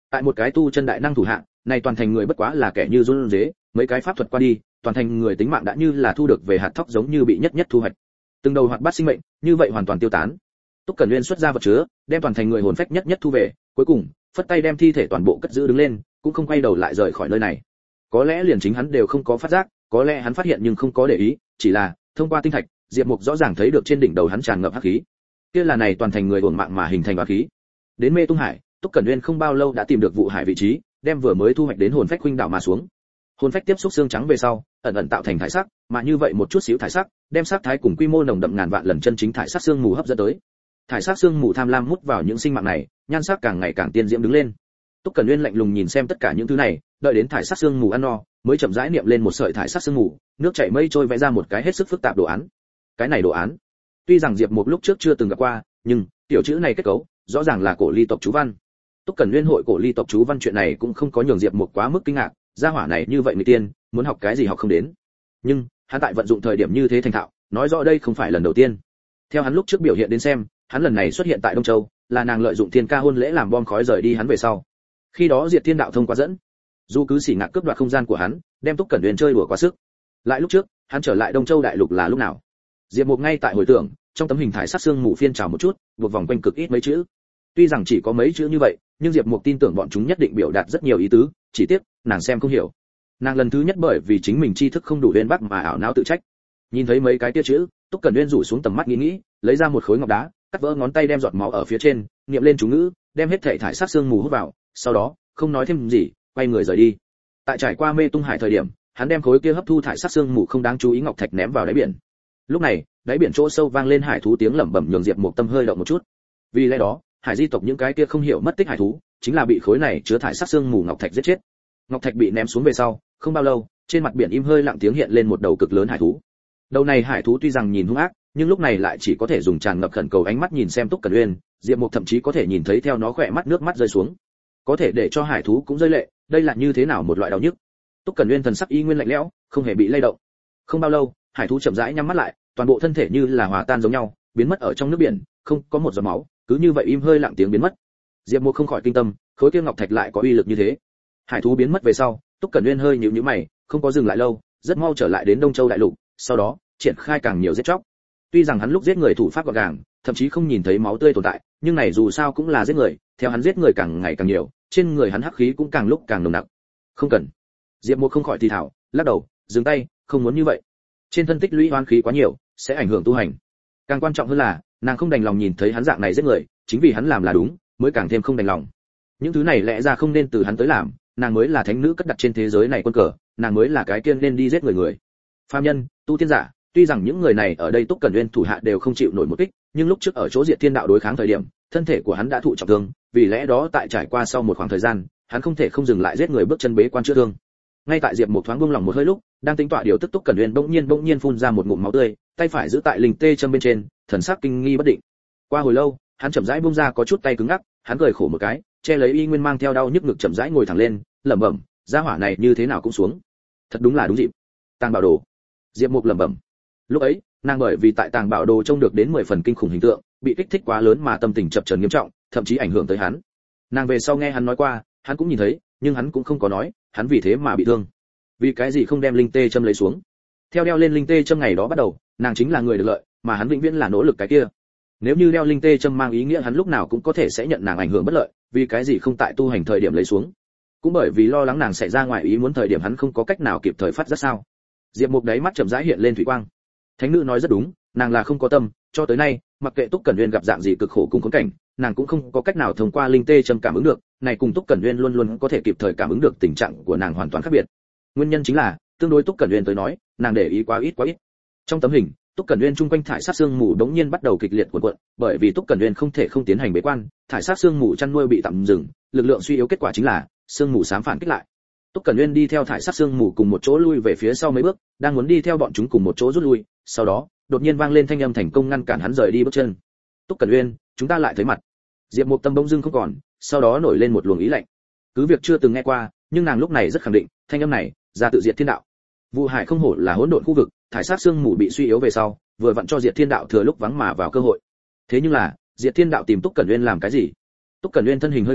Tại một cái tu chân đại năng thủ hạ, này toàn thành người bất quá là kẻ như run rế, mấy cái pháp thuật qua đi, toàn thành người tính mạng đã như là thu được về hạt thóc giống như bị nhất nhất thu hoạch. Từng đầu hoạt bát sinh mệnh, như vậy hoàn toàn tiêu tán. Túc Cẩn Uyên xuất ra vật chứa, đem toàn thành người hồn phách nhất nhất thu về, cuối cùng, phất tay đem thi thể toàn bộ cất giữ đứng lên, cũng không quay đầu lại rời khỏi nơi này. Có lẽ liền chính hắn đều không có phát giác, có lẽ hắn phát hiện nhưng không có để ý, chỉ là thông qua tinh thạch, Diệp Mục rõ ràng thấy được trên đỉnh đầu hắn tràn ngập hắc khí. Kia là này toàn thành người hồn mạng mà hình thành hắc khí. Đến Mê Tung Hải, Túc Cẩn Uyên không bao lâu đã tìm được vụ hải vị trí, đem vừa mới thu hoạch đến hồn phách huynh đảo mà xuống. Hồn phách tiếp xúc xương trắng về sau, ẩn ẩn tạo thành thải sắc, mà như vậy một chút xíu thải sắc, đem sắc thái cùng quy mô nồng đậm ngàn vạn lần chân chính thải sắc xương mù hấp dẫn tới. Thải sắc xương mù tham lam hút vào những sinh mạng này, nhan sắc càng ngày càng tiên diễm đứng lên. Túc Cẩn Uyên lạnh lùng nhìn xem tất cả những thứ này, đợi đến thải sắc xương mù ăn no, mới chậm rãi niệm lên một sợi thải sắc xương mù, nước chảy mây trôi vẽ ra một cái hết sức phức tạp đồ án. Cái này đồ án, tuy rằng Diệp Mục lúc trước chưa từng gặp qua, nhưng tiểu chữ này kết cấu, rõ ràng là cổ ly tộc chú văn. Túc Cẩn Uyên hội cổ ly tộc chú văn chuyện này cũng không có nhường Diệp Mục quá mức kinh ngạc, gia hỏa này như vậy người tiên, muốn học cái gì học không đến. Nhưng, hắn tại vận dụng thời điểm như thế thành thạo, nói rõ đây không phải lần đầu tiên. Theo hắn lúc trước biểu hiện đến xem, hắn lần này xuất hiện tại Đông Châu, là nàng lợi dụng thiên ca hôn lễ làm bom khói rời đi hắn về sau. Khi đó Diệt Thiên đạo thông qua dẫn, dù cứ xỉ ngạc cướp đoạt không gian của hắn, đem Túc Cẩn Uyên chơi đùa quá sức. Lại lúc trước, hắn trở lại Đông Châu đại lục là lúc nào? Diệp Mục ngay tại hồi tưởng, trong tấm hình thải sắc xương mù phiên trào một chút, buộc vòng quanh cực ít mấy chữ. Tuy rằng chỉ có mấy chữ như vậy, nhưng Diệp Mục tin tưởng bọn chúng nhất định biểu đạt rất nhiều ý tứ, chỉ tiếc, nàng xem không hiểu. Nàng lần thứ nhất bởi vì chính mình tri thức không đủ uyên bác mà ảo não tự trách. Nhìn thấy mấy cái tia chữ, Túc Cẩn Uyên rủ xuống tầm mắt nghĩ, lấy ra một khối ngọc đá, cắt vỡ ngón tay đem giọt máu ở phía trên, niệm lên chú ngữ, đem hết thảy thải sắc xương mù hút vào, sau đó, không nói thêm gì, quay người rời đi. Tại trải qua Mê Tung Hải thời điểm, hắn đem khối kia hấp thu thải sắc xương mù không đáng chú ý ngọc thạch ném vào đáy biển. Lúc này, đáy biển chỗ sâu vang lên hải thú tiếng lẩm bẩm nhường Diệp Mục tâm hơi động một chút. Vì lẽ đó, hải di tộc những cái kia không hiểu mất tích hải thú, chính là bị khối này chứa thải sắc xương mù ngọc thạch giết chết. Ngọc thạch bị ném xuống về sau, không bao lâu, trên mặt biển im hơi lặng tiếng hiện lên một đầu cực lớn hải thú. Đầu này hải thú tuy rằng nhìn hung ác, nhưng lúc này lại chỉ có thể dùng tràn ngập khẩn cầu ánh mắt nhìn xem Túc Cẩn Uyên, Diệp Mục thậm chí có thể nhìn thấy theo nó khỏe mắt nước mắt rơi xuống. Có thể để cho hải thú cũng rơi lệ, đây là như thế nào một loại đau nhức. Túc Cẩn Uyên thần sắc y nguyên lạnh lẽo, không hề bị lay động. Không bao lâu, hải thú chậm rãi nhắm mắt lại, toàn bộ thân thể như là hòa tan giống nhau, biến mất ở trong nước biển, không có một giọt máu, cứ như vậy im hơi lặng tiếng biến mất. Diệp Mục không khỏi kinh tâm, khối kia ngọc thạch lại có uy lực như thế. Hải thú biến mất về sau, Túc Cẩn Uyên hơi nhíu nhíu mày, không có dừng lại lâu, rất mau trở lại đến Đông Châu đại lục, sau đó triển khai càng nhiều giết chóc. Tuy rằng hắn lúc giết người thủ pháp gọn gàng, thậm chí không nhìn thấy máu tươi tồn tại, nhưng này dù sao cũng là giết người, theo hắn giết người càng ngày càng nhiều, trên người hắn hắc khí cũng càng lúc càng nồng nặc. Không cần. Diệp Mục không khỏi thì thào, lắc đầu, dừng tay, không muốn như vậy. Trên thân tích lũy oan khí quá nhiều, sẽ ảnh hưởng tu hành. Càng quan trọng hơn là, nàng không đành lòng nhìn thấy hắn dạng này giết người, chính vì hắn làm là đúng, mới càng thêm không đành lòng. Những thứ này lẽ ra không nên từ hắn tới làm, nàng mới là thánh nữ cất đặt trên thế giới này quân cờ, nàng mới là cái kiên nên đi giết người. Phàm nhân, tu tiên giả, tuy rằng những người này ở đây Túc Cẩn Uyên thủ hạ đều không chịu nổi một kích, nhưng lúc trước ở chỗ Diệt Thiên đạo đối kháng thời điểm, thân thể của hắn đã thụ trọng thương, vì lẽ đó tại trải qua sau một khoảng thời gian, hắn không thể không dừng lại giết người bước chân bế quan chữa thương. Ngay tại Diệp Mục thoáng buông lòng một hơi lúc, đang tính tọa điều tức Túc Cẩn Uyên bỗng nhiên phun ra một ngụm máu tươi, tay phải giữ tại linh tê châm bên trên, thần sắc kinh nghi bất định. Qua hồi lâu, hắn chậm rãi buông ra có chút tay cứng ngắc, hắn cười khổ một cái, che lấy y nguyên mang theo đau nhức ngực chậm rãi ngồi thẳng lên, lẩm bẩm, gia hỏa này như thế nào cũng xuống. Thật đúng là đúng dịp. Tàng Bảo Đồ. Diệp Mục lẩm bẩm. Lúc ấy, nàng bởi vì tại Tàng Bảo Đồ trông được đến 10 phần kinh khủng hình tượng, bị kích thích quá lớn mà tâm tình chập chờn nghiêm trọng, thậm chí ảnh hưởng tới hắn. Nàng về sau nghe hắn nói qua, hắn cũng nhìn thấy, nhưng hắn cũng không có nói, hắn vì thế mà bị thương. Vì cái gì không đem linh tê châm lấy xuống? Theo đeo lên linh tê châm ngày đó bắt đầu, nàng chính là người được lợi, mà hắn vĩnh viễn là nỗ lực cái kia. Nếu như đeo linh tê châm mang ý nghĩa hắn lúc nào cũng có thể sẽ nhận nàng ảnh hưởng bất lợi, vì cái gì không tại tu hành thời điểm lấy xuống? Cũng bởi vì lo lắng nàng sẽ ra ngoài ý muốn thời điểm hắn không có cách nào kịp thời phát giác sao? Diệp Mục đáy mắt chậm rãi hiện lên thủy quang. Thánh nữ nói rất đúng, nàng là không có tâm, cho tới nay, mặc kệ Túc Cẩn Uyên gặp dạng gì cực khổ cùng khốn cảnh, nàng cũng không có cách nào thông qua linh tê châm cảm ứng được, này cùng Túc Cẩn Uyên luôn luôn có thể kịp thời cảm ứng được tình trạng của nàng hoàn toàn khác biệt. Nguyên nhân chính là, tương đối Túc Cẩn Uyên tới nói, nàng để ý quá ít. Trong tấm hình, Túc Cẩn Uyên chung quanh thải sát xương mù đống nhiên bắt đầu kịch liệt cuộn cuộn, bởi vì Túc Cẩn Uyên không thể không tiến hành bế quan, thải sát xương mù chăn nuôi bị tạm dừng, lực lượng suy yếu kết quả chính là xương mù xám phản kích lại. Túc Cẩn Uyên đi theo thải sát xương mù cùng một chỗ lui về phía sau mấy bước, đang muốn đi theo bọn chúng cùng một chỗ rút lui, sau đó, đột nhiên vang lên thanh âm thành công ngăn cản hắn rời đi bước chân. Túc Cẩn Uyên, chúng ta lại thấy mặt. Diệp Mục tâm bỗng dưng không còn, sau đó nổi lên một luồng ý lạnh. Cứ việc chưa từng nghe qua, nhưng nàng lúc này rất khẳng định, thanh âm này ra tự Diệt Thiên đạo. Vụ Hải không hổ là hỗn độn khu vực, thải sát xương mù bị suy yếu về sau, vừa vặn cho Diệt Thiên đạo thừa lúc vắng mà vào cơ hội. Thế nhưng là, Diệt Thiên đạo tìm Túc Cẩn Uyên làm cái gì? Túc Cẩn Uyên thân hình hơi cứng,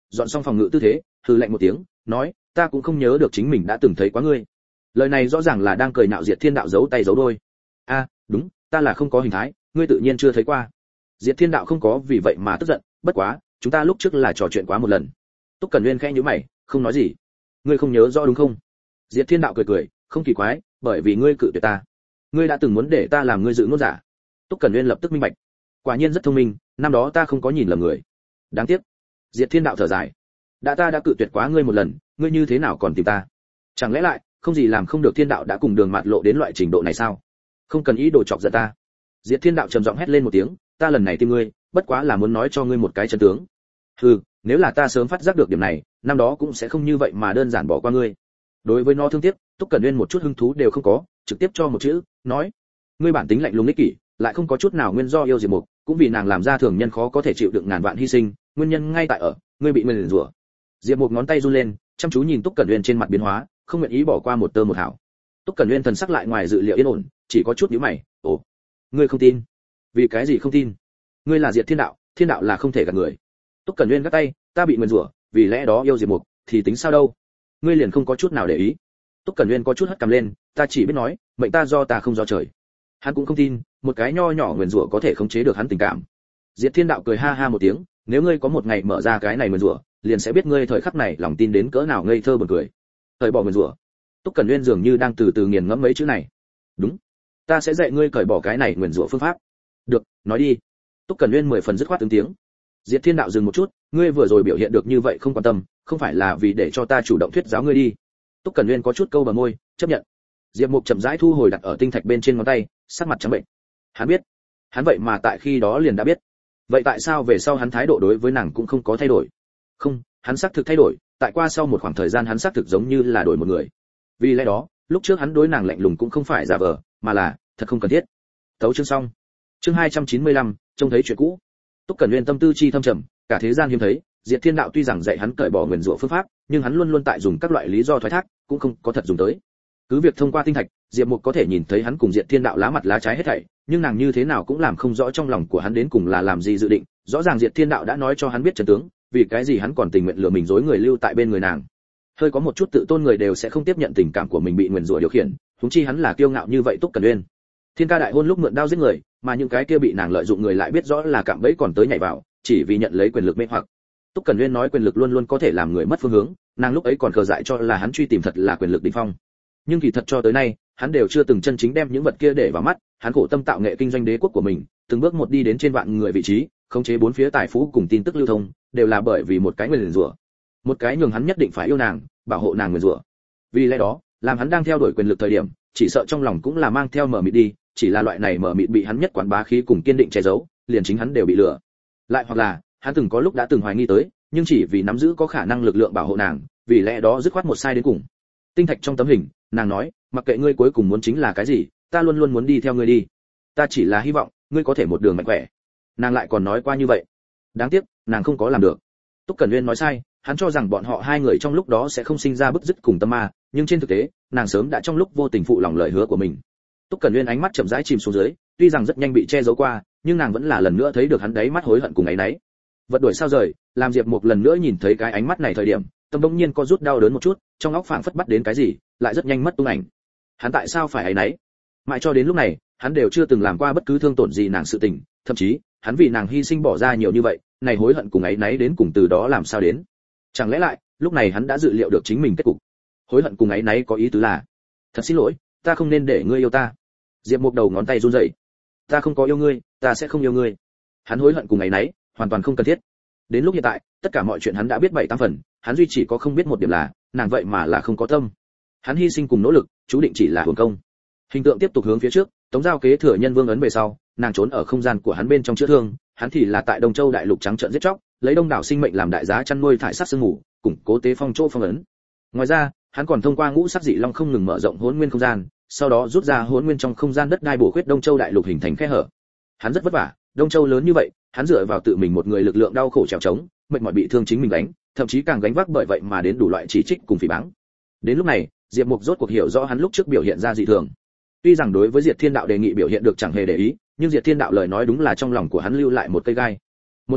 dọn xong phòng ngự tư thế, hừ lạnh một tiếng, nói, ta cũng không nhớ được chính mình đã từng thấy quá ngươi. Lời này rõ ràng là đang cười nhạo Diệt Thiên Đạo giấu tay giấu đôi. A, đúng, ta là không có hình thái, ngươi tự nhiên chưa thấy qua. Diệt Thiên Đạo không có vì vậy mà tức giận, bất quá, chúng ta lúc trước là trò chuyện quá một lần. Túc Cẩn Nguyên khẽ nhíu mày, không nói gì. Ngươi không nhớ rõ đúng không? Diệt Thiên Đạo cười cười, không kỳ quái, bởi vì ngươi cự tuyệt ta. Ngươi đã từng muốn để ta làm ngươi dự ngôn giả. Túc Cẩn Nguyên lập tức minh bạch. Quả nhiên rất thông minh, năm đó ta không có nhìn lầm người. Đáng tiếc. Diệt Thiên Đạo thở dài. Ta đã cự tuyệt quá ngươi một lần, ngươi như thế nào còn tìm ta? Chẳng lẽ lại, không gì làm không được Thiên Đạo đã cùng Đường Mạt Lộ đến loại trình độ này sao? Không cần ý đồ chọc giận ta. Diệt Thiên Đạo trầm giọng hét lên một tiếng, ta lần này tìm ngươi, bất quá là muốn nói cho ngươi một cái chân tướng. Hừ, nếu là ta sớm phát giác được điểm này, năm đó cũng sẽ không như vậy mà đơn giản bỏ qua ngươi. Đối với nó thương tiếc, Túc Cẩn Nguyên một chút hứng thú đều không có, trực tiếp cho một chữ, nói: ngươi bản tính lạnh lùng ích kỷ, lại không có chút nào nguyên do yêu Diệp Mục, cũng vì nàng làm ra thường nhân khó có thể chịu đựng ngàn vạn hy sinh, nguyên nhân ngay tại ở ngươi bị nguyền rủa. Diệp Mục ngón tay run lên, chăm chú nhìn Túc Cẩn Uyên trên mặt biến hóa, không nguyện ý bỏ qua một tơ một hào. Túc Cẩn Uyên thần sắc lại ngoài dự liệu yên ổn, chỉ có chút nhíu mày, "Ồ, ngươi không tin? Vì cái gì không tin? Ngươi là Diệt Thiên Đạo, Thiên Đạo là không thể gạt người." Túc Cẩn Uyên gắt tay, "Ta bị nguyền rủa, vì lẽ đó yêu Diệp Mục, thì tính sao đâu? Ngươi liền không có chút nào để ý." Túc Cẩn Uyên có chút hất cằm lên, "Ta chỉ biết nói, mệnh ta do ta không do trời." Hắn cũng không tin, một cái nho nhỏ nguyền rủa có thể khống chế được hắn tình cảm. Diệt Thiên Đạo cười ha ha một tiếng, "Nếu ngươi có một ngày mở ra cái này nguyền rủa, liền sẽ biết ngươi thời khắc này lòng tin đến cỡ nào ngây thơ buồn cười." Thời bỏ nguyền rủa. Túc Cẩn Uyên dường như đang từ từ nghiền ngẫm mấy chữ này. "Đúng, ta sẽ dạy ngươi cởi bỏ cái này nguyền rủa phương pháp." "Được, nói đi." Túc Cẩn Uyên 10 phần dứt khoát ứng tiếng. Diệt Thiên Đạo dừng một chút, "Ngươi vừa rồi biểu hiện được như vậy không quan tâm, không phải là vì để cho ta chủ động thuyết giáo ngươi đi." Túc Cẩn Uyên có chút câu bờ môi, chấp nhận. Diệp Mục chậm rãi thu hồi đặt ở tinh thạch bên trên ngón tay, sắc mặt trắng bệnh. Hắn biết, hắn vậy mà tại khi đó liền đã biết. Vậy tại sao về sau hắn thái độ đối với nàng cũng không có thay đổi? Không, hắn xác thực thay đổi, tại qua sau một khoảng thời gian hắn xác thực giống như là đổi một người. Vì lẽ đó, lúc trước hắn đối nàng lạnh lùng cũng không phải giả vờ, mà là thật không cần thiết. Tấu chương xong. Chương 295, trông thấy chuyện cũ. Túc Cẩn Uyên tâm tư chi thâm trầm, cả thế gian hiếm thấy, Diệt Thiên Đạo tuy rằng dạy hắn cởi bỏ nguyền rủa phương pháp, nhưng hắn luôn luôn tại dùng các loại lý do thoái thác, cũng không có thật dùng tới. Cứ việc thông qua tinh thạch, Diệp Mục có thể nhìn thấy hắn cùng Diệt Thiên Đạo lá mặt lá trái hết thảy, nhưng nàng như thế nào cũng làm không rõ trong lòng của hắn đến cùng là làm gì dự định. Rõ ràng Diệt Thiên Đạo đã nói cho hắn biết chân tướng, vì cái gì hắn còn tình nguyện lừa mình dối người lưu tại bên người nàng. Hơi có một chút tự tôn người đều sẽ không tiếp nhận tình cảm của mình bị nguyền rủa điều khiển, huống chi hắn là kiêu ngạo như vậy. Túc Cẩn Uyên, Thiên Ca đại hôn lúc mượn đao giết người, mà những cái kia bị nàng lợi dụng người lại biết rõ là cạm bẫy còn tới nhảy vào, chỉ vì nhận lấy quyền lực mê hoặc. Túc Cẩn Uyên nói quyền lực luôn luôn có thể làm người mất phương hướng, nàng lúc ấy còn khờ dại cho là hắn truy tìm thật là quyền lực đỉnh phong. Nhưng kỳ thật cho tới nay, hắn đều chưa từng chân chính đem những vật kia để vào mắt, hắn khổ tâm tạo nghệ kinh doanh đế quốc của mình, từng bước một đi đến trên vạn người vị trí, khống chế bốn phía tài phú cùng tin tức lưu thông, đều là bởi vì một cái nguyền rủa. Một cái nhường hắn nhất định phải yêu nàng, bảo hộ nàng nguyền rủa. Vì lẽ đó, làm hắn đang theo đuổi quyền lực thời điểm, chỉ sợ trong lòng cũng là mang theo mờ mịt đi, chỉ là loại này mờ mịt bị hắn nhất quán bá khí cùng kiên định che giấu, liền chính hắn đều bị lừa. Lại hoặc là, hắn từng có lúc đã từng hoài nghi tới, nhưng chỉ vì nắm giữ có khả năng lực lượng bảo hộ nàng, vì lẽ đó dứt khoát một sai đến cùng. Tinh thạch trong tấm hình, nàng nói, mặc kệ ngươi cuối cùng muốn chính là cái gì, ta luôn luôn muốn đi theo ngươi đi. Ta chỉ là hy vọng ngươi có thể một đường mạnh khỏe. Nàng lại còn nói qua như vậy. Đáng tiếc, nàng không có làm được. Túc Cẩn Uyên nói sai, hắn cho rằng bọn họ hai người trong lúc đó sẽ không sinh ra bức dứt cùng tâm ma, nhưng trên thực tế, nàng sớm đã trong lúc vô tình phụ lòng lời hứa của mình. Túc Cẩn Uyên ánh mắt chậm rãi chìm xuống dưới, tuy rằng rất nhanh bị che giấu qua, nhưng nàng vẫn là lần nữa thấy được hắn đáy mắt hối hận cùng áy náy. Vật đuổi sao rời, làm Diệp Mục lần nữa nhìn thấy cái ánh mắt này thời điểm, tâm bỗng nhiên có rút đau đớn một chút, trong óc phảng phất bắt đến cái gì, lại rất nhanh mất tung ảnh. Hắn tại sao phải áy náy? Mãi cho đến lúc này, hắn đều chưa từng làm qua bất cứ thương tổn gì nàng sự tình, thậm chí, hắn vì nàng hy sinh bỏ ra nhiều như vậy, này hối hận cùng áy náy đến cùng từ đó làm sao đến? Chẳng lẽ lại, lúc này hắn đã dự liệu được chính mình kết cục? Hối hận cùng áy náy có ý tứ là, thật xin lỗi, ta không nên để ngươi yêu ta. Diệp Mục đầu ngón tay run rẩy. Ta không có yêu ngươi, ta sẽ không yêu ngươi. Hắn hối hận cùng áy náy, hoàn toàn không cần thiết. Đến lúc hiện tại, tất cả mọi chuyện hắn đã biết 7-8 phần, hắn duy chỉ có không biết một điểm là, nàng vậy mà là không có tâm. Hắn hy sinh cùng nỗ lực, chú định chỉ là hưởng công. Hình tượng tiếp tục hướng phía trước, Tống Giao kế thừa nhân vương ấn về sau, nàng trốn ở không gian của hắn bên trong chữa thương, hắn thì là tại Đông Châu đại lục trắng trợn giết chóc, lấy đông đảo sinh mệnh làm đại giá chăn nuôi thải sát sương ngủ, củng cố tế phong chỗ phong ấn. Ngoài ra, hắn còn thông qua ngũ sắc dị long không ngừng mở rộng hỗn nguyên không gian, sau đó rút ra hỗn nguyên trong không gian đất đai bổ khuyết Đông Châu đại lục hình thành khe hở. Hắn rất vất vả, Đông Châu lớn như vậy, hắn dựa vào tự mình một người lực lượng đau khổ trèo trống, mệt mỏi bị thương chính mình gánh, thậm chí càng gánh vác bởi vậy mà đến đủ loại chỉ trích cùng phỉ báng. Đến lúc này, Diệp Mục rốt cuộc hiểu rõ hắn lúc trước biểu hiện ra dị thường. Tuy rằng đối với Diệt Thiên Đạo đề nghị biểu hiện được chẳng hề để ý, nhưng Diệt Thiên Đạo lời nói đúng là trong lòng của hắn lưu lại một cây gai. Một phương diện,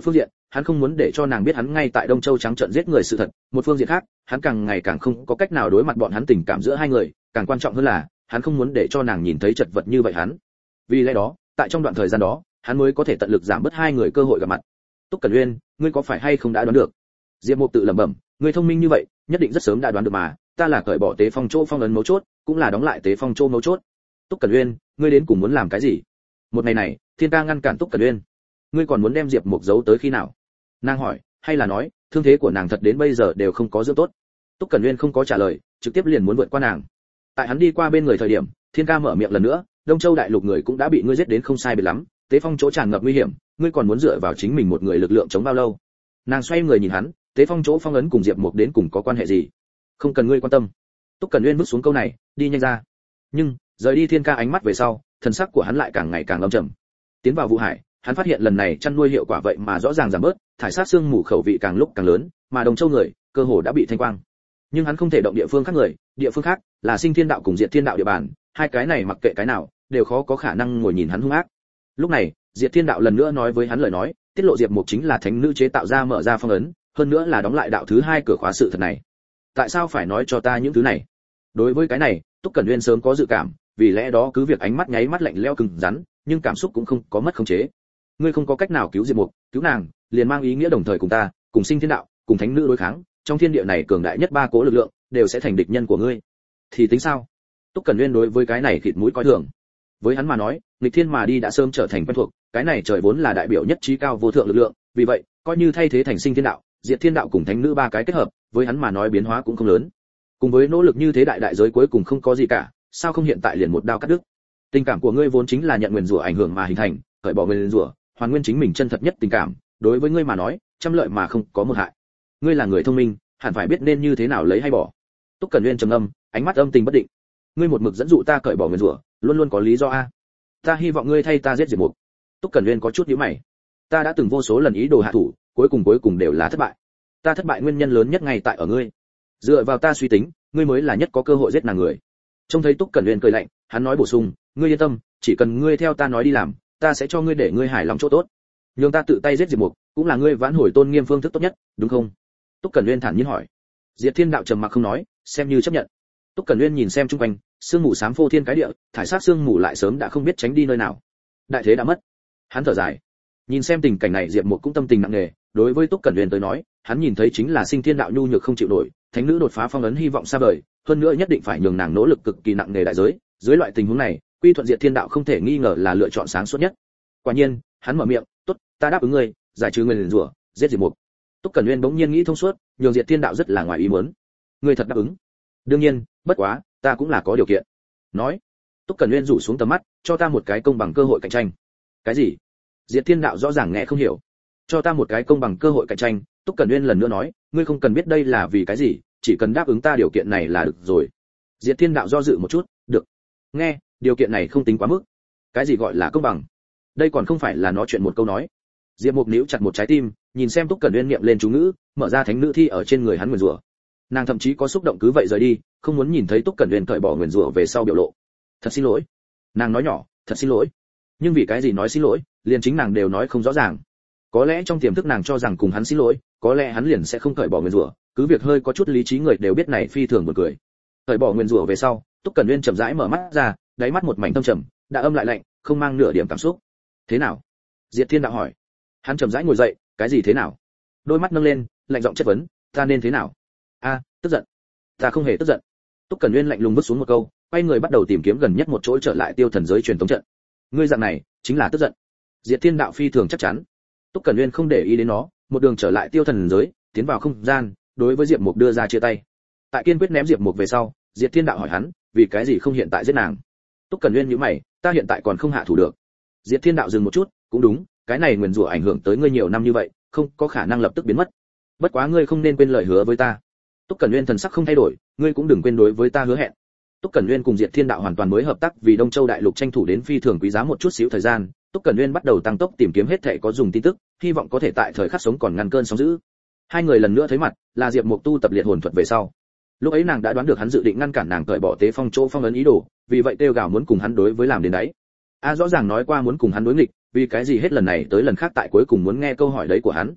hắn không muốn để cho nàng biết hắn ngay tại Đông Châu trắng trợn giết người sự thật. Một phương diện khác, hắn càng ngày càng không có cách nào đối mặt bọn hắn tình cảm giữa hai người, càng quan trọng hơn là, hắn không muốn để cho nàng nhìn thấy chật vật như vậy hắn. Vì lẽ đó, tại trong đoạn thời gian đó, hắn mới có thể tận lực giảm bớt hai người cơ hội gặp mặt. Túc Cẩn Uyên, ngươi có phải hay không đã đoán được? Diệp Mục tự lẩm bẩm, ngươi thông minh như vậy, nhất định rất sớm đã đoán được mà, ta là cởi bỏ Tế Phong chỗ phong ấn mấu chốt, cũng là đóng lại Tế Phong chỗ mấu chốt. Túc Cẩn Uyên, ngươi đến cùng muốn làm cái gì? Một ngày này, Thiên Ca ngăn cản Túc Cẩn Uyên. Ngươi còn muốn đem Diệp Mục giấu tới khi nào? Nàng hỏi, hay là nói, thương thế của nàng thật đến bây giờ đều không có dưỡng tốt? Túc Cẩn Uyên không có trả lời, trực tiếp liền muốn vượt qua nàng. Tại hắn đi qua bên người thời điểm, Thiên Ca mở miệng lần nữa, Đông Châu đại lục người cũng đã bị ngươi giết đến không sai biệt lắm, Tế Phong chỗ tràn ngập nguy hiểm, ngươi còn muốn dựa vào chính mình một người lực lượng chống bao lâu? Nàng xoay người nhìn hắn, Tế Phong chỗ phong ấn cùng Diệp Mục đến cùng có quan hệ gì? Không cần ngươi quan tâm. Túc Cẩn Uyên bước xuống câu này, đi nhanh ra. Nhưng, rời đi Thiên Ca ánh mắt về sau, thần sắc của hắn lại càng ngày càng âm trầm. Tiến vào Vũ Hải, hắn phát hiện lần này chăn nuôi hiệu quả vậy mà rõ ràng giảm bớt, thải sát xương mù khẩu vị càng lúc càng lớn, mà Đồng Châu người, cơ hồ đã bị thanh quang. Nhưng hắn không thể động địa phương khác người, địa phương khác là Sinh Thiên đạo cùng Diệt Thiên đạo địa bàn, hai cái này mặc kệ cái nào, đều khó có khả năng ngồi nhìn hắn hung ác. Lúc này, Diệt Thiên đạo lần nữa nói với hắn lời nói, tiết lộ Diệp Mục chính là thánh nữ chế tạo ra mở ra phong ấn, hơn nữa là đóng lại đạo thứ hai cửa khóa sự thật này. Tại sao phải nói cho ta những thứ này? Đối với cái này, Túc Cẩn Uyên sớm có dự cảm, vì lẽ đó cứ việc ánh mắt nháy mắt lạnh lẽo cứng rắn, nhưng cảm xúc cũng không có mất khống chế. Ngươi không có cách nào cứu Diệp Mục, cứu nàng, liền mang ý nghĩa đồng thời cùng ta, cùng Sinh Thiên đạo, cùng thánh nữ đối kháng, trong thiên địa này cường đại nhất ba cố lực lượng đều sẽ thành địch nhân của ngươi. Thì tính sao? Túc Cẩn Uyên đối với cái này khịt mũi coi thường. Với hắn mà nói, nghịch thiên mà đi đã sớm trở thành quen thuộc, cái này trời vốn là đại biểu nhất trí cao vô thượng lực lượng, vì vậy, coi như thay thế thành Sinh Thiên đạo, Diệt Thiên đạo cùng thánh nữ ba cái kết hợp, với hắn mà nói biến hóa cũng không lớn. Cùng với nỗ lực như thế đại giới cuối cùng không có gì cả, sao không hiện tại liền một đao cắt đứt? Tình cảm của ngươi vốn chính là nhận nguyền rủa ảnh hưởng mà hình thành, cởi bỏ nguyền rủa, hoàn nguyên chính mình chân thật nhất tình cảm, đối với ngươi mà nói, trăm lợi mà không có một hại. Ngươi là người thông minh, hẳn phải biết nên như thế nào lấy hay bỏ. Túc Cẩn Uyên trầm ngâm, ánh mắt âm tình bất định. Ngươi một mực dẫn dụ ta cởi bỏ nguyền rủa, luôn luôn có lý do a. Ta hy vọng ngươi thay ta giết Diệp Mục. Túc Cẩn Uyên có chút nhíu mày. Ta đã từng vô số lần ý đồ hạ thủ, cuối cùng đều là thất bại. Ta thất bại nguyên nhân lớn nhất ngay tại ở ngươi. Dựa vào ta suy tính, ngươi mới là nhất có cơ hội giết nàng người. Trông thấy Túc Cẩn Uyên cười lạnh, hắn nói bổ sung, ngươi yên tâm, chỉ cần ngươi theo ta nói đi làm, ta sẽ cho ngươi để ngươi hài lòng chỗ tốt. Nhưng ta tự tay giết Diệp Mục, cũng là ngươi vãn hồi tôn nghiêm phương thức tốt nhất, đúng không? Túc Cẩn Uyên thản nhiên hỏi. Diệt Thiên đạo trầm mặc không nói, xem như chấp nhận. Túc Cẩn Uyên nhìn xem xung quanh, sương mù xám phô thiên cái địa, thải sát sương mù lại sớm đã không biết tránh đi nơi nào. Đại thế đã mất. Hắn thở dài. Nhìn xem tình cảnh này Diệp Mục cũng tâm tình nặng nề, đối với Túc Cẩn Uyên tới nói, hắn nhìn thấy chính là Sinh Thiên đạo nhu nhược không chịu nổi, thánh nữ đột phá phong ấn hy vọng xa vời, hơn nữa nhất định phải nhường nàng nỗ lực cực kỳ nặng nề đại giới, dưới loại tình huống này, quy thuận Diệt Thiên đạo không thể nghi ngờ là lựa chọn sáng suốt nhất. Quả nhiên, hắn mở miệng, "Tốt, ta đáp ứng ngươi, giải trừ nguyền rủa, giết Diệp Mục." Túc Cẩn Uyên bỗng nhiên nghĩ thông suốt, nhường Diệt Thiên đạo rất là ngoài ý muốn. "Ngươi thật đáp ứng?" "Đương nhiên, bất quá, ta cũng là có điều kiện." Nói. Túc Cẩn Uyên rủ xuống tầm mắt, "Cho ta một cái công bằng cơ hội cạnh tranh." "Cái gì?" Diệt Thiên đạo rõ ràng nghe không hiểu. "Cho ta một cái công bằng cơ hội cạnh tranh." Túc Cẩn Uyên lần nữa nói, "Ngươi không cần biết đây là vì cái gì, chỉ cần đáp ứng ta điều kiện này là được rồi." Diệt Thiên đạo do dự một chút, "Được." Nghe, điều kiện này không tính quá mức. Cái gì gọi là công bằng? Đây còn không phải là nói chuyện một câu nói. Diệp Mục níu chặt một trái tim, nhìn xem Túc Cẩn Uyên niệm lên chú ngữ, mở ra thánh nữ thi ở trên người hắn nguyền rủa. Nàng thậm chí có xúc động cứ vậy rời đi, không muốn nhìn thấy Túc Cẩn Uyên cởi bỏ nguyền rủa về sau biểu lộ. "Thật xin lỗi." Nàng nói nhỏ, "Thật xin lỗi." Nhưng vì cái gì nói xin lỗi, liền chính nàng đều nói không rõ ràng. Có lẽ trong tiềm thức nàng cho rằng cùng hắn xin lỗi, có lẽ hắn liền sẽ không cởi bỏ nguyền rủa, cứ việc hơi có chút lý trí người đều biết này phi thường buồn cười. Cởi bỏ nguyền rủa về sau, Túc Cẩn Uyên chậm rãi mở mắt ra, đáy mắt một mảnh thâm trầm, đã âm lại lạnh, không mang nửa điểm cảm xúc. "Thế nào?" Diệt Thiên đạo hỏi. Hắn chậm rãi ngồi dậy, "Cái gì thế nào?" Đôi mắt nâng lên, lạnh giọng chất vấn, "Ta nên thế nào?" "A, tức giận." "Ta không hề tức giận." Túc Cẩn Uyên lạnh lùng vứt xuống một câu, quay người bắt đầu tìm kiếm gần nhất một chỗ trở lại Tiêu Thần giới truyền tống trận. "Ngươi dạng này, chính là tức giận." Diệt Thiên đạo phi thường chắc chắn. Túc Cẩn Uyên không để ý đến nó, một đường trở lại Tiêu Thần giới, tiến vào không gian, đối với Diệp Mục đưa ra chia tay. Tại kiên quyết ném Diệp Mục về sau, Diệt Thiên đạo hỏi hắn, "Vì cái gì không hiện tại giết nàng?" Túc Cẩn Uyên nhíu mày, "Ta hiện tại còn không hạ thủ được." Diệt Thiên đạo dừng một chút, "Cũng đúng, cái này nguyền rủa ảnh hưởng tới ngươi nhiều năm như vậy, không có khả năng lập tức biến mất. Bất quá ngươi không nên quên lời hứa với ta." Túc Cẩn Uyên thần sắc không thay đổi, "Ngươi cũng đừng quên đối với ta hứa hẹn." Túc Cẩn Uyên cùng Diệt Thiên đạo hoàn toàn mới hợp tác vì Đông Châu đại lục tranh thủ đến phi thường quý giá một chút xíu thời gian, Túc Cẩn Uyên bắt đầu tăng tốc tìm kiếm hết thảy có dùng tin tức, hy vọng có thể tại thời khắc sống còn ngăn cơn sóng dữ. Hai người lần nữa thấy mặt, là Diệp Mục tu tập liệt hồn thuật về sau. Lúc ấy nàng đã đoán được hắn dự định ngăn cản nàng cởi bỏ Tế Phong chỗ phong ấn ý đồ, vì vậy kêu gào muốn cùng hắn đối với làm đến đấy. A rõ ràng nói qua muốn cùng hắn đối nghịch, vì cái gì hết lần này tới lần khác tại cuối cùng muốn nghe câu hỏi đấy của hắn.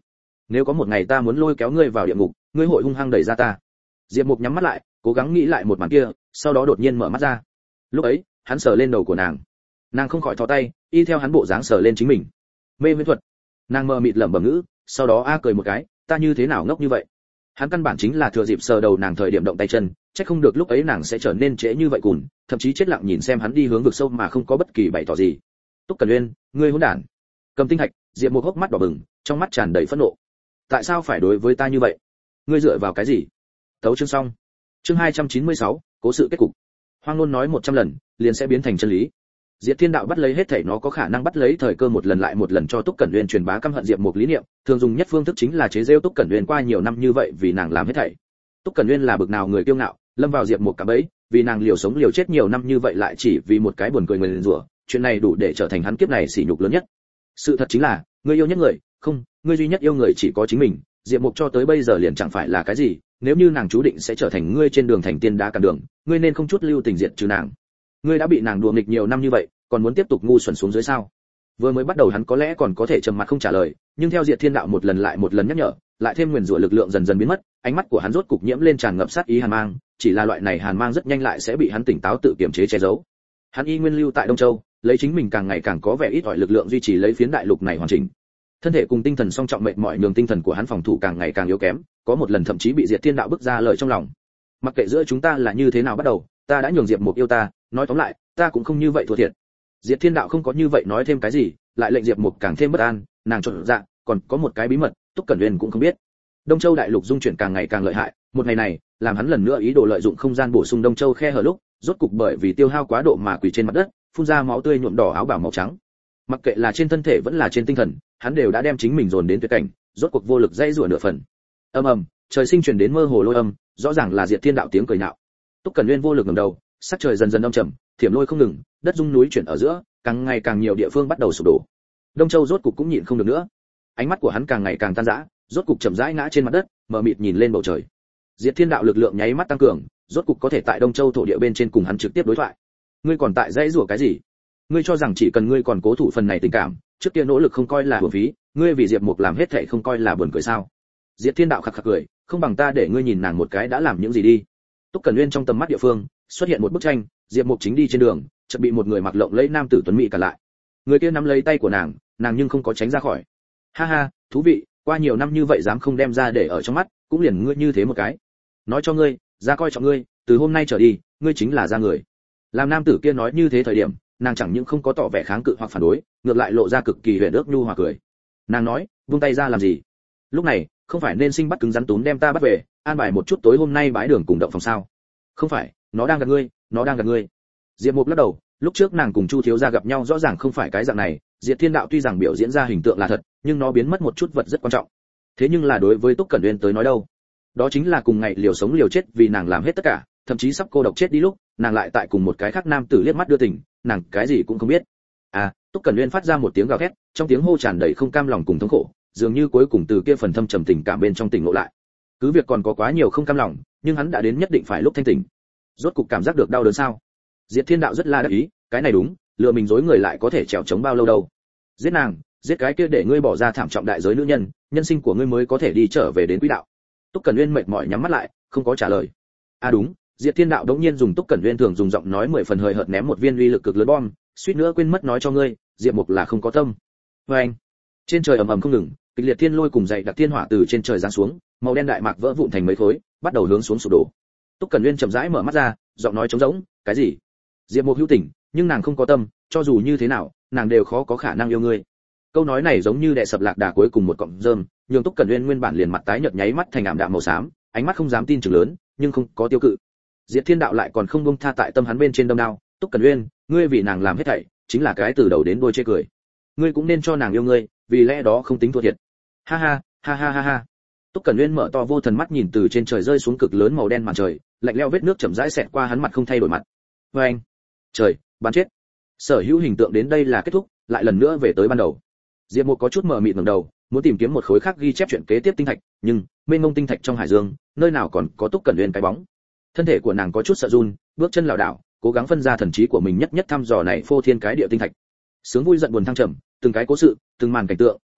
nếu có một ngày ta muốn lôi kéo ngươi vào địa ngục, ngươi hội hung hăng đẩy ra ta. Diệp Mục nhắm mắt lại, cố gắng nghĩ lại một màn kia, sau đó đột nhiên mở mắt ra. Lúc ấy, hắn sờ lên đầu của nàng. Nàng không khỏi thò tay, y theo hắn bộ dáng sờ lên chính mình. Mê huyễn thuật. Nàng mơ mịt lẩm bẩm ngữ, sau đó cười một cái, ta như thế nào ngốc như vậy. Hắn căn bản chính là thừa dịp sờ đầu nàng thời điểm động tay chân, chắc không được lúc ấy nàng sẽ trở nên trễ như vậy cùn, thậm chí chết lặng nhìn xem hắn đi hướng vực sâu mà không có bất kỳ bày tỏ gì. Túc Cẩn Uyên, ngươi hỗn đản. Cầm tinh thạch, Diệp Mục hốc mắt đỏ bừng, trong mắt tràn đầy phẫn nộ. Tại sao phải đối với ta như vậy? Ngươi dựa vào cái gì? Tấu chương xong. Chương 296, cố sự kết cục. Hoang Nôn nói 100 lần, liền sẽ biến thành chân lý. Diệt Thiên Đạo bắt lấy hết thảy nó có khả năng bắt lấy thời cơ một lần lại một lần cho Túc Cẩn Uyên truyền bá căm hận Diệp Mục lý niệm, thường dùng nhất phương thức chính là chế giễu Túc Cẩn Uyên qua nhiều năm như vậy vì nàng làm hết thảy. Túc Cẩn Uyên là bực nào người kiêu ngạo, lâm vào Diệp Mục cả bẫy, vì nàng liều sống liều chết nhiều năm như vậy lại chỉ vì một cái buồn cười nguyền rủa, chuyện này đủ để trở thành hắn kiếp này sỉ nhục lớn nhất. Sự thật chính là, ngươi yêu nhất người, không, ngươi duy nhất yêu người chỉ có chính mình, Diệp Mục cho tới bây giờ liền chẳng phải là cái gì, nếu như nàng chú định sẽ trở thành ngươi trên đường thành tiên đá cản đường, ngươi nên không chút lưu tình diệt trừ nàng. Ngươi đã bị nàng đùa nghịch nhiều năm như vậy, còn muốn tiếp tục ngu xuẩn xuống dưới sao? Vừa mới bắt đầu hắn có lẽ còn có thể trầm mặc không trả lời, nhưng theo Diệt Thiên Đạo một lần lại một lần nhắc nhở, lại thêm nguyền rủa lực lượng dần dần biến mất, ánh mắt của hắn rốt cục nhiễm lên tràn ngập sát ý hàn mang, chỉ là loại này hàn mang rất nhanh lại sẽ bị hắn tỉnh táo tự kiềm chế che giấu. Hắn y nguyên lưu tại Đông Châu, lấy chính mình càng ngày càng có vẻ ít ỏi lực lượng duy trì lấy phiến đại lục này hoàn chỉnh. Thân thể cùng tinh thần song trọng mệt mỏi nhường tinh thần của hắn phòng thủ càng ngày càng yếu kém, có một lần thậm chí bị Diệt Thiên Đạo bức ra lời trong lòng. Mặc kệ giữa chúng ta là như thế nào bắt đầu, ta đã nhường Diệp Mục yêu ta, nói tóm lại, ta cũng không như vậy thua thiệt. Diệt Thiên Đạo không có như vậy nói thêm cái gì, lại lệnh Diệp Mục càng thêm bất an, nàng chột dạ, còn có một cái bí mật, Túc Cẩn Uyên cũng không biết. Đông Châu đại lục dung chuyển càng ngày càng lợi hại, một ngày này, làm hắn lần nữa ý đồ lợi dụng không gian bổ sung Đông Châu khe hở lúc, rốt cục bởi vì tiêu hao quá độ mà quỳ trên mặt đất, phun ra máu tươi nhuộm đỏ áo bào màu trắng. Mặc kệ là trên thân thể vẫn là trên tinh thần, hắn đều đã đem chính mình dồn đến tuyệt cảnh, rốt cuộc vô lực dãy rủa nửa phần. Ầm ầm, trời sinh truyền đến mơ hồ lôi âm, rõ ràng là Diệt Thiên Đạo tiếng cười nhạo. Túc Cẩn Uyên vô lực ngẩng đầu, sắc trời dần dần âm trầm, thiểm lôi không ngừng, đất rung núi chuyển ở giữa, càng ngày càng nhiều địa phương bắt đầu sụp đổ. Đông Châu rốt cục cũng nhịn không được nữa. Ánh mắt của hắn càng ngày càng tan rã, rốt cục chậm rãi ngã trên mặt đất, mờ mịt nhìn lên bầu trời. Diệt Thiên Đạo lực lượng nháy mắt tăng cường, rốt cục có thể tại Đông Châu thổ địa bên trên cùng hắn trực tiếp đối thoại. Ngươi còn tại dãy rủa cái gì? Ngươi cho rằng chỉ cần ngươi còn cố thủ phần này tình cảm, trước kia nỗ lực không coi là uổng phí, ngươi vì Diệp Mục làm hết thảy không coi là buồn cười sao? Diệt Thiên Đạo khặc khặc cười, không bằng ta để ngươi nhìn nàng một cái đã làm những gì đi. Túc Cẩn Uyên trong tầm mắt địa phương, xuất hiện một bức tranh, Diệp Mục chính đi trên đường, chợt bị một người mặc lộng lẫy nam tử tuấn mỹ cản lại. Người kia nắm lấy tay của nàng nhưng không có tránh ra khỏi. Ha ha, thú vị, qua nhiều năm như vậy dám không đem ra để ở trong mắt, cũng liền ngươi như thế một cái. Nói cho ngươi, ra coi trọng ngươi, từ hôm nay trở đi, ngươi chính là ra người. Làm nam tử kia nói như thế thời điểm, nàng chẳng những không có tỏ vẻ kháng cự hoặc phản đối, ngược lại lộ ra cực kỳ huyền ước nhu hòa cười. Nàng nói, buông tay ra làm gì? Lúc này, không phải nên sinh bắt cứng rắn túm đem ta bắt về, an bài một chút tối hôm nay bái đường cùng động phòng sao? Không phải, nó đang gạt ngươi, nó đang gạt ngươi. Diệp Mục lắc đầu, lúc trước nàng cùng Chu thiếu gia gặp nhau rõ ràng không phải cái dạng này, Diệt Thiên Đạo tuy rằng biểu diễn ra hình tượng là thật, nhưng nó biến mất một chút vật rất quan trọng. Thế nhưng là đối với Túc Cẩn Uyên tới nói đâu? Đó chính là cùng ngày liều sống liều chết vì nàng làm hết tất cả, thậm chí sắp cô độc chết đi lúc, nàng lại tại cùng một cái khác nam tử liếc mắt đưa tình, nàng cái gì cũng không biết. Túc Cẩn Uyên phát ra một tiếng gào thét, trong tiếng hô tràn đầy không cam lòng cùng thống khổ, dường như cuối cùng từ kia phần thâm trầm tình cảm bên trong tỉnh ngộ lại. Cứ việc còn có quá nhiều không cam lòng, nhưng hắn đã đến nhất định phải lúc thanh tỉnh. Rốt cục cảm giác được đau đớn sao? Diệt Thiên Đạo rất là đắc ý, cái này đúng, lừa mình dối người lại có thể trèo chống bao lâu đâu. Giết nàng, giết cái kia để ngươi bỏ ra thảm trọng đại giới nữ nhân, nhân sinh của ngươi mới có thể đi trở về đến quỹ đạo. Túc Cẩn Uyên mệt mỏi nhắm mắt lại, không có trả lời. Đúng, Diệt Thiên Đạo đống nhiên dùng Túc Cẩn Uyên thường dùng giọng nói 10 phần hời hợt ném một viên uy lực cực lớn bom, suýt nữa quên mất nói cho ngươi, Diệp Mục là không có tâm. Oeng! Trên trời ầm ầm không ngừng, kịch liệt thiên lôi cùng dày đặc thiên hỏa từ trên trời giáng xuống, màu đen đại mạc vỡ vụn thành mấy khối, bắt đầu hướng xuống sụp đổ. Túc Cẩn Uyên chậm rãi mở mắt ra, giọng nói trống rỗng, cái gì? Diệp Mục hữu tình, nhưng nàng không có tâm, cho dù như thế nào, nàng đều khó có khả năng yêu ngươi. Câu nói này giống như đè sập lạc đà cuối cùng một cọng rơm, nhường Túc Cẩn Uyên nguyên bản liền mặt tái nhợt nháy mắt thành ảm đạm màu xám, ánh mắt không dám tin chừng lớn, nhưng không có tiêu cự. Diệt Thiên Đạo lại còn không buông tha tại tâm hắn bên trên đâm đao, Túc Cẩn Uyên, ngươi vì nàng làm hết thảy, chính là cái từ đầu đến đuôi chê cười. Ngươi cũng nên cho nàng yêu ngươi, vì lẽ đó không tính thua thiệt. Ha ha, ha ha ha ha. Túc Cẩn Uyên mở to vô thần mắt nhìn từ trên trời rơi xuống cực lớn màu đen màn trời, lạnh lẽo vết nước chậm rãi xẹt qua hắn mặt không thay đổi mặt. Oeng! Trời, bắn chết. Sở hữu hình tượng đến đây là kết thúc, lại lần nữa về tới ban đầu. Diệp Mục có chút mờ mịt ngẩng đầu, muốn tìm kiếm một khối khác ghi chép chuyện kế tiếp tinh thạch, nhưng mênh mông tinh thạch trong hải dương, nơi nào còn có Túc Cẩn Uyên cái bóng. Thân thể của nàng có chút sợ run, bước chân lảo đảo, cố gắng phân ra thần trí của mình nhất nhất thăm dò này phô thiên cái địa tinh thạch. Sướng vui giận buồn thăng trầm, từng cái cố sự, từng màn cảnh tượng,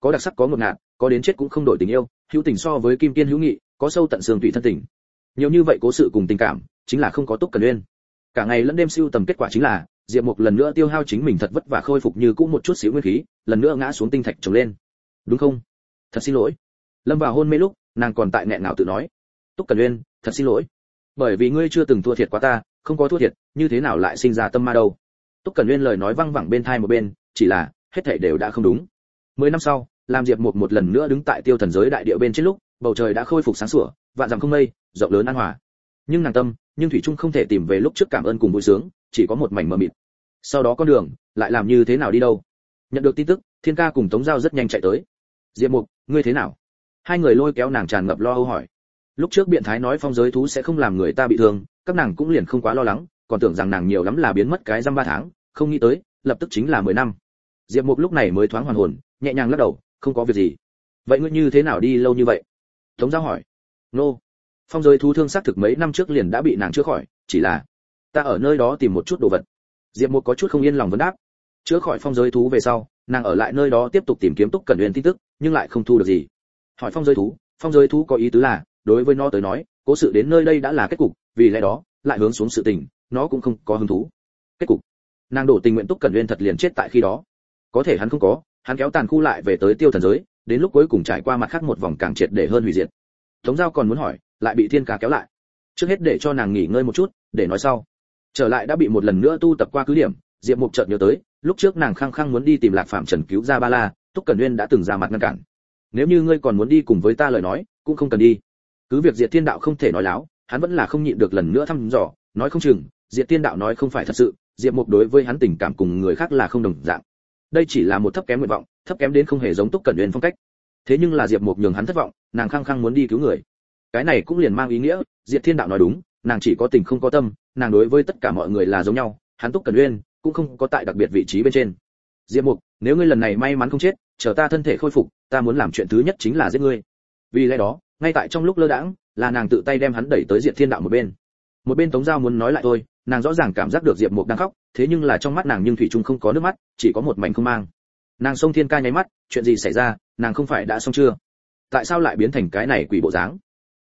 có đặc sắc có ngột ngạt, có đến chết cũng không đổi tình yêu, hữu tình so với kim kiên hữu nghị, có sâu tận xương tủy thân tình. Nhiều như vậy cố sự cùng tình cảm, chính là không có Túc Cẩn Uyên. Cả ngày lẫn đêm siêu tầm kết quả chính là Diệp Mục lần nữa tiêu hao chính mình thật vất vả khôi phục như cũ một chút xíu nguyên khí, lần nữa ngã xuống tinh thạch trồng lên. Đúng không? Thật xin lỗi. Lâm vào hôn mê lúc, nàng còn tại nghẹn ngào tự nói. Túc Cẩn Uyên, thật xin lỗi. Bởi vì ngươi chưa từng thua thiệt quá ta, không có thua thiệt, như thế nào lại sinh ra tâm ma đâu. Túc Cẩn Uyên lời nói văng vẳng bên tai một bên, chỉ là hết thảy đều đã không đúng. 10 năm sau, làm Diệp Mục một lần nữa đứng tại Tiêu Thần giới đại địa bên trên lúc, bầu trời đã khôi phục sáng sủa, vạn dặm không mây, rộng lớn an hòa. Nhưng nàng tâm, nhưng thủy chung không thể tìm về lúc trước cảm ơn cùng vui sướng, chỉ có một mảnh mờ mịt. Sau đó con đường lại làm như thế nào đi đâu? Nhận được tin tức, Thiên Ca cùng Tống Giao rất nhanh chạy tới. Diệp Mục, ngươi thế nào? Hai người lôi kéo nàng tràn ngập lo âu hỏi. Lúc trước biện thái nói phong giới thú sẽ không làm người ta bị thương, các nàng cũng liền không quá lo lắng, còn tưởng rằng nàng nhiều lắm là biến mất cái dăm 3 tháng, không nghĩ tới, lập tức chính là 10 năm. Diệp Mục lúc này mới thoáng hoàn hồn, nhẹ nhàng lắc đầu, không có việc gì. Vậy ngươi như thế nào đi lâu như vậy? Tống Giao hỏi. Nô, phong giới thú thương xác thực mấy năm trước liền đã bị nàng chữa khỏi, chỉ là ta ở nơi đó tìm một chút đồ vật. Diệp Mục có chút không yên lòng vấn đáp. Chữa khỏi phong giới thú về sau, nàng ở lại nơi đó tiếp tục tìm kiếm Túc Cẩn Uyên tin tức, nhưng lại không thu được gì. Hỏi phong giới thú có ý tứ là, đối với nó tới nói, cố sự đến nơi đây đã là kết cục, vì lẽ đó, lại hướng xuống sự tình, nó cũng không có hứng thú. Kết cục, nàng đổ tình nguyện Túc Cẩn Uyên thật liền chết tại khi đó. Có thể hắn không có, hắn kéo tàn khu lại về tới Tiêu Thần giới, đến lúc cuối cùng trải qua mặt khác một vòng càng triệt để hơn hủy diệt. Tống Giao còn muốn hỏi, lại bị Thiên Ca kéo lại. Trước hết để cho nàng nghỉ ngơi một chút, để nói sau. Trở lại đã bị một lần nữa tu tập qua cứ điểm, Diệp Mục chợt nhớ tới, lúc trước nàng khăng khăng muốn đi tìm Lạc Phạm Trần cứu ra Ba La, Túc Cẩn Uyên đã từng ra mặt ngăn cản. Nếu như ngươi còn muốn đi cùng với ta lời nói, cũng không cần đi. Cứ việc Diệt Thiên Đạo không thể nói láo, hắn vẫn là không nhịn được lần nữa thăm dò, nói không chừng, Diệt Thiên Đạo nói không phải thật sự, Diệp Mục đối với hắn tình cảm cùng người khác là không đồng dạng. Đây chỉ là một thấp kém nguyện vọng, thấp kém đến không hề giống Túc Cẩn Uyên phong cách. Thế nhưng là Diệp Mục nhường hắn thất vọng, nàng khăng khăng muốn đi cứu người. Cái này cũng liền mang ý nghĩa, Diệt Thiên Đạo nói đúng, nàng chỉ có tình không có tâm, nàng đối với tất cả mọi người là giống nhau, hắn Túc Cẩn Uyên cũng không có tại đặc biệt vị trí bên trên. Diệp Mục, nếu ngươi lần này may mắn không chết, chờ ta thân thể khôi phục, ta muốn làm chuyện thứ nhất chính là giết ngươi. Vì lẽ đó, ngay tại trong lúc lơ đãng, là nàng tự tay đem hắn đẩy tới Diệt Thiên Đạo một bên. Một bên Tống Giao muốn nói lại thôi, nàng rõ ràng cảm giác được Diệp Mục đang khóc, thế nhưng là trong mắt nàng nhưng thủy chung không có nước mắt, chỉ có một mảnh không mang. Nàng xông Thiên Ca nháy mắt, chuyện gì xảy ra, nàng không phải đã xong chưa? Tại sao lại biến thành cái này quỷ bộ dáng?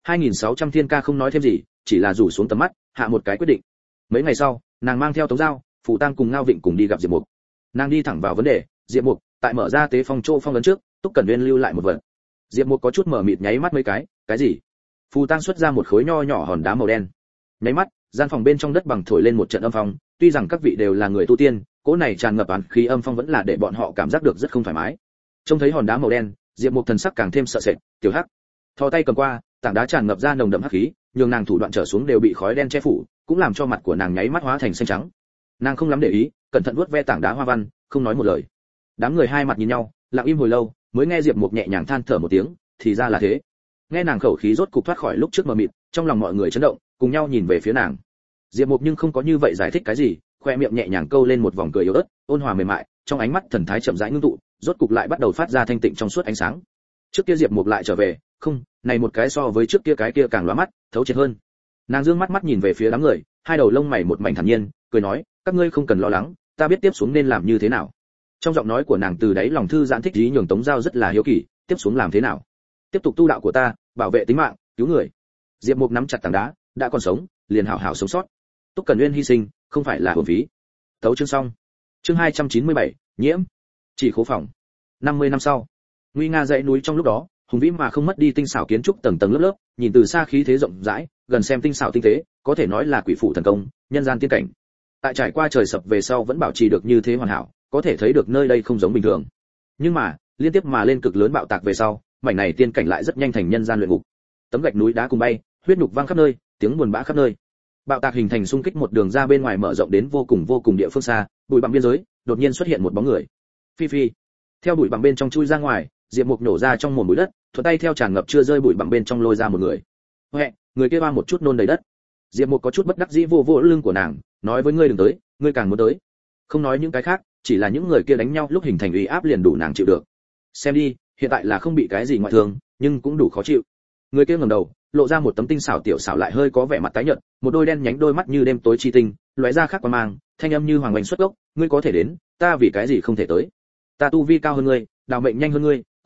2600 Thiên Ca không nói thêm gì, chỉ là rủ xuống tầm mắt, hạ một cái quyết định. Mấy ngày sau, nàng mang theo Tống Giao, Phù Tăng cùng Ngao Vịnh cùng đi gặp Diệp Mục. Nàng đi thẳng vào vấn đề, Diệp Mục, tại mở ra tế phong chỗ phong ấn trước, Túc Cẩn Uyên lưu lại một vật. Diệp Mục có chút mở mịt nháy mắt mấy cái gì? Phù Tăng xuất ra một khối nho nhỏ hòn đá màu đen. Nháy mắt, gian phòng bên trong đất bằng thổi lên một trận âm phong, tuy rằng các vị đều là người tu tiên, cỗ này tràn ngập oán khí âm phong vẫn là để bọn họ cảm giác được rất không thoải mái. Trông thấy hòn đá màu đen, Diệp Mục thần sắc càng thêm sợ sệt, "Tiểu Hắc." Thò tay cầm qua, tảng đá tràn ngập ra nồng đậm hắc khí, nhường nàng thủ đoạn trở xuống đều bị khói đen che phủ, cũng làm cho mặt của nàng nháy mắt hóa thành xanh trắng. Nàng không lắm để ý, cẩn thận vuốt ve tảng đá hoa văn, không nói một lời. Đám người hai mặt nhìn nhau, lặng im hồi lâu, mới nghe Diệp Mục nhẹ nhàng than thở một tiếng, thì ra là thế. Nghe nàng khẩu khí rốt cục thoát khỏi lúc trước mờ mịt, trong lòng mọi người chấn động, cùng nhau nhìn về phía nàng. Diệp Mục nhưng không có như vậy giải thích cái gì, khoe miệng nhẹ nhàng câu lên một vòng cười yếu ớt, ôn hòa mềm mại, trong ánh mắt thần thái chậm rãi ngưng tụ, rốt cục lại bắt đầu phát ra thanh tịnh trong suốt ánh sáng. Trước kia Diệp Mục lại trở về, không, này một cái so với trước kia cái kia càng lóa mắt, thấu triệt hơn. Nàng dương mắt nhìn về phía đám người, hai đầu lông mày một mảnh thản nhiên, cười nói, các ngươi không cần lo lắng, ta biết tiếp xuống nên làm như thế nào. Trong giọng nói của nàng từ đáy lòng thư giãn thích ý nhường Tống Giao rất là hiếu kỳ, tiếp xuống làm thế nào? Tiếp tục tu đạo của ta, bảo vệ tính mạng, cứu người. Diệp Mục nắm chặt tảng đá, đã còn sống, liền hảo hảo sống sót. Túc Cẩn Uyên hy sinh, không phải là uổng phí. Tấu chương xong. Chương 297, nhiễm. Chỉ khố phòng. 50 năm sau, nguy nga dãy núi trong lúc đó, hùng vĩ mà không mất đi tinh xảo kiến trúc tầng tầng lớp lớp, nhìn từ xa khí thế rộng rãi, gần xem tinh xảo tinh tế, có thể nói là quỷ phủ thần công, nhân gian tiên cảnh. Tại trải qua trời sập về sau vẫn bảo trì được như thế hoàn hảo, có thể thấy được nơi đây không giống bình thường. Nhưng mà, liên tiếp mà lên cực lớn bạo tạc về sau, mảnh này tiên cảnh lại rất nhanh thành nhân gian luyện ngục. Tấm gạch núi đá cùng bay, huyết nhục vang khắp nơi, tiếng buồn bã khắp nơi. Bạo tạc hình thành xung kích một đường ra bên ngoài mở rộng đến vô cùng địa phương xa, bụi bặm biên giới, đột nhiên xuất hiện một bóng người. Phi phi. Theo bụi bặm bên trong chui ra ngoài, Diệp Mục nổ ra trong mồm bụi đất, thuận tay theo tràn ngập chưa rơi bụi bặm bên trong lôi ra một người. Hoẹ, người kia ba một chút nôn đầy đất. Diệp Mục có chút bất đắc dĩ vô vô lưng của nàng, nói với ngươi đừng tới, ngươi càng muốn tới. Không nói những cái khác, chỉ là những người kia đánh nhau lúc hình thành uy áp liền đủ nàng chịu được. Xem đi, hiện tại là không bị cái gì ngoại thương, nhưng cũng đủ khó chịu. Người kia ngẩng đầu, lộ ra một tấm tinh xảo tiểu xảo lại hơi có vẻ mặt tái nhợt, một đôi đen nhánh đôi mắt như đêm tối chi tinh, lóe ra khác qua mang, thanh âm như hoàng oanh xuất gốc, ngươi có thể đến, ta vì cái gì không thể tới? Ta tu vi cao hơn ngươi, đào mệnh nhanh hơn ngươi,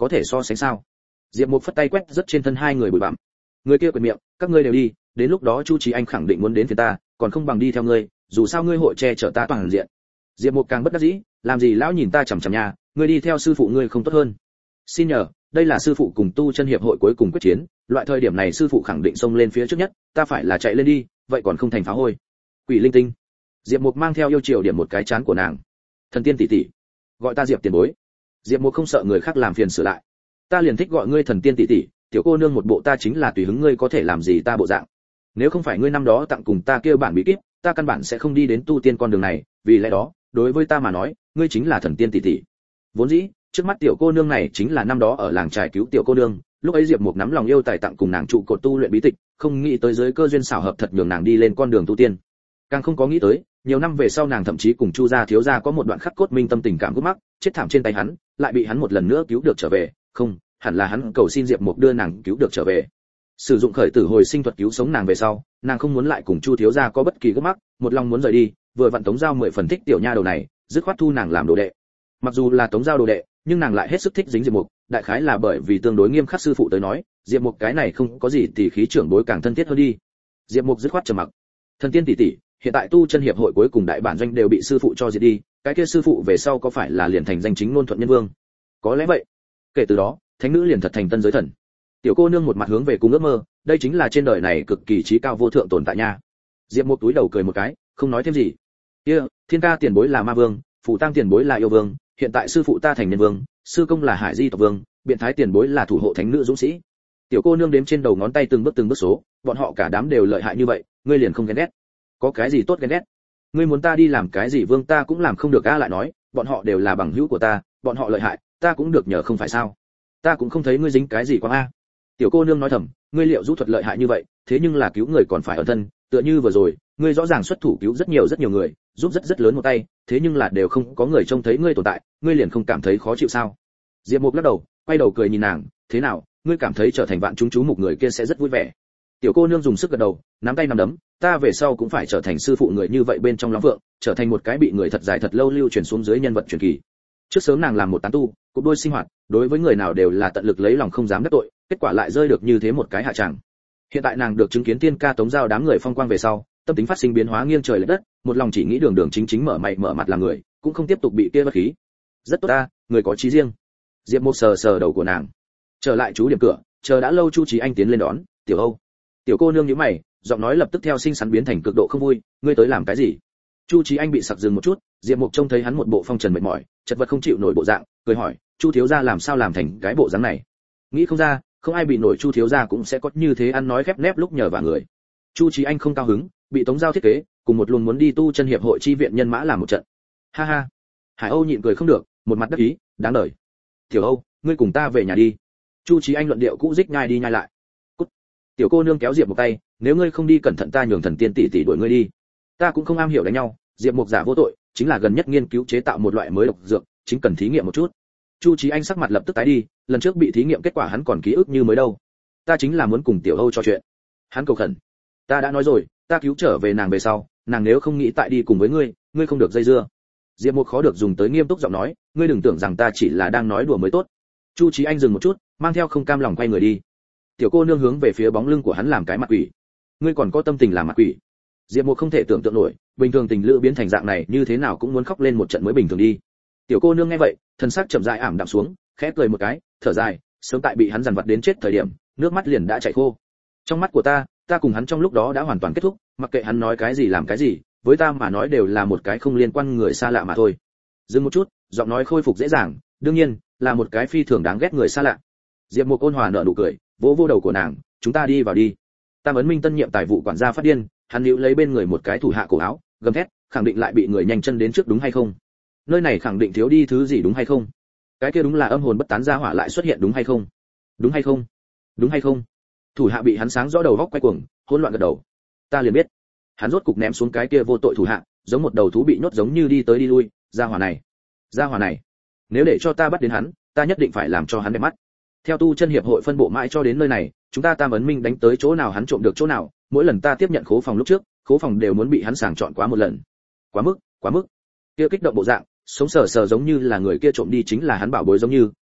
có thể so sánh sao? Diệp Mục phất tay quét rất trên thân hai người bụi bặm. Người kia quệt miệng, các ngươi đều đi, đến lúc đó Chu Chí Anh khẳng định muốn đến phía ta, còn không bằng đi theo ngươi, dù sao ngươi hội che chở ta toàn diện. Diệp Mục càng bất đắc dĩ, làm gì lão nhìn ta chằm chằm nhà, ngươi đi theo sư phụ ngươi không tốt hơn. Xin nhờ, đây là sư phụ cùng tu chân hiệp hội cuối cùng quyết chiến, loại thời điểm này sư phụ khẳng định xông lên phía trước nhất, ta phải là chạy lên đi, vậy còn không thành phá hôi. Quỷ linh tinh. Diệp Mục mang theo yêu chiều điểm một cái chán của nàng. Thần tiên tỷ tỷ, gọi ta Diệp tiền bối. Diệp Mục không sợ người khác làm phiền sửa lại. Ta liền thích gọi ngươi thần tiên tỷ tỷ, tiểu cô nương một bộ ta chính là tùy hứng ngươi có thể làm gì ta bộ dạng. Nếu không phải ngươi năm đó tặng cùng ta kêu bản bí kíp, ta căn bản sẽ không đi đến tu tiên con đường này, vì lẽ đó, đối với ta mà nói, ngươi chính là thần tiên tỷ tỷ. Vốn dĩ, trước mắt tiểu cô nương này chính là năm đó ở làng trài cứu tiểu cô nương, lúc ấy Diệp Mục nắm lòng yêu tài tặng cùng nàng trụ cột tu luyện bí tịch, không nghĩ tới giới cơ duyên xảo hợp thật nhường nàng đi lên con đường tu tiên. Càng không có nghĩ tới, nhiều năm về sau nàng thậm chí cùng Chu gia thiếu gia có một đoạn khắc cốt minh tâm tình cảm gút mắc, chết thảm trên tay hắn, lại bị hắn một lần nữa cứu được trở về, không, hẳn là hắn cầu xin Diệp Mục đưa nàng cứu được trở về. Sử dụng khởi tử hồi sinh thuật cứu sống nàng về sau, nàng không muốn lại cùng Chu thiếu gia có bất kỳ gút mắc, một lòng muốn rời đi, vừa vặn Tống Giao 10 phần thích tiểu nha đầu này, dứt khoát thu nàng làm đồ đệ. Mặc dù là Tống Giao đồ đệ, nhưng nàng lại hết sức thích dính Diệp Mục, đại khái là bởi vì tương đối nghiêm khắc sư phụ tới nói, Diệp Mục cái này không có gì thì khí trưởng bối càng thân thiết hơn đi. Diệp Mục dứt khoát trầm mặc. Thần tiên tỷ tỷ, hiện tại tu chân hiệp hội cuối cùng đại bản doanh đều bị sư phụ cho diệt đi, cái kia sư phụ về sau có phải là liền thành danh chính ngôn thuận nhân vương? Có lẽ vậy. Kể từ đó, thánh nữ liền thật thành tân giới thần. Tiểu cô nương một mặt hướng về cung ước mơ, đây chính là trên đời này cực kỳ trí cao vô thượng tồn tại nha. Diệp Mục túi đầu cười một cái, không nói thêm gì. Kia, Thiên ca tiền bối là ma vương, Phủ Tăng tiền bối là yêu vương, hiện tại sư phụ ta thành nhân vương, sư công là Hải Di tộc vương, biện thái tiền bối là thủ hộ thánh nữ dũng sĩ. Tiểu cô nương đếm trên đầu ngón tay từng bước số, bọn họ cả đám đều lợi hại như vậy, ngươi liền không ghen ghét? Có cái gì tốt ghen ghét? Ngươi muốn ta đi làm cái gì vương ta cũng làm không được a, lại nói, bọn họ đều là bằng hữu của ta, bọn họ lợi hại, ta cũng được nhờ không phải sao? Ta cũng không thấy ngươi dính cái gì quá a. Tiểu cô nương nói thầm, ngươi liệu rũ thuật lợi hại như vậy, thế nhưng là cứu người còn phải ở thân, tựa như vừa rồi, ngươi rõ ràng xuất thủ cứu rất nhiều người, giúp rất lớn một tay, thế nhưng là đều không có người trông thấy ngươi tồn tại, ngươi liền không cảm thấy khó chịu sao? Diệp Mục lắc đầu, quay đầu cười nhìn nàng, thế nào, ngươi cảm thấy trở thành vạn chúng chú mục người kia sẽ rất vui vẻ? Tiểu cô nương dùng sức gật đầu, nắm tay nắm đấm, ta về sau cũng phải trở thành sư phụ người như vậy bên trong lắm vượng, trở thành một cái bị người thật dài thật lâu lưu truyền xuống dưới nhân vật truyền kỳ. Trước sớm nàng làm một tán tu, cục đôi sinh hoạt, đối với người nào đều là tận lực lấy lòng không dám đắc tội, kết quả lại rơi được như thế một cái hạ tràng. Hiện tại nàng được chứng kiến Tiên ca Tống Giao đám người phong quang về sau, tâm tính phát sinh biến hóa nghiêng trời lệch đất, một lòng chỉ nghĩ đường chính mở mày mở mặt làm người, cũng không tiếp tục bị kia bất khí. Rất tốt ta, người có chí riêng. Diệp Mục sờ đầu của nàng. Trở lại chú điểm cửa, chờ đã lâu Chu Chí Anh tiến lên đón, "Tiểu Âu." Tiểu cô nương nhíu mày, giọng nói lập tức theo xinh xắn biến thành cực độ không vui, "Ngươi tới làm cái gì?" Chu Chí Anh bị sặc dừng một chút, Diệp Mục trông thấy hắn một bộ phong trần mệt mỏi, chật vật không chịu nổi bộ dạng, cười hỏi, "Chu thiếu gia làm sao làm thành cái bộ dáng này?" Nghĩ không ra, không ai bị nổi Chu thiếu gia cũng sẽ có như thế ăn nói khép nép lúc nhờ vả người. Chu Chí Anh không cao hứng, bị Tống Giao thiết kế, cùng một luôn muốn đi tu chân hiệp hội chi viện nhân mã làm một trận. Ha ha. Hải Âu nhịn cười không được, một mặt đắc ý, đáng đời. "Tiểu Âu, ngươi cùng ta về nhà đi." Chu Chí Anh luận điệu cũ dích nhai đi nhai lại. "Cút." Tiểu cô nương kéo Diệp Mục tay, "Nếu ngươi không đi cẩn thận ta nhường thần tiên tỷ tỷ đuổi ngươi đi." Ta cũng không am hiểu đánh nhau, Diệp Mục giả vô tội, chính là gần nhất nghiên cứu chế tạo một loại mới độc dược, chính cần thí nghiệm một chút. Chu Chí Anh sắc mặt lập tức tái đi, lần trước bị thí nghiệm kết quả hắn còn ký ức như mới đâu. Ta chính là muốn cùng Tiểu Âu trò chuyện. Hắn cầu khẩn. Ta đã nói rồi, ta cứu trở về nàng về sau, nàng nếu không nghĩ tại đi cùng với ngươi, ngươi không được dây dưa. Diệp Mục khó được dùng tới nghiêm túc giọng nói, ngươi đừng tưởng rằng ta chỉ là đang nói đùa mới tốt. Chu Chí Anh dừng một chút, mang theo không cam lòng quay người đi. Tiểu cô nương hướng về phía bóng lưng của hắn làm cái mặt quỷ. Ngươi còn có tâm tình làm mặt quỷ? Diệp Mục không thể tưởng tượng nổi, bình thường tình lữ biến thành dạng này như thế nào cũng muốn khóc lên một trận mới bình thường đi. Tiểu cô nương nghe vậy, thân sắc chậm rãi ảm đạm xuống, khẽ cười một cái, thở dài, sớm tại bị hắn dằn vặt đến chết thời điểm, nước mắt liền đã chảy khô. Trong mắt của ta cùng hắn trong lúc đó đã hoàn toàn kết thúc, mặc kệ hắn nói cái gì làm cái gì, với ta mà nói đều là một cái không liên quan người xa lạ mà thôi. Dừng một chút, giọng nói khôi phục dễ dàng, đương nhiên, là một cái phi thường đáng ghét người xa lạ. Diệp Mục ôn hòa nở nụ cười, vỗ vỗ đầu của nàng, chúng ta đi vào đi. Tam Ấn Minh tân nhiệm tài vụ quản gia phát điên, hắn níu lấy bên người một cái thủ hạ cổ áo, gầm thét, khẳng định lại bị người nhanh chân đến trước đúng hay không? Nơi này khẳng định thiếu đi thứ gì đúng hay không? Cái kia đúng là âm hồn bất tán gia hỏa lại xuất hiện đúng hay không? Đúng hay không? Đúng hay không? Thủ hạ bị hắn sáng rõ đầu góc quay cuồng, hỗn loạn gật đầu. Ta liền biết. Hắn rốt cục ném xuống cái kia vô tội thủ hạ, giống một đầu thú bị nhốt giống như đi tới đi lui, gia hỏa này, nếu để cho ta bắt đến hắn, ta nhất định phải làm cho hắn đẹp mắt. Theo tu chân hiệp hội phân bộ mãi cho đến nơi này, chúng ta Tam Ấn Minh đánh tới chỗ nào hắn trộm được chỗ nào, mỗi lần ta tiếp nhận khố phòng lúc trước, khố phòng đều muốn bị hắn sàng chọn quá một lần. Quá mức. Kia kích động bộ dạng, sống sờ sờ giống như là người kia trộm đi chính là hắn bảo bối giống như,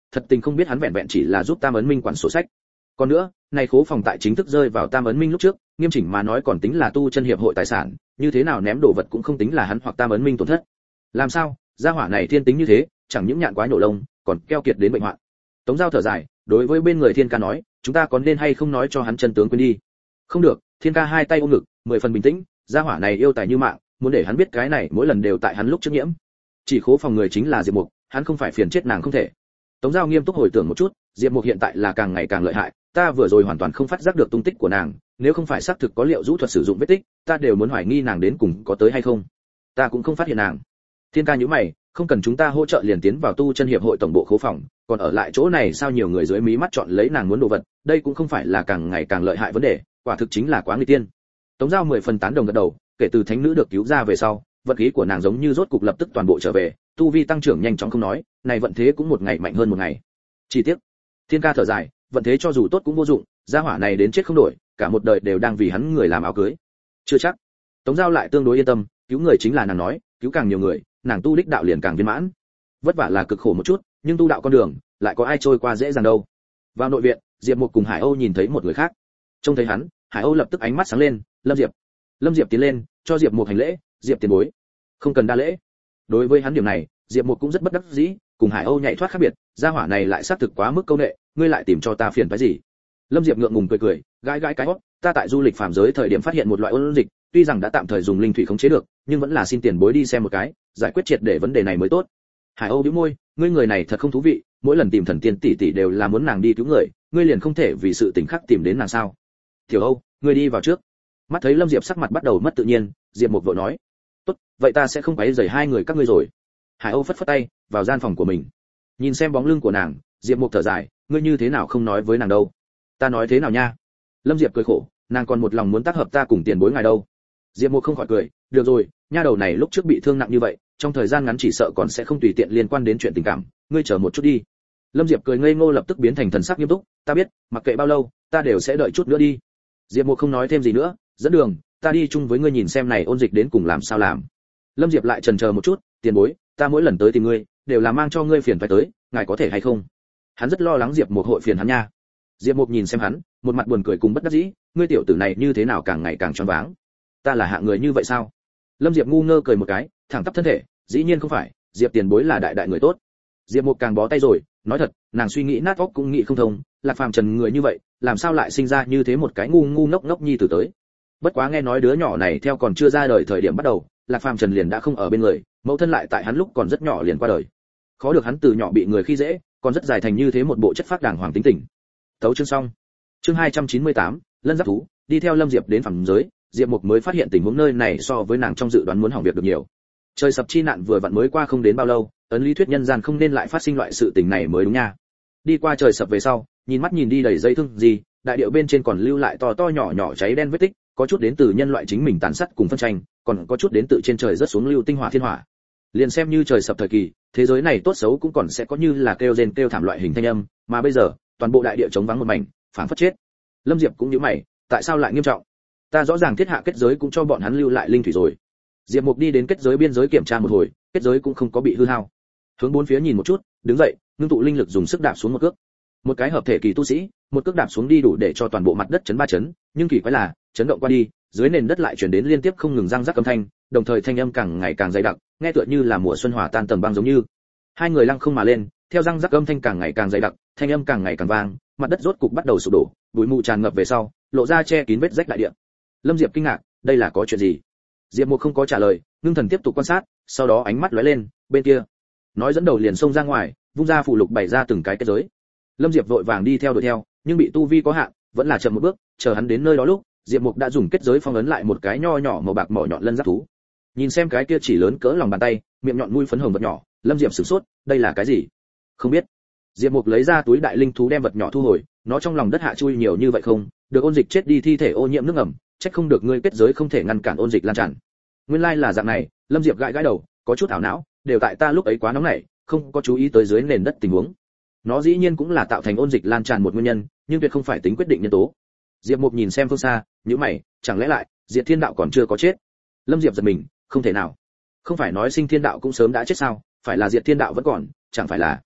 thật tình không biết hắn vẹn vẹn chỉ là giúp Tam Ấn Minh quản sổ sách. Còn nữa, này khố phòng tại chính thức rơi vào Tam Ấn Minh lúc trước, nghiêm chỉnh mà nói còn tính là tu chân hiệp hội tài sản, như thế nào ném đồ vật cũng không tính là hắn hoặc Tam Ấn Minh tổn thất. Làm sao, gia hỏa này thiên tính như thế, chẳng những nhạn quá nhổ lông, còn keo kiệt đến bệnh hoạn. Tống Giao thở dài, đối với bên người Thiên Ca nói, chúng ta có nên hay không nói cho hắn chân tướng quên đi. Không được, Thiên Ca hai tay ôm ngực, 10 phần bình tĩnh, gia hỏa này yêu tài như mạng, muốn để hắn biết cái này mỗi lần đều tại hắn lúc trước nhiễm. Chỉ khố phòng người chính là Diệp Mục, hắn không phải phiền chết nàng không thể. Tống Giao nghiêm túc hồi tưởng một chút, Diệp Mục hiện tại là càng ngày càng lợi hại, ta vừa rồi hoàn toàn không phát giác được tung tích của nàng, nếu không phải xác thực có liệu rũ thuật sử dụng vết tích, ta đều muốn hoài nghi nàng đến cùng có tới hay không. Ta cũng không phát hiện nàng. Thiên Ca nhíu mày, không cần chúng ta hỗ trợ liền tiến vào tu chân hiệp hội tổng bộ khố phòng, còn ở lại chỗ này sao nhiều người dưới mí mắt chọn lấy nàng muốn đồ vật, đây cũng không phải là càng ngày càng lợi hại vấn đề, quả thực chính là quá nguy tiên. Tống Giao 10 phần tán đồng gật đầu, kể từ thánh nữ được cứu ra về sau, vận khí của nàng giống như rốt cục lập tức toàn bộ trở về, tu vi tăng trưởng nhanh chóng không nói, này vận thế cũng một ngày mạnh hơn một ngày. Chi tiết. Thiên Ca thở dài, vận thế cho dù tốt cũng vô dụng, gia hỏa này đến chết không đổi, cả một đời đều đang vì hắn người làm áo cưới. Chưa chắc. Tống Giao lại tương đối yên tâm, cứu người chính là nàng nói, cứu càng nhiều người, nàng tu đích đạo liền càng viên mãn. Vất vả là cực khổ một chút, nhưng tu đạo con đường, lại có ai trôi qua dễ dàng đâu. Vào nội viện, Diệp Mục cùng Hải Âu nhìn thấy một người khác. Trông thấy hắn, Hải Âu lập tức ánh mắt sáng lên, Lâm Diệp. Lâm Diệp tiến lên, cho Diệp Mục hành lễ, Diệp tiền bối. Không cần đa lễ. Đối với hắn điểm này, Diệp Mục cũng rất bất đắc dĩ, cùng Hải Âu nhảy thoát khác biệt, gia hỏa này lại xác thực quá mức câu nệ, ngươi lại tìm cho ta phiền phức gì? Lâm Diệp ngượng ngùng cười cười, gãi gãi cái hót, ta tại du lịch phàm giới thời điểm phát hiện một loại ôn dịch, tuy rằng đã tạm thời dùng linh thủy khống chế được, nhưng vẫn là xin tiền bối đi xem một cái, giải quyết triệt để vấn đề này mới tốt. Hải Âu bĩu môi, ngươi người này thật không thú vị, mỗi lần tìm thần tiên tỷ tỷ đều là muốn nàng đi cứu người, ngươi liền không thể vì sự tình khác tìm đến nàng sao? Tiểu Âu, ngươi đi vào trước. Mắt thấy Lâm Diệp sắc mặt bắt đầu mất tự nhiên, Diệp Mục vội nói, tốt, vậy ta sẽ không quấy rầy hai người các ngươi rồi. Hải Âu phất phất tay, vào gian phòng của mình. Nhìn xem bóng lưng của nàng, Diệp Mục thở dài, ngươi như thế nào không nói với nàng đâu? Ta nói thế nào nha? Lâm Diệp cười khổ, nàng còn một lòng muốn tác hợp ta cùng tiền bối ngài đâu. Diệp Mục không khỏi cười, được rồi, nha đầu này lúc trước bị thương nặng như vậy, trong thời gian ngắn chỉ sợ còn sẽ không tùy tiện liên quan đến chuyện tình cảm, ngươi chờ một chút đi. Lâm Diệp cười ngây ngô lập tức biến thành thần sắc nghiêm túc, ta biết, mặc kệ bao lâu, ta đều sẽ đợi chút nữa đi. Diệp Mục không nói thêm gì nữa, dẫn đường, ta đi chung với ngươi nhìn xem này ôn dịch đến cùng làm sao làm. Lâm Diệp lại chần chờ một chút, tiền bối, ta mỗi lần tới tìm ngươi, đều là mang cho ngươi phiền phải tới, ngài có thể hay không? Hắn rất lo lắng Diệp Mục hội phiền hắn nha. Diệp Mục nhìn xem hắn, một mặt buồn cười cùng bất đắc dĩ, ngươi tiểu tử này như thế nào càng ngày càng choáng váng. Ta là hạng người như vậy sao? Lâm Diệp ngu ngơ cười một cái, thẳng tắp thân thể, dĩ nhiên không phải, Diệp tiền bối là đại đại người tốt. Diệp Mục càng bó tay rồi, nói thật, nàng suy nghĩ nát óc cũng nghĩ không thông, Lạc Phàm Trần người như vậy, làm sao lại sinh ra như thế một cái ngu ngu ngốc ngốc nhi tử tới. Bất quá nghe nói đứa nhỏ này theo còn chưa ra đời thời điểm bắt đầu, Lạc Phàm Trần liền đã không ở bên người, mẫu thân lại tại hắn lúc còn rất nhỏ liền qua đời. Khó được hắn từ nhỏ bị người khi dễ, còn rất dài thành như thế một bộ chất phác đàng hoàng tính tình. Tấu chương xong. Chương 298, Lân Giáp thú, đi theo Lâm Diệp đến phàm giới, Diệp Mục mới phát hiện tình huống nơi này so với nàng trong dự đoán muốn hỏng việc được nhiều. Trời sập chi nạn vừa vặn mới qua không đến bao lâu, ấn lý thuyết nhân gian không nên lại phát sinh loại sự tình này mới đúng nha. Đi qua trời sập về sau, nhìn mắt nhìn đi đầy dây thương gì, đại điệu bên trên còn lưu lại to to nhỏ nhỏ cháy đen vết tích, có chút đến từ nhân loại chính mình tàn sát cùng phân tranh, còn có chút đến từ trên trời rớt xuống lưu tinh hỏa thiên hỏa. Liền xem như trời sập thời kỳ, thế giới này tốt xấu cũng còn sẽ có như là kêu rên kêu thảm loại hình thanh âm, mà bây giờ, toàn bộ đại địa trống vắng một mảnh, phảng phất chết. Lâm Diệp cũng nhíu mày, tại sao lại nghiêm trọng? Ta rõ ràng thiết hạ kết giới cũng cho bọn hắn lưu lại linh thủy rồi. Diệp Mục đi đến kết giới biên giới kiểm tra một hồi, kết giới cũng không có bị hư hao. Hướng bốn phía nhìn một chút, đứng dậy, ngưng tụ linh lực dùng sức đạp xuống một cước. Một cái hợp thể kỳ tu sĩ, một cước đạp xuống đi đủ để cho toàn bộ mặt đất chấn ba chấn, nhưng kỳ quái là, chấn động qua đi, dưới nền đất lại truyền đến liên tiếp không ngừng răng rắc âm thanh, đồng thời thanh âm càng ngày càng dày đặc, nghe tựa như là mùa xuân hòa tan tầng băng giống như. Hai người lăng không mà lên, theo răng rắc âm thanh càng ngày càng dày đặc, thanh âm càng ngày càng vang, mặt đất rốt cục bắt đầu sụp đổ, bụi mù tràn ngập về sau, lộ ra che kín vết rách đại địa. Lâm Diệp kinh ngạc, đây là có chuyện gì? Diệp Mục không có trả lời, ngưng thần tiếp tục quan sát, sau đó ánh mắt lóe lên, bên kia. Nói dẫn đầu liền xông ra ngoài, vung ra phù lục bày ra từng cái kết giới. Lâm Diệp vội vàng đi theo đuổi theo, nhưng bị tu vi có hạn, vẫn là chậm một bước, chờ hắn đến nơi đó lúc, Diệp Mục đã dùng kết giới phong ấn lại một cái nho nhỏ màu bạc mỏ nhọn lân giáp thú. Nhìn xem cái kia chỉ lớn cỡ lòng bàn tay, miệng nhọn mũi phấn hồng vật nhỏ, Lâm Diệp sửng sốt, đây là cái gì? Không biết. Diệp Mục lấy ra túi đại linh thú đem vật nhỏ thu hồi, nó trong lòng đất hạ chui nhiều như vậy không, được ôn dịch chết đi thi thể ô nhiễm nước ngầm, trách không được ngươi kết giới không thể ngăn cản ôn dịch lan tràn. Nguyên lai là dạng này, Lâm Diệp gãi gãi đầu, có chút ảo não, đều tại ta lúc ấy quá nóng nảy, không có chú ý tới dưới nền đất tình huống. Nó dĩ nhiên cũng là tạo thành ôn dịch lan tràn một nguyên nhân, nhưng tuyệt không phải tính quyết định nhân tố. Diệp Mục nhìn xem phương xa, nhíu mày, chẳng lẽ lại Diệt Thiên Đạo còn chưa có chết? Lâm Diệp giật mình, không thể nào. Không phải nói Sinh Thiên Đạo cũng sớm đã chết sao, phải là Diệt Thiên Đạo vẫn còn, chẳng phải là.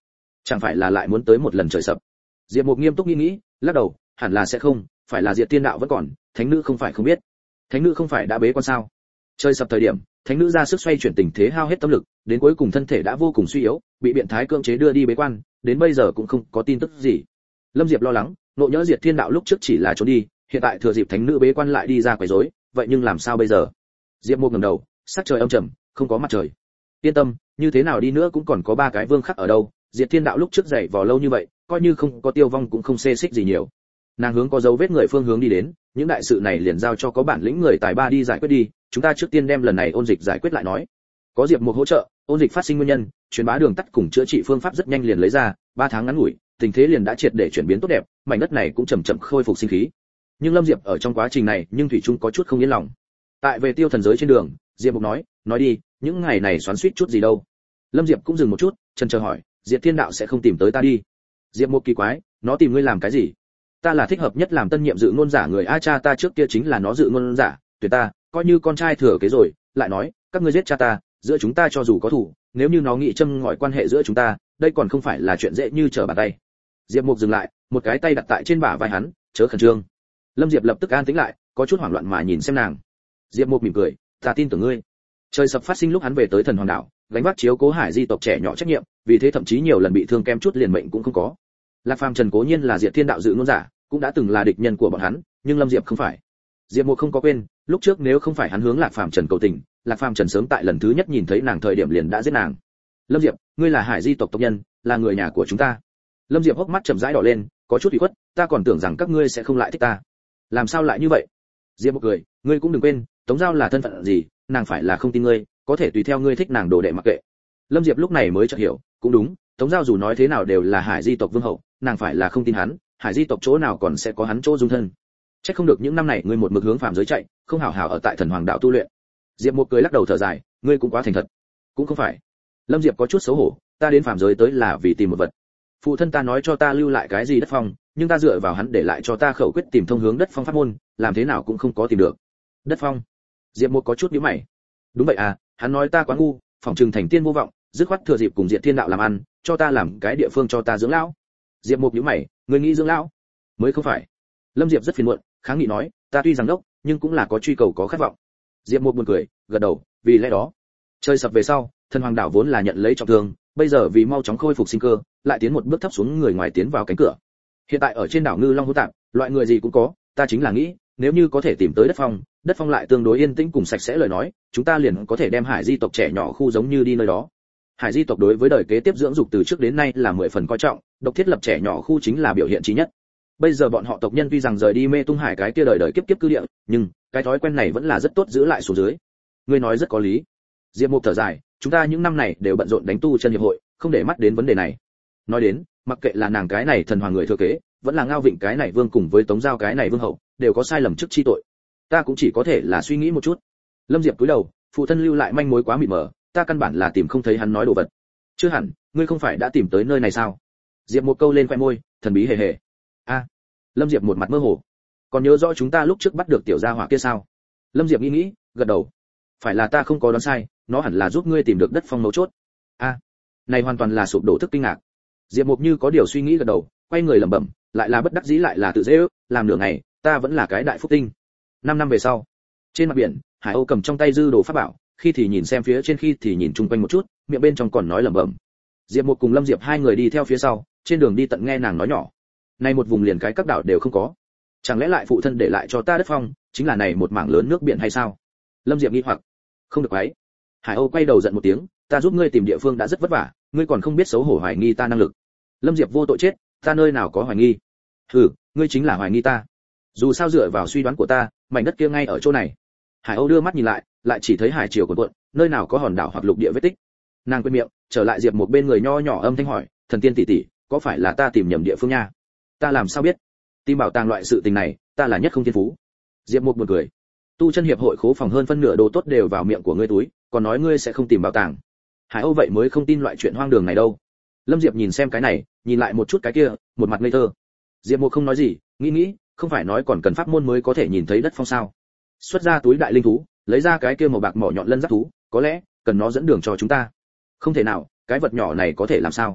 Chẳng phải là lại muốn tới một lần trời sập? Diệp Mục nghiêm túc nghĩ, lắc đầu, hẳn là sẽ không, phải là Diệt Thiên đạo vẫn còn, thánh nữ không phải không biết. Thánh nữ không phải đã bế quan sao? Trời sập thời điểm, thánh nữ ra sức xoay chuyển tình thế hao hết tâm lực, đến cuối cùng thân thể đã vô cùng suy yếu, bị biện thái cưỡng chế đưa đi bế quan, đến bây giờ cũng không có tin tức gì. Lâm Diệp lo lắng, nộ nhỡ Diệt Thiên đạo lúc trước chỉ là trốn đi, hiện tại thừa dịp thánh nữ bế quan lại đi ra quấy rối, vậy nhưng làm sao bây giờ? Diệp Mục ngẩng đầu, sắc trời âm trầm, không có mặt trời. Yên tâm, như thế nào đi nữa cũng còn có 3 cái vương khắc ở đâu, Diệt Thiên đạo lúc trước dậy vò lâu như vậy, coi như không có tiêu vong cũng không xê xích gì nhiều. Nàng hướng có dấu vết người phương hướng đi đến, những đại sự này liền giao cho có bản lĩnh người tài ba đi giải quyết đi, chúng ta trước tiên đem lần này ôn dịch giải quyết lại nói. Có Diệp Mục hỗ trợ, ôn dịch phát sinh nguyên nhân, truyền bá đường tắt cùng chữa trị phương pháp rất nhanh liền lấy ra, 3 tháng ngắn ngủi, tình thế liền đã triệt để chuyển biến tốt đẹp, mảnh đất này cũng chậm chậm khôi phục sinh khí. Nhưng Lâm Diệp ở trong quá trình này, nhưng thủy chung có chút không yên lòng. Tại về Tiêu Thần giới trên đường, Diệp Mục nói đi, những ngày này xoắn xuýt chút gì đâu. Lâm Diệp cũng dừng một chút, chần chờ hỏi, Diệt Thiên đạo sẽ không tìm tới ta đi? Diệp Mục kỳ quái, nó tìm ngươi làm cái gì? Ta là thích hợp nhất làm tân nhiệm dự ngôn giả người, a cha ta trước kia chính là nó dự ngôn giả, tuyệt ta, coi như con trai thừa kế rồi, lại nói, các ngươi giết cha ta, giữa chúng ta cho dù có thù, nếu như nó nghĩ châm ngòi quan hệ giữa chúng ta, đây còn không phải là chuyện dễ như trở bàn tay. Diệp Mục dừng lại, một cái tay đặt tại trên bả vai hắn, chớ khẩn trương. Lâm Diệp lập tức an tĩnh lại, có chút hoảng loạn mà nhìn xem nàng. Diệp Mục mỉm cười, ta tin tưởng ngươi. Trời sập phát sinh lúc hắn về tới Thần Hoàng đảo, gánh vác chiếu cố hải di tộc trẻ nhỏ trách nhiệm, vì thế thậm chí nhiều lần bị thương kem chút liền mệnh cũng không có. Lạc Phàm Trần cố nhiên là Diệt Thiên đạo dự ngôn giả, cũng đã từng là địch nhân của bọn hắn, nhưng Lâm Diệp không phải. Diệp Mục không có quên, lúc trước nếu không phải hắn hướng Lạc Phàm Trần cầu tình, Lạc Phàm Trần sớm tại lần thứ nhất nhìn thấy nàng thời điểm liền đã giết nàng. Lâm Diệp, ngươi là hải di tộc tộc nhân, là người nhà của chúng ta. Lâm Diệp hốc mắt chậm rãi đỏ lên, có chút ủy khuất, ta còn tưởng rằng các ngươi sẽ không lại thích ta. Làm sao lại như vậy? Diệp Mục cười, ngươi cũng đừng quên, Tống Giao là thân phận gì, nàng phải là không tin ngươi, có thể tùy theo ngươi thích nàng đồ đệ mặc kệ. Lâm Diệp lúc này mới chợt hiểu, cũng đúng, Tống Giao dù nói thế nào đều là hải di tộc vương hậu, nàng phải là không tin hắn, hải di tộc chỗ nào còn sẽ có hắn chỗ dung thân. Chắc không được những năm này ngươi một mực hướng phàm giới chạy, không hảo hảo ở tại Thần Hoàng đạo tu luyện. Diệp Mục cười lắc đầu thở dài, ngươi cũng quá thành thật. Cũng không phải. Lâm Diệp có chút xấu hổ, ta đến phàm giới tới là vì tìm một vật. Phụ thân ta nói cho ta lưu lại cái gì đất phong, nhưng ta dựa vào hắn để lại cho ta khẩu quyết tìm thông hướng đất phong pháp môn, làm thế nào cũng không có tìm được. Đất phong? Diệp Mục có chút nhíu mày. Đúng vậy à, hắn nói ta quá ngu, phỏng trừng thành tiên vô vọng, dứt khoát thừa dịp cùng Diệt Thiên đạo làm ăn, cho ta làm cái địa phương cho ta dưỡng lão. Diệp Mục nhíu mày, ngươi nghĩ dưỡng lão? Mới không phải. Lâm Diệp rất phiền muộn, kháng nghị nói, ta tuy rằng đốc, nhưng cũng là có truy cầu có khát vọng. Diệp Mục buồn cười, gật đầu, vì lẽ đó, trời sập về sau, Thần Hoàng đảo vốn là nhận lấy trọng thương, bây giờ vì mau chóng khôi phục sinh cơ, lại tiến một bước thấp xuống người ngoài tiến vào cánh cửa. Hiện tại ở trên đảo Ngư Long hỗn tạp, loại người gì cũng có, ta chính là nghĩ, nếu như có thể tìm tới đất phong lại tương đối yên tĩnh cùng sạch sẽ lời nói, chúng ta liền có thể đem hải di tộc trẻ nhỏ khu giống như đi nơi đó. Hải di tộc đối với đời kế tiếp dưỡng dục từ trước đến nay là 10 phần coi trọng, độc thiết lập trẻ nhỏ khu chính là biểu hiện chí nhất. Bây giờ bọn họ tộc nhân tuy rằng rời đi Mê Tung Hải cái kia đời đời kiếp kiếp cư địa, nhưng cái thói quen này vẫn là rất tốt giữ lại xuống dưới. Ngươi nói rất có lý. Diệp Mục thở dài, chúng ta những năm này đều bận rộn đánh tu chân hiệp hội, không để mắt đến vấn đề này. Nói đến, mặc kệ là nàng cái này thần hoàng người thừa kế, vẫn là Ngao Vịnh cái này vương cùng với Tống Giao cái này vương hậu, đều có sai lầm trước chi tội. Ta cũng chỉ có thể là suy nghĩ một chút. Lâm Diệp cúi đầu, phụ thân lưu lại manh mối quá mịt mờ, ta căn bản là tìm không thấy hắn nói đồ vật. Chưa hẳn, ngươi không phải đã tìm tới nơi này sao? Diệp một câu lên khoe môi, thần bí hề hề. A. Lâm Diệp một mặt mơ hồ. Còn nhớ rõ chúng ta lúc trước bắt được tiểu gia hỏa kia sao? Lâm Diệp nghĩ, gật đầu. Phải là ta không có đoán sai, nó hẳn là giúp ngươi tìm được đất phong mấu chốt. A. Này hoàn toàn là sụp đổ thức kinh ngạc. Diệp Mục như có điều suy nghĩ gật đầu, quay người lẩm bẩm, lại là bất đắc dĩ lại là tự dễ ước, làm nửa ngày, ta vẫn là cái đại phúc tinh. 5 năm về sau, trên mặt biển, Hải Âu cầm trong tay dư đồ pháp bảo, khi thì nhìn xem phía trên khi thì nhìn chung quanh một chút, miệng bên trong còn nói lẩm bẩm. Diệp Mục cùng Lâm Diệp hai người đi theo phía sau, trên đường đi tận nghe nàng nói nhỏ. Nay một vùng liền cái các đảo đều không có, chẳng lẽ lại phụ thân để lại cho ta đất phong, chính là này một mảng lớn nước biển hay sao? Lâm Diệp nghi hoặc. Không được quái. Hải Âu quay đầu giận một tiếng, ta giúp ngươi tìm địa phương đã rất vất vả, ngươi còn không biết xấu hổ hoài nghi ta năng lực. Lâm Diệp vô tội chết, ta nơi nào có hoài nghi? Hừ, ngươi chính là hoài nghi ta. Dù sao dựa vào suy đoán của ta, mảnh đất kia ngay ở chỗ này. Hải Âu đưa mắt nhìn lại chỉ thấy hải triều cuộn cuộn, nơi nào có hòn đảo hoặc lục địa vết tích. Nàng quên miệng, trở lại Diệp một bên người nho nhỏ âm thanh hỏi, thần tiên tỷ tỷ, có phải là ta tìm nhầm địa phương nha? Ta làm sao biết? Tìm bảo tàng loại sự tình này, ta là nhất không thiên phú. Diệp một buồn cười. Tu chân hiệp hội khố phòng hơn phân nửa đồ tốt đều vào miệng của ngươi túi, còn nói ngươi sẽ không tìm bảo tàng. Hải Âu vậy mới không tin loại chuyện hoang đường này đâu. Lâm Diệp nhìn xem cái này, nhìn lại một chút cái kia, một mặt ngây thơ. Diệp một không nói gì, nghĩ, không phải nói còn cần pháp môn mới có thể nhìn thấy đất phong sao? Xuất ra túi đại linh thú, lấy ra cái kia màu bạc mỏ nhọn lân giáp thú, có lẽ cần nó dẫn đường cho chúng ta. Không thể nào, cái vật nhỏ này có thể làm sao?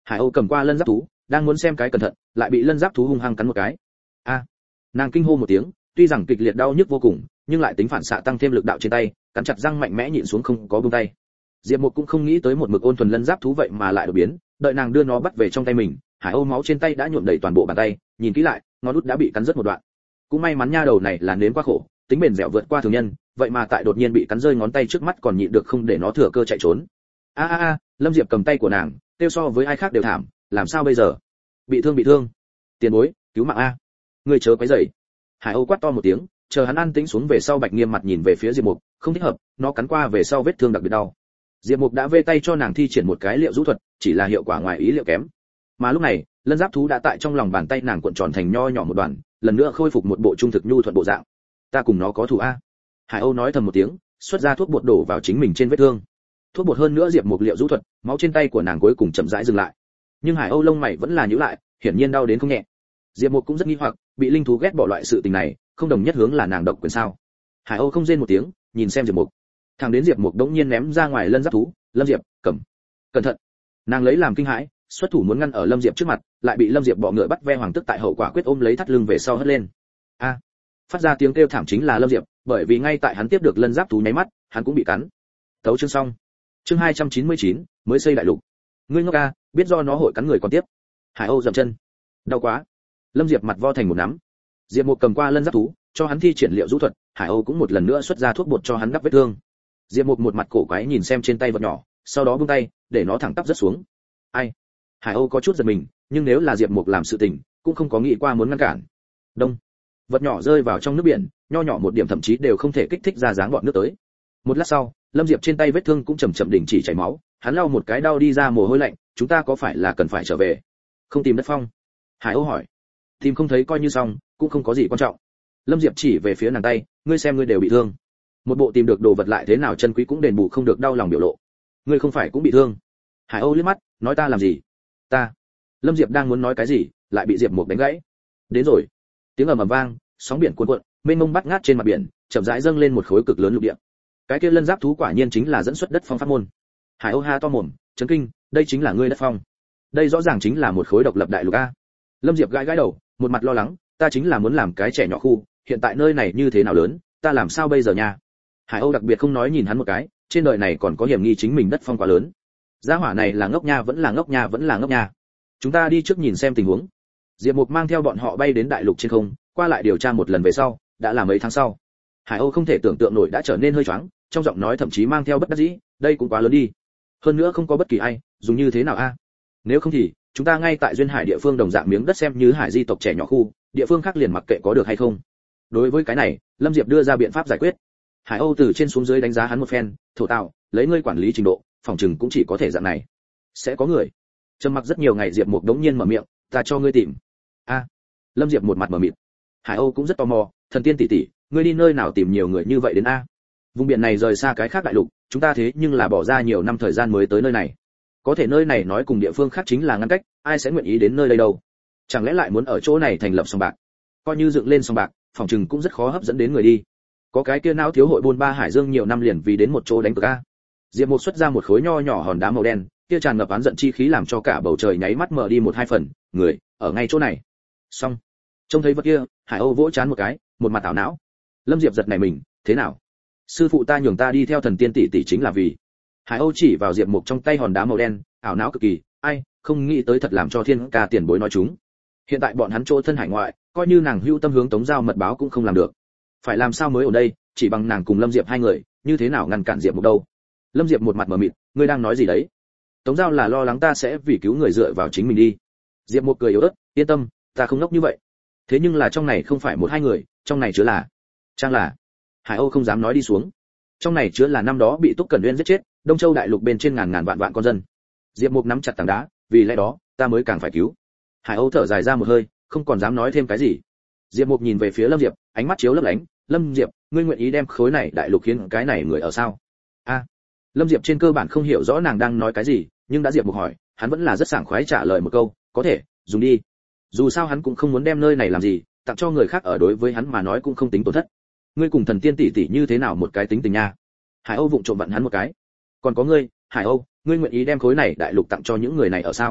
Hải Âu cầm qua lân giáp thú, đang muốn xem cái cẩn thận, lại bị lân giáp thú hung hăng cắn một cái. A! Nàng kinh hô một tiếng, tuy rằng kịch liệt đau nhức vô cùng, nhưng lại tính phản xạ tăng thêm lực đạo trên tay, cắn chặt răng mạnh mẽ nhịn xuống không có buông tay. Diệp Mục cũng không nghĩ tới một mực ôn thuần lân giáp thú vậy mà lại đột biến, đợi nàng đưa nó bắt về trong tay mình, Hải Âu máu trên tay đã nhuộm đầy toàn bộ bàn tay, nhìn kỹ lại, ngón út đã bị cắn rớt một đoạn. Cũng may mắn nha đầu này là nếm quá khổ, tính bền dẻo vượt qua thường nhân, vậy mà tại đột nhiên bị cắn rơi ngón tay trước mắt còn nhịn được không để nó thừa cơ chạy trốn. A, Lâm Diệp cầm tay của nàng, tiêu so với ai khác đều thảm, làm sao bây giờ? Bị thương. Tiền bối, cứu mạng a. Ngươi chớ quấy rầy. Hải Âu quát to một tiếng, chờ hắn an tĩnh xuống về sau Bạch Nghiêm mặt nhìn về phía Diệp Mục, không thích hợp, nó cắn qua về sau vết thương đặc biệt đau. Diệp Mục đã vê tay cho nàng thi triển một cái liệu rũ thuật, chỉ là hiệu quả ngoài ý liệu kém. Mà lúc này, lân giáp thú đã tại trong lòng bàn tay nàng cuộn tròn thành nho nhỏ một đoàn, lần nữa khôi phục một bộ trung thực nhu thuận bộ dạng. Ta cùng nó có thù a. Hải Âu nói thầm một tiếng, xuất ra thuốc bột đổ vào chính mình trên vết thương. Thuốc bột hơn nữa Diệp Mục liệu rũ thuật, máu trên tay của nàng cuối cùng chậm rãi dừng lại. Nhưng Hải Âu lông mày vẫn là nhíu lại, hiển nhiên đau đến không nhẹ. Diệp Mục cũng rất nghi hoặc, bị linh thú ghét bỏ loại sự tình này, không đồng nhất hướng là nàng độc quyền sao? Hải Âu không rên một tiếng, nhìn xem Diệp Mục. Thằng đến Diệp Mục đống nhiên ném ra ngoài lân giáp thú, Lâm Diệp, cầm, cẩn thận. Nàng lấy làm kinh hãi, xuất thủ muốn ngăn ở Lâm Diệp trước mặt, lại bị Lâm Diệp bọ ngựa bắt ve hoàng tức tại hậu quả quyết ôm lấy thắt lưng về sau hất lên. A! Phát ra tiếng kêu thảm chính là Lâm Diệp, bởi vì ngay tại hắn tiếp được lân giáp thú nháy mắt, hắn cũng bị cắn. Tấu chương xong. Chương 299, mới xây đại lục. Ngươi ngốc a, biết do nó hội cắn người còn tiếp. Hải Âu dậm chân. Đau quá. Lâm Diệp mặt vo thành một nắm. Diệp Mục cầm qua lân giáp thú, cho hắn thi triển liệu rũ thuật, Hải Âu cũng một lần nữa xuất ra thuốc bột cho hắn đắp vết thương. Diệp Mục một mặt cổ quái nhìn xem trên tay vật nhỏ, sau đó buông tay, để nó thẳng tắp rớt xuống. Ai? Hải Âu có chút giật mình, nhưng nếu là Diệp Mục làm sự tình, cũng không có nghĩ qua muốn ngăn cản. Đông. Vật nhỏ rơi vào trong nước biển, nho nhỏ một điểm thậm chí đều không thể kích thích ra dáng bọn nước tới. Một lát sau, Lâm Diệp trên tay vết thương cũng chậm chậm đình chỉ chảy máu, hắn lau một cái đau đi ra mồ hôi lạnh, chúng ta có phải là cần phải trở về? Không tìm đất phong? Hải Âu hỏi. Tìm không thấy coi như xong, cũng không có gì quan trọng. Lâm Diệp chỉ về phía nàng tay, ngươi xem ngươi đều bị thương. Một bộ tìm được đồ vật lại thế nào chân quý cũng đền bù không được đau lòng biểu lộ. Ngươi không phải cũng bị thương? Hải Âu liếc mắt, nói ta làm gì? Ta. Lâm Diệp đang muốn nói cái gì, lại bị Diệp Mục đánh gãy. Đến rồi. Tiếng ầm ầm vang, sóng biển cuồn cuộn, mênh mông bắt ngát trên mặt biển, chậm rãi dâng lên một khối cực lớn lục địa. Cái kia lân giáp thú quả nhiên chính là dẫn xuất đất phong pháp môn. Hải Âu ha to mồm, chấn kinh, đây chính là ngươi đất phong. Đây rõ ràng chính là một khối độc lập đại lục a. Lâm Diệp gãi gãi đầu, một mặt lo lắng, ta chính là muốn làm cái trẻ nhỏ khu, hiện tại nơi này như thế nào lớn, ta làm sao bây giờ nha? Hải Âu đặc biệt không nói nhìn hắn một cái, trên đời này còn có hiểm nghi chính mình đất phong quá lớn. Gia hỏa này là ngốc nha vẫn là ngốc nha vẫn là ngốc nha. Chúng ta đi trước nhìn xem tình huống. Diệp Mục mang theo bọn họ bay đến đại lục trên không, qua lại điều tra một lần về sau, đã là mấy tháng sau. Hải Âu không thể tưởng tượng nổi đã trở nên hơi choáng, trong giọng nói thậm chí mang theo bất đắc dĩ, đây cũng quá lớn đi. Hơn nữa không có bất kỳ ai, dùng như thế nào a? Nếu không thì, chúng ta ngay tại duyên hải địa phương đồng dạng miếng đất xem như hải di tộc trẻ nhỏ khu, địa phương khác liền mặc kệ có được hay không. Đối với cái này, Lâm Diệp đưa ra biện pháp giải quyết. Hải Âu từ trên xuống dưới đánh giá hắn một phen, thổ tạo, lấy ngươi quản lý trình độ, phòng trừng cũng chỉ có thể dạng này. Sẽ có người. Trầm mặc rất nhiều ngày Diệp Mục đống nhiên mở miệng, ta cho ngươi tìm. A. Lâm Diệp một mặt mở mịt. Hải Âu cũng rất tò mò, thần tiên tỷ tỷ, ngươi đi nơi nào tìm nhiều người như vậy đến a? Vùng biển này rời xa cái khác đại lục, chúng ta thế nhưng là bỏ ra nhiều năm thời gian mới tới nơi này. Có thể nơi này nói cùng địa phương khác chính là ngăn cách, ai sẽ nguyện ý đến nơi đây đâu? Chẳng lẽ lại muốn ở chỗ này thành lập sòng bạc? Coi như dựng lên sòng bạc, phòng trừng cũng rất khó hấp dẫn đến người đi. Có cái kia não thiếu hội buôn ba hải dương nhiều năm liền vì đến một chỗ đánh cược a. Diệp Mục xuất ra một khối nho nhỏ hòn đá màu đen, kia tràn ngập oán giận chi khí làm cho cả bầu trời nháy mắt mở đi một hai phần, người ở ngay chỗ này. Xong. Trông thấy vật kia, Hải Âu vỗ chán một cái, một mặt ảo não. Lâm Diệp giật nảy mình, thế nào? Sư phụ ta nhường ta đi theo thần tiên tỷ tỷ chính là vì. Hải Âu chỉ vào Diệp Mục trong tay hòn đá màu đen, ảo não cực kỳ, ai, không nghĩ tới thật làm cho Thiên Ca tiền bối nói chúng. Hiện tại bọn hắn chỗ thân hải ngoại, coi như nàng hữu tâm hướng Tống Giao mật báo cũng không làm được. Phải làm sao mới ở đây, chỉ bằng nàng cùng Lâm Diệp hai người, như thế nào ngăn cản Diệp Mục đâu? Lâm Diệp một mặt mờ mịt, ngươi đang nói gì đấy? Tống Giao là lo lắng ta sẽ vì cứu người dựa vào chính mình đi. Diệp Mục cười yếu ớt, yên tâm, ta không ngốc như vậy. Thế nhưng là trong này không phải một hai người, trong này chứa là Trang là. Hải Âu không dám nói đi xuống. Trong này chứa là năm đó bị Túc Cẩn Uyên giết chết, Đông Châu đại lục bên trên ngàn ngàn vạn vạn con dân. Diệp Mục nắm chặt tảng đá, vì lẽ đó, ta mới càng phải cứu. Hải Âu thở dài ra một hơi, không còn dám nói thêm cái gì. Diệp Mục nhìn về phía Lâm Diệp, ánh mắt chiếu lấp lánh, "Lâm Diệp, ngươi nguyện ý đem khối này đại lục khiến cái này người ở sao?" A. Lâm Diệp trên cơ bản không hiểu rõ nàng đang nói cái gì, nhưng đã Diệp Mục hỏi, hắn vẫn là rất sảng khoái trả lời một câu, "Có thể, dùng đi." Dù sao hắn cũng không muốn đem nơi này làm gì, tặng cho người khác ở đối với hắn mà nói cũng không tính tổn thất. Ngươi cùng thần tiên tỷ tỷ như thế nào một cái tính tình nha? Hải Âu vụng trộm vặn hắn một cái. Còn có ngươi, Hải Âu, ngươi nguyện ý đem khối này đại lục tặng cho những người này ở sao?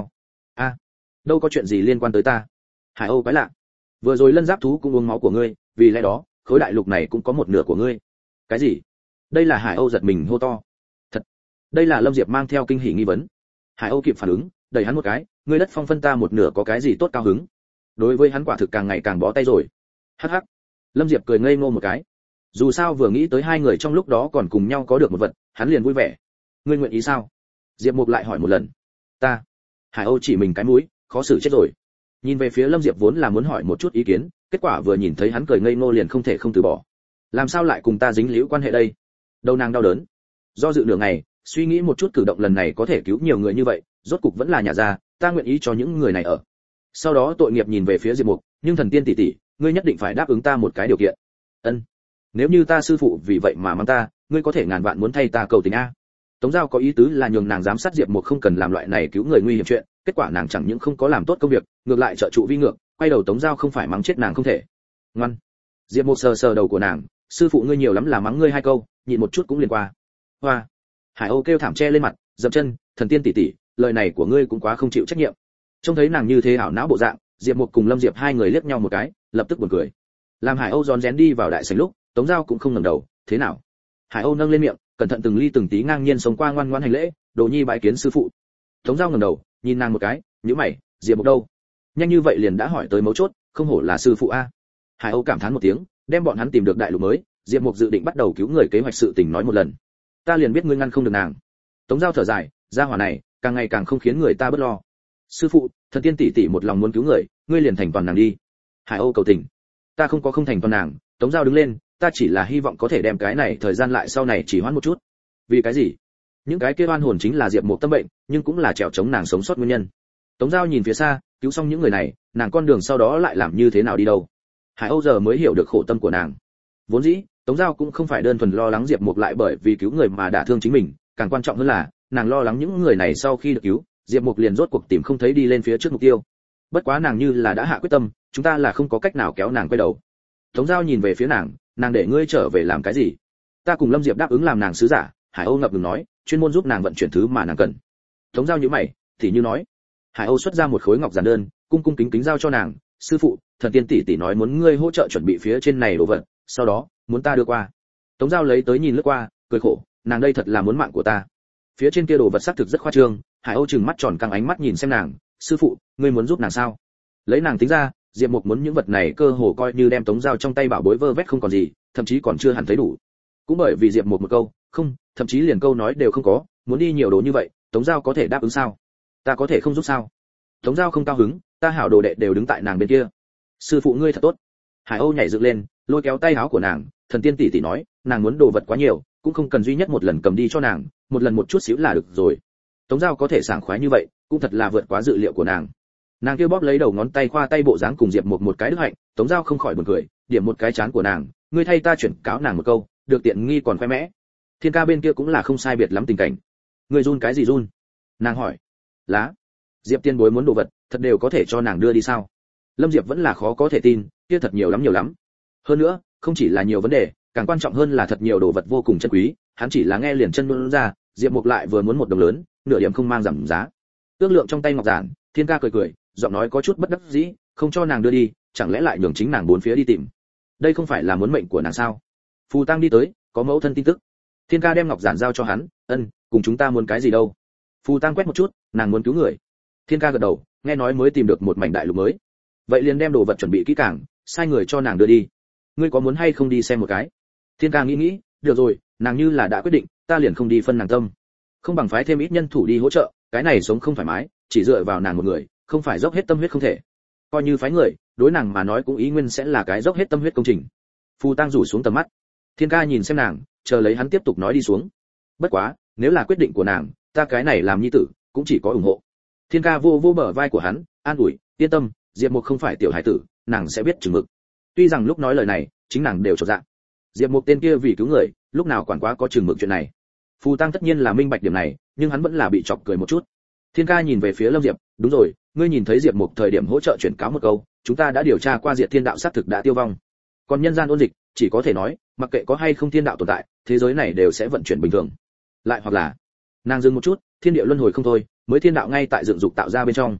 A, đâu có chuyện gì liên quan tới ta. Hải Âu quái lạ, vừa rồi lân giáp thú cũng uống máu của ngươi, vì lẽ đó khối đại lục này cũng có một nửa của ngươi. Cái gì? Đây là Hải Âu giật mình hô to. Thật? Đây là Lâm Diệp mang theo kinh hỉ nghi vấn. Hải Âu kịp phản ứng, đẩy hắn một cái, ngươi đất phong phân ta một nửa có cái gì tốt cao hứng? Đối với hắn quả thực càng ngày càng bó tay rồi. Hắc hắc. Lâm Diệp cười ngây ngô một cái. Dù sao vừa nghĩ tới hai người trong lúc đó còn cùng nhau có được một vật, hắn liền vui vẻ. Ngươi nguyện ý sao? Diệp Mục lại hỏi một lần. Ta. Hải Âu chỉ mình cái mũi, khó xử chết rồi. Nhìn về phía Lâm Diệp vốn là muốn hỏi một chút ý kiến, kết quả vừa nhìn thấy hắn cười ngây ngô liền không thể không từ bỏ. Làm sao lại cùng ta dính líu quan hệ đây? Đầu nàng đau đớn. Do dự nửa ngày, suy nghĩ một chút cử động lần này có thể cứu nhiều người như vậy, rốt cục vẫn là nhả ra, ta nguyện ý cho những người này ở. Sau đó tội nghiệp nhìn về phía Diệp Mục, nhưng thần tiên tỷ tỷ, ngươi nhất định phải đáp ứng ta một cái điều kiện. Ân. Nếu như ta sư phụ vì vậy mà mang ta, ngươi có thể ngàn vạn muốn thay ta cầu tình a. Tống Giao có ý tứ là nhường nàng giám sát Diệp Mục không cần làm loại này cứu người nguy hiểm chuyện, kết quả nàng chẳng những không có làm tốt công việc, ngược lại trợ trụ vi ngược, quay đầu Tống Giao không phải mắng chết nàng không thể. Ngoan. Diệp Mục sờ sờ đầu của nàng, sư phụ ngươi nhiều lắm là mắng ngươi hai câu, nhịn một chút cũng liền qua. Hoa. Hải Âu kêu thảm che lên mặt, dậm chân, thần tiên tỷ tỷ, lời này của ngươi cũng quá không chịu trách nhiệm. Trông thấy nàng như thế ảo não bộ dạng, Diệp Mục cùng Lâm Diệp hai người liếc nhau một cái, lập tức buồn cười. Làm Hải Âu rón rén đi vào đại sảnh lúc, Tống Giao cũng không ngẩng đầu, thế nào? Hải Âu nâng lên miệng, cẩn thận từng ly từng tí ngang nhiên sống qua ngoan ngoãn hành lễ, Đồ Nhi bái kiến sư phụ. Tống Giao ngẩng đầu, nhìn nàng một cái, nhíu mày, Diệp Mục đâu? Nhanh như vậy liền đã hỏi tới mấu chốt, không hổ là sư phụ a. Hải Âu cảm thán một tiếng, đem bọn hắn tìm được đại lục mới, Diệp Mục dự định bắt đầu cứu người kế hoạch sự tình nói một lần. Ta liền biết ngươi ngăn không được nàng. Tống Giao thở dài, gia hỏa này, càng ngày càng không khiến người ta bất lo. Sư phụ, thần tiên tỷ tỷ một lòng muốn cứu người, ngươi liền thành toàn nàng đi. Hải Âu cầu tình. Ta không có không thành toàn nàng. Tống Giao đứng lên, ta chỉ là hy vọng có thể đem cái này thời gian lại sau này chỉ hoãn một chút. Vì cái gì? Những cái kia oan hồn chính là Diệp Mục tâm bệnh, nhưng cũng là trèo chống nàng sống sót nguyên nhân. Tống Giao nhìn phía xa, cứu xong những người này, nàng con đường sau đó lại làm như thế nào đi đâu? Hải Âu giờ mới hiểu được khổ tâm của nàng. Vốn dĩ, Tống Giao cũng không phải đơn thuần lo lắng Diệp Mục lại bởi vì cứu người mà đả thương chính mình, càng quan trọng hơn là, nàng lo lắng những người này sau khi được cứu, Diệp Mục liền rốt cuộc tìm không thấy đi lên phía trước mục tiêu. Bất quá nàng như là đã hạ quyết tâm, chúng ta là không có cách nào kéo nàng quay đầu. Tống Giao nhìn về phía nàng để ngươi trở về làm cái gì? Ta cùng Lâm Diệp đáp ứng làm nàng sứ giả, Hải Âu ngập ngừng nói, chuyên môn giúp nàng vận chuyển thứ mà nàng cần. Tống Giao nhíu mày, thì như nói. Hải Âu xuất ra một khối ngọc giản đơn, cung cung kính kính giao cho nàng, sư phụ, thần tiên tỷ tỷ nói muốn ngươi hỗ trợ chuẩn bị phía trên này đồ vật, sau đó muốn ta đưa qua. Tống Giao lấy tới nhìn lướt qua, cười khổ, nàng đây thật là muốn mạng của ta. Phía trên kia đồ vật xác thực rất khoa trương, Hải Âu trừng mắt tròn căng ánh mắt nhìn xem nàng, sư phụ, ngươi muốn giúp nàng sao? Lấy nàng tính ra, Diệp Mục muốn những vật này cơ hồ coi như đem Tống Giao trong tay bảo bối vơ vét không còn gì, thậm chí còn chưa hẳn thấy đủ. Cũng bởi vì Diệp Mục một câu, không, thậm chí liền câu nói đều không có, muốn đi nhiều đồ như vậy, Tống Giao có thể đáp ứng sao? Ta có thể không giúp sao? Tống Giao không cao hứng, ta hảo đồ đệ đều đứng tại nàng bên kia. Sư phụ ngươi thật tốt. Hải Âu nhảy dựng lên, lôi kéo tay áo của nàng, thần tiên tỷ tỷ nói, nàng muốn đồ vật quá nhiều, cũng không cần duy nhất một lần cầm đi cho nàng, một lần một chút xíu là được rồi. Tống Giao có thể sảng khoái như vậy, cũng thật là vượt quá dự liệu của nàng. Nàng kia bóp lấy đầu ngón tay khoa tay bộ dáng cùng Diệp Mục một cái đức hạnh, Tống Giao không khỏi buồn cười, điểm một cái chán của nàng, ngươi thay ta chuyển cáo nàng một câu, được tiện nghi còn khoe mẽ. Thiên Ca bên kia cũng là không sai biệt lắm tình cảnh. Ngươi run cái gì run? Nàng hỏi. Lá. Diệp Tiên Bối muốn đồ vật, thật đều có thể cho nàng đưa đi sao? Lâm Diệp vẫn là khó có thể tin, kia thật nhiều lắm. Hơn nữa, không chỉ là nhiều vấn đề, càng quan trọng hơn là thật nhiều đồ vật vô cùng chân quý, hắn chỉ là nghe liền chân luôn ra, Diệp Mục lại vừa muốn một đồng lớn, nửa điểm không mang giảm giá. Ước lượng trong tay ngọc giản, Thiên Ca cười, giọng nói có chút bất đắc dĩ, không cho nàng đưa đi, chẳng lẽ lại nhường chính nàng bốn phía đi tìm. Đây không phải là muốn mệnh của nàng sao? Phù Tăng đi tới, có mẫu thân tin tức. Thiên Ca đem ngọc giản giao cho hắn, cùng chúng ta muốn cái gì đâu? Phù Tăng quét một chút, nàng muốn cứu người. Thiên Ca gật đầu, nghe nói mới tìm được một mảnh đại lục mới. Vậy liền đem đồ vật chuẩn bị kỹ càng, sai người cho nàng đưa đi. Ngươi có muốn hay không đi xem một cái? Thiên Ca nghĩ, được rồi, nàng như là đã quyết định, ta liền không đi phân nàng tâm. Không bằng phái thêm ít nhân thủ đi hỗ trợ, cái này sống không thoải mái, chỉ dựa vào nàng một người, không phải dốc hết tâm huyết không thể. Coi như phái người, đối nàng mà nói cũng ý nguyên sẽ là cái dốc hết tâm huyết công trình. Phù Tăng rủ xuống tầm mắt. Thiên Ca nhìn xem nàng, chờ lấy hắn tiếp tục nói đi xuống. Bất quá, nếu là quyết định của nàng, ta cái này làm nhi tử, cũng chỉ có ủng hộ. Thiên Ca vô bờ vai của hắn, an ủi, yên tâm, Diệp Mục không phải tiểu hải tử, nàng sẽ biết chừng mực. Tuy rằng lúc nói lời này, chính nàng đều chột dạ. Diệp Mục tên kia vì cứu người, lúc nào quản quá có chừng mực chuyện này. Phù Tăng tất nhiên là minh bạch điểm này, nhưng hắn vẫn là bị chọc cười một chút. Thiên Ca nhìn về phía Lâm Diệp, đúng rồi, ngươi nhìn thấy Diệp Mục thời điểm hỗ trợ chuyển cáo một câu, chúng ta đã điều tra qua Diệt Thiên đạo xác thực đã tiêu vong. Còn nhân gian ôn dịch, chỉ có thể nói, mặc kệ có hay không thiên đạo tồn tại, thế giới này đều sẽ vận chuyển bình thường. Lại hoặc là, nàng dừng một chút, thiên địa luân hồi không thôi, mới thiên đạo ngay tại dựng dục tạo ra bên trong.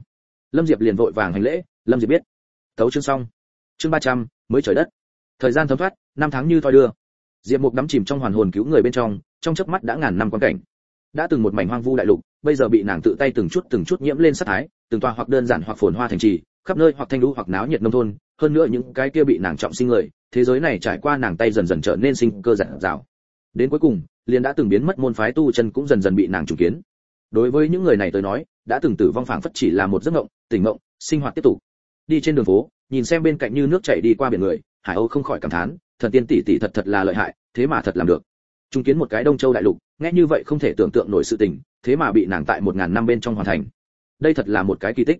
Lâm Diệp liền vội vàng hành lễ, Lâm Diệp biết. Tấu chương xong. Chương 300, mới trời đất. Thời gian thấm thoát, năm tháng như thoi đưa. Diệp Mục đắm chìm trong hoàn hồn cứu người bên trong chớp mắt đã ngàn năm quan cảnh. Đã từng một mảnh hoang vu đại lục, bây giờ bị nàng tự tay từng chút nhiễm lên sát thái, từng tòa hoặc đơn giản hoặc phồn hoa thành trì, khắp nơi hoặc thanh lũ hoặc náo nhiệt nông thôn, hơn nữa những cái kia bị nàng trọng sinh người, thế giới này trải qua nàng tay dần dần trở nên sinh cơ rạng rào. Đến cuối cùng, liền đã từng biến mất môn phái tu chân cũng dần dần bị nàng trùng kiến. Đối với những người này tới nói, đã từng tử vong phảng phất chỉ là một giấc mộng, tỉnh mộng, sinh hoạt tiếp tục. Đi trên đường phố, nhìn xem bên cạnh như nước chảy đi qua biển người, Hải Âu không khỏi cảm thán, thần tiên tỷ tỷ thật là lợi hại, thế mà thật làm được. Trung kiến một cái Đông Châu đại lục, nghe như vậy không thể tưởng tượng nổi sự tình, thế mà bị nàng tại 1000 năm bên trong hoàn thành. Đây thật là một cái kỳ tích.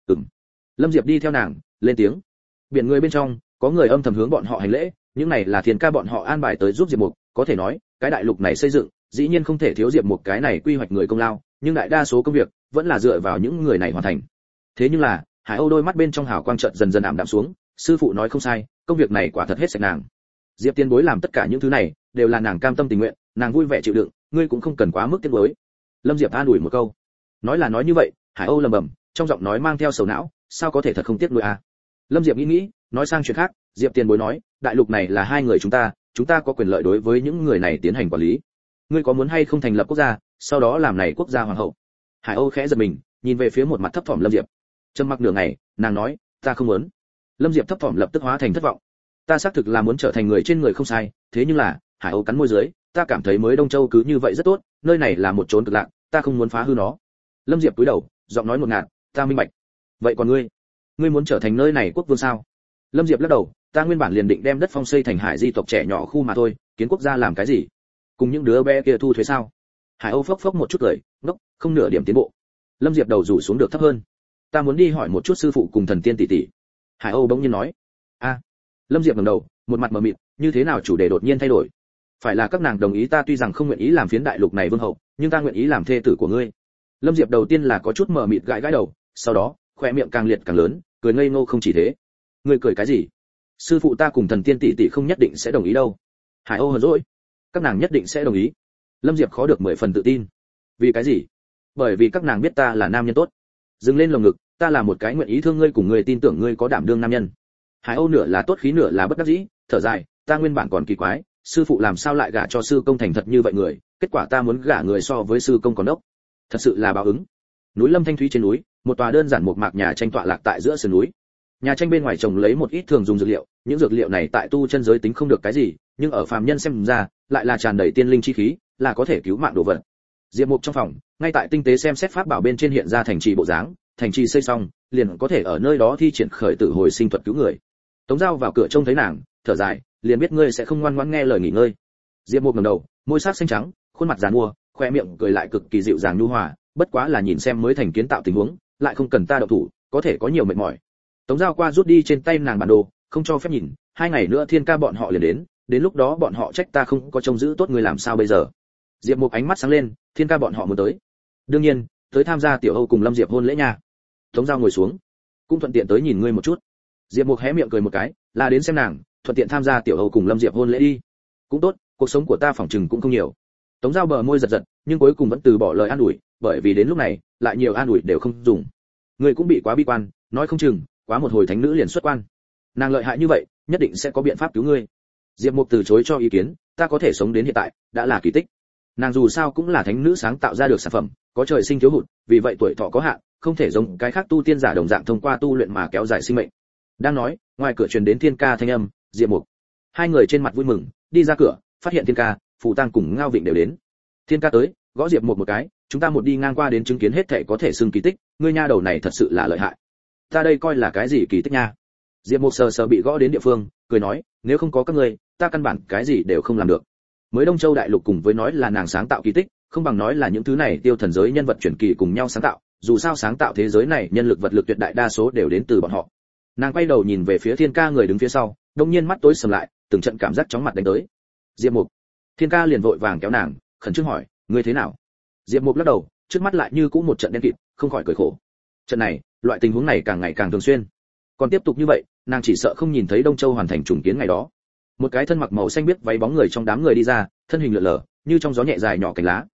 Lâm Diệp đi theo nàng, lên tiếng. Biển người bên trong, có người âm thầm hướng bọn họ hành lễ, những này là thiên ca bọn họ an bài tới giúp Diệp Mục, có thể nói, cái đại lục này xây dựng, dĩ nhiên không thể thiếu Diệp Mục cái này quy hoạch người công lao, nhưng đại đa số công việc vẫn là dựa vào những người này hoàn thành. Thế nhưng là, Hải Âu đôi mắt bên trong hào quang chợt dần dần ảm đạm xuống, sư phụ nói không sai, công việc này quả thật hết sạch nàng. Diệp Tiên Bối làm tất cả những thứ này, đều là nàng cam tâm tình nguyện, nàng vui vẻ chịu đựng, ngươi cũng không cần quá mức tiếc nuối. Lâm Diệp an ủi một câu. Nói là nói như vậy, Hải Âu lẩm bẩm, trong giọng nói mang theo sầu não, sao có thể thật không tiếc nuối à? Lâm Diệp nghĩ, nói sang chuyện khác, Diệp Tiên Bối nói, đại lục này là hai người chúng ta có quyền lợi đối với những người này tiến hành quản lý. Ngươi có muốn hay không thành lập quốc gia, sau đó làm này quốc gia hoàng hậu? Hải Âu khẽ giật mình, nhìn về phía một mặt thấp thỏm Lâm Diệp. Trầm mặc nửa ngày, nàng nói, ta không muốn. Lâm Diệp thấp thỏm lập tức hóa thành thất vọng. Ta xác thực là muốn trở thành người trên người không sai, thế nhưng là, Hải Âu cắn môi dưới, ta cảm thấy mới Đông Châu cứ như vậy rất tốt, nơi này là một chốn cực lạc, ta không muốn phá hư nó. Lâm Diệp cúi đầu, giọng nói ngột ngạt, ta minh bạch. Vậy còn ngươi muốn trở thành nơi này quốc vương sao? Lâm Diệp lắc đầu, ta nguyên bản liền định đem đất phong xây thành hải di tộc trẻ nhỏ khu mà thôi, kiến quốc gia làm cái gì? Cùng những đứa bé kia thu thuế sao? Hải Âu phốc phốc một chút cười, ngốc, không nửa điểm tiến bộ. Lâm Diệp đầu rủ xuống được thấp hơn. Ta muốn đi hỏi một chút sư phụ cùng thần tiên tỷ tỷ. Hải Âu bỗng nhiên nói. A. Lâm Diệp ngẩng đầu, một mặt mờ mịt, như thế nào chủ đề đột nhiên thay đổi? Phải là các nàng đồng ý ta tuy rằng không nguyện ý làm phiến đại lục này vương hậu, nhưng ta nguyện ý làm thê tử của ngươi. Lâm Diệp đầu tiên là có chút mờ mịt gãi đầu, sau đó, khoe miệng càng liệt càng lớn, cười ngây ngô không chỉ thế. Ngươi cười cái gì? Sư phụ ta cùng thần tiên tỷ tỷ không nhất định sẽ đồng ý đâu. Hải Âu hờn dỗi. Các nàng nhất định sẽ đồng ý. Lâm Diệp khó được 10 phần tự tin. Vì cái gì? Bởi vì các nàng biết ta là nam nhân tốt. Dừng lên lồng ngực, ta là một cái nguyện ý thương ngươi cùng ngươi tin tưởng ngươi có đảm đương nam nhân. Hải Âu nửa là tốt khí nửa là bất đắc dĩ, thở dài, ta nguyên bản còn kỳ quái, sư phụ làm sao lại gả cho sư công thành thật như vậy người, kết quả ta muốn gả người so với sư công còn đốc. Thật sự là báo ứng. Núi Lâm Thanh Thúy trên núi, một tòa đơn giản một mạc nhà tranh tọa lạc tại giữa sườn núi. Nhà tranh bên ngoài trồng lấy một ít thường dùng dược liệu, những dược liệu này tại tu chân giới tính không được cái gì, nhưng ở phàm nhân xem ra, lại là tràn đầy tiên linh chi khí, là có thể cứu mạng đồ vật. Diệp Mục trong phòng, ngay tại tinh tế xem xét pháp bảo bên trên hiện ra thành trì bộ dáng, thành trì xây xong, liền có thể ở nơi đó thi triển khởi tử hồi sinh thuật cứu người. Tống Giao vào cửa trông thấy nàng, thở dài, liền biết ngươi sẽ không ngoan ngoãn nghe lời nghỉ ngơi. Diệp Mục ngẩng đầu, môi sắc xanh trắng, khuôn mặt giàn mua, khoe miệng cười lại cực kỳ dịu dàng nhu hòa, bất quá là nhìn xem mới thành kiến tạo tình huống, lại không cần ta động thủ, có thể có nhiều mệt mỏi. Tống Giao qua rút đi trên tay nàng bản đồ, không cho phép nhìn, 2 ngày nữa Thiên ca bọn họ liền đến lúc đó bọn họ trách ta không có trông giữ tốt người làm sao bây giờ. Diệp Mục ánh mắt sáng lên, Thiên ca bọn họ muốn tới. Đương nhiên, tới tham gia Tiểu Âu cùng Lâm Diệp hôn lễ nha. Tống Giao ngồi xuống, cũng thuận tiện tới nhìn ngươi một chút. Diệp Mục hé miệng cười một cái, là đến xem nàng, thuận tiện tham gia Tiểu Âu cùng Lâm Diệp hôn lễ đi. Cũng tốt, cuộc sống của ta phỏng chừng cũng không nhiều. Tống Giao bờ môi giật giật, nhưng cuối cùng vẫn từ bỏ lời an ủi, bởi vì đến lúc này, lại nhiều an ủi đều không dùng. Ngươi cũng bị quá bi quan, nói không chừng, quá một hồi thánh nữ liền xuất quan. Nàng lợi hại như vậy, nhất định sẽ có biện pháp cứu ngươi. Diệp Mục từ chối cho ý kiến, ta có thể sống đến hiện tại, đã là kỳ tích. Nàng dù sao cũng là thánh nữ sáng tạo ra được sản phẩm, có trời sinh thiếu hụt, vì vậy tuổi thọ có hạn, không thể giống cái khác tu tiên giả đồng dạng thông qua tu luyện mà kéo dài sinh mệnh. Đang nói, ngoài cửa truyền đến Thiên ca thanh âm, Diệp Mục. Hai người trên mặt vui mừng, đi ra cửa, phát hiện Thiên ca, Phù Tăng cùng Ngao Vịnh đều đến. Thiên ca tới, gõ Diệp Mục một cái, chúng ta một đi ngang qua đến chứng kiến hết thảy có thể xưng kỳ tích, ngươi nha đầu này thật sự là lợi hại. Ta đây coi là cái gì kỳ tích nha? Diệp Mục sờ bị gõ đến địa phương, cười nói, nếu không có các ngươi, ta căn bản cái gì đều không làm được. Mới Đông Châu đại lục cùng với nói là nàng sáng tạo kỳ tích, không bằng nói là những thứ này tiêu thần giới nhân vật truyền kỳ cùng nhau sáng tạo, dù sao sáng tạo thế giới này nhân lực vật lực tuyệt đại đa số đều đến từ bọn họ. Nàng quay đầu nhìn về phía Thiên ca người đứng phía sau, đột nhiên mắt tối sầm lại, từng trận cảm giác chóng mặt đánh tới. Diệp Mục. Thiên ca liền vội vàng kéo nàng, khẩn trương hỏi, ngươi thế nào? Diệp Mục lắc đầu, trước mắt lại như cũng một trận đen kịt, không khỏi cười khổ. Trận này, loại tình huống này càng ngày càng thường xuyên. Còn tiếp tục như vậy, nàng chỉ sợ không nhìn thấy Đông Châu hoàn thành trùng kiến ngày đó. Một cái thân mặc màu xanh biếc váy bóng người trong đám người đi ra, thân hình lượn lờ, như trong gió nhẹ dài nhỏ cánh lá.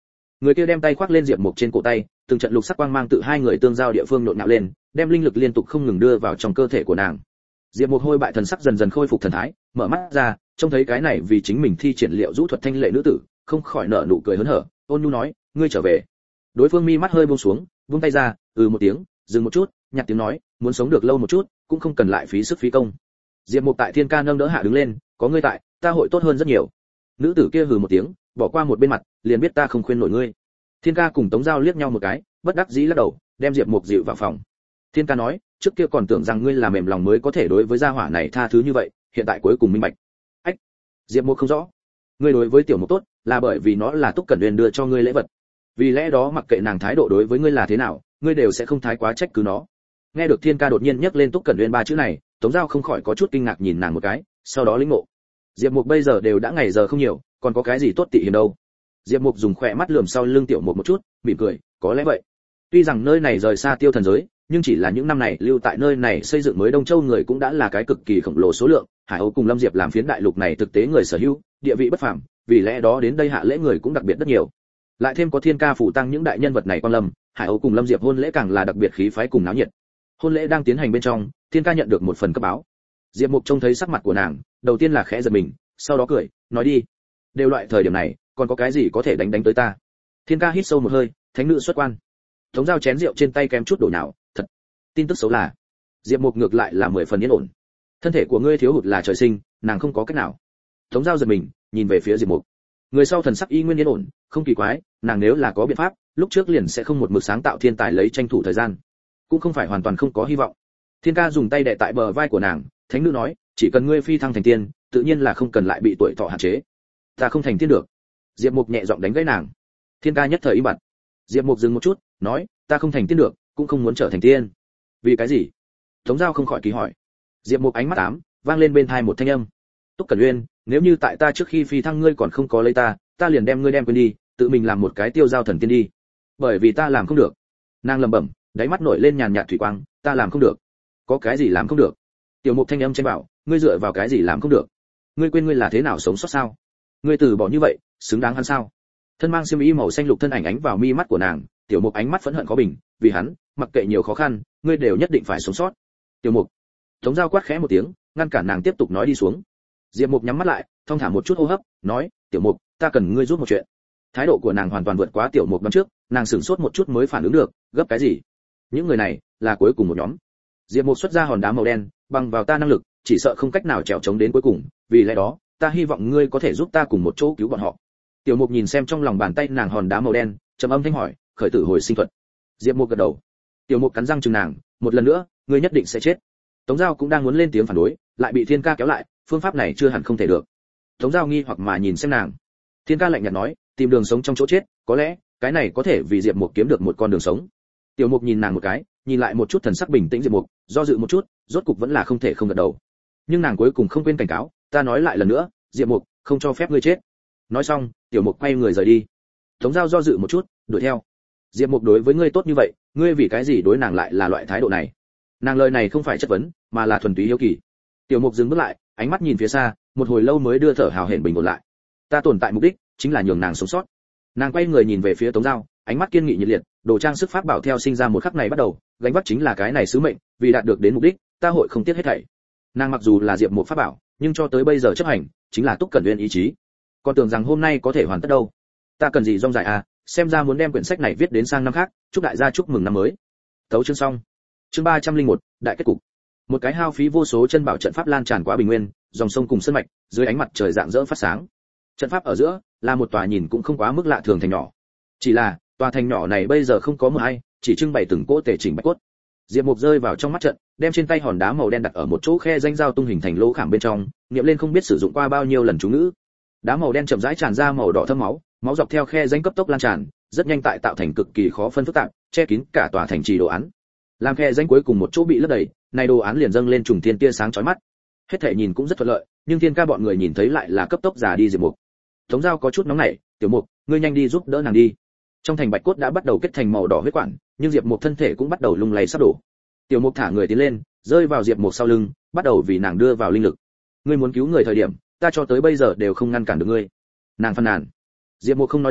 Người kia đem tay khoác lên Diệp Mục trên cổ tay, từng trận lục sắc quang mang tự hai người tương giao địa phương nhộn nhạo lên, đem linh lực liên tục không ngừng đưa vào trong cơ thể của nàng. Diệp Mục hôi bại thần sắc dần dần khôi phục thần thái, mở mắt ra, trông thấy cái này vì chính mình thi triển liệu rũ thuật thanh lệ nữ tử, không khỏi nở nụ cười hớn hở, ôn nhu nói, ngươi trở về. Đối phương mi mắt hơi buông xuống, vung tay ra, một tiếng, dừng một chút, nhạt tiếng nói, muốn sống được lâu một chút, cũng không cần lại phí sức phí công. Diệp Mục tại Thiên Ca nâng đỡ hạ đứng lên, có ngươi tại, ta hội tốt hơn rất nhiều. Nữ tử kia hừ một tiếng, bỏ qua một bên mặt, liền biết ta không khuyên nổi ngươi. Thiên Ca cùng Tống Giao liếc nhau một cái, bất đắc dĩ lắc đầu, đem Diệp Mục dịu vào phòng. Thiên Ca nói, trước kia còn tưởng rằng ngươi là mềm lòng mới có thể đối với gia hỏa này tha thứ như vậy, hiện tại cuối cùng minh bạch. Ách. Diệp Mục không rõ. Ngươi đối với Tiểu Mục tốt, là bởi vì nó là Túc Cẩn Uyên đưa cho ngươi lễ vật. Vì lẽ đó mặc kệ nàng thái độ đối với ngươi là thế nào, ngươi đều sẽ không thái quá trách cứ nó. Nghe được Thiên Ca đột nhiên nhắc lên Túc Cẩn Uyên ba chữ này, Tống Giao không khỏi có chút kinh ngạc nhìn nàng một cái, sau đó lĩnh ngộ. Diệp Mục bây giờ đều đã ngày giờ không nhiều, còn có cái gì tốt tị hiểm đâu. Diệp Mục dùng khỏe mắt lườm sau lưng Tiểu Mục một chút, mỉm cười, có lẽ vậy. Tuy rằng nơi này rời xa Tiêu Thần giới, nhưng chỉ là những năm này lưu tại nơi này xây dựng mới Đông Châu người cũng đã là cái cực kỳ khổng lồ số lượng, Hải Âu cùng Lâm Diệp làm phiến đại lục này thực tế người sở hữu, địa vị bất phàm, vì lẽ đó đến đây hạ lễ người cũng đặc biệt rất nhiều. Lại thêm có Thiên Ca phủ tăng những đại nhân vật này quan lâm, Hải Âu cùng Lâm Diệp hôn lễ càng là đặc biệt khí phái cùng náo nhiệt. Hôn lễ đang tiến hành bên trong, Thiên Ca nhận được một phần cấp báo. Diệp Mục trông thấy sắc mặt của nàng, đầu tiên là khẽ giật mình, sau đó cười, nói đi, đều loại thời điểm này, còn có cái gì có thể đánh tới ta. Thiên Ca hít sâu một hơi, thánh nữ xuất quan. Tống Giao chén rượu trên tay kém chút đổ nhào, thật. Tin tức xấu là, Diệp Mục ngược lại là 10 phần yên ổn. Thân thể của ngươi thiếu hụt là trời sinh, nàng không có cách nào. Tống Giao giật mình, nhìn về phía Diệp Mục. Người sau thần sắc y nguyên yên ổn, không kỳ quái, nàng nếu là có biện pháp, lúc trước liền sẽ không một mực sáng tạo thiên tài lấy tranh thủ thời gian, cũng không phải hoàn toàn không có hy vọng. Thiên Ca dùng tay đè tại bờ vai của nàng, thánh nữ nói, chỉ cần ngươi phi thăng thành tiên, tự nhiên là không cần lại bị tuổi thọ hạn chế. Ta không thành tiên được. Diệp Mục nhẹ giọng đánh gãy nàng. Thiên Ca nhất thời im bặt. Diệp Mục dừng một chút, nói, ta không thành tiên được, cũng không muốn trở thành tiên. Vì cái gì? Tống Giao không khỏi kỳ hỏi. Diệp Mục ánh mắt ám, vang lên bên tai một thanh âm. Túc Cẩn Uyên, nếu như tại ta trước khi phi thăng ngươi còn không có lấy ta, ta liền đem ngươi đem quên đi, tự mình làm một cái tiêu giao thần tiên đi. Bởi vì ta làm không được. Nàng lẩm bẩm, đáy mắt nổi lên nhàn nhạt thủy quang, ta làm không được. Có cái gì làm không được? Tiểu Mục thanh âm chen bảo, ngươi dựa vào cái gì làm không được? Ngươi quên ngươi là thế nào sống sót sao? Ngươi từ bỏ như vậy, xứng đáng hắn sao? Thân mang xiêm y màu xanh lục thân ảnh ánh vào mi mắt của nàng, Tiểu Mục ánh mắt phẫn hận khó bình, vì hắn, mặc kệ nhiều khó khăn, ngươi đều nhất định phải sống sót. Tiểu Mục. Tống Giao quát khẽ một tiếng, ngăn cản nàng tiếp tục nói đi xuống. Diệp Mục nhắm mắt lại, thong thả một chút hô hấp, nói, Tiểu Mục, ta cần ngươi giúp một chuyện. Thái độ của nàng hoàn toàn vượt quá Tiểu Mục năm trước, nàng sửng sốt một chút mới phản ứng được, gấp cái gì? Những người này là cuối cùng một nhóm. Diệp Mục xuất ra hòn đá màu đen, bằng vào ta năng lực, chỉ sợ không cách nào trèo chống đến cuối cùng, vì lẽ đó, ta hy vọng ngươi có thể giúp ta cùng một chỗ cứu bọn họ. Tiểu Mục nhìn xem trong lòng bàn tay nàng hòn đá màu đen, trầm âm thanh hỏi, khởi tử hồi sinh thuật. Diệp Mục gật đầu. Tiểu Mục cắn răng chừng nàng, một lần nữa, ngươi nhất định sẽ chết. Tống Giao cũng đang muốn lên tiếng phản đối, lại bị Thiên Ca kéo lại, phương pháp này chưa hẳn không thể được. Tống Giao nghi hoặc mà nhìn xem nàng. Thiên Ca lạnh nhạt nói, tìm đường sống trong chỗ chết, có lẽ cái này có thể vì Diệp Mục kiếm được một con đường sống. Tiểu Mục nhìn nàng một cái, nhìn lại một chút thần sắc bình tĩnh Diệp Mục, do dự một chút, rốt cục vẫn là không thể không gật đầu. Nhưng nàng cuối cùng không quên cảnh cáo, ta nói lại lần nữa, Diệp Mục, không cho phép ngươi chết. Nói xong, Tiểu Mục quay người rời đi. Tống Giao do dự một chút, đuổi theo. Diệp Mục đối với ngươi tốt như vậy, ngươi vì cái gì đối nàng lại là loại thái độ này? Nàng lời này không phải chất vấn, mà là thuần túy hiếu kỳ. Tiểu Mục dừng bước lại, ánh mắt nhìn phía xa, một hồi lâu mới đưa thở hào hển bình ổn lại. Ta tồn tại mục đích chính là nhường nàng sống sót. Nàng quay người nhìn về phía Tống Giao, ánh mắt kiên nghị nhiệt liệt, đồ trang sức pháp bảo theo sinh ra một khắc này bắt đầu, gánh vác chính là cái này sứ mệnh, vì đạt được đến mục đích, ta hội không tiếc hết thảy. Nàng mặc dù là Diệp Mục pháp bảo, nhưng cho tới bây giờ chấp hành chính là Túc Cẩn Uyên ý chí. Còn tưởng rằng hôm nay có thể hoàn tất đâu. Ta cần gì rong dài à, xem ra muốn đem quyển sách này viết đến sang năm khác, chúc đại gia chúc mừng năm mới. Tấu chương xong. Chương 301, đại kết cục. Một cái hao phí vô số chân bảo trận pháp lan tràn qua bình nguyên, dòng sông cùng sơn mạch, dưới ánh mặt trời rạng rỡ phát sáng. Trận pháp ở giữa là một tòa nhìn cũng không quá mức lạ thường thành nhỏ. Chỉ là, tòa thành nhỏ này bây giờ không có một ai, chỉ trưng bày từng cỗ tề chỉnh bạch cốt. Diệp Mục rơi vào trong mắt trận, đem trên tay hòn đá màu đen đặt ở một chỗ khe danh giao tung hình thành lỗ khảm bên trong, niệm lên không biết sử dụng qua bao nhiêu lần chú ngữ. Đá màu đen chậm rãi tràn ra màu đỏ thâm máu, máu dọc theo khe danh cấp tốc lan tràn, rất nhanh tại tạo thành cực kỳ khó phân phức tạp, che kín cả tòa thành trì đồ án. Làm khe danh cuối cùng một chỗ bị lấp đầy, này đồ án liền dâng lên trùng thiên tia sáng chói mắt. Hết thảy nhìn cũng rất thuận lợi, nhưng Thiên Ca bọn người nhìn thấy lại là cấp tốc già đi Diệp Mục. Tống Giao có chút nóng nảy, "Tiểu Mục, ngươi nhanh đi giúp đỡ nàng đi." Trong thành bạch cốt đã bắt đầu kết thành màu đỏ huyết quản, nhưng Diệp Mục thân thể cũng bắt đầu lung lay sắp đổ. Tiểu Mục thả người tiến lên, rơi vào Diệp Mục sau lưng, bắt đầu vì nàng đưa vào linh lực. "Ngươi muốn cứu người thời điểm, ta cho tới bây giờ đều không ngăn cản được ngươi." Nàng phàn nàn. Diệp Mục không nói gì,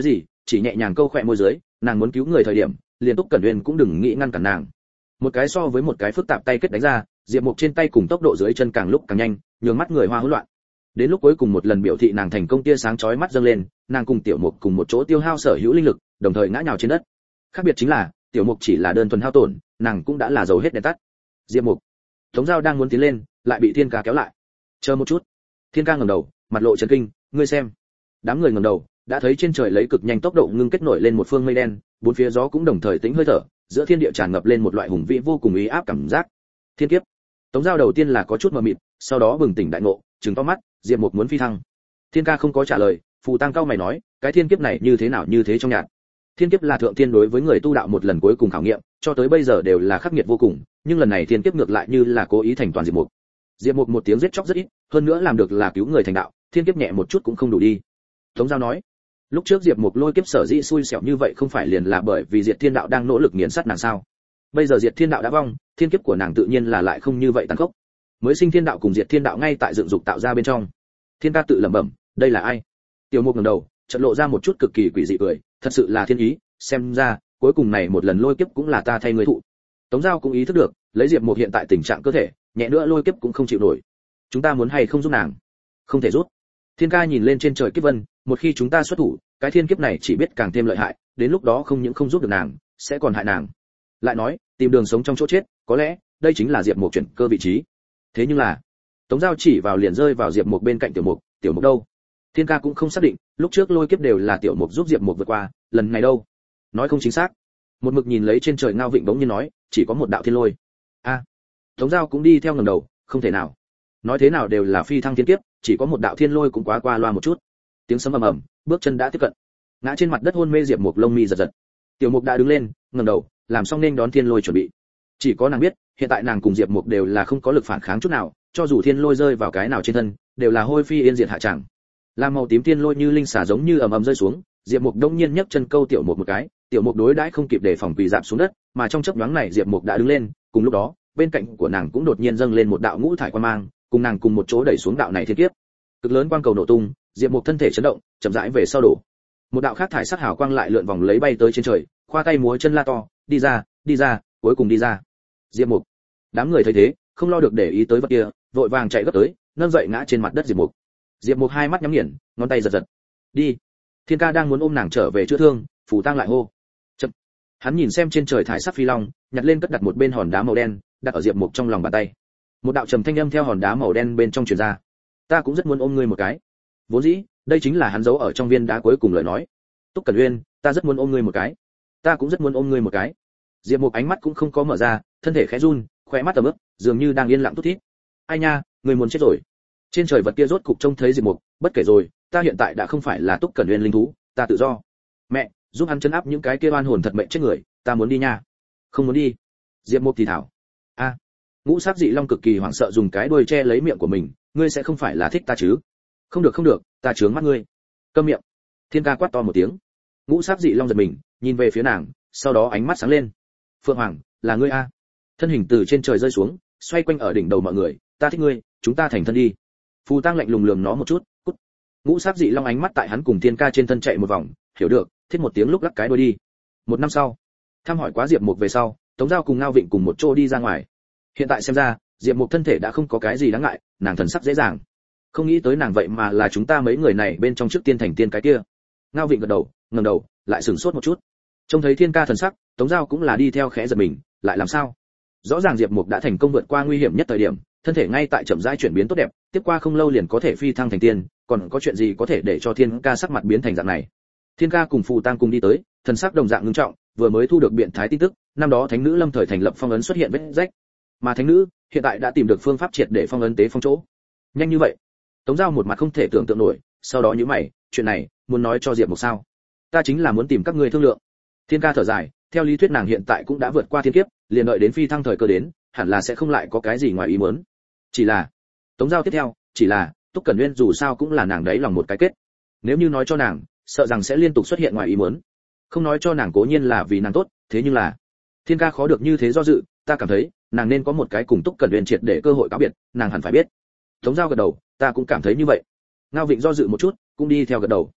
chỉ nhẹ nhàng câu khỏe môi dưới, nàng muốn cứu người thời điểm, liền Túc Cẩn Uyên cũng đừng nghĩ ngăn cản nàng. Một cái so với một cái phức tạp tay kết đánh ra, Diệp Mục trên tay cùng tốc độ dưới chân càng lúc càng nhanh, nhường mắt người hoa hỗn loạn. Đến lúc cuối cùng một lần biểu thị nàng thành công tia sáng chói mắt dâng lên, nàng cùng Tiểu Mục cùng một chỗ tiêu hao sở hữu linh lực, đồng thời ngã nhào trên đất. Khác biệt chính là, Tiểu Mục chỉ là đơn thuần hao tổn, nàng cũng đã là dầu hết đèn tắt. Diệp Mục, Tống Dao đang muốn tiến lên, lại bị Thiên Ca kéo lại. Chờ một chút. Thiên Ca ngẩng đầu, mặt lộ chấn kinh, ngươi xem. Đám người ngẩng đầu, đã thấy trên trời lấy cực nhanh tốc độ ngưng kết nổi lên một phương mây đen, bốn phía gió cũng đồng thời tĩnh hơi thở, giữa thiên địa tràn ngập lên một loại hùng vĩ vô cùng uy áp cảm giác. Thiên kiếp. Tống Dao đầu tiên là có chút mờ mịt, sau đó bừng tỉnh đại ngộ, trừng to mắt, Diệp Mục muốn phi thăng. Thiên Ca không có trả lời, Phù Tăng cao mày nói, cái thiên kiếp này như thế nào như thế trong nhạt. Thiên kiếp là thượng thiên đối với người tu đạo một lần cuối cùng khảo nghiệm, cho tới bây giờ đều là khắc nghiệt vô cùng, nhưng lần này thiên kiếp ngược lại như là cố ý thành toàn Diệp Mục. Diệp Mục một tiếng giết chóc rất ít, hơn nữa làm được là cứu người thành đạo, thiên kiếp nhẹ một chút cũng không đủ đi. Tống Dao nói, lúc trước Diệp Mục lôi kiếp sở dĩ xui xẻo như vậy không phải liền là bởi vì Diệt Thiên Đạo đang nỗ lực nghiền sát nàng sao? Bây giờ Diệt Thiên Đạo đã vong, thiên kiếp của nàng tự nhiên là lại không như vậy tàn khốc. Mới sinh Thiên Đạo cùng Diệt Thiên Đạo ngay tại dựng dục tạo ra bên trong. Thiên Ca tự lẩm bẩm, đây là ai? Tiểu Mục ngẩng đầu, chợt lộ ra một chút cực kỳ quỷ dị cười, thật sự là thiên ý, xem ra cuối cùng này một lần lôi kiếp cũng là ta thay người thụ. Tống Dao cũng ý thức được, lấy Diệp Mục hiện tại tình trạng cơ thể, nhẹ nữa lôi kiếp cũng không chịu nổi. Chúng ta muốn hay không giúp nàng? Không thể giúp. Thiên Ca nhìn lên trên trời kiếp vân, một khi chúng ta xuất thủ, cái thiên kiếp này chỉ biết càng thêm lợi hại, đến lúc đó không những không giúp được nàng, sẽ còn hại nàng. Lại nói, tìm đường sống trong chỗ chết, có lẽ đây chính là Diệp Mục chuyển cơ vị trí. Thế nhưng là, Tống Dao chỉ vào liền rơi vào Diệp Mục bên cạnh Tiểu Mục đâu? Thiên Ca cũng không xác định, lúc trước lôi kiếp đều là Tiểu Mục giúp Diệp Mục vượt qua, lần này đâu? Nói không chính xác. Một mực nhìn lấy trên trời Ngao Vịnh bỗng nhiên nói, chỉ có một đạo thiên lôi. A. Tống Dao cũng đi theo ngẩng đầu, không thể nào. Nói thế nào đều là phi thăng thiên kiếp, chỉ có một đạo thiên lôi cũng quá qua loa một chút. Tiếng sấm ầm ầm, bước chân đã tiếp cận. Ngã trên mặt đất hôn mê Diệp Mục lông mi giật giật. Tiểu Mục đã đứng lên, ngẩng đầu, làm xong nên đón thiên lôi chuẩn bị. Chỉ có nàng biết, hiện tại nàng cùng Diệp Mục đều là không có lực phản kháng chút nào, cho dù thiên lôi rơi vào cái nào trên thân, đều là hôi phi yên diệt hạ chẳng. Lam màu tím thiên lôi như linh xà giống như ầm ầm rơi xuống, Diệp Mục đông nhiên nhấc chân câu Tiểu Mục một cái, Tiểu Mục đối đãi không kịp để phòng quỳ rạp xuống đất, mà trong chớp nhoáng này Diệp Mục đã đứng lên, cùng lúc đó, bên cạnh của nàng cũng đột nhiên dâng lên một đạo ngũ thải quang mang, cùng nàng cùng một chỗ đẩy xuống đạo này thiên kiếp. Cực lớn quang cầu nổ tung, Diệp Mục thân thể chấn động, chậm rãi về sau đổ. Một đạo khác thải sắc hào quang lại lượn vòng lấy bay tới trên trời, khoa tay múa chân la to, đi ra, cuối cùng đi ra. Diệp Mục. Đám người thấy thế, không lo được để ý tới vật kia, vội vàng chạy gấp tới, nâng dậy ngã trên mặt đất Diệp Mục. Diệp Mục hai mắt nhắm nghiền, ngón tay giật giật. Đi. Thiên Ca đang muốn ôm nàng trở về chữa thương, Phù Tăng lại hô. Chậm. Hắn nhìn xem trên trời thải sắc phi long, nhặt lên cất đặt một bên hòn đá màu đen, đặt ở Diệp Mục trong lòng bàn tay. Một đạo trầm thanh âm theo hòn đá màu đen bên trong truyền ra. Ta cũng rất muốn ôm ngươi một cái. Vốn dĩ, đây chính là hắn giấu ở trong viên đá cuối cùng lời nói. Túc Cẩn Uyên, ta rất muốn ôm ngươi một cái. Ta cũng rất muốn ôm ngươi một cái. Diệp Mục ánh mắt cũng không có mở ra, thân thể khẽ run, khóe mắt tầm ướp, dường như đang yên lặng thút thít. Ai nha, ngươi muốn chết rồi. Trên trời vật kia rốt cục trông thấy Diệp Mục, bất kể rồi, ta hiện tại đã không phải là Túc Cẩn Uyên linh thú, ta tự do. Mẹ, giúp hắn trấn áp những cái kia oan hồn thật mệnh chết người, ta muốn đi nha. Không muốn đi. Diệp Mục thì thảo. A. Ngũ Sắc Dị Long cực kỳ hoảng sợ dùng cái đuôi che lấy miệng của mình, ngươi sẽ không phải là thích ta chứ? Không được, ta chướng mắt ngươi. Câm miệng. Thiên Ca quát to một tiếng. Ngũ Sắc Dị Long giật mình, nhìn về phía nàng, sau đó ánh mắt sáng lên. Phượng Hoàng, là ngươi a? Thân hình từ trên trời rơi xuống, xoay quanh ở đỉnh đầu mọi người, ta thích ngươi, chúng ta thành thân đi. Phù Tăng lạnh lùng lườm nó một chút, cút. Ngũ Sắc Dị Long ánh mắt tại hắn cùng Thiên Ca trên thân chạy một vòng, hiểu được, thiết một tiếng lúc lắc cái đuôi đi. Một năm sau, thăm hỏi quá Diệp Mục về sau, Tống Dao cùng Ngao Vịnh cùng một chỗ đi ra ngoài. Hiện tại xem ra, Diệp Mục thân thể đã không có cái gì đáng ngại, nàng thần sắc dễ dàng. Không nghĩ tới nàng vậy mà là chúng ta mấy người này bên trong trước tiên thành tiên cái kia. Ngao Vịnh gật đầu, ngẩng đầu, lại sửng sốt một chút. Trông thấy Thiên Ca thần sắc, Tống Dao cũng là đi theo khẽ giật mình, lại làm sao? Rõ ràng Diệp Mục đã thành công vượt qua nguy hiểm nhất thời điểm, thân thể ngay tại chậm rãi chuyển biến tốt đẹp, tiếp qua không lâu liền có thể phi thăng thành tiên, còn có chuyện gì có thể để cho Thiên Ca sắc mặt biến thành dạng này? Thiên Ca cùng Phù Tăng cùng đi tới, thần sắc đồng dạng ngưng trọng, vừa mới thu được biện thái tin tức, năm đó thánh nữ lâm thời thành lập phong ấn xuất hiện vết rách, mà thánh nữ hiện tại đã tìm được phương pháp triệt để phong ấn tế phong chỗ. Nhanh như vậy? Tống Dao một mặt không thể tưởng tượng nổi, sau đó nhíu mày, chuyện này muốn nói cho Diệp Mục sao? Ta chính là muốn tìm các ngươi thương lượng. Thiên Ca thở dài, theo lý thuyết nàng hiện tại cũng đã vượt qua thiên kiếp, liền đợi đến phi thăng thời cơ đến, hẳn là sẽ không lại có cái gì ngoài ý muốn. Chỉ là, Tống Dao tiếp theo, chỉ là Túc Cẩn Uyên dù sao cũng là nàng đấy lòng một cái kết. Nếu như nói cho nàng, sợ rằng sẽ liên tục xuất hiện ngoài ý muốn. Không nói cho nàng cố nhiên là vì nàng tốt, thế nhưng là Thiên Ca khó được như thế do dự, ta cảm thấy nàng nên có một cái cùng Túc Cẩn Uyên triệt để cơ hội cáo biệt, nàng hẳn phải biết. Tống Dao gật đầu, ta cũng cảm thấy như vậy. Ngao Vịnh do dự một chút, cũng đi theo gật đầu.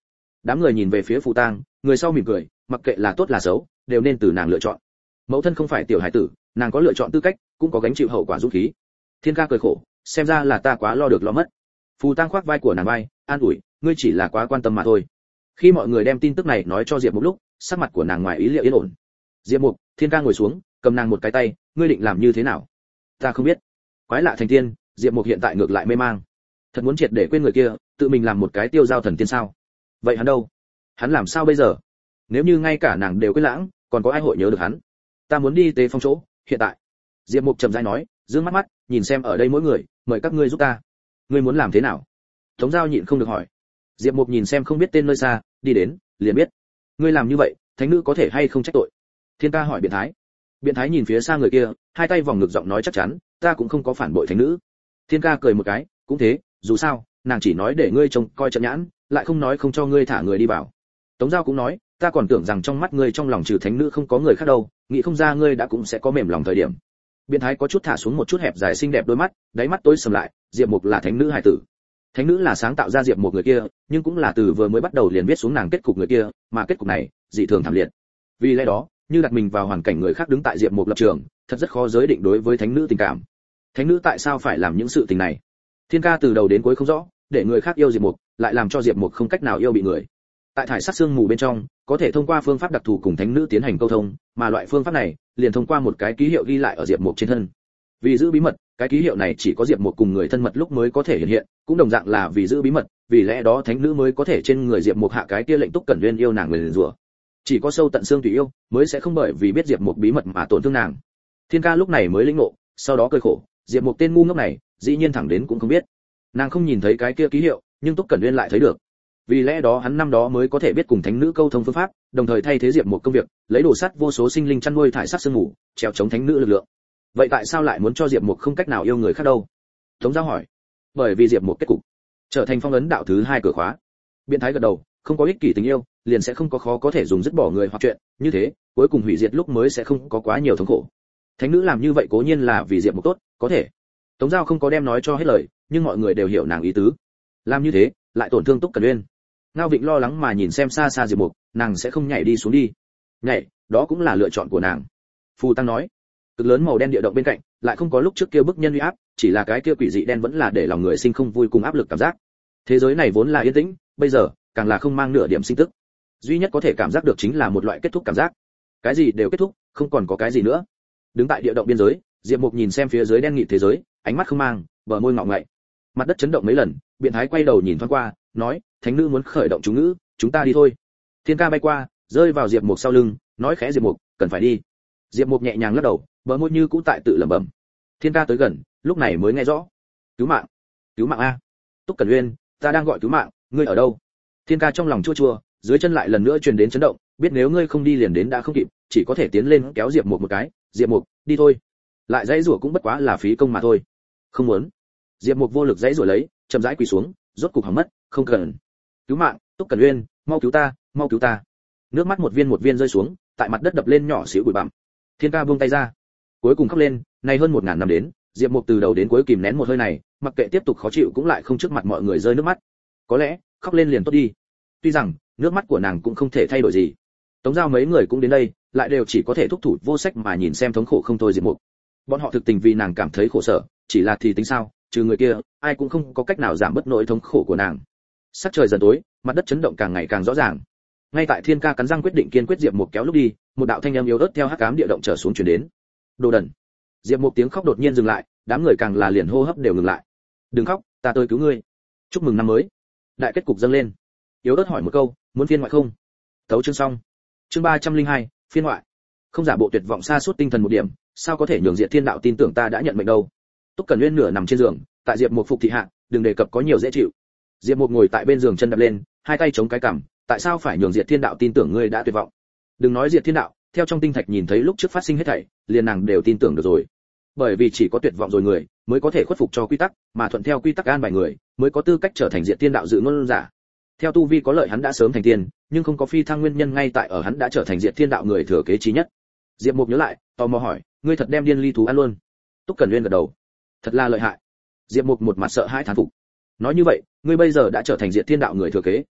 Đám người nhìn về phía Phù Tang, người sau mỉm cười, mặc kệ là tốt là xấu, đều nên từ nàng lựa chọn. Mẫu thân không phải tiểu hải tử, nàng có lựa chọn tư cách, cũng có gánh chịu hậu quả dũng khí. Thiên Ca cười khổ, xem ra là ta quá lo được lo mất. Phù Tang khoác vai của nàng vai, an ủi, ngươi chỉ là quá quan tâm mà thôi. Khi mọi người đem tin tức này nói cho Diệp Mục lúc, sắc mặt của nàng ngoài ý liệu yên ổn. Diệp Mục, Thiên Ca ngồi xuống, cầm nàng một cái tay, ngươi định làm như thế nào? Ta không biết. Quái lạ thành tiên, Diệp Mục hiện tại ngược lại mê mang. Thật muốn triệt để quên người kia, tự mình làm một cái tiêu giao thần tiên sao? Vậy hắn đâu? Hắn làm sao bây giờ? Nếu như ngay cả nàng đều quên lãng, còn có ai hội nhớ được hắn? Ta muốn đi Tế Phong chỗ, hiện tại. Diệp Mục chậm rãi nói, dương mắt mắt, nhìn xem ở đây mỗi người, mời các ngươi giúp ta. Ngươi muốn làm thế nào? Tống Giao nhịn không được hỏi. Diệp Mục nhìn xem không biết tên nơi xa, đi đến, liền biết. Ngươi làm như vậy, thánh nữ có thể hay không trách tội? Thiên Ca hỏi Biện Thái. Biện Thái nhìn phía xa người kia, hai tay vòng ngực giọng nói chắc chắn, ta cũng không có phản bội thánh nữ. Thiên Ca cười một cái, cũng thế, dù sao, nàng chỉ nói để ngươi trông coi trận nhãn, lại không nói không cho ngươi thả người đi vào. Tống Giao cũng nói, ta còn tưởng rằng trong mắt ngươi trong lòng trừ thánh nữ không có người khác đâu, nghĩ không ra ngươi đã cũng sẽ có mềm lòng thời điểm. Biện Thái có chút thả xuống một chút hẹp dài xinh đẹp đôi mắt, đáy mắt tối sầm lại, Diệp Mục là thánh nữ hài tử. Thánh nữ là sáng tạo ra Diệp Mục người kia, nhưng cũng là từ vừa mới bắt đầu liền biết xuống nàng kết cục người kia, mà kết cục này, dị thường thảm liệt. Vì lẽ đó, như đặt mình vào hoàn cảnh người khác đứng tại Diệp Mục lập trường, thật rất khó giới định đối với thánh nữ tình cảm. Thánh nữ tại sao phải làm những sự tình này? Thiên Ca từ đầu đến cuối không rõ, để người khác yêu Diệp Mục, lại làm cho Diệp Mục không cách nào yêu bị người. Tại thải sát xương mù bên trong, có thể thông qua phương pháp đặc thù cùng thánh nữ tiến hành câu thông, mà loại phương pháp này liền thông qua một cái ký hiệu ghi lại ở Diệp Mục trên thân. Vì giữ bí mật, cái ký hiệu này chỉ có Diệp Mục cùng người thân mật lúc mới có thể hiện hiện, cũng đồng dạng là vì giữ bí mật, vì lẽ đó thánh nữ mới có thể trên người Diệp Mục hạ cái kia lệnh Túc Cẩn Uyên yêu nàng nguyền rủa. Chỉ có sâu tận xương tùy yêu mới sẽ không bởi vì biết Diệp Mục bí mật mà tổn thương nàng. Thiên Ca lúc này mới lĩnh ngộ, sau đó cười khổ, Diệp Mục tên ngu ngốc này, dĩ nhiên thẳng đến cũng không biết. Nàng không nhìn thấy cái kia ký hiệu, nhưng Túc Cẩn Uyên lại thấy được. Vì lẽ đó hắn năm đó mới có thể biết cùng thánh nữ câu thông phương pháp, đồng thời thay thế Diệp Mục công việc, lấy đồ sắt vô số sinh linh chăn nuôi thải sát sương mù, treo chống thánh nữ lực lượng. Vậy tại sao lại muốn cho Diệp Mục không cách nào yêu người khác đâu? Tống Giao hỏi. Bởi vì Diệp Mục kết cục trở thành phong ấn đạo thứ 2 cửa khóa. Biện Thái gật đầu, không có ích kỷ tình yêu, liền sẽ không có khó có thể dùng dứt bỏ người hoặc chuyện, như thế, cuối cùng hủy diệt lúc mới sẽ không có quá nhiều thống khổ. Thánh nữ làm như vậy cố nhiên là vì Diệp Mục tốt, có thể. Tống Giao không có đem nói cho hết lời, nhưng mọi người đều hiểu nàng ý tứ. Làm như thế, lại tổn thương Túc Cẩn Uyên. Ngao Vịnh lo lắng mà nhìn xem xa xa Diệp Mục, nàng sẽ không nhảy đi xuống đi. Nhảy, đó cũng là lựa chọn của nàng. Phù Tăng nói. Cực lớn màu đen địa động bên cạnh, lại không có lúc trước kia bức nhân uy áp, chỉ là cái kia quỷ dị đen vẫn là để lòng người sinh không vui cùng áp lực cảm giác. Thế giới này vốn là yên tĩnh, bây giờ càng là không mang nửa điểm sinh tức. Duy nhất có thể cảm giác được chính là một loại kết thúc cảm giác. Cái gì đều kết thúc, không còn có cái gì nữa. Đứng tại địa động biên giới, Diệp Mục nhìn xem phía dưới đen nghịt thế giới, ánh mắt không mang, bờ môi ngọ ngậy. Mặt đất chấn động mấy lần, Biện Thái quay đầu nhìn thoáng qua, nói, thánh nữ muốn khởi động chú ngữ, chúng ta đi thôi. Thiên Ca bay qua, rơi vào Diệp Mục sau lưng, nói khẽ Diệp Mục, cần phải đi. Diệp Mục nhẹ nhàng lắc đầu, bờ môi như cũ tại tự lẩm bẩm. Thiên Ca tới gần, lúc này mới nghe rõ. Cứu mạng, cứu mạng a. Túc Cẩn Uyên, ta đang gọi cứu mạng, ngươi ở đâu? Thiên Ca trong lòng chua chua, dưới chân lại lần nữa truyền đến chấn động, biết nếu ngươi không đi liền đến đã không kịp, chỉ có thể tiến lên kéo Diệp Mục một cái, Diệp Mục, đi thôi. Lại dãy rủa cũng bất quá là phí công mà thôi. Không muốn. Diệp Mục vô lực dãy rủa lấy, chậm rãi quỳ xuống, rốt cục hỏng mất, không cần. Cứu mạng, Túc Cẩn Uyên, mau cứu ta, mau cứu ta. Nước mắt một viên rơi xuống, tại mặt đất đập lên nhỏ xíu bụi bặm. Thiên Ca buông tay ra, cuối cùng khóc lên, nay hơn 1000 năm đến, Diệp Mục từ đầu đến cuối kìm nén một hơi này, mặc kệ tiếp tục khó chịu cũng lại không trước mặt mọi người rơi nước mắt. Có lẽ, khóc lên liền tốt đi. Tuy rằng, nước mắt của nàng cũng không thể thay đổi gì. Tống Giao mấy người cũng đến đây, lại đều chỉ có thể thúc thủ vô sách mà nhìn xem thống khổ không thôi Diệp Mục. Bọn họ thực tình vì nàng cảm thấy khổ sở, chỉ là thì tính sao, trừ người kia, ai cũng không có cách nào giảm bớt nỗi thống khổ của nàng. Sắc trời dần tối, mặt đất chấn động càng ngày càng rõ ràng. Ngay tại Thiên Ca cắn răng quyết định kiên quyết Diệp Mục kéo lúc đi, một đạo thanh âm yếu ớt theo hắc ám địa động trở xuống truyền đến. Đồ đần. Diệp Mục tiếng khóc đột nhiên dừng lại, đám người càng là liền hô hấp đều ngừng lại. Đừng khóc, ta tới cứu ngươi. Chúc mừng năm mới. Đại kết cục dâng lên. Yếu ớt hỏi một câu, muốn phiên ngoại không? Thấu chương xong. Chương 302, phiên ngoại. Không giả bộ tuyệt vọng xa suốt tinh thần một điểm, sao có thể nhường Diệt Thiên đạo tin tưởng ta đã nhận mệnh đâu? Túc Cẩn Uyên nửa nằm trên giường, tại Diệp Mục phục thị hạ, đừng đề cập có nhiều dễ chịu. Diệp Mục ngồi tại bên giường chân đập lên, hai tay chống cái cằm, tại sao phải nhường Diệt Thiên đạo tin tưởng ngươi đã tuyệt vọng? Đừng nói Diệt Thiên đạo, theo trong tinh thạch nhìn thấy lúc trước phát sinh hết thảy, liền nàng đều tin tưởng được rồi. Bởi vì chỉ có tuyệt vọng rồi người mới có thể khuất phục cho quy tắc, mà thuận theo quy tắc an bài người mới có tư cách trở thành Diệt Thiên đạo dự ngôn giả. Theo tu vi có lợi hắn đã sớm thành tiên, nhưng không có phi thăng nguyên nhân ngay tại ở hắn đã trở thành Diệt Thiên đạo người thừa kế chí nhất. Diệp Mục nhớ lại, tò mò hỏi, ngươi thật đem điên ly thú ăn luôn? Túc Cẩn Uyên gật đầu. Thật là lợi hại. Diệp Mục một mặt sợ hãi thán phục. Nói như vậy, ngươi bây giờ đã trở thành Diệt Thiên đạo người thừa kế.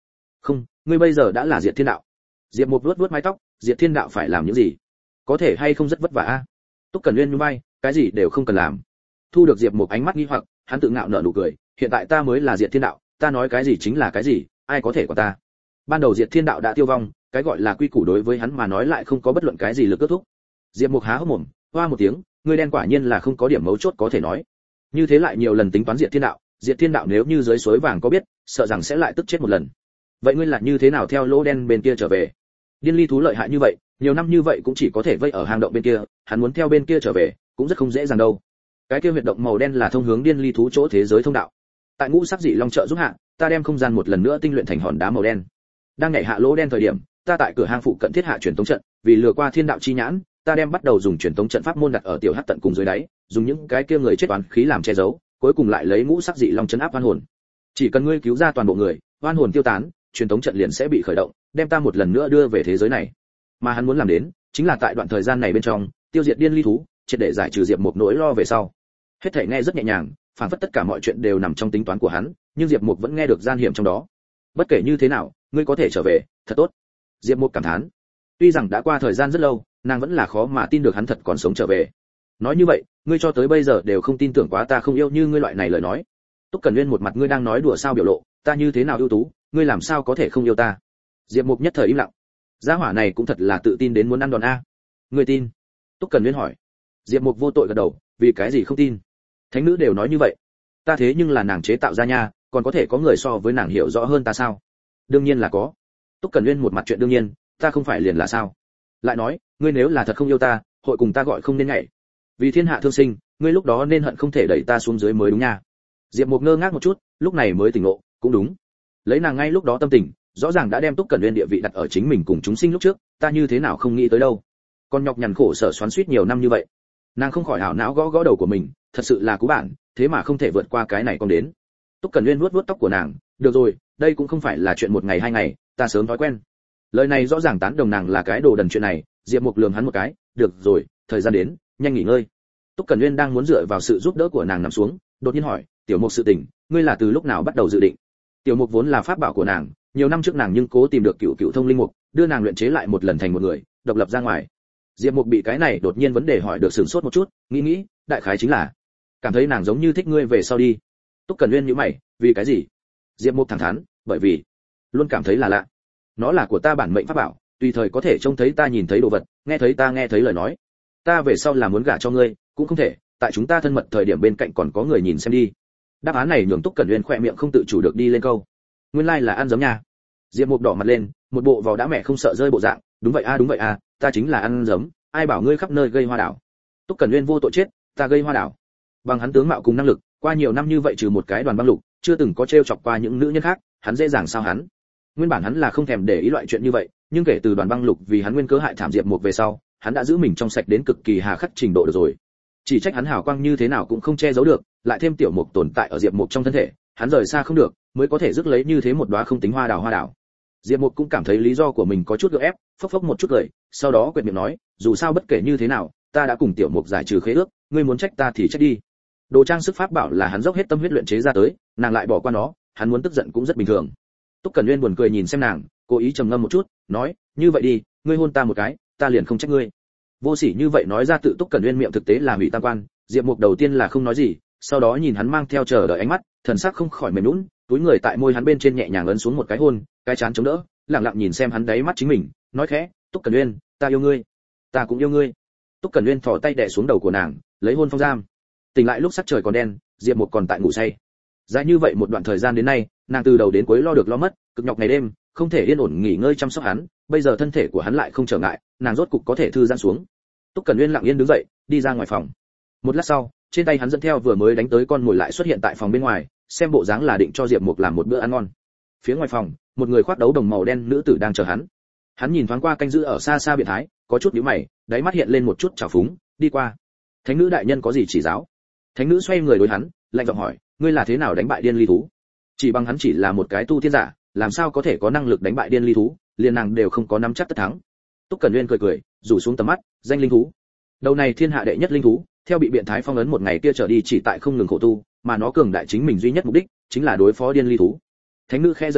Không, ngươi bây giờ đã là Diệt Thiên Đạo. Diệp Mục vuốt vuốt mái tóc, Diệt Thiên Đạo phải làm những gì? Có thể hay không rất vất vả a? Túc Cẩn Uyên nhún vai, cái gì đều không cần làm. Thu được Diệp Mục ánh mắt nghi hoặc, hắn tự ngạo nở nụ cười, hiện tại ta mới là Diệt Thiên Đạo, ta nói cái gì chính là cái gì, ai có thể của ta. Ban đầu Diệt Thiên Đạo đã tiêu vong, cái gọi là quy củ đối với hắn mà nói lại không có bất luận cái gì lực kết thúc. Diệp Mục há hốc mồm, hoa một tiếng, ngươi đen quả nhiên là không có điểm mấu chốt có thể nói. Như thế lại nhiều lần tính toán Diệt Thiên Đạo nếu như dưới suối vàng có biết, sợ rằng sẽ lại tức chết một lần. Vậy ngươi là như thế nào theo lỗ đen bên kia trở về? Điên ly thú lợi hại như vậy, nhiều năm như vậy cũng chỉ có thể vây ở hang động bên kia, hắn muốn theo bên kia trở về, cũng rất không dễ dàng đâu. Cái kia huyệt động màu đen là thông hướng điên ly thú chỗ thế giới thông đạo. Tại ngũ sắc dị long trợ giúp hạ, ta đem không gian một lần nữa tinh luyện thành hòn đá màu đen. Đang nhảy hạ lỗ đen thời điểm, ta tại cửa hang phụ cận thiết hạ truyền tống trận, vì lừa qua thiên đạo chi nhãn, ta đem bắt đầu dùng truyền tống trận pháp môn đặt ở tiểu hắc tận cùng dưới đáy, dùng những cái kia người chết toán khí làm che giấu, cuối cùng lại lấy ngũ sắc dị long chấn áp oan hồn. Chỉ cần ngươi cứu ra toàn bộ người, oan hồn tiêu tán, truyền tống trận liền sẽ bị khởi động, đem ta một lần nữa đưa về thế giới này. Mà hắn muốn làm đến, chính là tại đoạn thời gian này bên trong, tiêu diệt điên ly thú, triệt để giải trừ Diệp Mục nỗi lo về sau. Hết thảy nghe rất nhẹ nhàng, phản phất tất cả mọi chuyện đều nằm trong tính toán của hắn, nhưng Diệp Mục vẫn nghe được gian hiểm trong đó. Bất kể như thế nào, ngươi có thể trở về, thật tốt. Diệp Mục cảm thán. Tuy rằng đã qua thời gian rất lâu, nàng vẫn là khó mà tin được hắn thật còn sống trở về. Nói như vậy, ngươi cho tới bây giờ đều không tin tưởng quá ta không yêu như ngươi loại này lời nói. Túc Cẩn Uyên một mặt ngươi đang nói đùa sao biểu lộ, ta như thế nào ưu tú, ngươi làm sao có thể không yêu ta? Diệp Mục nhất thời im lặng. Gia hỏa này cũng thật là tự tin đến muốn ăn đòn a. Ngươi tin? Túc Cẩn Uyên hỏi. Diệp Mục vô tội gật đầu, vì cái gì không tin? Thánh nữ đều nói như vậy. Ta thế nhưng là nàng chế tạo ra nha, còn có thể có người so với nàng hiểu rõ hơn ta sao? Đương nhiên là có. Túc Cẩn Uyên một mặt chuyện đương nhiên, ta không phải liền là sao? Lại nói, ngươi nếu là thật không yêu ta, hội cùng ta gọi không nên nhảy. Vì thiên hạ thương sinh, ngươi lúc đó nên hận không thể đẩy ta xuống dưới mới đúng nha. Diệp Mục ngơ ngác một chút, lúc này mới tỉnh ngộ, cũng đúng. Lấy nàng ngay lúc đó tâm tình, rõ ràng đã đem Túc Cẩn Uyên địa vị đặt ở chính mình cùng chúng sinh lúc trước, ta như thế nào không nghĩ tới đâu. Con nhọc nhằn khổ sở xoắn xuýt nhiều năm như vậy, nàng không khỏi ảo não gõ gõ đầu của mình, thật sự là cú bản, thế mà không thể vượt qua cái này con đến. Túc Cẩn Uyên vuốt vuốt tóc của nàng, được rồi, đây cũng không phải là chuyện một ngày hai ngày, ta sớm thói quen. Lời này rõ ràng tán đồng nàng là cái đồ đần chuyện này. Diệp Mục lườm hắn một cái, được rồi, thời gian đến, nhanh nghỉ ngơi. Túc Cẩn Uyên đang muốn dựa vào sự giúp đỡ của nàng nằm xuống, đột nhiên hỏi, tiểu Mục sự tình, ngươi là từ lúc nào bắt đầu dự định? Tiểu Mục vốn là pháp bảo của nàng, nhiều năm trước nàng nhưng cố tìm được cựu thông linh mục, đưa nàng luyện chế lại một lần thành một người, độc lập ra ngoài. Diệp Mục bị cái này đột nhiên vấn đề hỏi được sửng sốt một chút, nghĩ, đại khái chính là cảm thấy nàng giống như thích ngươi về sau đi. Túc Cẩn Uyên nhíu mày, vì cái gì? Diệp Mục thẳng thắn, bởi vì luôn cảm thấy là lạ. Nó là của ta bản mệnh pháp bảo, tùy thời có thể trông thấy ta nhìn thấy đồ vật, nghe thấy ta nghe thấy lời nói. Ta về sau là muốn gả cho ngươi, cũng không thể, tại chúng ta thân mật thời điểm bên cạnh còn có người nhìn xem đi. Đáp án này nhường Túc Cẩn Uyên khỏe miệng không tự chủ được đi lên câu. Nguyên lai là ăn giấm nha. Diệp Mục đỏ mặt lên, một bộ vào đã mẹ không sợ rơi bộ dạng, đúng vậy a, ta chính là ăn giấm, ai bảo ngươi khắp nơi gây hoa đảo. Túc Cẩn Uyên vô tội chết, ta gây hoa đảo. Bằng hắn tướng mạo cùng năng lực, qua nhiều năm như vậy trừ một cái đoàn băng lục, chưa từng có trêu chọc qua những nữ nhân khác, hắn dễ dàng sao hắn? Nguyên bản hắn là không thèm để ý loại chuyện như vậy, nhưng kể từ đoàn băng lục vì hắn nguyên cớ hại thảm Diệp Mục về sau, hắn đã giữ mình trong sạch đến cực kỳ hà khắc trình độ được rồi. Chỉ trách hắn hào quang như thế nào cũng không che giấu được, lại thêm tiểu Mục tồn tại ở Diệp Mục trong thân thể, hắn rời xa không được, mới có thể rước lấy như thế một đóa không tính hoa đảo. Diệp Mục cũng cảm thấy lý do của mình có chút gượng ép, phốc một chút cười, sau đó quệt miệng nói, dù sao bất kể như thế nào, ta đã cùng tiểu Mục giải trừ khế ước, ngươi muốn trách ta thì trách đi. Đồ trang sức pháp bảo là hắn dốc hết tâm huyết luyện chế ra tới, nàng lại bỏ qua nó, hắn muốn tức giận cũng rất bình thường. Túc Cẩn Uyên buồn cười nhìn xem nàng, cố ý trầm ngâm một chút, nói, như vậy đi, ngươi hôn ta một cái, ta liền không trách ngươi. Vô sỉ như vậy nói ra tự Túc Cẩn Uyên miệng thực tế là hủy tam quan. Diệp Mục đầu tiên là không nói gì, sau đó nhìn hắn mang theo chờ đợi ánh mắt, thần sắc không khỏi mềm nhũn, túi người tại môi hắn bên trên nhẹ nhàng ấn xuống một cái hôn, cái trán chống đỡ, lặng lặng nhìn xem hắn đáy mắt chính mình, nói khẽ, Túc Cẩn Uyên, ta yêu ngươi, ta cũng yêu ngươi. Túc Cẩn Uyên thò tay đè xuống đầu của nàng, lấy hôn phong giam. Tỉnh lại lúc sắc trời còn đen, Diệp Mục còn tại ngủ say. Dài như vậy một đoạn thời gian đến nay, nàng từ đầu đến cuối lo được lo mất, cực nhọc ngày đêm, không thể yên ổn nghỉ ngơi chăm sóc hắn, bây giờ thân thể của hắn lại không trở ngại, nàng rốt cục có thể thư giãn xuống. Túc Cẩn Uyên lặng yên đứng dậy, đi ra ngoài phòng. Một lát sau, trên tay hắn dẫn theo vừa mới đánh tới con mồi lại xuất hiện tại phòng bên ngoài, xem bộ dáng là định cho Diệp Mục làm một bữa ăn ngon. Phía ngoài phòng, một người khoác đấu đồng màu đen nữ tử đang chờ hắn. Hắn nhìn thoáng qua canh giữ ở xa xa Biện Thái, có chút nhíu mày, đáy mắt hiện lên một chút trào phúng, đi qua. Thánh nữ đại nhân có gì chỉ giáo? Thánh nữ xoay người đối hắn, lạnh giọng hỏi, ngươi là thế nào đánh bại điên ly thú? Chỉ bằng hắn chỉ là một cái tu tiên giả, làm sao có thể có năng lực đánh bại điên ly thú, liền nàng đều không có nắm chắc tất thắng. Túc Cẩn Uyên cười, rủ xuống tầm mắt, danh linh thú. Đầu này thiên hạ đệ nhất linh thú, theo bị Biện Thái phong ấn một ngày kia trở đi chỉ tại không ngừng khổ tu, mà nó cường đại chính mình duy nhất mục đích chính là đối phó điên ly thú. Thánh nữ khẽ giật mình,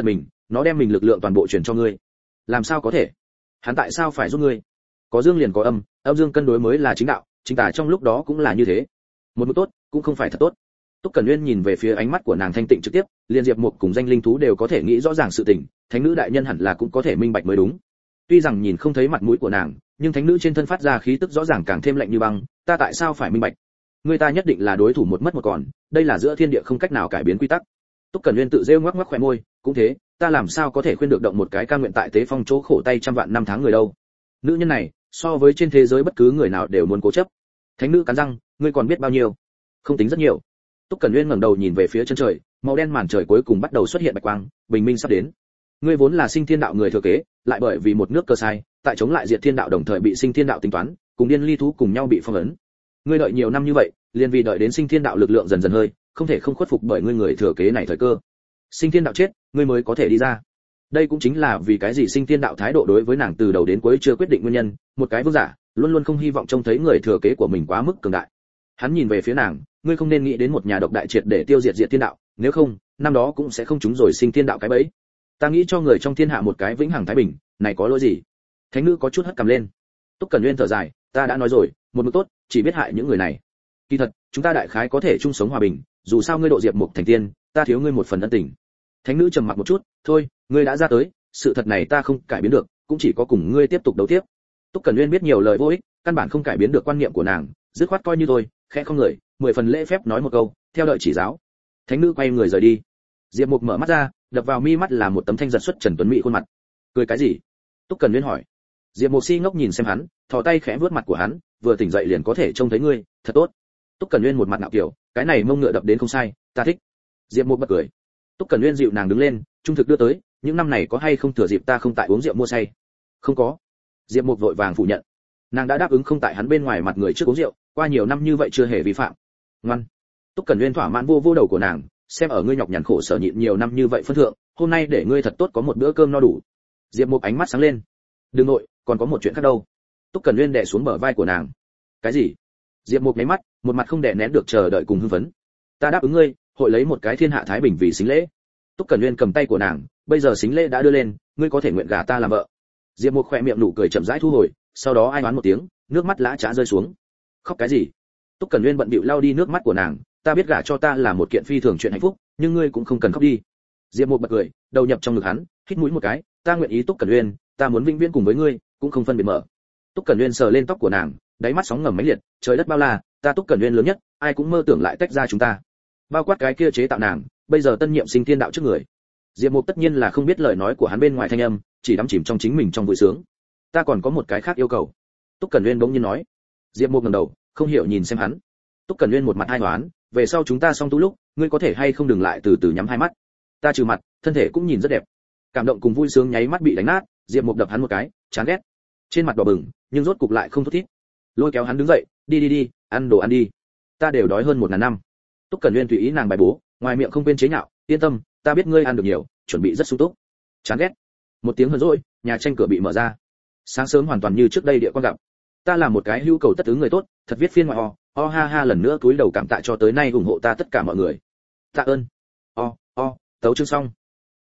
nó đem mình lực lượng toàn bộ truyền cho ngươi. Làm sao có thể? Hắn tại sao phải giúp ngươi? Có dương liền có âm, âm dương cân đối mới là chính đạo, chính tà trong lúc đó cũng là như thế. Một mức tốt cũng không phải thật tốt. Túc Cẩn Uyên nhìn về phía ánh mắt của nàng thanh tịnh trực tiếp, liền Diệp Mục cùng danh linh thú đều có thể nghĩ rõ ràng sự tình, thánh nữ đại nhân hẳn là cũng có thể minh bạch mới đúng. Tuy rằng nhìn không thấy mặt mũi của nàng, nhưng thánh nữ trên thân phát ra khí tức rõ ràng càng thêm lạnh như băng, ta tại sao phải minh bạch? Người ta nhất định là đối thủ một mất một còn, đây là giữa thiên địa không cách nào cải biến quy tắc. Túc Cẩn Uyên tự rêu ngoắc ngoắc khóe môi, cũng thế, ta làm sao có thể khuyên được động một cái ca nguyện tại tế phong chỗ khổ tay trăm vạn năm tháng người đâu. Nữ nhân này, so với trên thế giới bất cứ người nào đều muốn cố chấp. Thánh nữ cắn răng, ngươi còn biết bao nhiêu? Không tính rất nhiều. Túc Cẩn Uyên ngẩng đầu nhìn về phía chân trời, màu đen màn trời cuối cùng bắt đầu xuất hiện bạch quang, bình minh sắp đến. Ngươi vốn là Sinh Thiên Đạo người thừa kế, lại bởi vì một nước cơ sai, tại chống lại Diệt Thiên Đạo đồng thời bị Sinh Thiên Đạo tính toán, cùng Điên Ly thú cùng nhau bị phong ấn. Ngươi đợi nhiều năm như vậy, liền vì đợi đến Sinh Thiên Đạo lực lượng dần dần hơi, không thể không khuất phục bởi ngươi người thừa kế này thời cơ. Sinh Thiên Đạo chết, ngươi mới có thể đi ra. Đây cũng chính là vì cái gì Sinh Thiên Đạo thái độ đối với nàng từ đầu đến cuối chưa quyết định nguyên nhân, một cái vương giả, luôn luôn không hy vọng trông thấy người thừa kế của mình quá mức cường đại. Hắn nhìn về phía nàng, ngươi không nên nghĩ đến một nhà độc đại triệt để tiêu diệt Diệt Thiên Đạo, nếu không, năm đó cũng sẽ không trúng rồi Sinh Thiên Đạo cái bẫy. Ta nghĩ cho người trong thiên hạ một cái vĩnh hằng thái bình, này có lỗi gì? Thánh nữ có chút hất cằm lên. Túc Cẩn Uyên thở dài, ta đã nói rồi, một mực tốt, chỉ biết hại những người này. Kỳ thật, chúng ta đại khái có thể chung sống hòa bình, dù sao ngươi độ Diệp Mục thành tiên, ta thiếu ngươi một phần ân tình. Thánh nữ trầm mặc một chút, thôi, ngươi đã ra tới, sự thật này ta không cải biến được, cũng chỉ có cùng ngươi tiếp tục đấu tiếp. Túc Cẩn Uyên biết nhiều lời vô ích, căn bản không cải biến được quan niệm của nàng, dứt khoát coi như thôi, khẽ không người, 10 phần lễ phép nói một câu, theo đợi chỉ giáo. Thánh nữ quay người rời đi. Diệp Mục mở mắt ra, đập vào mi mắt là một tấm thanh giật xuất Trần Tuấn mỹ khuôn mặt. Cười cái gì? Túc Cẩn Uyên hỏi. Diệp Mục si ngốc nhìn xem hắn, thò tay khẽ vuốt mặt của hắn, vừa tỉnh dậy liền có thể trông thấy ngươi, thật tốt. Túc Cẩn Uyên một mặt ngạo kiểu, cái này mông ngựa đập đến không sai, ta thích. Diệp Mục bật cười. Túc Cẩn Uyên dịu nàng đứng lên, trung thực đưa tới, những năm này có hay không thừa dịp ta không tại uống rượu mua say? Không có. Diệp Mục vội vàng phủ nhận. Nàng đã đáp ứng không tại hắn bên ngoài mặt người trước uống rượu, qua nhiều năm như vậy chưa hề vi phạm. Ngoan. Túc Cẩn Uyên thỏa mãn vô vô đầu của nàng, xem ở ngươi nhọc nhằn khổ sở nhịn nhiều năm như vậy phân thượng, hôm nay để ngươi thật tốt có một bữa cơm no đủ. Diệp Mục ánh mắt sáng lên. Đừng nội, còn có một chuyện khác đâu. Túc Cẩn Uyên đè xuống bờ vai của nàng. Cái gì? Diệp Mục nháy mắt, một mặt không đè nén được chờ đợi cùng hưng phấn. Ta đáp ứng ngươi, hội lấy một cái thiên hạ thái bình vì xính lễ. Túc Cẩn Uyên cầm tay của nàng, bây giờ xính lễ đã đưa lên, ngươi có thể nguyện gả ta làm vợ. Diệp Mục khẽ miệng nụ cười chậm rãi thu hồi, sau đó ai oán một tiếng, nước mắt lã chã rơi xuống. Khóc cái gì? Túc Cẩn Uyên bận bịu lau đi nước mắt của nàng, ta biết gả cho ta là một kiện phi thường chuyện hạnh phúc, nhưng ngươi cũng không cần khóc đi. Diệp Mục bật cười, đầu nhập trong ngực hắn, hít mũi một cái, ta nguyện ý Túc Cẩn Uyên, ta muốn vĩnh viễn cùng với ngươi, cũng không phân biệt mở. Túc Cẩn Uyên sờ lên tóc của nàng, đáy mắt sóng ngầm mãnh liệt, trời đất bao la, ta Túc Cẩn Uyên lớn nhất, ai cũng mơ tưởng lại tách ra chúng ta. Bao quát cái kia chế tạo nàng, bây giờ tân nhiệm Sinh Thiên Đạo trước người. Diệp Mục tất nhiên là không biết lời nói của hắn bên ngoài thanh âm, chỉ đắm chìm trong chính mình trong vui sướng. Ta còn có một cái khác yêu cầu. Túc Cẩn Uyên bỗng nhiên nói. Diệp Mục ngẩng đầu, không hiểu nhìn xem hắn. Túc Cẩn Uyên một mặt ai oán, về sau chúng ta xong tu lúc, ngươi có thể hay không đừng lại từ từ nhắm hai mắt. Ta trừ mặt, thân thể cũng nhìn rất đẹp. Cảm động cùng vui sướng nháy mắt bị đánh nát, Diệp Mục đập hắn một cái, chán ghét. Trên mặt đỏ bừng, nhưng rốt cục lại không thút thít. Lôi kéo hắn đứng dậy, đi, ăn đồ ăn đi. Ta đều đói hơn 1000 năm. Túc Cẩn Uyên tùy ý nàng bài bố, ngoài miệng không quên chế nhạo, yên tâm, ta biết ngươi ăn được nhiều, chuẩn bị rất sung túc. Chán ghét. Một tiếng hờn dỗi, nhà tranh cửa bị mở ra. Sáng sớm hoàn toàn như trước đây địa quan gặp. Ta là một cái hữu cầu tất ứng người tốt, thật viết phiên ngoại o ha ha lần nữa cúi đầu cảm tạ cho tới nay ủng hộ ta tất cả mọi người. Tạ ơn. Tấu chương xong.